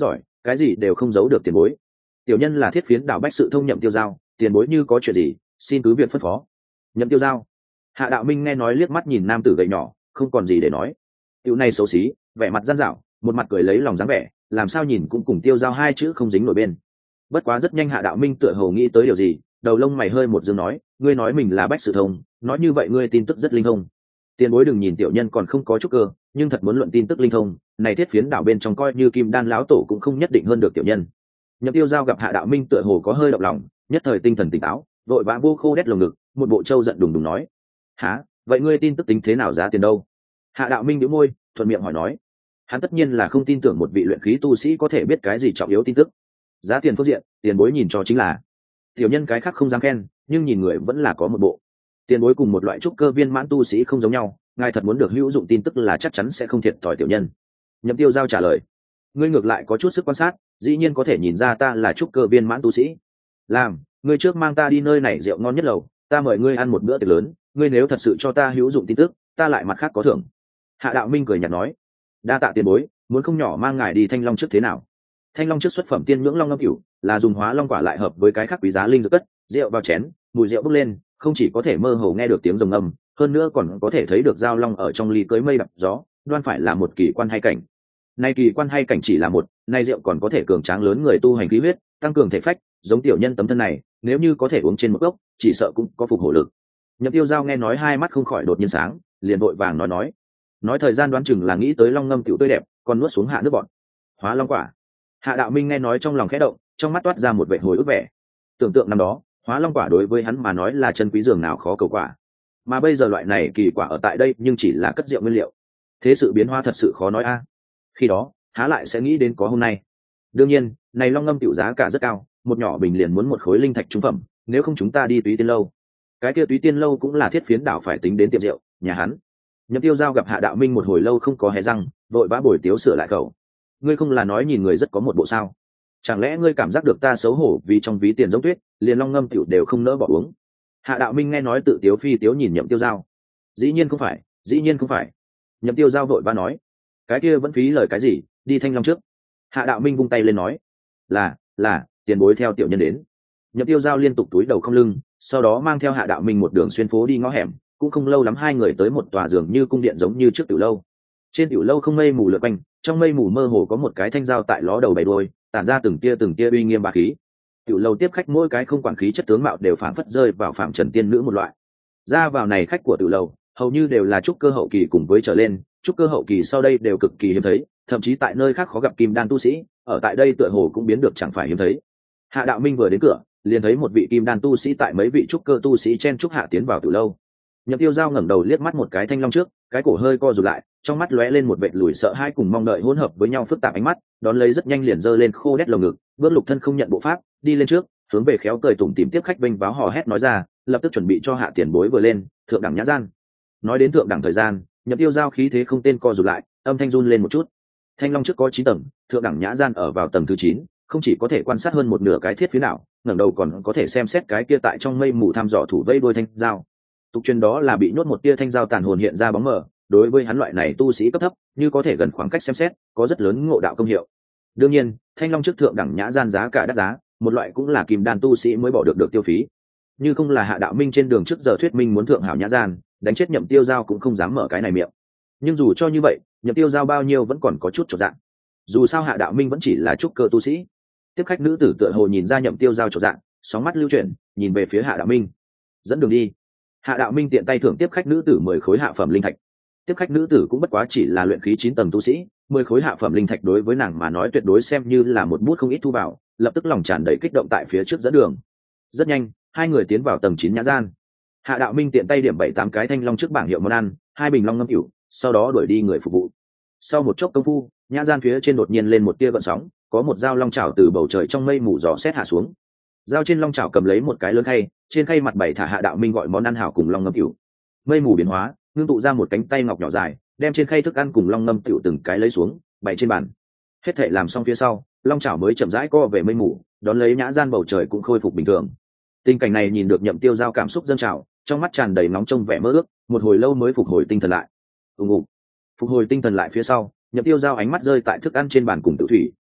cái gì đều không giấu được tiền bối. Tiểu nhân là thiết phiến đảo bách sự thông Nhậm Tiêu Giao, tiền bối như có chuyện gì xin cứ việc phân phó. Nhậm Tiêu Giao. Hạ Đạo Minh nghe nói liếc mắt nhìn nam tử gầy nhỏ, không còn gì để nói. Tiểu này xấu xí, vẻ mặt gian dảo, một mặt cười lấy lòng dáng vẻ, làm sao nhìn cũng cùng Tiêu Giao hai chữ không dính nổi bên. Bất quá rất nhanh Hạ Đạo Minh tựa hồ nghĩ tới điều gì, đầu lông mày hơi một dương nói, ngươi nói mình là bách sự thông, nói như vậy ngươi tin tức rất linh thông. Tiền bối đừng nhìn tiểu nhân còn không có chút cơ, nhưng thật muốn luận tin tức linh thông, này thiết phiến đảo bên trong coi như Kim Đan lão tổ cũng không nhất định hơn được tiểu nhân. Nhậm Tiêu Giao gặp Hạ Đạo Minh tựa hồ có hơi động lòng, nhất thời tinh thần tỉnh táo, vội vã vô khô đét lồng ngực, một bộ trâu giận đùng đùng nói: hả, vậy ngươi tin tức tính thế nào, giá tiền đâu? Hạ Đạo Minh nhíu môi, thuận miệng hỏi nói. Hắn tất nhiên là không tin tưởng một vị luyện khí tu sĩ có thể biết cái gì trọng yếu tin tức. Giá tiền phương diện, tiền bối nhìn cho chính là. Tiểu nhân cái khác không dám khen, nhưng nhìn người vẫn là có một bộ. Tiền bối cùng một loại trúc cơ viên mãn tu sĩ không giống nhau, ngài thật muốn được hữu dụng tin tức là chắc chắn sẽ không thiệt thòi tiểu nhân. Nhậm Tiêu Giao trả lời. Ngươi ngược lại có chút sức quan sát, dĩ nhiên có thể nhìn ra ta là trúc cơ viên mãn tu sĩ. Làm, ngươi trước mang ta đi nơi này rượu ngon nhất lầu, ta mời ngươi ăn một bữa tiệc lớn, ngươi nếu thật sự cho ta hữu dụng tin tức, ta lại mặt khác có thưởng. Hạ Đạo Minh cười nhạt nói. Đa tạ tiền bối, muốn không nhỏ mang ngài đi Thanh Long trước thế nào? Thanh Long trước xuất phẩm tiên nhưỡng long ngâm cửu, là dùng hóa long quả lại hợp với cái khác quý giá linh dược cất, rượu vào chén, mùi rượu bốc lên, không chỉ có thể mơ hồ nghe được tiếng rồng ngâm, hơn nữa còn có thể thấy được giao long ở trong ly cưới mây đập gió, đoan phải là một kỳ quan hay cảnh. Nay kỳ quan hay cảnh chỉ là một, nay rượu còn có thể cường tráng lớn người tu hành khí huyết, tăng cường thể phách, giống tiểu nhân tấm thân này, nếu như có thể uống trên một cốc, chỉ sợ cũng có phục hồi lực. Nhậm Tiêu Giao nghe nói hai mắt không khỏi đột nhiên sáng, liền vội vàng nói nói, nói thời gian đoán chừng là nghĩ tới long ngâm tiểu tươi đẹp, còn nuốt xuống hạ nước bọn. Hóa long quả. Hạ Đạo Minh nghe nói trong lòng khẽ động, trong mắt toát ra một vẻ hồi ức vẻ. Tưởng tượng năm đó, hóa long quả đối với hắn mà nói là chân quý dường nào khó cầu quả, mà bây giờ loại này kỳ quả ở tại đây nhưng chỉ là cất rượu nguyên liệu. Thế sự biến hóa thật sự khó nói a. Khi đó, há lại sẽ nghĩ đến có hôm nay. Đương nhiên, này long ngâm tiểu giá cả rất cao, một nhỏ bình liền muốn một khối linh thạch trung phẩm, nếu không chúng ta đi Túy Tiên lâu. Cái kia Túy Tiên lâu cũng là thiết phiến đảo phải tính đến tiệm rượu, nhà hắn. Nhậm Tiêu Giao gặp Hạ Đạo Minh một hồi lâu không có hé răng, vội vã bồi tiếu sửa lại khẩu. Ngươi không là nói nhìn người rất có một bộ sao? Chẳng lẽ ngươi cảm giác được ta xấu hổ vì trong ví tiền giống tuyết, liền long ngâm tiểu đều không nỡ bỏ uống? Hạ Đạo Minh nghe nói tự tiếu phi tiếu nhìn Nhậm Tiêu Giao. Dĩ nhiên không phải, dĩ nhiên không phải. Nhậm Tiêu Giao vội vã nói. Cái kia vẫn phí lời cái gì, đi Thanh Long trước. Hạ Đạo Minh vung tay lên nói. Là, là, tiền bối theo tiểu nhân đến. Nhậm Tiêu Giao liên tục túi đầu không lưng, sau đó mang theo Hạ Đạo Minh một đường xuyên phố đi ngõ hẻm, cũng không lâu lắm hai người tới một tòa giường như cung điện giống như trước tiểu lâu. Trên tiểu lâu không mây mù lượn quanh, trong mây mù mơ hồ có một cái thanh dao tại ló đầu bảy đuôi, tản ra từng tia từng tia uy nghiêm bá khí. Tiểu lâu tiếp khách mỗi cái không quản khí chất tướng mạo đều phảng phất rơi vào phạm trần tiên nữ một loại. Ra vào này khách của tiểu lâu, hầu như đều là trúc cơ hậu kỳ cùng với trở lên, trúc cơ hậu kỳ sau đây đều cực kỳ hiếm thấy, thậm chí tại nơi khác khó gặp kim đan tu sĩ, ở tại đây tựa hồ cũng biến được chẳng phải hiếm thấy. Hạ Đạo Minh vừa đến cửa, liền thấy một vị kim đan tu sĩ tại mấy vị trúc cơ tu sĩ chen trúc hạ tiến vào tiểu lâu. Nhậm Tiêu Giao ngẩng đầu liếc mắt một cái Thanh Long trước, cái cổ hơi co rụt lại, trong mắt lóe lên một vệt lùi sợ hãi cùng mong đợi hỗn hợp với nhau phức tạp ánh mắt, đón lấy rất nhanh liền giơ lên khô đét lồng ngực, bước lục thân không nhận bộ pháp, đi lên trước, hướng về khéo cười tủm tỉm tiếp khách vênh váo hò hét nói ra, lập tức chuẩn bị cho hạ tiền bối vừa lên, thượng đẳng nhã gian. Nói đến thượng đẳng thời gian, Nhậm Tiêu Giao khí thế không tên co rụt lại, âm thanh run lên một chút. Thanh Long trước có chín tầng, thượng đẳng nhã gian ở vào tầng thứ chín, không chỉ có thể quan sát hơn một nửa cái thiết phía nào, ngẩng đầu còn có thể xem xét cái kia tại trong mây mù thăm dò thủ vây đôi thanh dao. Tục truyền đó là bị nhốt một tia thanh dao tàn hồn hiện ra bóng mờ, đối với hắn loại này tu sĩ cấp thấp, như có thể gần khoảng cách xem xét, có rất lớn ngộ đạo công hiệu. Đương nhiên, Thanh Long trước thượng đẳng nhã gian giá cả đắt giá, một loại cũng là kim đan tu sĩ mới bỏ được được tiêu phí. Như không là Hạ Đạo Minh trên đường trước giờ thuyết minh muốn thượng hảo nhã gian, đánh chết Nhậm Tiêu Giao cũng không dám mở cái này miệng. Nhưng dù cho như vậy, Nhậm Tiêu Giao bao nhiêu vẫn còn có chút chột dạ. Dù sao Hạ Đạo Minh vẫn chỉ là trúc cơ tu sĩ. Tiếp khách nữ tử tựa hồ nhìn ra Nhậm Tiêu Giao chột dạ, sóng mắt lưu chuyển, nhìn về phía Hạ Đạo Minh. Dẫn đường đi. Hạ Đạo Minh tiện tay thưởng tiếp khách nữ tử mười khối hạ phẩm linh thạch. Tiếp khách nữ tử cũng bất quá chỉ là luyện khí chín tầng tu sĩ, mười khối hạ phẩm linh thạch đối với nàng mà nói tuyệt đối xem như là một bút không ít thu vào, lập tức lòng tràn đầy kích động tại phía trước dẫn đường. Rất nhanh, hai người tiến vào tầng chín nhã gian. Hạ Đạo Minh tiện tay điểm bảy tám cái thanh long trước bảng hiệu món ăn, hai bình long ngâm cửu, sau đó đuổi đi người phục vụ. Sau một chốc công phu, nhã gian phía trên đột nhiên lên một tia gợn sóng, có một dao long chảo từ bầu trời trong mây mù gió xét hạ xuống. Dao trên long chảo cầm lấy một cái lớn khay, trên khay mặt bảy thả Hạ Đạo Minh gọi món ăn hảo cùng long ngâm cửu. Mây mù biến hóa, ngưng tụ ra một cánh tay ngọc nhỏ dài, đem trên khay thức ăn cùng long ngâm cửu từng cái lấy xuống, bày trên bàn. Hết thảy làm xong phía sau, long chảo mới chậm rãi co về mây mù, đón lấy nhã gian bầu trời cũng khôi phục bình thường. Tình cảnh này nhìn được Nhậm Tiêu Giao cảm xúc dâng trào, trong mắt tràn đầy nóng trông vẻ mơ ước, một hồi lâu mới phục hồi tinh thần lại. Ùng ục. Phục hồi tinh thần lại phía sau, Nhậm Tiêu Giao ánh mắt rơi tại thức ăn trên bàn cùng Tự Thủy,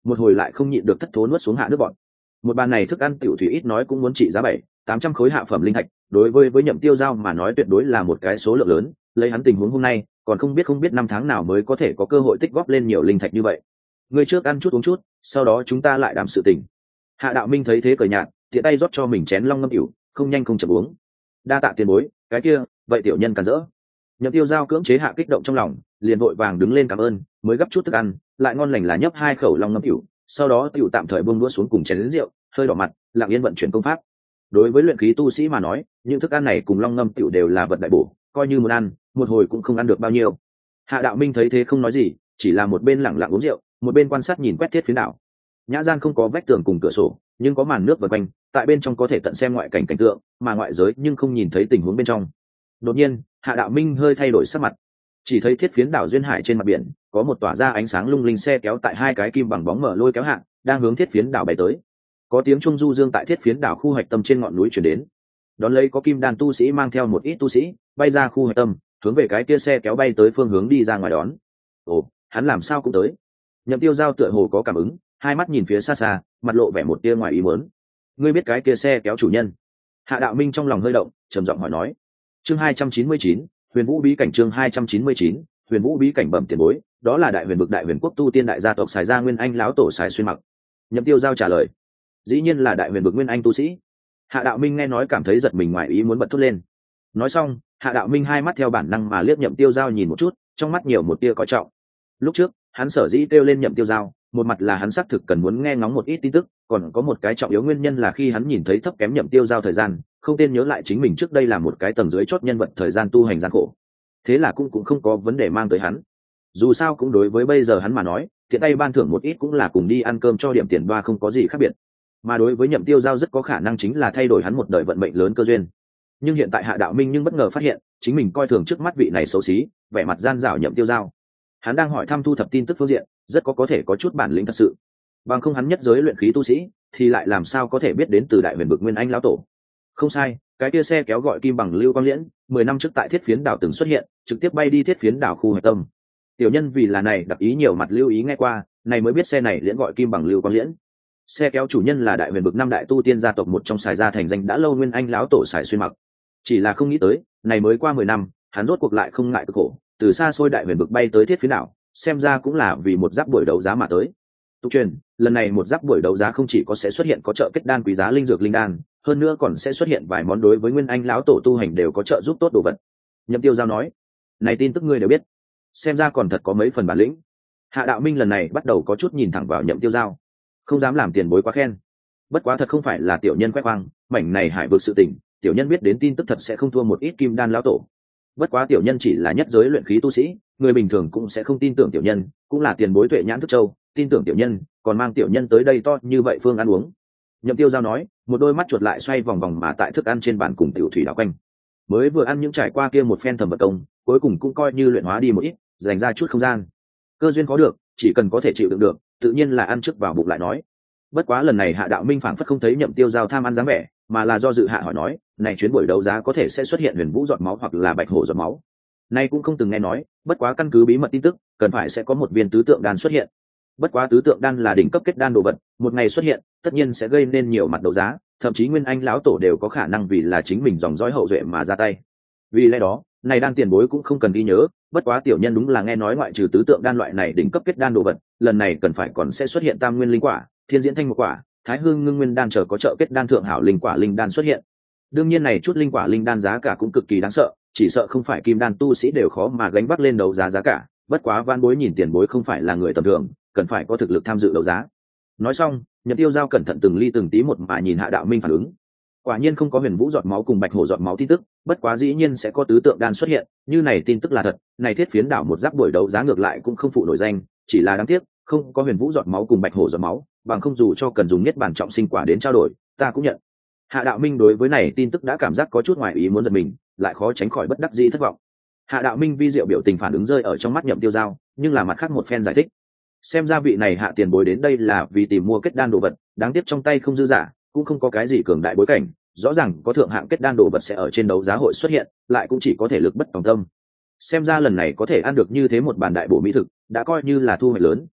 một hồi lại không nhịn được thất thố nuốt xuống hạ nước bọn. Một bàn này thức ăn tiểu thủy ít nói cũng muốn trị giá bảy tám trăm khối hạ phẩm linh thạch, đối với với Nhậm Tiêu Giao mà nói tuyệt đối là một cái số lượng lớn, lấy hắn tình huống hôm nay còn không biết không biết năm tháng nào mới có thể có cơ hội tích góp lên nhiều linh thạch như vậy. Ngươi trước ăn chút uống chút, sau đó chúng ta lại đàm sự tình. Hạ Đạo Minh thấy thế cười nhạt, tiện tay rót cho mình chén long ngâm tiểu, không nhanh không chậm uống. Đa tạ tiền bối, cái kia, vậy tiểu nhân cản rỡ. Nhậm Tiêu Giao cưỡng chế hạ kích động trong lòng, liền vội vàng đứng lên cảm ơn, mới gấp chút thức ăn, lại ngon lành là nhấp hai khẩu long ngâm tiểu, sau đó tiểu tạm thời buông đũa xuống cùng chén rượu, hơi đỏ mặt, lặng yên vận chuyển công pháp. Đối với luyện khí tu sĩ mà nói, những thức ăn này cùng long ngâm tiểu đều là vật đại bổ, coi như muốn ăn, một hồi cũng không ăn được bao nhiêu. Hạ Đạo Minh thấy thế không nói gì, chỉ là một bên lặng lặng uống rượu, một bên quan sát nhìn quét thiết phiến đảo. Nhã gian không có vách tường cùng cửa sổ, nhưng có màn nước vần quanh, tại bên trong có thể tận xem ngoại cảnh cảnh tượng, mà ngoại giới nhưng không nhìn thấy tình huống bên trong. Đột nhiên, Hạ Đạo Minh hơi thay đổi sắc mặt, chỉ thấy thiết phiến đảo duyên hải trên mặt biển có một tỏa ra ánh sáng lung linh xe kéo tại hai cái kim bằng bóng mở lôi kéo hạ, đang hướng thiết phiến đảo bay tới. Có tiếng trung du dương tại thiết phiến đảo khu hoạch tâm trên ngọn núi chuyển đến. Đón lấy có kim đan tu sĩ mang theo một ít tu sĩ bay ra khu hoạch tâm, hướng về cái kia xe kéo bay tới phương hướng đi ra ngoài đón. Ồ, hắn làm sao cũng tới? Nhậm Tiêu Giao tựa hồ có cảm ứng, hai mắt nhìn phía xa xa, mặt lộ vẻ một tia ngoài ý muốn. Ngươi biết cái kia xe kéo chủ nhân? Hạ Đạo Minh trong lòng hơi động, trầm giọng hỏi nói. Chương hai trăm chín mươi chín, Huyền Vũ bí cảnh. Chương hai trăm chín mươi chín, Huyền Vũ bí cảnh. Bẩm tiền bối, đó là đại huyền vực đại huyền quốc tu tiên đại gia tộc Sài Gia Nguyên Anh lão tổ Sài Xuyên Mặc. Nhậm Tiêu Giao trả lời. Dĩ nhiên là đại huyền vực Nguyên Anh tu sĩ. Hạ Đạo Minh nghe nói cảm thấy giật mình ngoài ý muốn bật thốt lên. Nói xong, Hạ Đạo Minh hai mắt theo bản năng mà liếc Nhậm Tiêu Giao nhìn một chút, trong mắt nhiều một tia coi trọng. Lúc trước, hắn sở dĩ kêu lên Nhậm Tiêu Giao, một mặt là hắn xác thực cần muốn nghe ngóng một ít tin tức, còn có một cái trọng yếu nguyên nhân là khi hắn nhìn thấy thấp kém Nhậm Tiêu Giao thời gian, không tên nhớ lại chính mình trước đây là một cái tầng dưới chót nhân vật thời gian tu hành gian khổ. Thế là cũng cũng không có vấn đề mang tới hắn. Dù sao cũng đối với bây giờ hắn mà nói, tiện tay ban thưởng một ít cũng là cùng đi ăn cơm cho điểm tiền đoa không có gì khác biệt. Mà đối với Nhậm Tiêu Giao rất có khả năng chính là thay đổi hắn một đời vận mệnh lớn cơ duyên. Nhưng hiện tại Hạ Đạo Minh nhưng bất ngờ phát hiện, chính mình coi thường trước mắt vị này xấu xí, vẻ mặt gian dảo Nhậm Tiêu Giao. Hắn đang hỏi thăm thu thập tin tức phương diện, rất có có thể có chút bản lĩnh thật sự. Bằng không hắn nhất giới luyện khí tu sĩ, thì lại làm sao có thể biết đến từ đại huyền vực Nguyên Anh lão tổ. Không sai, cái kia xe kéo gọi kim bằng Lưu Quang Liễn, mười năm trước tại Thiết Phiến đảo từng xuất hiện, trực tiếp bay đi Thiết Phiến đảo khu hải tâm. Tiểu nhân vì là này đặc ý nhiều mặt lưu ý nghe qua, này mới biết xe này liễn gọi kim bằng Lưu Quang Liễn. Xe kéo chủ nhân là đại huyền vực năm đại tu tiên gia tộc một trong Sài Gia thành danh đã lâu Nguyên Anh lão tổ Sài Xuyên Mặc. Chỉ là không nghĩ tới, này mới qua mười năm, hắn rốt cuộc lại không ngại cực khổ, từ xa xôi đại huyền vực bay tới Thiết Phiến đảo, xem ra cũng là vì một giáp buổi đấu giá mà tới. Tục truyền, lần này một giáp buổi đấu giá không chỉ có sẽ xuất hiện có trợ kết đan quý giá linh dược linh đan, hơn nữa còn sẽ xuất hiện vài món đối với Nguyên Anh lão tổ tu hành đều có trợ giúp tốt đồ vật. Nhậm Tiêu Giao nói, này tin tức ngươi đều biết, xem ra còn thật có mấy phần bản lĩnh. Hạ Đạo Minh lần này bắt đầu có chút nhìn thẳng vào Nhậm Tiêu Giao, không dám làm tiền bối quá khen. Bất quá thật không phải là tiểu nhân khoe khoang, mảnh này hải vực sự tình, tiểu nhân biết đến tin tức thật sẽ không thua một ít kim đan lão tổ. Bất quá tiểu nhân chỉ là nhất giới luyện khí tu sĩ, người bình thường cũng sẽ không tin tưởng tiểu nhân, cũng là tiền bối tuệ nhãn thức châu, tin tưởng tiểu nhân, còn mang tiểu nhân tới đây to như vậy phương ăn uống. Nhậm Tiêu Giao nói, một đôi mắt chuột lại xoay vòng vòng mà tại thức ăn trên bàn cùng tiểu thủy đảo quanh. Mới vừa ăn những trải qua kia một phen thầm vật công, cuối cùng cũng coi như luyện hóa đi một ít, dành ra chút không gian. Cơ duyên có được, chỉ cần có thể chịu đựng được, tự nhiên là ăn trước vào bụng lại nói. Bất quá lần này Hạ Đạo Minh phảng phất không thấy Nhậm Tiêu Giao tham ăn dáng vẻ, mà là do dự hạ hỏi nói, này chuyến buổi đấu giá có thể sẽ xuất hiện huyền vũ giọt máu hoặc là bạch hổ giọt máu. Nay cũng không từng nghe nói, bất quá căn cứ bí mật tin tức, cần phải sẽ có một viên tứ tượng đan xuất hiện. Bất quá tứ tượng đan là đỉnh cấp kết đan đồ vật, một ngày xuất hiện, tất nhiên sẽ gây nên nhiều mặt đấu giá, thậm chí Nguyên Anh lão tổ đều có khả năng vì là chính mình dòng dõi hậu duệ mà ra tay. Vì lẽ đó, này đan tiền bối cũng không cần ghi nhớ, bất quá tiểu nhân đúng là nghe nói ngoại trừ tứ tượng đan loại này đỉnh cấp kết đan đồ vật, lần này cần phải còn sẽ xuất hiện tam nguyên linh quả, thiên diễn thanh một quả, thái hương ngưng nguyên đan chờ có trợ kết đan thượng hảo linh quả linh đan xuất hiện. Đương nhiên này chút linh quả linh đan giá cả cũng cực kỳ đáng sợ, chỉ sợ không phải kim đan tu sĩ đều khó mà gánh vác lên đấu giá giá cả, bất quá van bối nhìn tiền bối không phải là người tầm thường, cần phải có thực lực tham dự đấu giá. Nói xong, Nhậm Tiêu Giao cẩn thận từng ly từng tí một mà nhìn Hạ Đạo Minh phản ứng. Quả nhiên không có huyền vũ giọt máu cùng bạch hổ giọt máu tin tức, bất quá dĩ nhiên sẽ có tứ tượng đan xuất hiện, như này tin tức là thật, này thiết phiến đảo một giáp buổi đấu giá ngược lại cũng không phụ nổi danh, chỉ là đáng tiếc, không có huyền vũ giọt máu cùng bạch hổ giọt máu, bằng không dù cho cần dùng nhất bản trọng sinh quả đến trao đổi, ta cũng nhận. Hạ Đạo Minh đối với này tin tức đã cảm giác có chút ngoài ý muốn giật mình, lại khó tránh khỏi bất đắc dĩ thất vọng. Hạ Đạo Minh vi diệu biểu tình phản ứng rơi ở trong mắt Nhậm Tiêu Giao, nhưng là mặt khác một phen giải thích. Xem ra vị này Hạ tiền bối đến đây là vì tìm mua kết đan đồ vật, đáng tiếc trong tay không dư giả, cũng không có cái gì cường đại bối cảnh, rõ ràng có thượng hạng kết đan đồ vật sẽ ở trên đấu giá hội xuất hiện, lại cũng chỉ có thể lực bất tòng tâm. Xem ra lần này có thể ăn được như thế một bàn đại bổ mỹ thực, đã coi như là thu hoạch lớn,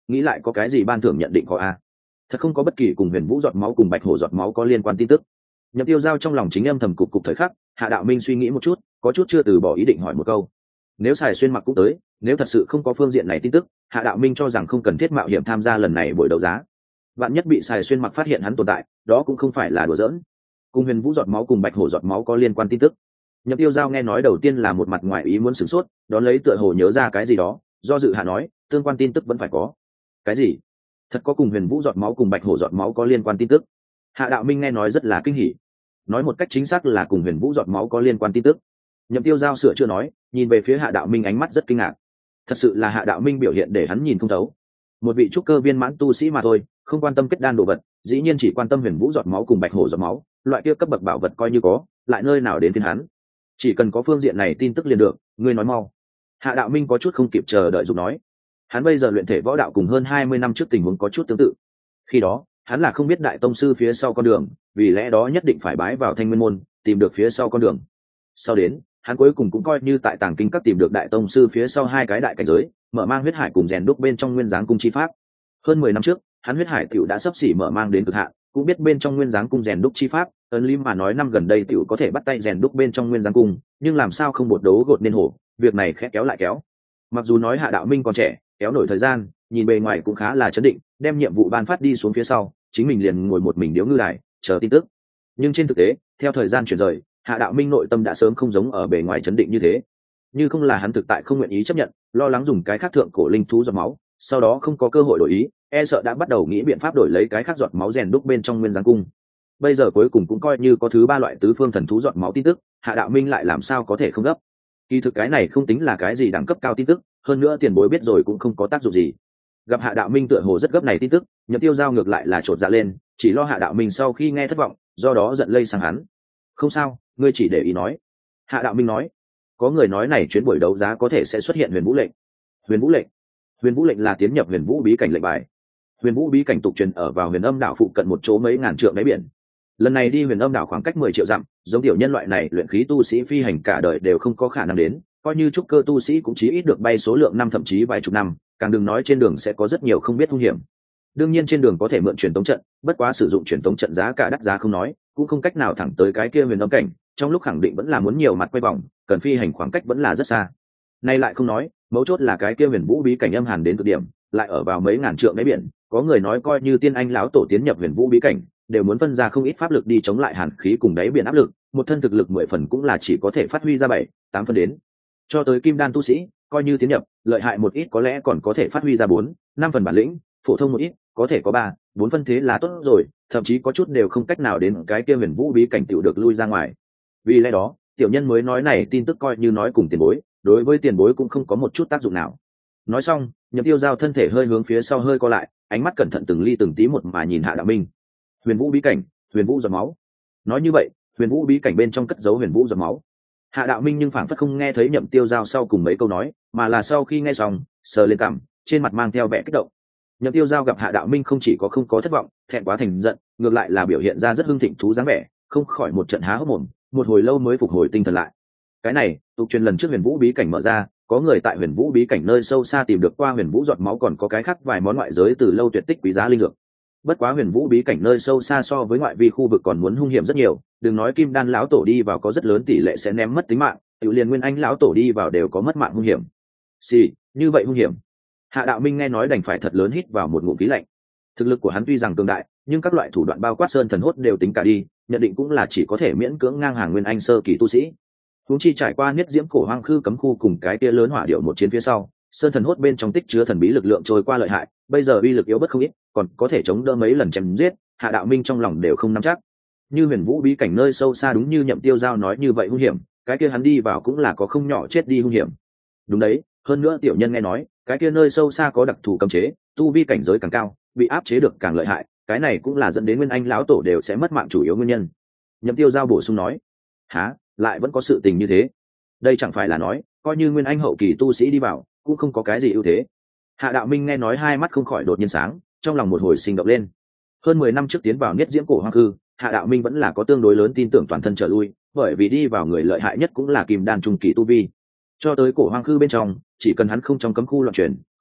nghĩ lại có cái gì ban thưởng nhận định có a. Thật không có bất kỳ cùng huyền vũ giọt máu cùng bạch hổ giọt máu có liên quan tin tức. Nhậm Tiêu Giao trong lòng chính âm thầm cục cục thời khắc, Hạ Đạo Minh suy nghĩ một chút, có chút chưa từ bỏ ý định hỏi một câu. Nếu Sài Xuyên Mặc cũng tới, nếu thật sự không có phương diện này tin tức, Hạ Đạo Minh cho rằng không cần thiết mạo hiểm tham gia lần này buổi đấu giá. Vạn nhất bị Sài Xuyên Mặc phát hiện hắn tồn tại, đó cũng không phải là đùa giỡn. Cùng huyền vũ giọt máu cùng bạch hổ giọt máu có liên quan tin tức. Nhậm Tiêu Giao nghe nói đầu tiên là một mặt ngoài ý muốn sửng sốt, đón lấy tựa hồ nhớ ra cái gì đó, do dự hạ nói, tương quan tin tức vẫn phải có. Cái gì? Thật có cùng huyền vũ giọt máu cùng bạch hổ giọt máu có liên quan tin tức? Hạ Đạo Minh nghe nói rất là kinh hỉ, nói một cách chính xác là cùng huyền vũ giọt máu có liên quan tin tức. Nhậm Tiêu Giao sửa chưa nói, nhìn về phía Hạ Đạo Minh ánh mắt rất kinh ngạc. Thật sự là Hạ Đạo Minh biểu hiện để hắn nhìn không thấu. Một vị trúc cơ viên mãn tu sĩ mà thôi, không quan tâm kết đan đồ vật, dĩ nhiên chỉ quan tâm huyền vũ giọt máu cùng bạch hổ giọt máu, loại kia cấp bậc bảo vật coi như có, lại nơi nào đến phiên hắn. Chỉ cần có phương diện này tin tức liền được, ngươi nói mau. Hạ Đạo Minh có chút không kịp chờ đợi dục nói. Hắn bây giờ luyện thể võ đạo cùng hơn hai mươi năm trước tình huống có chút tương tự. Khi đó, hắn là không biết đại tông sư phía sau con đường, vì lẽ đó nhất định phải bái vào Thanh Nguyên môn, tìm được phía sau con đường. Sau đến, hắn cuối cùng cũng coi như tại Tàng Kinh Các tìm được đại tông sư phía sau hai cái đại cảnh giới, mở mang huyết hải cùng rèn đúc bên trong nguyên giáng cung chi pháp. Hơn mười năm trước, hắn huyết hải tiểu đã sắp xỉ mở mang đến cực hạn, cũng biết bên trong nguyên giáng cung rèn đúc chi pháp, ấn lim mà nói năm gần đây tiểu có thể bắt tay rèn đúc bên trong nguyên giáng cung, nhưng làm sao không bột đấu gột nên hổ, việc này khẽ kéo lại kéo. Mặc dù nói Hạ Đạo Minh còn trẻ, kéo nổi thời gian, nhìn bề ngoài cũng khá là chấn định, đem nhiệm vụ ban phát đi xuống phía sau, chính mình liền ngồi một mình điếu ngư đài, chờ tin tức. Nhưng trên thực tế, theo thời gian chuyển rời, Hạ Đạo Minh nội tâm đã sớm không giống ở bề ngoài chấn định như thế. Như không là hắn thực tại không nguyện ý chấp nhận, lo lắng dùng cái khác thượng cổ linh thú giọt máu, sau đó không có cơ hội đổi ý, e sợ đã bắt đầu nghĩ biện pháp đổi lấy cái khác giọt máu rèn đúc bên trong nguyên giáng cung. Bây giờ cuối cùng cũng coi như có thứ ba loại tứ phương thần thú giọt máu tin tức, Hạ Đạo Minh lại làm sao có thể không gấp. Kỳ thực cái này không tính là cái gì đẳng cấp cao tin tức, hơn nữa tiền bối biết rồi cũng không có tác dụng gì. Gặp Hạ Đạo Minh tựa hồ rất gấp này tin tức, Nhậm Tiêu Giao ngược lại là chột dạ lên, chỉ lo Hạ Đạo Minh sau khi nghe thất vọng, do đó giận lây sang hắn. Không sao, ngươi chỉ để ý nói. Hạ Đạo Minh nói, có người nói này chuyến buổi đấu giá có thể sẽ xuất hiện huyền vũ lệnh. Huyền vũ lệnh? Huyền vũ lệnh là tiến nhập huyền vũ bí cảnh lệnh bài. Huyền vũ bí cảnh tục truyền ở vào huyền âm đảo phụ cận một chỗ mấy ngàn trượng đáy biển. Lần này đi huyền âm đảo khoảng cách mười triệu dặm, giống tiểu nhân loại này luyện khí tu sĩ phi hành cả đời đều không có khả năng đến, coi như trúc cơ tu sĩ cũng chỉ ít được bay số lượng năm thậm chí vài chục năm, càng đừng nói trên đường sẽ có rất nhiều không biết hung hiểm. Đương nhiên trên đường có thể mượn truyền tống trận, bất quá sử dụng truyền tống trận giá cả đắt giá không nói, cũng không cách nào thẳng tới cái kia huyền âm cảnh, trong lúc khẳng định vẫn là muốn nhiều mặt quay vòng, cần phi hành khoảng cách vẫn là rất xa. Nay lại không nói, mấu chốt là cái kia huyền vũ bí cảnh âm hàn đến cực điểm, lại ở vào mấy ngàn trượng đáy biển, có người nói coi như tiên anh lão tổ tiến nhập huyền vũ bí cảnh, đều muốn phân ra không ít pháp lực đi chống lại hàn khí cùng đáy biển áp lực, một thân thực lực mười phần cũng là chỉ có thể phát huy ra bảy, tám phần đến. Cho tới kim đan tu sĩ, coi như tiến nhập, lợi hại một ít có lẽ còn có thể phát huy ra bốn, năm phần bản lĩnh, phổ thông một ít, có thể có ba, bốn phân thế là tốt rồi, thậm chí có chút đều không cách nào đến cái kia huyền vũ bí cảnh tiểu được lui ra ngoài. Vì lẽ đó, tiểu nhân mới nói này tin tức coi như nói cùng tiền bối, đối với tiền bối cũng không có một chút tác dụng nào. Nói xong, Nhậm Tiêu Giao thân thể hơi hướng phía sau hơi co lại, ánh mắt cẩn thận từng ly từng tí một mà nhìn Hạ Đạo Minh. Huyền vũ bí cảnh, huyền vũ giọt máu. Nói như vậy, huyền vũ bí cảnh bên trong cất giấu huyền vũ giọt máu. Hạ Đạo Minh nhưng phảng phất không nghe thấy Nhậm Tiêu Giao sau cùng mấy câu nói, mà là sau khi nghe xong, sờ lên cằm, trên mặt mang theo vẻ kích động. Nhậm Tiêu Giao gặp Hạ Đạo Minh không chỉ có không có thất vọng, thẹn quá thành giận, ngược lại là biểu hiện ra rất hưng thịnh thú dáng vẻ, không khỏi một trận há hốc mồm, một hồi lâu mới phục hồi tinh thần lại. Cái này, tục truyền lần trước huyền vũ bí cảnh mở ra, có người tại huyền vũ bí cảnh nơi sâu xa tìm được qua huyền vũ giọt máu, còn có cái khác vài món ngoại giới từ lâu tuyệt tích quý giá linh dược. Bất quá huyền vũ bí cảnh nơi sâu xa so với ngoại vi khu vực còn muốn hung hiểm rất nhiều, đừng nói kim đan lão tổ đi vào có rất lớn tỷ lệ sẽ ném mất tính mạng, tự liền nguyên anh lão tổ đi vào đều có mất mạng hung hiểm. Xì, như vậy hung hiểm. Hạ Đạo Minh nghe nói đành phải thật lớn hít vào một ngụm khí lạnh. Thực lực của hắn tuy rằng cường đại, nhưng các loại thủ đoạn bao quát sơn thần hốt đều tính cả đi, nhận định cũng là chỉ có thể miễn cưỡng ngang hàng nguyên anh sơ kỳ tu sĩ. Huống chi trải qua niết diễm cổ hoang khư cấm khu cùng cái tia lớn hỏa điệu một chiến phía sau, sơn thần hốt bên trong tích chứa thần bí lực lượng trôi qua lợi hại, bây giờ uy lực yếu bất không ít, còn có thể chống đỡ mấy lần chém giết, Hạ Đạo Minh trong lòng đều không nắm chắc. Như huyền vũ bí cảnh nơi sâu xa đúng như Nhậm Tiêu Giao nói như vậy hung hiểm, cái kia hắn đi vào cũng là có không nhỏ chết đi hung hiểm. Đúng đấy, hơn nữa tiểu nhân nghe nói, cái kia nơi sâu xa có đặc thù cấm chế, tu vi cảnh giới càng cao, bị áp chế được càng lợi hại, cái này cũng là dẫn đến nguyên anh lão tổ đều sẽ mất mạng chủ yếu nguyên nhân. Nhậm Tiêu Giao bổ sung nói, há, lại vẫn có sự tình như thế? Đây chẳng phải là nói, coi như nguyên anh hậu kỳ tu sĩ đi vào, cũng không có cái gì ưu thế. Hạ Đạo Minh nghe nói hai mắt không khỏi đột nhiên sáng, trong lòng một hồi sinh động lên. Hơn mười năm trước tiến vào niết diễm cổ hoang cư, Hạ Đạo Minh vẫn là có tương đối lớn tin tưởng toàn thân trở lui, bởi vì đi vào người lợi hại nhất cũng là kim đan trung kỳ tu vi. Cho tới cổ hoang cư bên trong, chỉ cần hắn không trong cấm khu loạn chuyển,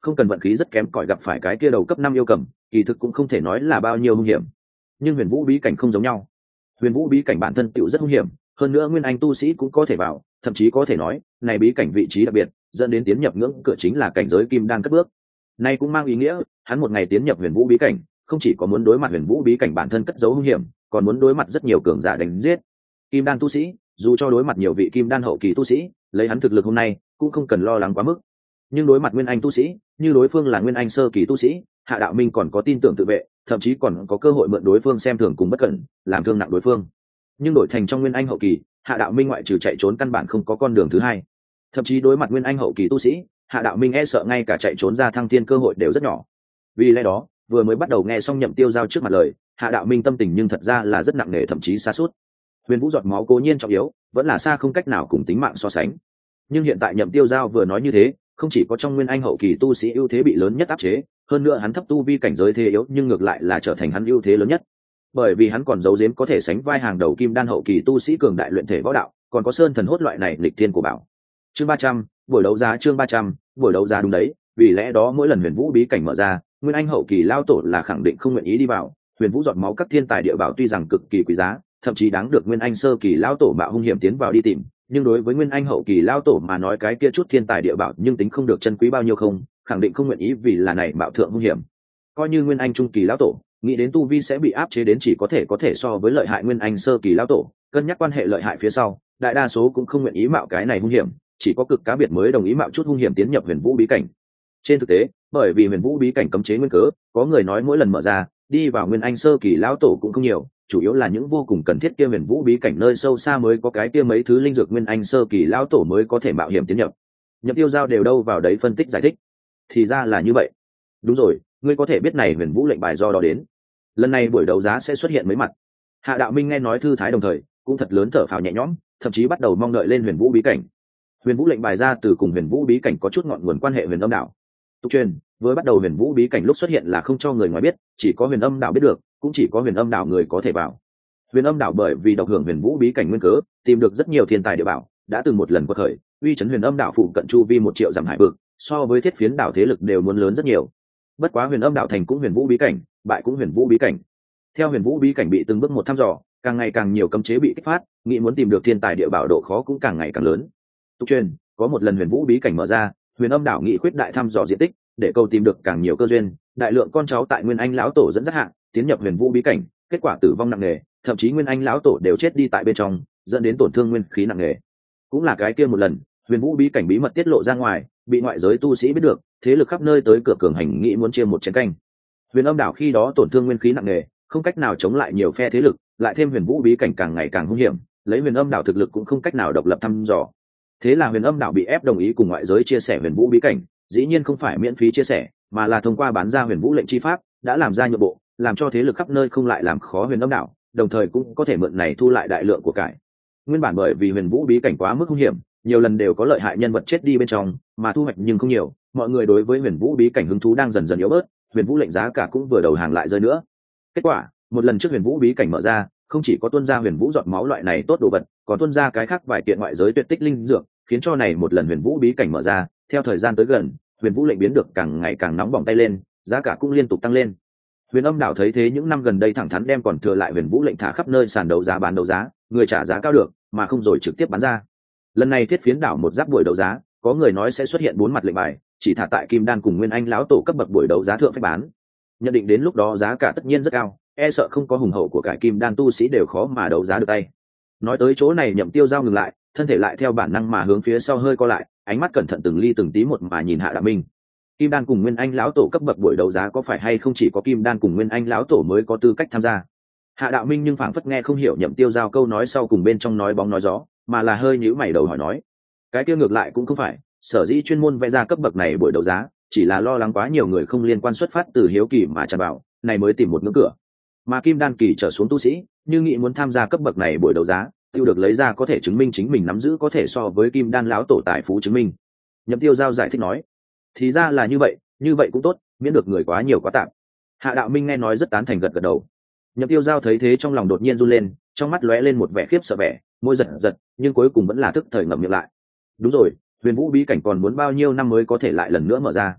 không cần vận khí rất kém cỏi gặp phải cái kia đầu cấp năm yêu cầm, kỳ thực cũng không thể nói là bao nhiêu hung hiểm. Nhưng huyền vũ bí cảnh không giống nhau, huyền vũ bí cảnh bản thân tựu rất hung hiểm, hơn nữa nguyên anh tu sĩ cũng có thể vào, thậm chí có thể nói này bí cảnh vị trí đặc biệt dẫn đến tiến nhập ngưỡng cửa chính là cảnh giới kim đan cất bước. Này cũng mang ý nghĩa hắn một ngày tiến nhập huyền vũ bí cảnh, không chỉ có muốn đối mặt huyền vũ bí cảnh bản thân cất giấu hung hiểm, còn muốn đối mặt rất nhiều cường giả đánh giết. Kim đan tu sĩ dù cho đối mặt nhiều vị kim đan hậu kỳ tu sĩ, lấy hắn thực lực hôm nay cũng không cần lo lắng quá mức, nhưng đối mặt nguyên anh tu sĩ, như đối phương là nguyên anh sơ kỳ tu sĩ, Hạ Đạo Minh còn có tin tưởng tự vệ, thậm chí còn có cơ hội mượn đối phương xem thường cùng bất cẩn, làm thương nặng đối phương. Nhưng đổi thành trong nguyên anh hậu kỳ, Hạ Đạo Minh ngoại trừ chạy trốn căn bản không có con đường thứ hai. Thậm chí đối mặt nguyên anh hậu kỳ tu sĩ, Hạ Đạo Minh e sợ ngay cả chạy trốn ra thăng thiên cơ hội đều rất nhỏ. Vì lẽ đó, vừa mới bắt đầu nghe xong Nhậm Tiêu Giao trước mặt lời, Hạ Đạo Minh tâm tình nhưng thật ra là rất nặng nề, thậm chí xa suốt. Huyền vũ giọt máu cố nhiên trọng yếu, vẫn là xa không cách nào cùng tính mạng so sánh. Nhưng hiện tại Nhậm Tiêu Giao vừa nói như thế, không chỉ có trong nguyên anh hậu kỳ tu sĩ ưu thế bị lớn nhất áp chế, hơn nữa hắn thấp tu vi cảnh giới thế yếu, nhưng ngược lại là trở thành hắn ưu thế lớn nhất, bởi vì hắn còn giấu giếm có thể sánh vai hàng đầu kim đan hậu kỳ tu sĩ cường đại luyện thể võ đạo, còn có sơn thần hốt loại này lịch thiên của bảo. Chương ba trăm, buổi đấu giá chương ba trăm, buổi đấu giá đúng đấy, vì lẽ đó mỗi lần huyền vũ bí cảnh mở ra, nguyên anh hậu kỳ lao tổ là khẳng định không nguyện ý đi vào. Huyền vũ giọt máu các thiên tài địa bảo tuy rằng cực kỳ quý giá, thậm chí đáng được nguyên anh sơ kỳ lao tổ mạo hung hiểm tiến vào đi tìm, nhưng đối với nguyên anh hậu kỳ lao tổ mà nói cái kia chút thiên tài địa bảo nhưng tính không được chân quý bao nhiêu không, khẳng định không nguyện ý vì là này mạo thượng hung hiểm. Coi như nguyên anh trung kỳ lao tổ, nghĩ đến tu vi sẽ bị áp chế đến chỉ có thể có thể so với lợi hại nguyên anh sơ kỳ lao tổ, cân nhắc quan hệ lợi hại phía sau, đại đa số cũng không nguyện ý mạo cái này hung hiểm, chỉ có cực cá biệt mới đồng ý mạo chút hung hiểm tiến nhập huyền vũ bí cảnh. Trên thực tế, bởi vì huyền vũ bí cảnh cấm chế nguyên cớ, có người nói mỗi lần mở ra, đi vào nguyên anh sơ kỳ lao tổ cũng không nhiều, chủ yếu là những vô cùng cần thiết kia huyền vũ bí cảnh nơi sâu xa mới có cái kia mấy thứ linh dược nguyên anh sơ kỳ lao tổ mới có thể mạo hiểm tiến nhập. Nhập Tiêu Giao đều đâu vào đấy phân tích giải thích. Thì ra là như vậy. Đúng rồi, ngươi có thể biết này huyền vũ lệnh bài do đó đến. Lần này buổi đấu giá sẽ xuất hiện mấy mặt. Hạ Đạo Minh nghe nói thư thái đồng thời, cũng thật lớn thở phào nhẹ nhõm, thậm chí bắt đầu mong đợi lên huyền vũ bí cảnh. Huyền vũ lệnh bài ra từ cùng huyền vũ bí cảnh có chút ngọn nguồn quan hệ huyền âm đạo. Tục truyền, với bắt đầu huyền vũ bí cảnh lúc xuất hiện là không cho người ngoài biết, chỉ có huyền âm đạo biết được, cũng chỉ có huyền âm đạo người có thể vào. Huyền âm đạo bởi vì độc hưởng huyền vũ bí cảnh nguyên cớ, tìm được rất nhiều thiên tài địa bảo, đã từng một lần quật khởi, uy chấn huyền âm đạo phụ cận chu vi một triệu dặm hải vực, so với thiết phiến đảo thế lực đều muốn lớn rất nhiều. Bất quá huyền âm đạo thành cũng huyền vũ bí cảnh, bại cũng huyền vũ bí cảnh. Theo huyền vũ bí cảnh bị từng bước một thăm dò, càng ngày càng nhiều cấm chế bị kích phát, nghĩ muốn tìm được thiên tài địa bảo độ khó cũng càng ngày càng lớn. Tục truyền, có một lần huyền vũ bí cảnh mở ra, huyền âm đạo nghị khuyết đại thăm dò diện tích, để cầu tìm được càng nhiều cơ duyên, đại lượng con cháu tại nguyên anh lão tổ dẫn dắt hạng tiến nhập huyền vũ bí cảnh, kết quả tử vong nặng nề, thậm chí nguyên anh lão tổ đều chết đi tại bên trong, dẫn đến tổn thương nguyên khí nặng nề. Cũng là cái kia một lần, huyền vũ bí cảnh bí mật tiết lộ ra ngoài, bị ngoại giới tu sĩ biết được, thế lực khắp nơi tới cửa cường hành nghĩ muốn chia một chén canh. Huyền âm đảo khi đó tổn thương nguyên khí nặng nề, không cách nào chống lại nhiều phe thế lực, lại thêm huyền vũ bí cảnh càng ngày càng hung hiểm, lấy huyền âm đảo thực lực cũng không cách nào độc lập thăm dò. Thế là huyền âm đảo bị ép đồng ý cùng ngoại giới chia sẻ huyền vũ bí cảnh, dĩ nhiên không phải miễn phí chia sẻ, mà là thông qua bán ra huyền vũ lệnh chi pháp, đã làm ra nhượng bộ, làm cho thế lực khắp nơi không lại làm khó huyền âm đảo, đồng thời cũng có thể mượn này thu lại đại lượng của cải. Nguyên bản bởi vì huyền vũ bí cảnh quá mức hung hiểm, nhiều lần đều có lợi hại nhân vật chết đi bên trong, mà thu hoạch nhưng không nhiều, mọi người đối với huyền vũ bí cảnh hứng thú đang dần dần yếu bớt, huyền vũ lệnh giá cả cũng vừa đầu hàng lại rơi nữa. Kết quả, một lần trước huyền vũ bí cảnh mở ra, không chỉ có tuân ra huyền vũ giọt máu loại này tốt đồ vật, còn tuân ra cái khác vài kiện ngoại giới tuyệt tích linh dược, khiến cho này một lần huyền vũ bí cảnh mở ra, theo thời gian tới gần, huyền vũ lệnh biến được càng ngày càng nóng bỏng tay lên, giá cả cũng liên tục tăng lên. Huyền âm đảo thấy thế những năm gần đây thẳng thắn đem còn thừa lại huyền vũ lệnh thả khắp nơi sàn đấu giá bán đấu giá, người trả giá cao được, mà không rồi trực tiếp bán ra. Lần này thiết phiến đảo một giáp buổi đấu giá, có người nói sẽ xuất hiện bốn mặt lệnh bài, chỉ thả tại kim đan cùng nguyên anh lão tổ cấp bậc buổi đấu giá thượng phép bán. Nhận định đến lúc đó giá cả tất nhiên rất cao, e sợ không có hùng hậu của cải kim đan tu sĩ đều khó mà đấu giá được tay. Nói tới chỗ này Nhậm Tiêu Giao ngừng lại, thân thể lại theo bản năng mà hướng phía sau hơi co lại, ánh mắt cẩn thận từng ly từng tí một mà nhìn Hạ Đạo Minh. Kim đan cùng nguyên anh lão tổ cấp bậc buổi đấu giá có phải hay không chỉ có kim đan cùng nguyên anh lão tổ mới có tư cách tham gia? Hạ Đạo Minh nhưng phảng phất nghe không hiểu Nhậm Tiêu Giao câu nói sau cùng bên trong nói bóng nói gió, mà là hơi nhíu mày đầu hỏi nói, cái kia ngược lại cũng không phải, sở dĩ chuyên môn vẽ ra cấp bậc này buổi đấu giá, chỉ là lo lắng quá nhiều người không liên quan xuất phát từ hiếu kỳ mà tràn vào, này mới tìm một ngưỡng cửa. Mà kim đan kỳ trở xuống tu sĩ, như nghĩ muốn tham gia cấp bậc này buổi đấu giá, tiêu được lấy ra có thể chứng minh chính mình nắm giữ có thể so với kim đan lão tổ tài phú chứng minh. Nhậm Tiêu Giao giải thích nói, thì ra là như vậy, như vậy cũng tốt, miễn được người quá nhiều quá tạp. Hạ Đạo Minh nghe nói rất tán thành gật gật đầu. Nhậm Tiêu Giao thấy thế trong lòng đột nhiên run lên, trong mắt lóe lên một vẻ khiếp sợ vẻ, môi giật giật, nhưng cuối cùng vẫn là tức thời ngậm miệng lại. Đúng rồi, huyền vũ bí cảnh còn muốn bao nhiêu năm mới có thể lại lần nữa mở ra?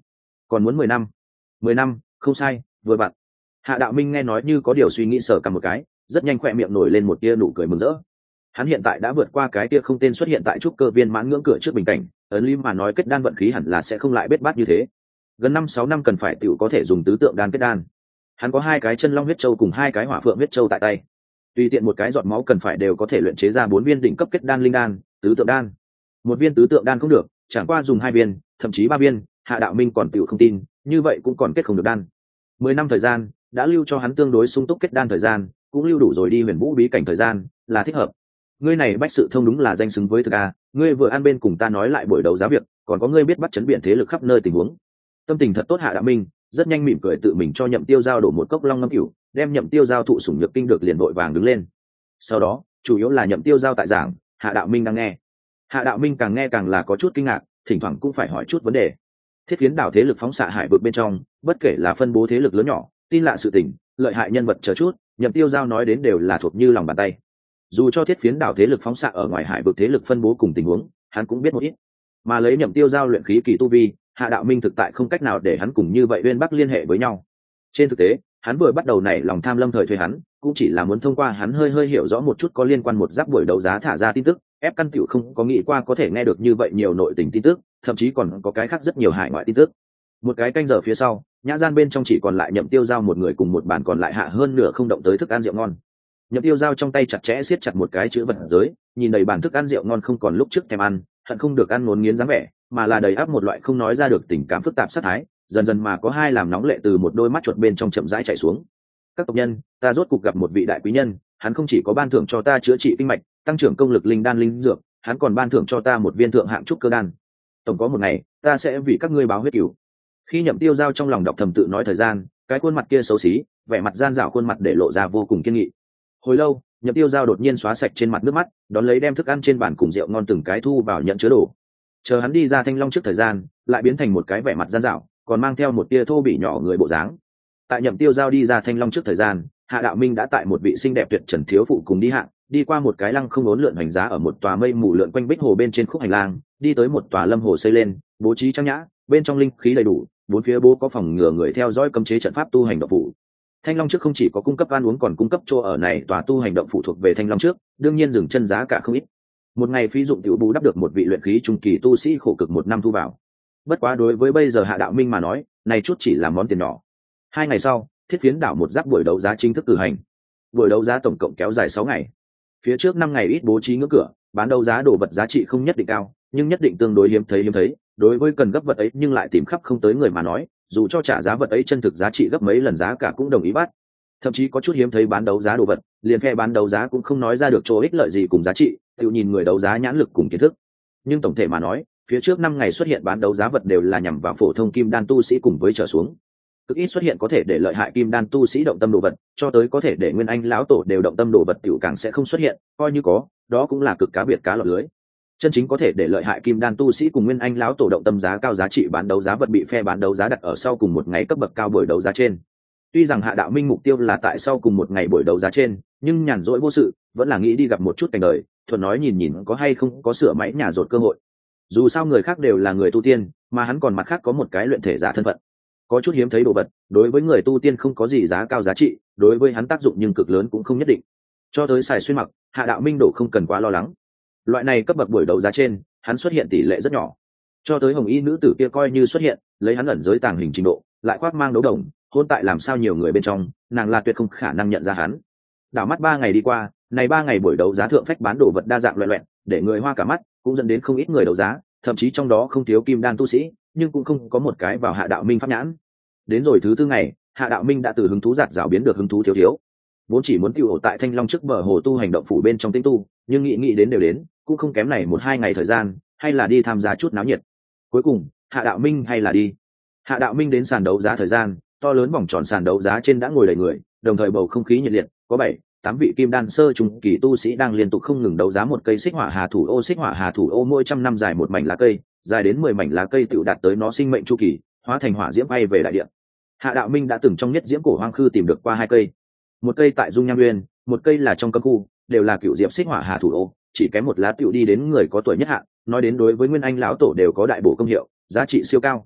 Còn muốn mười năm? Mười năm, không sai, vừa vặn. Hạ Đạo Minh nghe nói như có điều suy nghĩ, sờ cầm một cái, rất nhanh khỏe miệng nổi lên một tia nụ cười mừng rỡ. Hắn hiện tại đã vượt qua cái tia không tên xuất hiện tại trúc cơ viên mãn ngưỡng cửa trước bình cảnh, ấn lý mà nói kết đan vận khí hẳn là sẽ không lại bết bát như thế. Gần năm sáu năm cần phải tiểu có thể dùng tứ tượng đan kết đan. Hắn có hai cái chân long huyết châu cùng hai cái hỏa phượng huyết châu tại tay, tùy tiện một cái giọt máu cần phải đều có thể luyện chế ra bốn viên đỉnh cấp kết đan linh đan, tứ tượng đan. Một viên tứ tượng đan không được, chẳng qua dùng hai viên, thậm chí ba viên, Hạ Đạo Minh còn tiểu không tin, như vậy cũng còn kết không được đan. Mười năm thời gian đã lưu cho hắn tương đối sung túc kết đan thời gian, cũng lưu đủ rồi đi huyền vũ bí cảnh thời gian, là thích hợp. Ngươi này bách sự thông đúng là danh xứng với thực a, ngươi vừa ăn bên cùng ta nói lại buổi đấu giá việc, còn có ngươi biết bắt chấn biện thế lực khắp nơi tình huống. Tâm tình thật tốt. Hạ Đạo Minh rất nhanh mỉm cười tự mình cho Nhậm Tiêu Giao đổ một cốc long ngâm cửu, đem Nhậm Tiêu Giao thụ sủng nhược kinh được liền vội vàng đứng lên. Sau đó chủ yếu là Nhậm Tiêu Giao tại giảng, Hạ Đạo Minh đang nghe. Hạ Đạo Minh càng nghe càng là có chút kinh ngạc, thỉnh thoảng cũng phải hỏi chút vấn đề. Thiết Phiến đảo thế lực phóng xạ hải vực bên trong, bất kể là phân bố thế lực lớn nhỏ, tin lạ sự tình, lợi hại nhân vật chờ chút, Nhậm Tiêu Giao nói đến đều là thuộc như lòng bàn tay. Dù cho Thiết Phiến đảo thế lực phóng xạ ở ngoài hải vực thế lực phân bố cùng tình huống, hắn cũng biết một ít. Mà lấy Nhậm Tiêu Giao luyện khí kỳ tu vi, Hạ Đạo Minh thực tại không cách nào để hắn cùng như vậy Uyên Bắc liên hệ với nhau. Trên thực tế, hắn vừa bắt đầu nảy lòng tham lâm thời thuê hắn, cũng chỉ là muốn thông qua hắn hơi hơi hiểu rõ một chút có liên quan một giáp buổi đấu giá thả ra tin tức, ép căn tiểu không có nghĩ qua có thể nghe được như vậy nhiều nội tình tin tức, thậm chí còn có cái khác rất nhiều hải ngoại tin tức. Một cái canh giờ phía sau, nhã gian bên trong chỉ còn lại Nhậm Tiêu Giao một người cùng một bàn còn lại hạ hơn nửa không động tới thức ăn rượu ngon. Nhậm Tiêu Giao trong tay chặt chẽ siết chặt một cái chữ vật giới, nhìn đầy bàn thức ăn rượu ngon không còn lúc trước thèm ăn, hận không được ăn ngốn nghiến dáng vẻ, mà là đầy áp một loại không nói ra được tình cảm phức tạp sát thái, dần dần mà có hai làm nóng lệ từ một đôi mắt chuột bên trong chậm rãi chảy xuống. Các tộc nhân, ta rốt cuộc gặp một vị đại quý nhân, hắn không chỉ có ban thưởng cho ta chữa trị kinh mạch, tăng trưởng công lực linh đan linh dược, hắn còn ban thưởng cho ta một viên thượng hạng trúc cơ đan. Tổng có một ngày, ta sẽ vì các ngươi báo huyết cửu. Khi Nhậm Tiêu Giao trong lòng đọc thầm tự nói thời gian, cái khuôn mặt kia xấu xí, vẻ mặt gian dảo khuôn mặt để lộ ra vô cùng kiên nghị. Hồi lâu, Nhậm Tiêu Giao đột nhiên xóa sạch trên mặt nước mắt, đón lấy đem thức ăn trên bàn cùng rượu ngon từng cái thu vào nhận chứa đồ. Chờ hắn đi ra Thanh Long trước thời gian, lại biến thành một cái vẻ mặt gian dảo, còn mang theo một tia thô bỉ nhỏ người bộ dáng. Tại Nhậm Tiêu Giao đi ra Thanh Long trước thời gian, Hạ Đạo Minh đã tại một vị xinh đẹp tuyệt trần thiếu phụ cùng đi hạng, đi qua một cái lăng không uốn lượn hành giá ở một tòa mây mù lượn quanh bích hồ bên trên khúc hành lang, đi tới một tòa lâm hồ xây lên, bố trí trang nhã, bên trong linh khí đầy đủ, bốn phía bố có phòng ngừa người theo dõi cấm chế trận pháp tu hành động phủ. Thanh Long trước không chỉ có cung cấp ăn uống còn cung cấp chỗ ở này, tòa tu hành động phủ thuộc về Thanh Long trước, đương nhiên dừng chân giá cả không ít. Một ngày phí dụng tiểu bù đắp được một vị luyện khí trung kỳ tu sĩ khổ cực một năm thu vào. Bất quá đối với bây giờ Hạ Đạo Minh mà nói, này chút chỉ là món tiền nhỏ. Hai ngày sau, Thiết Phiến đảo một giáp buổi đấu giá chính thức cử hành. Buổi đấu giá tổng cộng kéo dài sáu ngày. Phía trước năm ngày ít bố trí ngưỡng cửa, bán đấu giá đồ vật giá trị không nhất định cao, nhưng nhất định tương đối hiếm thấy hiếm thấy, đối với cần gấp vật ấy nhưng lại tìm khắp không tới người mà nói, dù cho trả giá vật ấy chân thực giá trị gấp mấy lần giá cả cũng đồng ý bắt. Thậm chí có chút hiếm thấy bán đấu giá đồ vật, liền phe bán đấu giá cũng không nói ra được chỗ ích lợi gì cùng giá trị, tự nhìn người đấu giá nhãn lực cùng kiến thức. Nhưng tổng thể mà nói, phía trước năm ngày xuất hiện bán đấu giá vật đều là nhằm vào phổ thông kim đan tu sĩ cùng với trở xuống. Cực ít xuất hiện có thể để lợi hại kim đan tu sĩ động tâm đồ vật, cho tới có thể để nguyên anh lão tổ đều động tâm đồ vật tiểu càng sẽ không xuất hiện, coi như có, đó cũng là cực cá biệt cá lọt lưới. Chân chính có thể để lợi hại kim đan tu sĩ cùng nguyên anh lão tổ động tâm giá cao giá trị bán đấu giá vật bị phe bán đấu giá đặt ở sau cùng một ngày cấp bậc cao buổi đấu giá trên. Tuy rằng Hạ Đạo Minh mục tiêu là tại sau cùng một ngày buổi đấu giá trên, nhưng nhàn rỗi vô sự, vẫn là nghĩ đi gặp một chút cảnh đời, thuận nói nhìn nhìn có hay không có sửa máy nhà rột cơ hội. Dù sao người khác đều là người tu tiên, mà hắn còn mặt khác có một cái luyện thể giả thân phận, có chút hiếm thấy đồ vật, đối với người tu tiên không có gì giá cao giá trị, đối với hắn tác dụng nhưng cực lớn cũng không nhất định. Cho tới xài xuyên mặc, Hạ Đạo Minh đổ không cần quá lo lắng. Loại này cấp bậc buổi đấu giá trên, hắn xuất hiện tỷ lệ rất nhỏ. Cho tới hồng y nữ tử kia coi như xuất hiện, lấy hắn ẩn giới tàng hình trình độ, lại khoác mang đấu đồng, hôn tại làm sao nhiều người bên trong, nàng là tuyệt không khả năng nhận ra hắn. Đảo mắt ba ngày đi qua, này ba ngày buổi đấu giá thượng phách bán đồ vật đa dạng loẹt loẹt, để người hoa cả mắt, cũng dẫn đến không ít người đấu giá, thậm chí trong đó không thiếu kim đan tu sĩ, nhưng cũng không có một cái vào Hạ Đạo Minh pháp nhãn. Đến rồi thứ tư ngày, Hạ Đạo Minh đã từ hứng thú giạt rào biến được hứng thú thiếu thiếu. Vốn chỉ muốn tiêu ổ tại Thanh Long trước bờ hồ tu hành động phủ bên trong tĩnh tu, nhưng nghĩ nghĩ đến đều đến, cũng không kém này một hai ngày thời gian, hay là đi tham gia chút náo nhiệt. Cuối cùng, Hạ Đạo Minh hay là đi. Hạ Đạo Minh đến sàn đấu giá thời gian, to lớn vòng tròn sàn đấu giá trên đã ngồi đầy người, đồng thời bầu không khí nhiệt liệt, có bảy, tám vị kim đan sơ trung kỳ tu sĩ đang liên tục không ngừng đấu giá một cây xích hỏa hà thủ ô. Xích hỏa hà thủ ô mỗi trăm năm dài một mảnh lá cây, dài đến mười mảnh lá cây tựu đạt tới nó sinh mệnh chu kỳ, hóa thành hỏa diễm bay về đại địa. Hạ Đạo Minh đã từng trong nhất diễm cổ hoang khư tìm được qua hai cây, một cây tại Dung Nham Nguyên, một cây là trong cấm khu, đều là cựu diệp xích hỏa hà thủ ô, chỉ kém một lá tựu đi đến người có tuổi nhất hạn, nói đến đối với nguyên anh lão tổ đều có đại bổ công hiệu, giá trị siêu cao.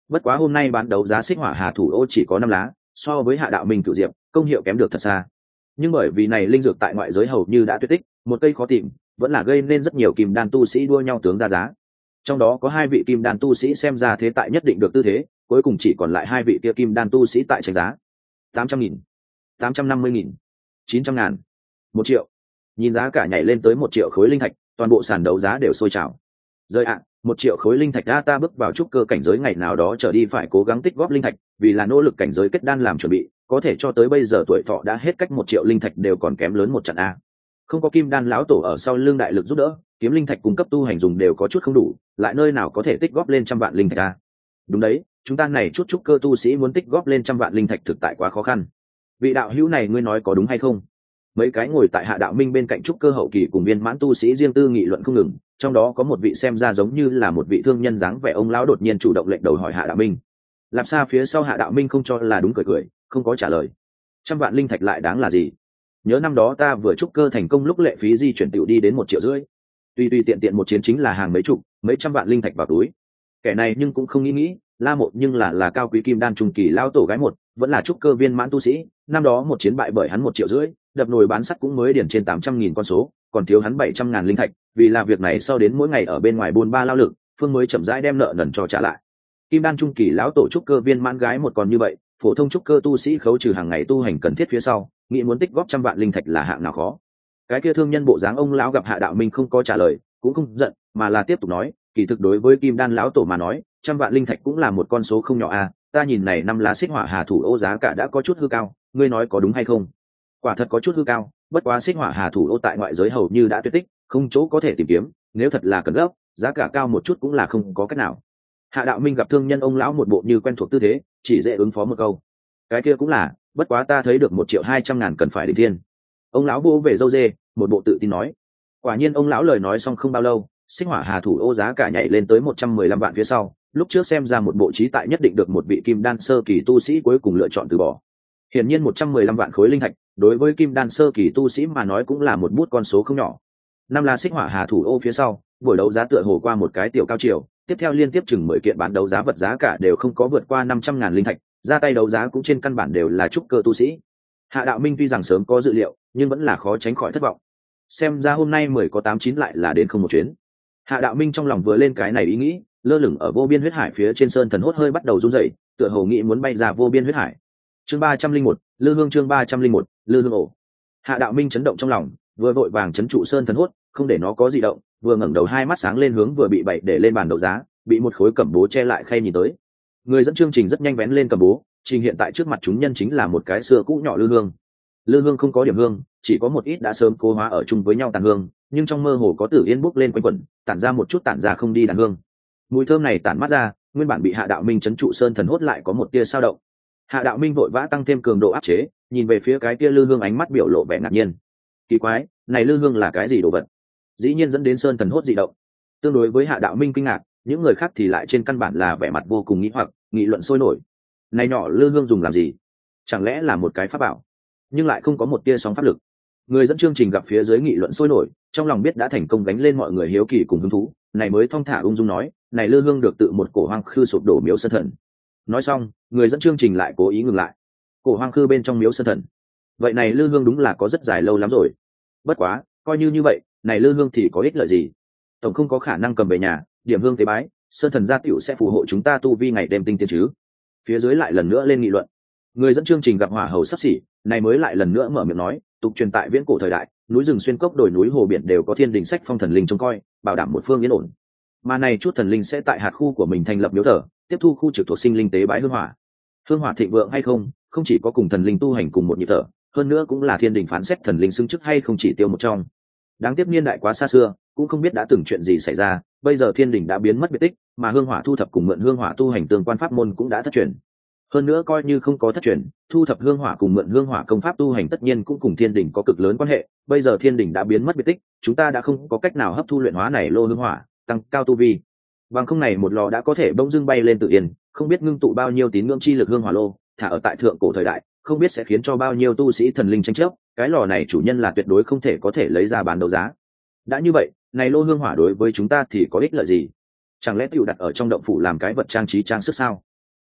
Bất quá hôm nay bán đấu giá xích hỏa hà thủ ô chỉ có năm lá, so với hạ đạo minh cửu diệp công hiệu kém được thật xa. Nhưng bởi vì này linh dược tại ngoại giới hầu như đã tuyệt tích, một cây khó tìm, vẫn là gây nên rất nhiều kim đan tu sĩ đua nhau tướng ra giá. Trong đó có hai vị kim đan tu sĩ xem ra thế tại nhất định được tư thế, cuối cùng chỉ còn lại hai vị kia kim đan tu sĩ tại tranh giá tám trăm nghìn, tám trăm năm mươi nghìn, chín trăm ngàn, một triệu. Nhìn giá cả nhảy lên tới một triệu khối linh thạch, toàn bộ sàn đấu giá đều sôi trào. Rơi ạ, một triệu khối linh thạch đã ta bước vào trúc cơ cảnh giới ngày nào đó trở đi phải cố gắng tích góp linh thạch, vì là nỗ lực cảnh giới kết đan làm chuẩn bị, có thể cho tới bây giờ tuổi thọ đã hết cách một triệu linh thạch đều còn kém lớn một trận a. Không có kim đan lão tổ ở sau lưng đại lực giúp đỡ, kiếm linh thạch cung cấp tu hành dùng đều có chút không đủ, lại nơi nào có thể tích góp lên trăm vạn linh thạch a. Đúng đấy, chúng ta này chút trúc cơ tu sĩ muốn tích góp lên trăm vạn linh thạch thực tại quá khó khăn. Vị đạo hữu này ngươi nói có đúng hay không? Mấy cái ngồi tại hạ đạo minh bên cạnh trúc cơ hậu kỳ cùng viên mãn tu sĩ riêng tư nghị luận không ngừng, trong đó có một vị xem ra giống như là một vị thương nhân dáng vẻ ông lão đột nhiên chủ động lệnh đầu hỏi hạ đạo minh. Lạp Sa phía sau hạ đạo minh không cho là đúng, cười cười không có trả lời. Trăm vạn linh thạch lại đáng là gì? Nhớ năm đó ta vừa trúc cơ thành công lúc lệ phí di chuyển tiểu đi đến một triệu rưỡi, tuy tuy tiện tiện một chiến chính là hàng mấy chục mấy trăm vạn linh thạch vào túi. Kẻ này nhưng cũng không nghĩ nghĩ La Mộ nhưng là là cao quý kim đan trung kỳ lao tổ gái một, vẫn là trúc cơ viên mãn tu sĩ, năm đó một chiến bại bởi hắn một triệu rưỡi, đập nồi bán sắt cũng mới điển trên tám trăm nghìn con số, còn thiếu hắn bảy trăm ngàn linh thạch, vì là việc này sau đến mỗi ngày ở bên ngoài buôn ba lao lực, phương mới chậm rãi đem nợ nần cho trả lại. Kim đan trung kỳ lão tổ trúc cơ viên mãn gái một còn như vậy, phổ thông trúc cơ tu sĩ khấu trừ hàng ngày tu hành cần thiết phía sau, nghĩ muốn tích góp trăm vạn linh thạch là hạng nào khó. Cái kia thương nhân bộ dáng ông lão gặp hạ đạo minh không có trả lời, cũng không giận, mà là tiếp tục nói, kỳ thực đối với kim đan lão tổ mà nói, trăm vạn linh thạch cũng là một con số không nhỏ a. Ta nhìn này năm lá xích hỏa hà thủ ô giá cả đã có chút hư cao, ngươi nói có đúng hay không? Quả thật có chút hư cao, bất quá xích hỏa hà thủ ô tại ngoại giới hầu như đã tuyệt tích, không chỗ có thể tìm kiếm, nếu thật là cần gấp, giá cả cao một chút cũng là không có cách nào. Hạ đạo minh gặp thương nhân ông lão một bộ như quen thuộc tư thế, chỉ dễ ứng phó một câu. Cái kia cũng là, bất quá ta thấy được một triệu hai trăm ngàn cần phải định thiên. Ông lão vô về dâu dê, một bộ tự tin nói. Quả nhiên ông lão lời nói xong không bao lâu, xích hỏa hà thủ ô giá cả nhảy lên tới một trăm mười lăm vạn phía sau, lúc trước xem ra một bộ trí tại nhất định được một vị kim đan sơ kỳ tu sĩ cuối cùng lựa chọn từ bỏ. Hiển nhiên một trăm mười lăm vạn khối linh thạch, đối với kim đan sơ kỳ tu sĩ mà nói cũng là một bút con số không nhỏ. Năm là xích hỏa hà thủ ô phía sau, buổi đấu giá tựa hồ qua một cái tiểu cao chiều, tiếp theo liên tiếp chừng mười kiện bán đấu giá vật giá cả đều không có vượt qua năm trăm ngàn linh thạch, ra tay đấu giá cũng trên căn bản đều là trúc cơ tu sĩ. Hạ đạo minh tuy rằng sớm có dự liệu, nhưng vẫn là khó tránh khỏi thất vọng. Xem ra hôm nay mười có tám chín lại là đến không một chuyến. Hạ đạo minh trong lòng vừa lên cái này ý nghĩ, lơ lửng ở vô biên huyết hải phía trên sơn thần hốt hơi bắt đầu run rẩy, tựa hồ nghĩ muốn bay ra vô biên huyết hải. Chương ba trăm linh một, Lư Hương chương ba trăm linh một, Lư Hương ổ. Hạ đạo minh chấn động trong lòng, vừa vội vàng chấn trụ sơn thần hốt, không để nó có gì động, vừa ngẩng đầu hai mắt sáng lên hướng vừa bị bậy để lên bàn đấu giá, bị một khối cẩm bố che lại khay nhìn tới. Người dẫn chương trình rất nhanh vén lên cẩm bố, trình hiện tại trước mặt chúng nhân chính là một cái xưa cũ nhỏ lư hương. Lư hương không có điểm hương, chỉ có một ít đã sớm cố hóa ở chung với nhau tàn hương, nhưng trong mơ hồ có tử yên bốc lên quanh quẩn, tản ra một chút tản ra không đi đàn hương. Mùi thơm này tản mát ra, nguyên bản bị Hạ đạo minh chấn trụ sơn thần hốt lại có một tia sao động. Hạ đạo minh vội vã tăng thêm cường độ áp chế, nhìn về phía cái kia lư hương ánh mắt biểu lộ vẻ ngạc nhiên. Kỳ quái, này lư hương là cái gì đồ vật? Dĩ nhiên dẫn đến sơn thần hốt dị động. Tương đối với Hạ đạo minh kinh ngạc, những người khác thì lại trên căn bản là vẻ mặt vô cùng nghĩ hoặc nghị luận sôi nổi. Này nhỏ lư hương dùng làm gì? Chẳng lẽ là một cái pháp bảo? Nhưng lại không có một tia sóng pháp lực. Người dẫn chương trình gặp phía dưới nghị luận sôi nổi, trong lòng biết đã thành công gánh lên mọi người hiếu kỳ cùng hứng thú, này mới thong thả ung dung nói, này lư hương được tự một cổ hoang khư sụp đổ miếu sơn thần. Nói xong, người dẫn chương trình lại cố ý ngừng lại. Cổ hoang khư bên trong miếu sơn thần. Vậy này lư hương đúng là có rất dài lâu lắm rồi. Bất quá, coi như như vậy, này lư hương thì có ích lợi gì? Tổng không có khả năng cầm về nhà, điểm hương tế bái, sơn thần gia tiểu sẽ phù hộ chúng ta tu vi ngày đêm tinh tiến chứ? Phía dưới lại lần nữa lên nghị luận. Người dẫn chương trình gặp hỏa hầu sắp xỉ, này mới lại lần nữa mở miệng nói, tục truyền tại viễn cổ thời đại, núi rừng xuyên cốc đồi núi hồ biển đều có thiên đình sách phong thần linh trông coi, bảo đảm một phương yên ổn. Mà này chút thần linh sẽ tại hạt khu của mình thành lập miếu thờ, tiếp thu khu trực thuộc sinh linh tế bái hương hỏa. Hương hỏa thịnh vượng hay không, không chỉ có cùng thần linh tu hành cùng một nhịp thở, hơn nữa cũng là thiên đình phán xét thần linh xứng chức hay không chỉ tiêu một trong. Đáng tiếc niên đại quá xa xưa, cũng không biết đã từng chuyện gì xảy ra, bây giờ thiên đình đã biến mất biệt tích, mà hương hỏa thu thập cùng mượn hương hỏa tu hành tương quan pháp môn cũng đã thất truyền. Hơn nữa coi như không có thất truyền, thu thập hương hỏa cùng mượn hương hỏa công pháp tu hành tất nhiên cũng cùng thiên đình có cực lớn quan hệ, bây giờ thiên đình đã biến mất biệt tích, chúng ta đã không có cách nào hấp thu luyện hóa này lô hương hỏa, tăng cao tu vi. Bằng không này một lò đã có thể bỗng dưng bay lên tự yên, không biết ngưng tụ bao nhiêu tín ngưỡng chi lực hương hỏa lô, thả ở tại thượng cổ thời đại, không biết sẽ khiến cho bao nhiêu tu sĩ thần linh tranh chấp, cái lò này chủ nhân là tuyệt đối không thể có thể lấy ra bán đấu giá. Đã như vậy, này lô hương hỏa đối với chúng ta thì có ích lợi gì? Chẳng lẽ tiểu đặt ở trong động phủ làm cái vật trang trí trang sức sao?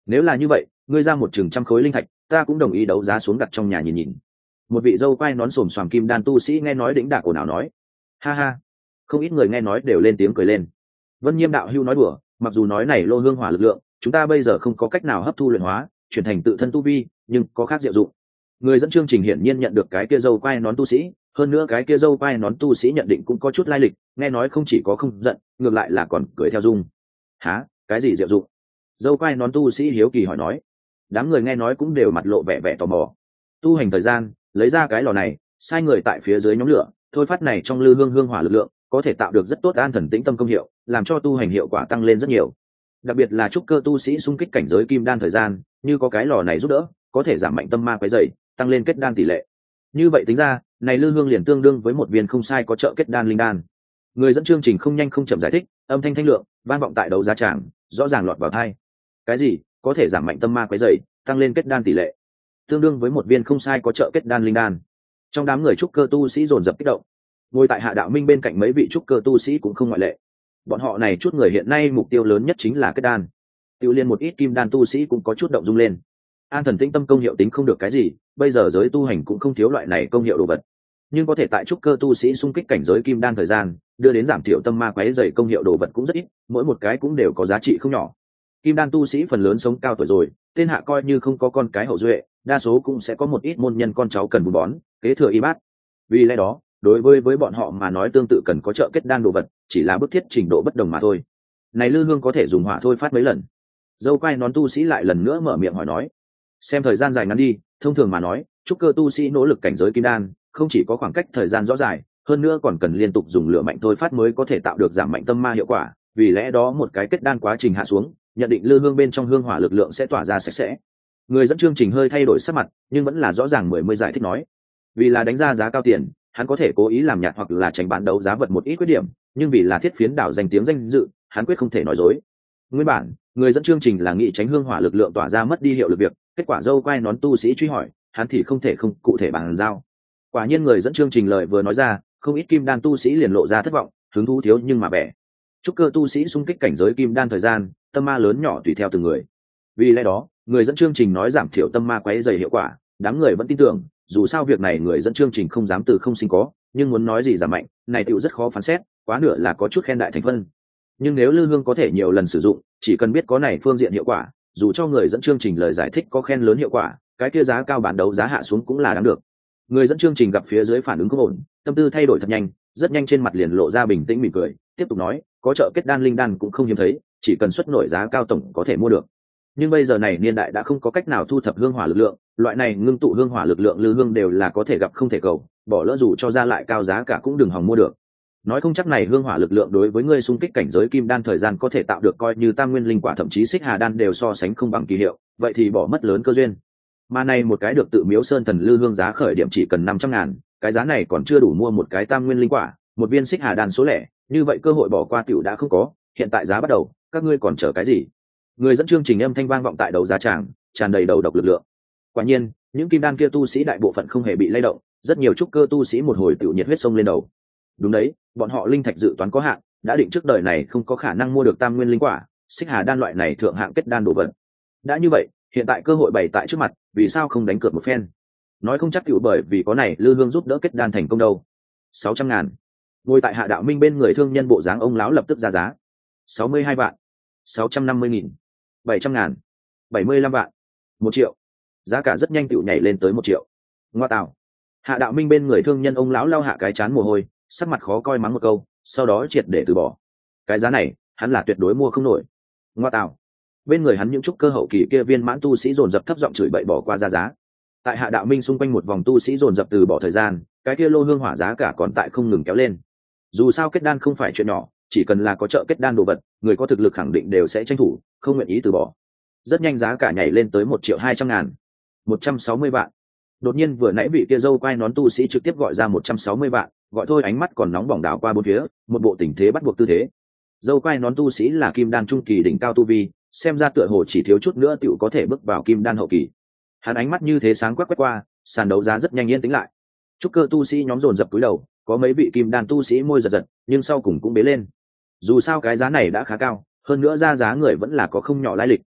Nếu là như vậy, ngươi ra một chừng trăm khối linh thạch, ta cũng đồng ý đấu giá xuống đặt trong nhà nhìn nhìn. Một vị dâu quai nón xồm xoàm kim đan tu sĩ nghe nói đĩnh đạc ồn ào nói. Ha ha, không ít người nghe nói đều lên tiếng cười lên. Vân Nhiêm đạo hưu nói đùa, mặc dù nói này lô hương hỏa lực lượng chúng ta bây giờ không có cách nào hấp thu luyện hóa chuyển thành tự thân tu vi, nhưng có khác diệu dụng. Người dẫn chương trình hiển nhiên nhận được cái kia dâu quai nón tu sĩ, hơn nữa cái kia dâu quai nón tu sĩ nhận định cũng có chút lai lịch, nghe nói không chỉ có không giận, ngược lại là còn cười theo dung. Hả, cái gì diệu dụng? Dâu quai nón tu sĩ hiếu kỳ hỏi nói. Đám người nghe nói cũng đều mặt lộ vẻ vẻ tò mò. Tu hành thời gian, lấy ra cái lò này, sai người tại phía dưới nhóm lửa, thôi phát này trong lư hương hương hỏa lực lượng có thể tạo được rất tốt an thần tĩnh tâm công hiệu, làm cho tu hành hiệu quả tăng lên rất nhiều. Đặc biệt là trúc cơ tu sĩ xung kích cảnh giới kim đan thời gian, như có cái lò này giúp đỡ, có thể giảm mạnh tâm ma quấy dày, tăng lên kết đan tỷ lệ. Như vậy tính ra, này lư hương liền tương đương với một viên không sai có trợ kết đan linh đan. Người dẫn chương trình không nhanh không chậm giải thích, âm thanh thanh lượng vang vọng tại đấu giá tràng, rõ ràng lọt vào tai. Cái gì có thể giảm mạnh tâm ma quấy dày, tăng lên kết đan tỷ lệ, tương đương với một viên không sai có trợ kết đan linh đan? Trong đám người trúc cơ tu sĩ dồn dập kích động. Ngồi tại Hạ Đạo Minh bên cạnh mấy vị trúc cơ tu sĩ cũng không ngoại lệ. Bọn họ này chút người hiện nay mục tiêu lớn nhất chính là kết đan. Tiêu liên một ít kim đan tu sĩ cũng có chút động dung lên. An thần tĩnh tâm công hiệu tính không được cái gì, bây giờ giới tu hành cũng không thiếu loại này công hiệu đồ vật, nhưng có thể tại trúc cơ tu sĩ xung kích cảnh giới kim đan thời gian đưa đến giảm thiểu tâm ma quấy dày công hiệu đồ vật cũng rất ít, mỗi một cái cũng đều có giá trị không nhỏ. Kim đan tu sĩ phần lớn sống cao tuổi rồi, tên hạ coi như không có con cái hậu duệ, đa số cũng sẽ có một ít môn nhân con cháu cần bù bón kế thừa y bát. Vì lẽ đó đối với với bọn họ mà nói tương tự cần có trợ kết đan đồ vật chỉ là bức thiết trình độ bất đồng mà thôi. Này lư hương có thể dùng hỏa thôi phát mấy lần? Dâu quai nón tu sĩ lại lần nữa mở miệng hỏi nói. Xem thời gian dài ngắn đi, thông thường mà nói trúc cơ tu sĩ nỗ lực cảnh giới kim đan không chỉ có khoảng cách thời gian rõ dài, hơn nữa còn cần liên tục dùng lửa mạnh thôi phát mới có thể tạo được giảm mạnh tâm ma hiệu quả. Vì lẽ đó một cái kết đan quá trình hạ xuống, nhận định lư hương bên trong hương hỏa lực lượng sẽ tỏa ra sạch sẽ. Người dẫn chương trình hơi thay đổi sắc mặt, nhưng vẫn là rõ ràng mười mươi giải thích nói. Vì là đánh ra giá cao tiền, hắn có thể cố ý làm nhạt hoặc là tránh bán đấu giá vật một ít khuyết điểm, nhưng vì là thiết phiến đảo danh tiếng danh dự, hắn quyết không thể nói dối. Nguyên bản người dẫn chương trình là nghị tránh hương hỏa lực lượng tỏa ra mất đi hiệu lực việc, kết quả dâu quai nón tu sĩ truy hỏi, hắn thì không thể không cụ thể bàn giao. Quả nhiên người dẫn chương trình lời vừa nói ra, không ít kim đan tu sĩ liền lộ ra thất vọng, hứng thú thiếu nhưng mà bẻ. Trúc cơ tu sĩ xung kích cảnh giới kim đan thời gian, tâm ma lớn nhỏ tùy theo từng người. Vì lẽ đó người dẫn chương trình nói giảm thiểu tâm ma quấy dày hiệu quả, đám người vẫn tin tưởng. Dù sao việc này người dẫn chương trình không dám từ không sinh có, nhưng muốn nói gì giảm mạnh này tựu rất khó phán xét, quá nửa là có chút khen đại thành phân. Nhưng nếu lư hương có thể nhiều lần sử dụng, chỉ cần biết có này phương diện hiệu quả, dù cho người dẫn chương trình lời giải thích có khen lớn hiệu quả, cái kia giá cao bán đấu giá hạ xuống cũng là đáng được. Người dẫn chương trình gặp phía dưới phản ứng không ổn, tâm tư thay đổi thật nhanh, rất nhanh trên mặt liền lộ ra bình tĩnh mỉm cười, tiếp tục nói, có trợ kết đan linh đan cũng không hiếm thấy, chỉ cần xuất nổi giá cao tổng có thể mua được. Nhưng bây giờ này niên đại đã không có cách nào thu thập hương hỏa lực lượng, loại này ngưng tụ hương hỏa lực lượng lư hương đều là có thể gặp không thể cầu, bỏ lỡ dù cho ra lại cao giá cả cũng đừng hòng mua được. Nói không chắc này hương hỏa lực lượng đối với ngươi xung kích cảnh giới kim đan thời gian có thể tạo được coi như tam nguyên linh quả thậm chí xích hà đan đều so sánh không bằng kỳ hiệu, vậy thì bỏ mất lớn cơ duyên. Mà này một cái được tự miếu sơn thần lư hương giá khởi điểm chỉ cần năm trăm ngàn, cái giá này còn chưa đủ mua một cái tam nguyên linh quả, một viên xích hà đan số lẻ, như vậy cơ hội bỏ qua tiểu đã không có, hiện tại giá bắt đầu, các ngươi còn chờ cái gì? Người dẫn chương trình âm thanh vang vọng tại đấu giá tràng, tràn đầy đầu độc lực lượng. Quả nhiên những kim đan kia tu sĩ đại bộ phận không hề bị lay động, rất nhiều trúc cơ tu sĩ một hồi tiểu nhiệt huyết sông lên đầu. Đúng đấy, bọn họ linh thạch dự toán có hạn, đã định trước đời này không có khả năng mua được tam nguyên linh quả, xích hà đan loại này thượng hạng kết đan đồ vật. Đã như vậy hiện tại cơ hội bày tại trước mặt, vì sao không đánh cược một phen? Nói không chắc tiểu bởi vì có này lư hương giúp đỡ kết đan thành công đâu. Sáu trăm ngàn. Ngồi tại Hạ Đạo Minh bên người thương nhân bộ dáng ông lão lập tức ra giá. Sáu mươi hai vạn. Sáu trăm năm mươi nghìn. Bảy trăm ngàn. Bảy mươi lăm vạn. Một triệu. Giá cả rất nhanh tiểu nhảy lên tới một triệu. Ngoa tạo. Hạ Đạo Minh bên người thương nhân ông lão lau hạ cái chán mồ hôi, sắc mặt khó coi mắng một câu, sau đó triệt để từ bỏ. Cái giá này hắn là tuyệt đối mua không nổi. Ngoa tạo. Bên người hắn những trúc cơ hậu kỳ kia viên mãn tu sĩ dồn dập thấp giọng chửi bậy bỏ qua ra giá. Tại Hạ Đạo Minh xung quanh một vòng tu sĩ dồn dập từ bỏ thời gian, cái kia lô hương hỏa giá cả còn tại không ngừng kéo lên. Dù sao kết đan không phải chuyện nhỏ, chỉ cần là có trợ kết đan đồ vật, người có thực lực khẳng định đều sẽ tranh thủ, không nguyện ý từ bỏ. Rất nhanh giá cả nhảy lên tới một triệu hai trăm ngàn. Một trăm sáu mươi vạn. Đột nhiên vừa nãy vị kia dâu quai nón tu sĩ trực tiếp gọi ra một trăm sáu mươi vạn, gọi thôi ánh mắt còn nóng bỏng đảo qua bốn phía, một bộ tình thế bắt buộc tư thế. Dâu quai nón tu sĩ là kim đan trung kỳ đỉnh cao tu vi, xem ra tựa hồ chỉ thiếu chút nữa tựu có thể bước vào kim đan hậu kỳ. Hắn ánh mắt như thế sáng quét quét qua, sàn đấu giá rất nhanh yên tĩnh lại. Trúc cơ tu sĩ nhóm dồn dập cúi đầu, có mấy vị kim đan tu sĩ môi giật giật, nhưng sau cùng cũng bế lên. Dù sao cái giá này đã khá cao, hơn nữa ra giá người vẫn là có không nhỏ lai lịch,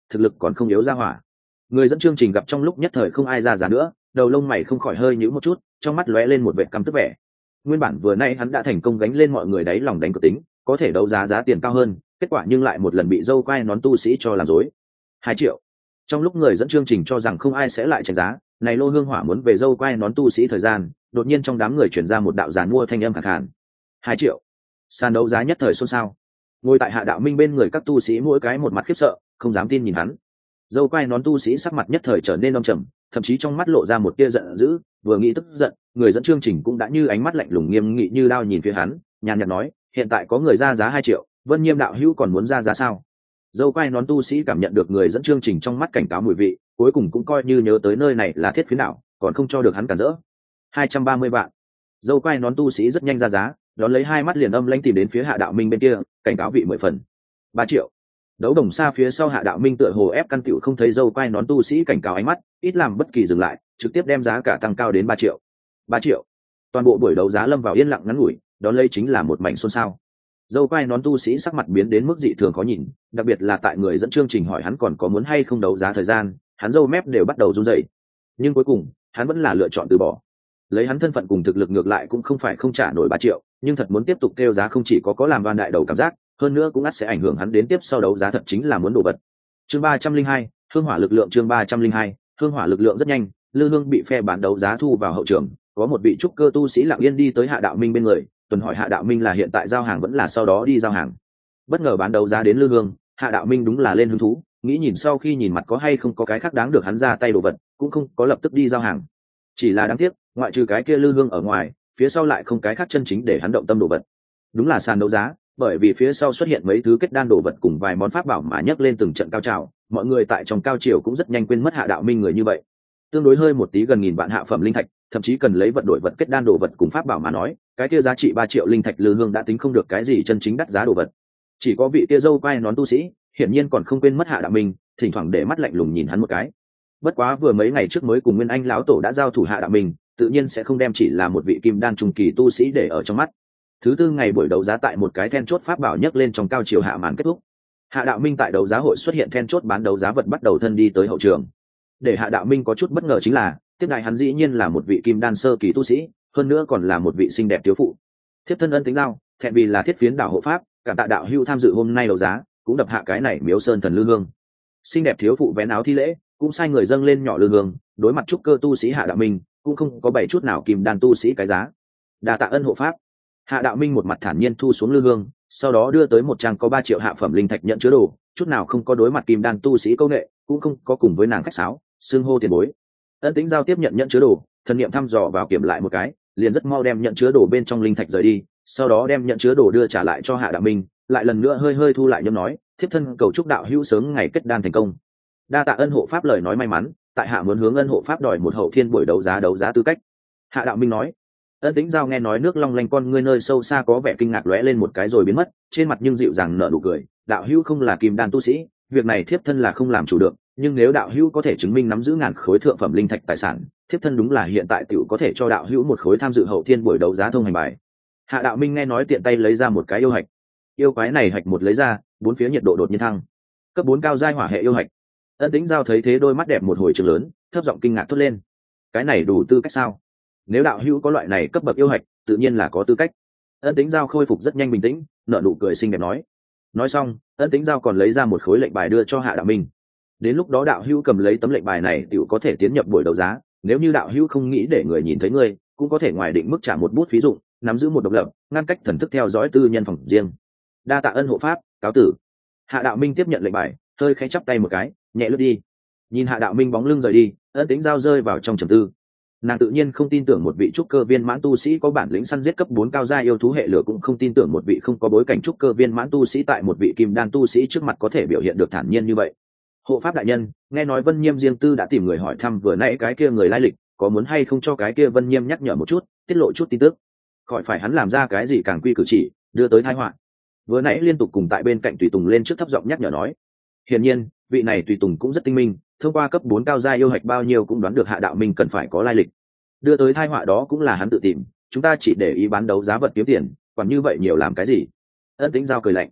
thực lực còn không yếu ra hỏa. Người dẫn chương trình gặp trong lúc nhất thời không ai ra giá nữa, đầu lông mày không khỏi hơi nhíu một chút, trong mắt lóe lên một vẻ căm tức vẻ. Nguyên bản vừa nay hắn đã thành công gánh lên mọi người đáy lòng đánh cược tính, có thể đấu giá giá tiền cao hơn, kết quả nhưng lại một lần bị dâu quai nón tu sĩ cho làm dối. Hai triệu. Trong lúc người dẫn chương trình cho rằng không ai sẽ lại tranh giá, này lô hương hỏa muốn về dâu quai nón tu sĩ thời gian, đột nhiên trong đám người chuyển ra một đạo giàn mua thanh âm khàn khàn. Hai triệu. Sàn đấu giá nhất thời xôn xao. Ngồi tại Hạ Đạo Minh bên người các tu sĩ mỗi cái một mặt khiếp sợ, không dám tin nhìn hắn. Dâu quai nón tu sĩ sắc mặt nhất thời trở nên âm trầm, thậm chí trong mắt lộ ra một tia giận dữ, vừa nghĩ tức giận, người dẫn chương trình cũng đã như ánh mắt lạnh lùng nghiêm nghị như đao nhìn phía hắn, nhàn nhạt nói, hiện tại có người ra giá hai triệu, Vân Nhiêm đạo hữu còn muốn ra giá sao? Dâu quai nón tu sĩ cảm nhận được người dẫn chương trình trong mắt cảnh cáo mùi vị, cuối cùng cũng coi như nhớ tới nơi này là thiết phiến đảo, còn không cho được hắn cản rỡ. Hai trăm ba mươi vạn. Dâu quai nón tu sĩ rất nhanh ra giá, đón lấy hai mắt liền âm lãnh tìm đến phía Hạ Đạo Minh bên kia, cảnh cáo vị mười phần. Ba triệu. Đấu đồng xa phía sau Hạ Đạo Minh tựa hồ ép căn tiểu không thấy dâu quai nón tu sĩ cảnh cáo ánh mắt, ít làm bất kỳ dừng lại, trực tiếp đem giá cả tăng cao đến ba triệu. Ba triệu. Toàn bộ buổi đấu giá lâm vào yên lặng ngắn ngủi, đón lấy chính là một mảnh xôn xao. Dâu quai nón tu sĩ sắc mặt biến đến mức dị thường khó nhìn, đặc biệt là tại người dẫn chương trình hỏi hắn còn có muốn hay không đấu giá thời gian, hắn râu mép đều bắt đầu run rẩy. Nhưng cuối cùng, hắn vẫn là lựa chọn từ bỏ. Lấy hắn thân phận cùng thực lực ngược lại cũng không phải không trả nổi ba triệu, nhưng thật muốn tiếp tục kêu giá không chỉ có có làm van đại đầu cảm giác, hơn nữa cũng ắt sẽ ảnh hưởng hắn đến tiếp sau đấu giá thật chính là muốn đổ vật. Chương ba trăm linh hai, hương hỏa lực lượng chương ba trăm linh hai, hương hỏa lực lượng rất nhanh, Lư Hương bị phe bán đấu giá thu vào hậu trường, có một vị trúc cơ tu sĩ lặng yên đi tới Hạ Đạo Minh bên người, tuần hỏi Hạ Đạo Minh là hiện tại giao hàng vẫn là sau đó đi giao hàng. Bất ngờ bán đấu giá đến Lư Hương, Hạ Đạo Minh đúng là lên hứng thú, nghĩ nhìn sau khi nhìn mặt có hay không có cái khác đáng được hắn ra tay đồ vật, cũng không có lập tức đi giao hàng. Chỉ là đáng tiếc, ngoại trừ cái kia Lư Hương ở ngoài, phía sau lại không cái khác chân chính để hắn động tâm đồ vật. Đúng là sàn đấu giá, bởi vì phía sau xuất hiện mấy thứ kết đan đồ vật cùng vài món pháp bảo mà nhấc lên từng trận cao trào, mọi người tại trong cao triều cũng rất nhanh quên mất Hạ Đạo Minh người như vậy. Tương đối hơi một tí gần nghìn vạn hạ phẩm linh thạch, thậm chí cần lấy vật đổi vật kết đan đồ vật cùng pháp bảo mà nói, cái kia giá trị ba triệu linh thạch Lư Hương đã tính không được cái gì chân chính đắt giá đồ vật. Chỉ có vị kia dâu quai nón tu sĩ, hiển nhiên còn không quên mất Hạ Đạo Minh, thỉnh thoảng để mắt lạnh lùng nhìn hắn một cái. Bất quá vừa mấy ngày trước mới cùng Nguyên Anh lão tổ đã giao thủ Hạ Đạo Minh, tự nhiên sẽ không đem chỉ là một vị kim đan trung kỳ tu sĩ để ở trong mắt. Thứ tư ngày buổi đấu giá tại một cái then chốt pháp bảo nhấc lên trong cao triều hạ màn kết thúc. Hạ Đạo Minh tại đấu giá hội xuất hiện then chốt bán đấu giá vật bắt đầu thân đi tới hậu trường. Để Hạ Đạo Minh có chút bất ngờ chính là, tiếp đại hắn dĩ nhiên là một vị kim đan sơ kỳ tu sĩ, hơn nữa còn là một vị xinh đẹp thiếu phụ. Thiếp thân ân tính giao, thẹn vì là thiết phiến đảo hộ pháp, cảm tạ đạo hữu tham dự hôm nay đấu giá, cũng đập hạ cái này miếu sơn thần Lư Hương. Xinh đẹp thiếu phụ vén áo thi lễ, cũng sai người dâng lên nhỏ Lư Hương, đối mặt trúc cơ tu sĩ Hạ Đạo Minh, cũng không có bảy chút nào kim đan tu sĩ cái giá. Đa tạ ân hộ pháp. Hạ Đạo Minh một mặt thản nhiên thu xuống Lư Hương, sau đó đưa tới một trang có ba triệu hạ phẩm linh thạch nhận chứa đồ, chút nào không có đối mặt kim đan tu sĩ câu nệ, cũng không có cùng với nàng khách sáo, xưng hô tiền bối. Ân Tĩnh giao tiếp nhận nhận chứa đồ, thần niệm thăm dò vào kiểm lại một cái, liền rất mau đem nhận chứa đồ bên trong linh thạch rời đi, sau đó đem nhận chứa đồ đưa trả lại cho Hạ Đạo Minh, lại lần nữa hơi hơi thu lại nhâm nói, thiếp thân cầu chúc đạo hữu sớm ngày kết đan thành công. Đa tạ ân hộ pháp lời nói may mắn, tại hạ muốn hướng ân hộ pháp đòi một hậu thiên buổi đấu giá đấu giá tư cách. Hạ Đạo Minh nói. Ân Tĩnh giao nghe nói nước long lanh con ngươi nơi sâu xa có vẻ kinh ngạc lóe lên một cái rồi biến mất, trên mặt nhưng dịu dàng nở nụ cười, đạo hữu không là kim đan tu sĩ, việc này thiếp thân là không làm chủ được, nhưng nếu đạo hữu có thể chứng minh nắm giữ ngàn khối thượng phẩm linh thạch tài sản, thiếp thân đúng là hiện tại tiểu có thể cho đạo hữu một khối tham dự hậu thiên buổi đấu giá thông hành bài. Hạ Đạo Minh nghe nói tiện tay lấy ra một cái yêu hạch. Yêu quái này hạch một lấy ra, bốn phía nhiệt độ đột nhiên thăng. Cấp bốn cao giai hỏa hệ yêu hạch. Ân Tĩnh giao thấy thế đôi mắt đẹp một hồi trừng lớn, thấp giọng kinh ngạc thốt lên. Cái này đủ tư cách sao? Nếu đạo hữu có loại này cấp bậc yêu hạch, tự nhiên là có tư cách. Ân Tĩnh giao khôi phục rất nhanh bình tĩnh, nở nụ cười xinh đẹp nói. Nói xong, Ân Tĩnh giao còn lấy ra một khối lệnh bài đưa cho Hạ Đạo Minh. Đến lúc đó đạo hữu cầm lấy tấm lệnh bài này tiểu có thể tiến nhập buổi đấu giá, nếu như đạo hữu không nghĩ để người nhìn thấy ngươi, cũng có thể ngoài định mức trả một bút phí dụng, nắm giữ một độc lập, ngăn cách thần thức theo dõi tư nhân phòng riêng. Đa tạ ân hộ pháp, cáo tử. Hạ Đạo Minh tiếp nhận lệnh bài, hơi khẽ chắp tay một cái, nhẹ lướt đi. Nhìn Hạ Đạo Minh bóng lưng rời đi, Ân Tĩnh giao rơi vào trong trầm tư. Nàng tự nhiên không tin tưởng một vị trúc cơ viên mãn tu sĩ có bản lĩnh săn giết cấp bốn cao gia yêu thú hệ lửa, cũng không tin tưởng một vị không có bối cảnh trúc cơ viên mãn tu sĩ tại một vị kim đan tu sĩ trước mặt có thể biểu hiện được thản nhiên như vậy. Hộ pháp đại nhân, nghe nói Vân Nhiêm riêng tư đã tìm người hỏi thăm vừa nãy cái kia người lai lịch, có muốn hay không cho cái kia Vân Nhiêm nhắc nhở một chút, tiết lộ chút tin tức, khỏi phải hắn làm ra cái gì càng quy cử chỉ, đưa tới tai họa. Vừa nãy liên tục cùng tại bên cạnh tùy tùng lên trước thấp giọng nhắc nhở nói. Hiển nhiên, vị này tùy tùng cũng rất tinh minh, thông qua cấp bốn cao gia yêu hạch bao nhiêu cũng đoán được Hạ Đạo Minh cần phải có lai lịch. Đưa tới tai họa đó cũng là hắn tự tìm, chúng ta chỉ để ý bán đấu giá vật kiếm tiền, còn như vậy nhiều làm cái gì? Ân Tĩnh giao cười lạnh.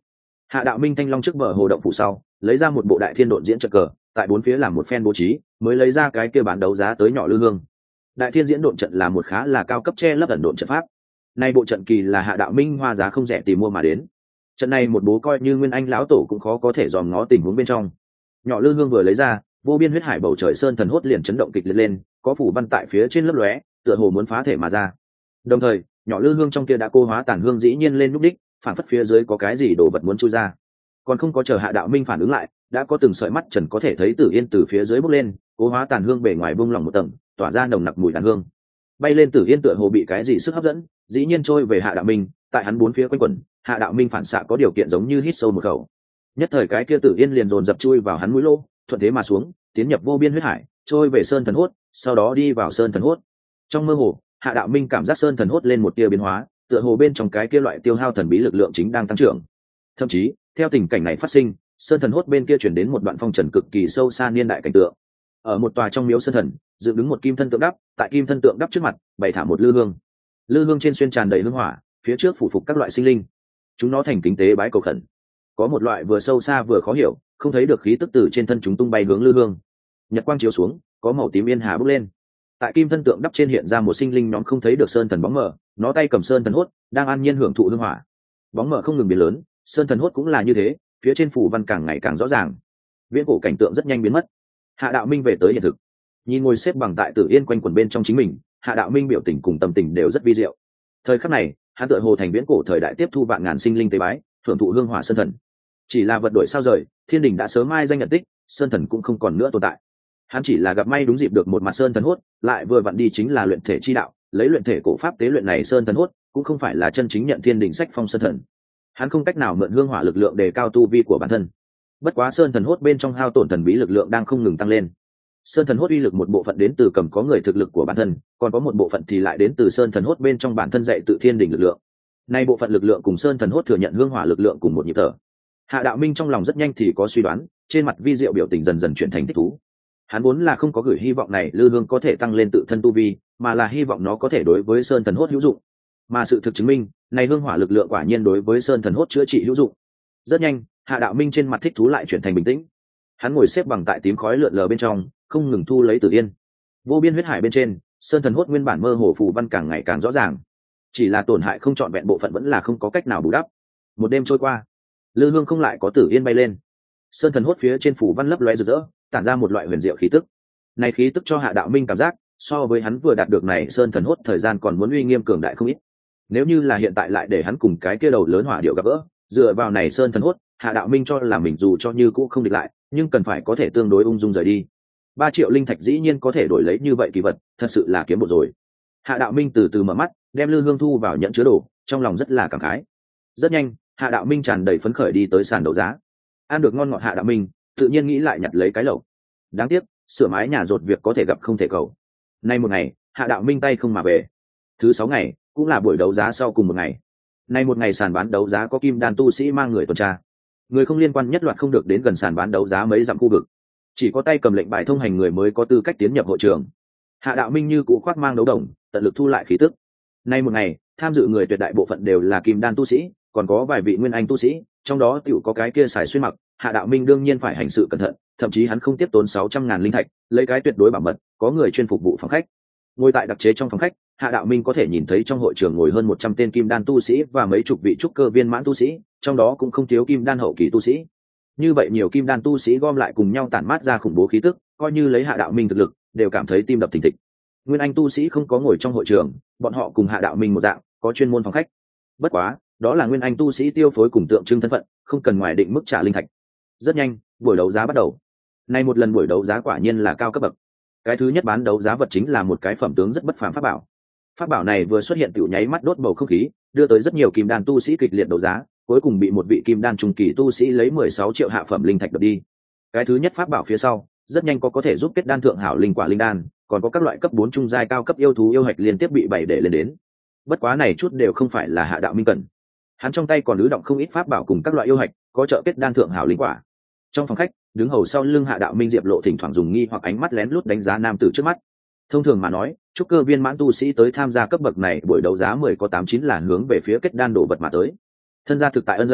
Hạ Đạo Minh thanh long trước bờ hồ động phủ sau, lấy ra một bộ đại thiên độn diễn trận cờ, tại bốn phía làm một phen bố trí, mới lấy ra cái kia bán đấu giá tới nhỏ lư hương. Đại thiên diễn độn trận là một khá là cao cấp che lấp ẩn độn trận pháp. Nay bộ trận kỳ là Hạ Đạo Minh hoa giá không rẻ tìm mua mà đến. Trận này một bố coi như Nguyên Anh lão tổ cũng khó có thể dòm ngó tình huống bên trong. Nhỏ lư hương vừa lấy ra, vô biên huyết hải bầu trời sơn thần hốt liền chấn động kịch liệt lên, có phủ văn tại phía trên lấp lóe, tựa hồ muốn phá thể mà ra. Đồng thời, nhỏ lư hương trong kia đã cô hóa tàn hương dĩ nhiên lên lúc đích, phản phất phía dưới có cái gì đồ vật muốn chui ra. Còn không có chờ Hạ Đạo Minh phản ứng lại, đã có từng sợi mắt trần có thể thấy Tử Yên từ phía dưới bốc lên, cố hóa tàn hương bề ngoài bung lỏng một tầng, tỏa ra nồng nặc mùi tàn hương. Bay lên Tử Yên tựa hồ bị cái gì sức hấp dẫn, dĩ nhiên trôi về Hạ Đạo Minh, tại hắn bốn phía quanh quẩn, Hạ Đạo Minh phản xạ có điều kiện giống như hít sâu một khẩu. Nhất thời cái kia Tử Yên liền dồn dập chui vào hắn mũi lô, thuận thế mà xuống, tiến nhập vô biên huyết hải, trôi về sơn thần hốt, sau đó đi vào sơn thần hốt. Trong mơ hồ, Hạ Đạo Minh cảm giác sơn thần hốt lên một tia biến hóa, tựa hồ bên trong cái kia loại tiêu hao thần bí lực lượng chính đang tăng trưởng. Thậm chí, theo tình cảnh này phát sinh, sơn thần hốt bên kia chuyển đến một đoạn phong trần cực kỳ sâu xa niên đại cảnh tượng. Ở một tòa trong miếu sơn thần, dựng đứng một kim thân tượng đắp, tại kim thân tượng đắp trước mặt, bày thả một lư hương. Lư hương trên xuyên tràn đầy hương hỏa, phía trước phủ phục các loại sinh linh. Chúng nó thành kính tế bái cầu khẩn. Có một loại vừa sâu xa vừa khó hiểu, không thấy được khí tức từ trên thân chúng tung bay hướng lư hương. Nhật quang chiếu xuống, có màu tím yên hà bốc lên. Tại kim thân tượng đắp trên hiện ra một sinh linh nhóm không thấy được sơn thần bóng mờ, nó tay cầm sơn thần hốt, đang an nhiên hưởng thụ hương hỏa. Bóng mờ không ngừng biến lớn, sơn thần hốt cũng là như thế, phía trên phủ văn càng ngày càng rõ ràng. Viễn cổ cảnh tượng rất nhanh biến mất. Hạ Đạo Minh về tới hiện thực, nhìn ngồi xếp bằng tại Tử Yên quanh quần bên trong chính mình, Hạ Đạo Minh biểu tình cùng tâm tình đều rất vi diệu. Thời khắc này, hắn tựa hồ thành viễn cổ thời đại tiếp thu vạn ngàn sinh linh tế bái, thưởng thụ hương hỏa sơn thần. Chỉ là vật đổi sao rời, thiên đình đã sớm mai danh nhận tích, sơn thần cũng không còn nữa tồn tại. Hắn chỉ là gặp may đúng dịp được một mặt sơn thần hốt, lại vừa vặn đi chính là luyện thể chi đạo, lấy luyện thể cổ pháp tế luyện này sơn thần hốt, cũng không phải là chân chính nhận thiên đình sách phong sơn thần. Hắn không cách nào mượn hương hỏa lực lượng đề cao tu vi của bản thân. Bất quá sơn thần hốt bên trong hao tổn thần bí lực lượng đang không ngừng tăng lên. Sơn thần hốt uy lực một bộ phận đến từ cầm có người thực lực của bản thân, còn có một bộ phận thì lại đến từ sơn thần hốt bên trong bản thân dạy tự thiên đình lực lượng. Nay bộ phận lực lượng cùng sơn thần hốt thừa nhận hương hỏa lực lượng cùng một nhịp thở. Hạ Đạo Minh trong lòng rất nhanh thì có suy đoán, trên mặt vi diệu biểu tình dần dần chuyển thành thích thú. Hắn vốn là không có gửi hy vọng này lư hương có thể tăng lên tự thân tu vi, mà là hy vọng nó có thể đối với sơn thần hốt hữu dụng. Mà sự thực chứng minh, này hương hỏa lực lượng quả nhiên đối với sơn thần hốt chữa trị hữu dụng. Rất nhanh, Hạ Đạo Minh trên mặt thích thú lại chuyển thành bình tĩnh. Hắn ngồi xếp bằng tại tím khói lượn lờ bên trong, không ngừng thu lấy Tử Yên. Vô biên huyết hải bên trên, sơn thần hốt nguyên bản mơ hồ phù văn càng ngày càng rõ ràng. Chỉ là tổn hại không trọn vẹn bộ phận vẫn là không có cách nào bù đắp. Một đêm trôi qua, lư hương không lại có Tử Yên bay lên. Sơn thần hốt phía trên phù văn lấp lóe rực rỡ, tản ra một loại huyền diệu khí tức. Này khí tức cho Hạ Đạo Minh cảm giác, so với hắn vừa đạt được này sơn thần hốt thời gian còn muốn uy nghiêm cường đại không ít. Nếu như là hiện tại lại để hắn cùng cái kia đầu lớn hỏa điệu gặp gỡ, dựa vào này sơn thần hốt, Hạ Đạo Minh cho là mình dù cho như cũ không địch lại, nhưng cần phải có thể tương đối ung dung rời đi. Ba triệu linh thạch dĩ nhiên có thể đổi lấy như vậy kỳ vật, thật sự là kiếm bộ rồi. Hạ Đạo Minh từ từ mở mắt, đem lư hương thu vào nhận chứa đồ, trong lòng rất là cảm khái. Rất nhanh, Hạ Đạo Minh tràn đầy phấn khởi đi tới sàn đấu giá. Ăn được ngon ngọt Hạ Đạo Minh, tự nhiên nghĩ lại nhặt lấy cái lẩu. Đáng tiếc, sửa mái nhà rột việc có thể gặp không thể cầu. Nay một ngày, Hạ Đạo Minh tay không mà về. Thứ sáu ngày, cũng là buổi đấu giá sau cùng một ngày. Nay một ngày sàn bán đấu giá có kim đan tu sĩ mang người tuần tra. Người không liên quan nhất loạt không được đến gần sàn bán đấu giá mấy dặm khu vực. Chỉ có tay cầm lệnh bài thông hành người mới có tư cách tiến nhập hội trường. Hạ Đạo Minh như cũ khoác mang đấu đồng, tận lực thu lại khí tức. Nay một ngày, tham dự người tuyệt đại bộ phận đều là kim đan tu sĩ, còn có vài vị nguyên anh tu sĩ, trong đó tiểu có cái kia xài xuyên mặc. Hạ Đạo Minh đương nhiên phải hành sự cẩn thận, thậm chí hắn không tiếp tốn sáu trăm ngàn linh thạch, lấy cái tuyệt đối bảo mật, có người chuyên phục vụ phòng khách. Ngồi tại đặc chế trong phòng khách, Hạ Đạo Minh có thể nhìn thấy trong hội trường ngồi hơn một trăm tên kim đan tu sĩ và mấy chục vị trúc cơ viên mãn tu sĩ, trong đó cũng không thiếu kim đan hậu kỳ tu sĩ. Như vậy nhiều kim đan tu sĩ gom lại cùng nhau tản mát ra khủng bố khí tức, coi như lấy Hạ Đạo Minh thực lực, đều cảm thấy tim đập thình thịch. Nguyên anh tu sĩ không có ngồi trong hội trường, bọn họ cùng Hạ Đạo Minh một dạng, có chuyên môn phòng khách. Bất quá, đó là nguyên anh tu sĩ tiêu phối cùng tượng trưng thân phận, không cần ngoài định mức trả linh thạch. Rất nhanh, buổi đấu giá bắt đầu. Nay một lần buổi đấu giá quả nhiên là cao cấp bậc. Cái thứ nhất bán đấu giá vật chính là một cái phẩm tướng rất bất phàm pháp bảo. Pháp bảo này vừa xuất hiện tiểu nháy mắt đốt bầu không khí, đưa tới rất nhiều kim đan tu sĩ kịch liệt đấu giá, cuối cùng bị một vị kim đan trung kỳ tu sĩ lấy mười sáu triệu hạ phẩm linh thạch đập đi. Cái thứ nhất pháp bảo phía sau, rất nhanh có có thể giúp kết đan thượng hảo linh quả linh đan, còn có các loại cấp bốn trung giai cao cấp yêu thú yêu hạch liên tiếp bị bày để lên đến. Bất quá này chút đều không phải là Hạ Đạo Minh cần. Hắn trong tay còn ứ động không ít pháp bảo cùng các loại yêu hạch, có trợ kết đan thượng hảo linh quả. Trong phòng khách, đứng hầu sau lưng Hạ Đạo Minh Diệp Lộ thỉnh thoảng dùng nghi hoặc ánh mắt lén lút đánh giá nam tử trước mắt. Thông thường mà nói, trúc cơ viên mãn tu sĩ tới tham gia cấp bậc này buổi đấu giá mười có tám chín là hướng về phía kết đan đồ vật mà tới. Thân gia thực tại ân dày,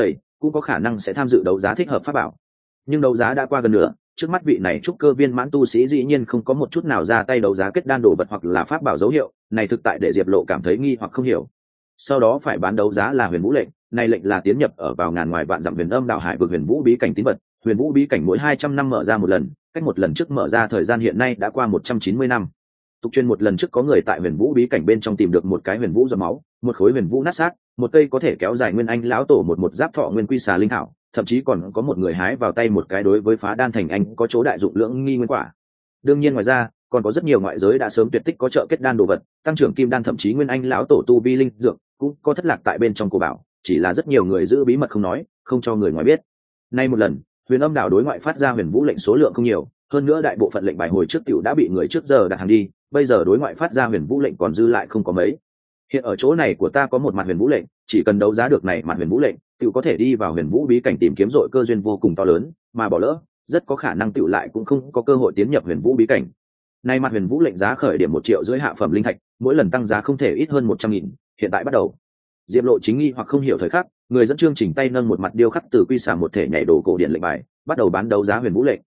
cũng có khả năng sẽ tham dự đấu giá thích hợp pháp bảo. Nhưng đấu giá đã qua gần nửa, trước mắt vị này trúc cơ viên mãn tu sĩ dĩ nhiên không có một chút nào ra tay đấu giá kết đan đồ vật hoặc là pháp bảo dấu hiệu, này thực tại để Diệp Lộ cảm thấy nghi hoặc không hiểu. Sau đó phải bán đấu giá là Huyền Vũ lệnh, này lệnh là tiến nhập ở vào ngàn ngoài vạn dặm huyền âm đạo hải vực Huyền Vũ bí cảnh tín vật. Huyền Vũ bí cảnh mỗi hai trăm năm mở ra một lần, cách một lần trước mở ra thời gian hiện nay đã qua một trăm chín mươi năm. Tục truyền một lần trước có người tại Huyền Vũ bí cảnh bên trong tìm được một cái Huyền Vũ giọt máu, một khối Huyền Vũ nát xác, một cây có thể kéo dài nguyên anh lão tổ một một giáp thọ nguyên quy xà linh thảo, thậm chí còn có một người hái vào tay một cái đối với phá đan thành anh có chỗ đại dụng lưỡng nghi nguyên quả. Đương nhiên ngoài ra, còn có rất nhiều ngoại giới đã sớm tuyệt tích có trợ kết đan đồ vật, tăng trưởng kim đan thậm chí nguyên anh lão tổ tu vi linh dược, cũng có thất lạc tại bên trong cổ bảo, chỉ là rất nhiều người giữ bí mật không nói, không cho người ngoài biết. Nay một lần, Huyền Âm đảo đối ngoại phát ra Huyền Vũ lệnh số lượng không nhiều, hơn nữa đại bộ phận lệnh bài hồi trước tiểu đã bị người trước giờ đặt hàng đi, bây giờ đối ngoại phát ra Huyền Vũ lệnh còn dư lại không có mấy. Hiện ở chỗ này của ta có một mặt Huyền Vũ lệnh, chỉ cần đấu giá được này mặt Huyền Vũ lệnh, tiểu có thể đi vào Huyền Vũ bí cảnh tìm kiếm dội cơ duyên vô cùng to lớn, mà bỏ lỡ, rất có khả năng tiểu lại cũng không có cơ hội tiến nhập Huyền Vũ bí cảnh. Nay mặt Huyền Vũ lệnh giá khởi điểm một triệu rưỡi hạ phẩm linh thạch, mỗi lần tăng giá không thể ít hơn một trăm nghìn, hiện tại bắt đầu. Diệp Lộ chính nghi hoặc không hiểu thời khắc, người dẫn chương trình tay nâng một mặt điêu khắc từ quy xà một thể nhảy đồ cổ điện lệnh bài, bắt đầu bán đấu giá Huyền Vũ lệnh.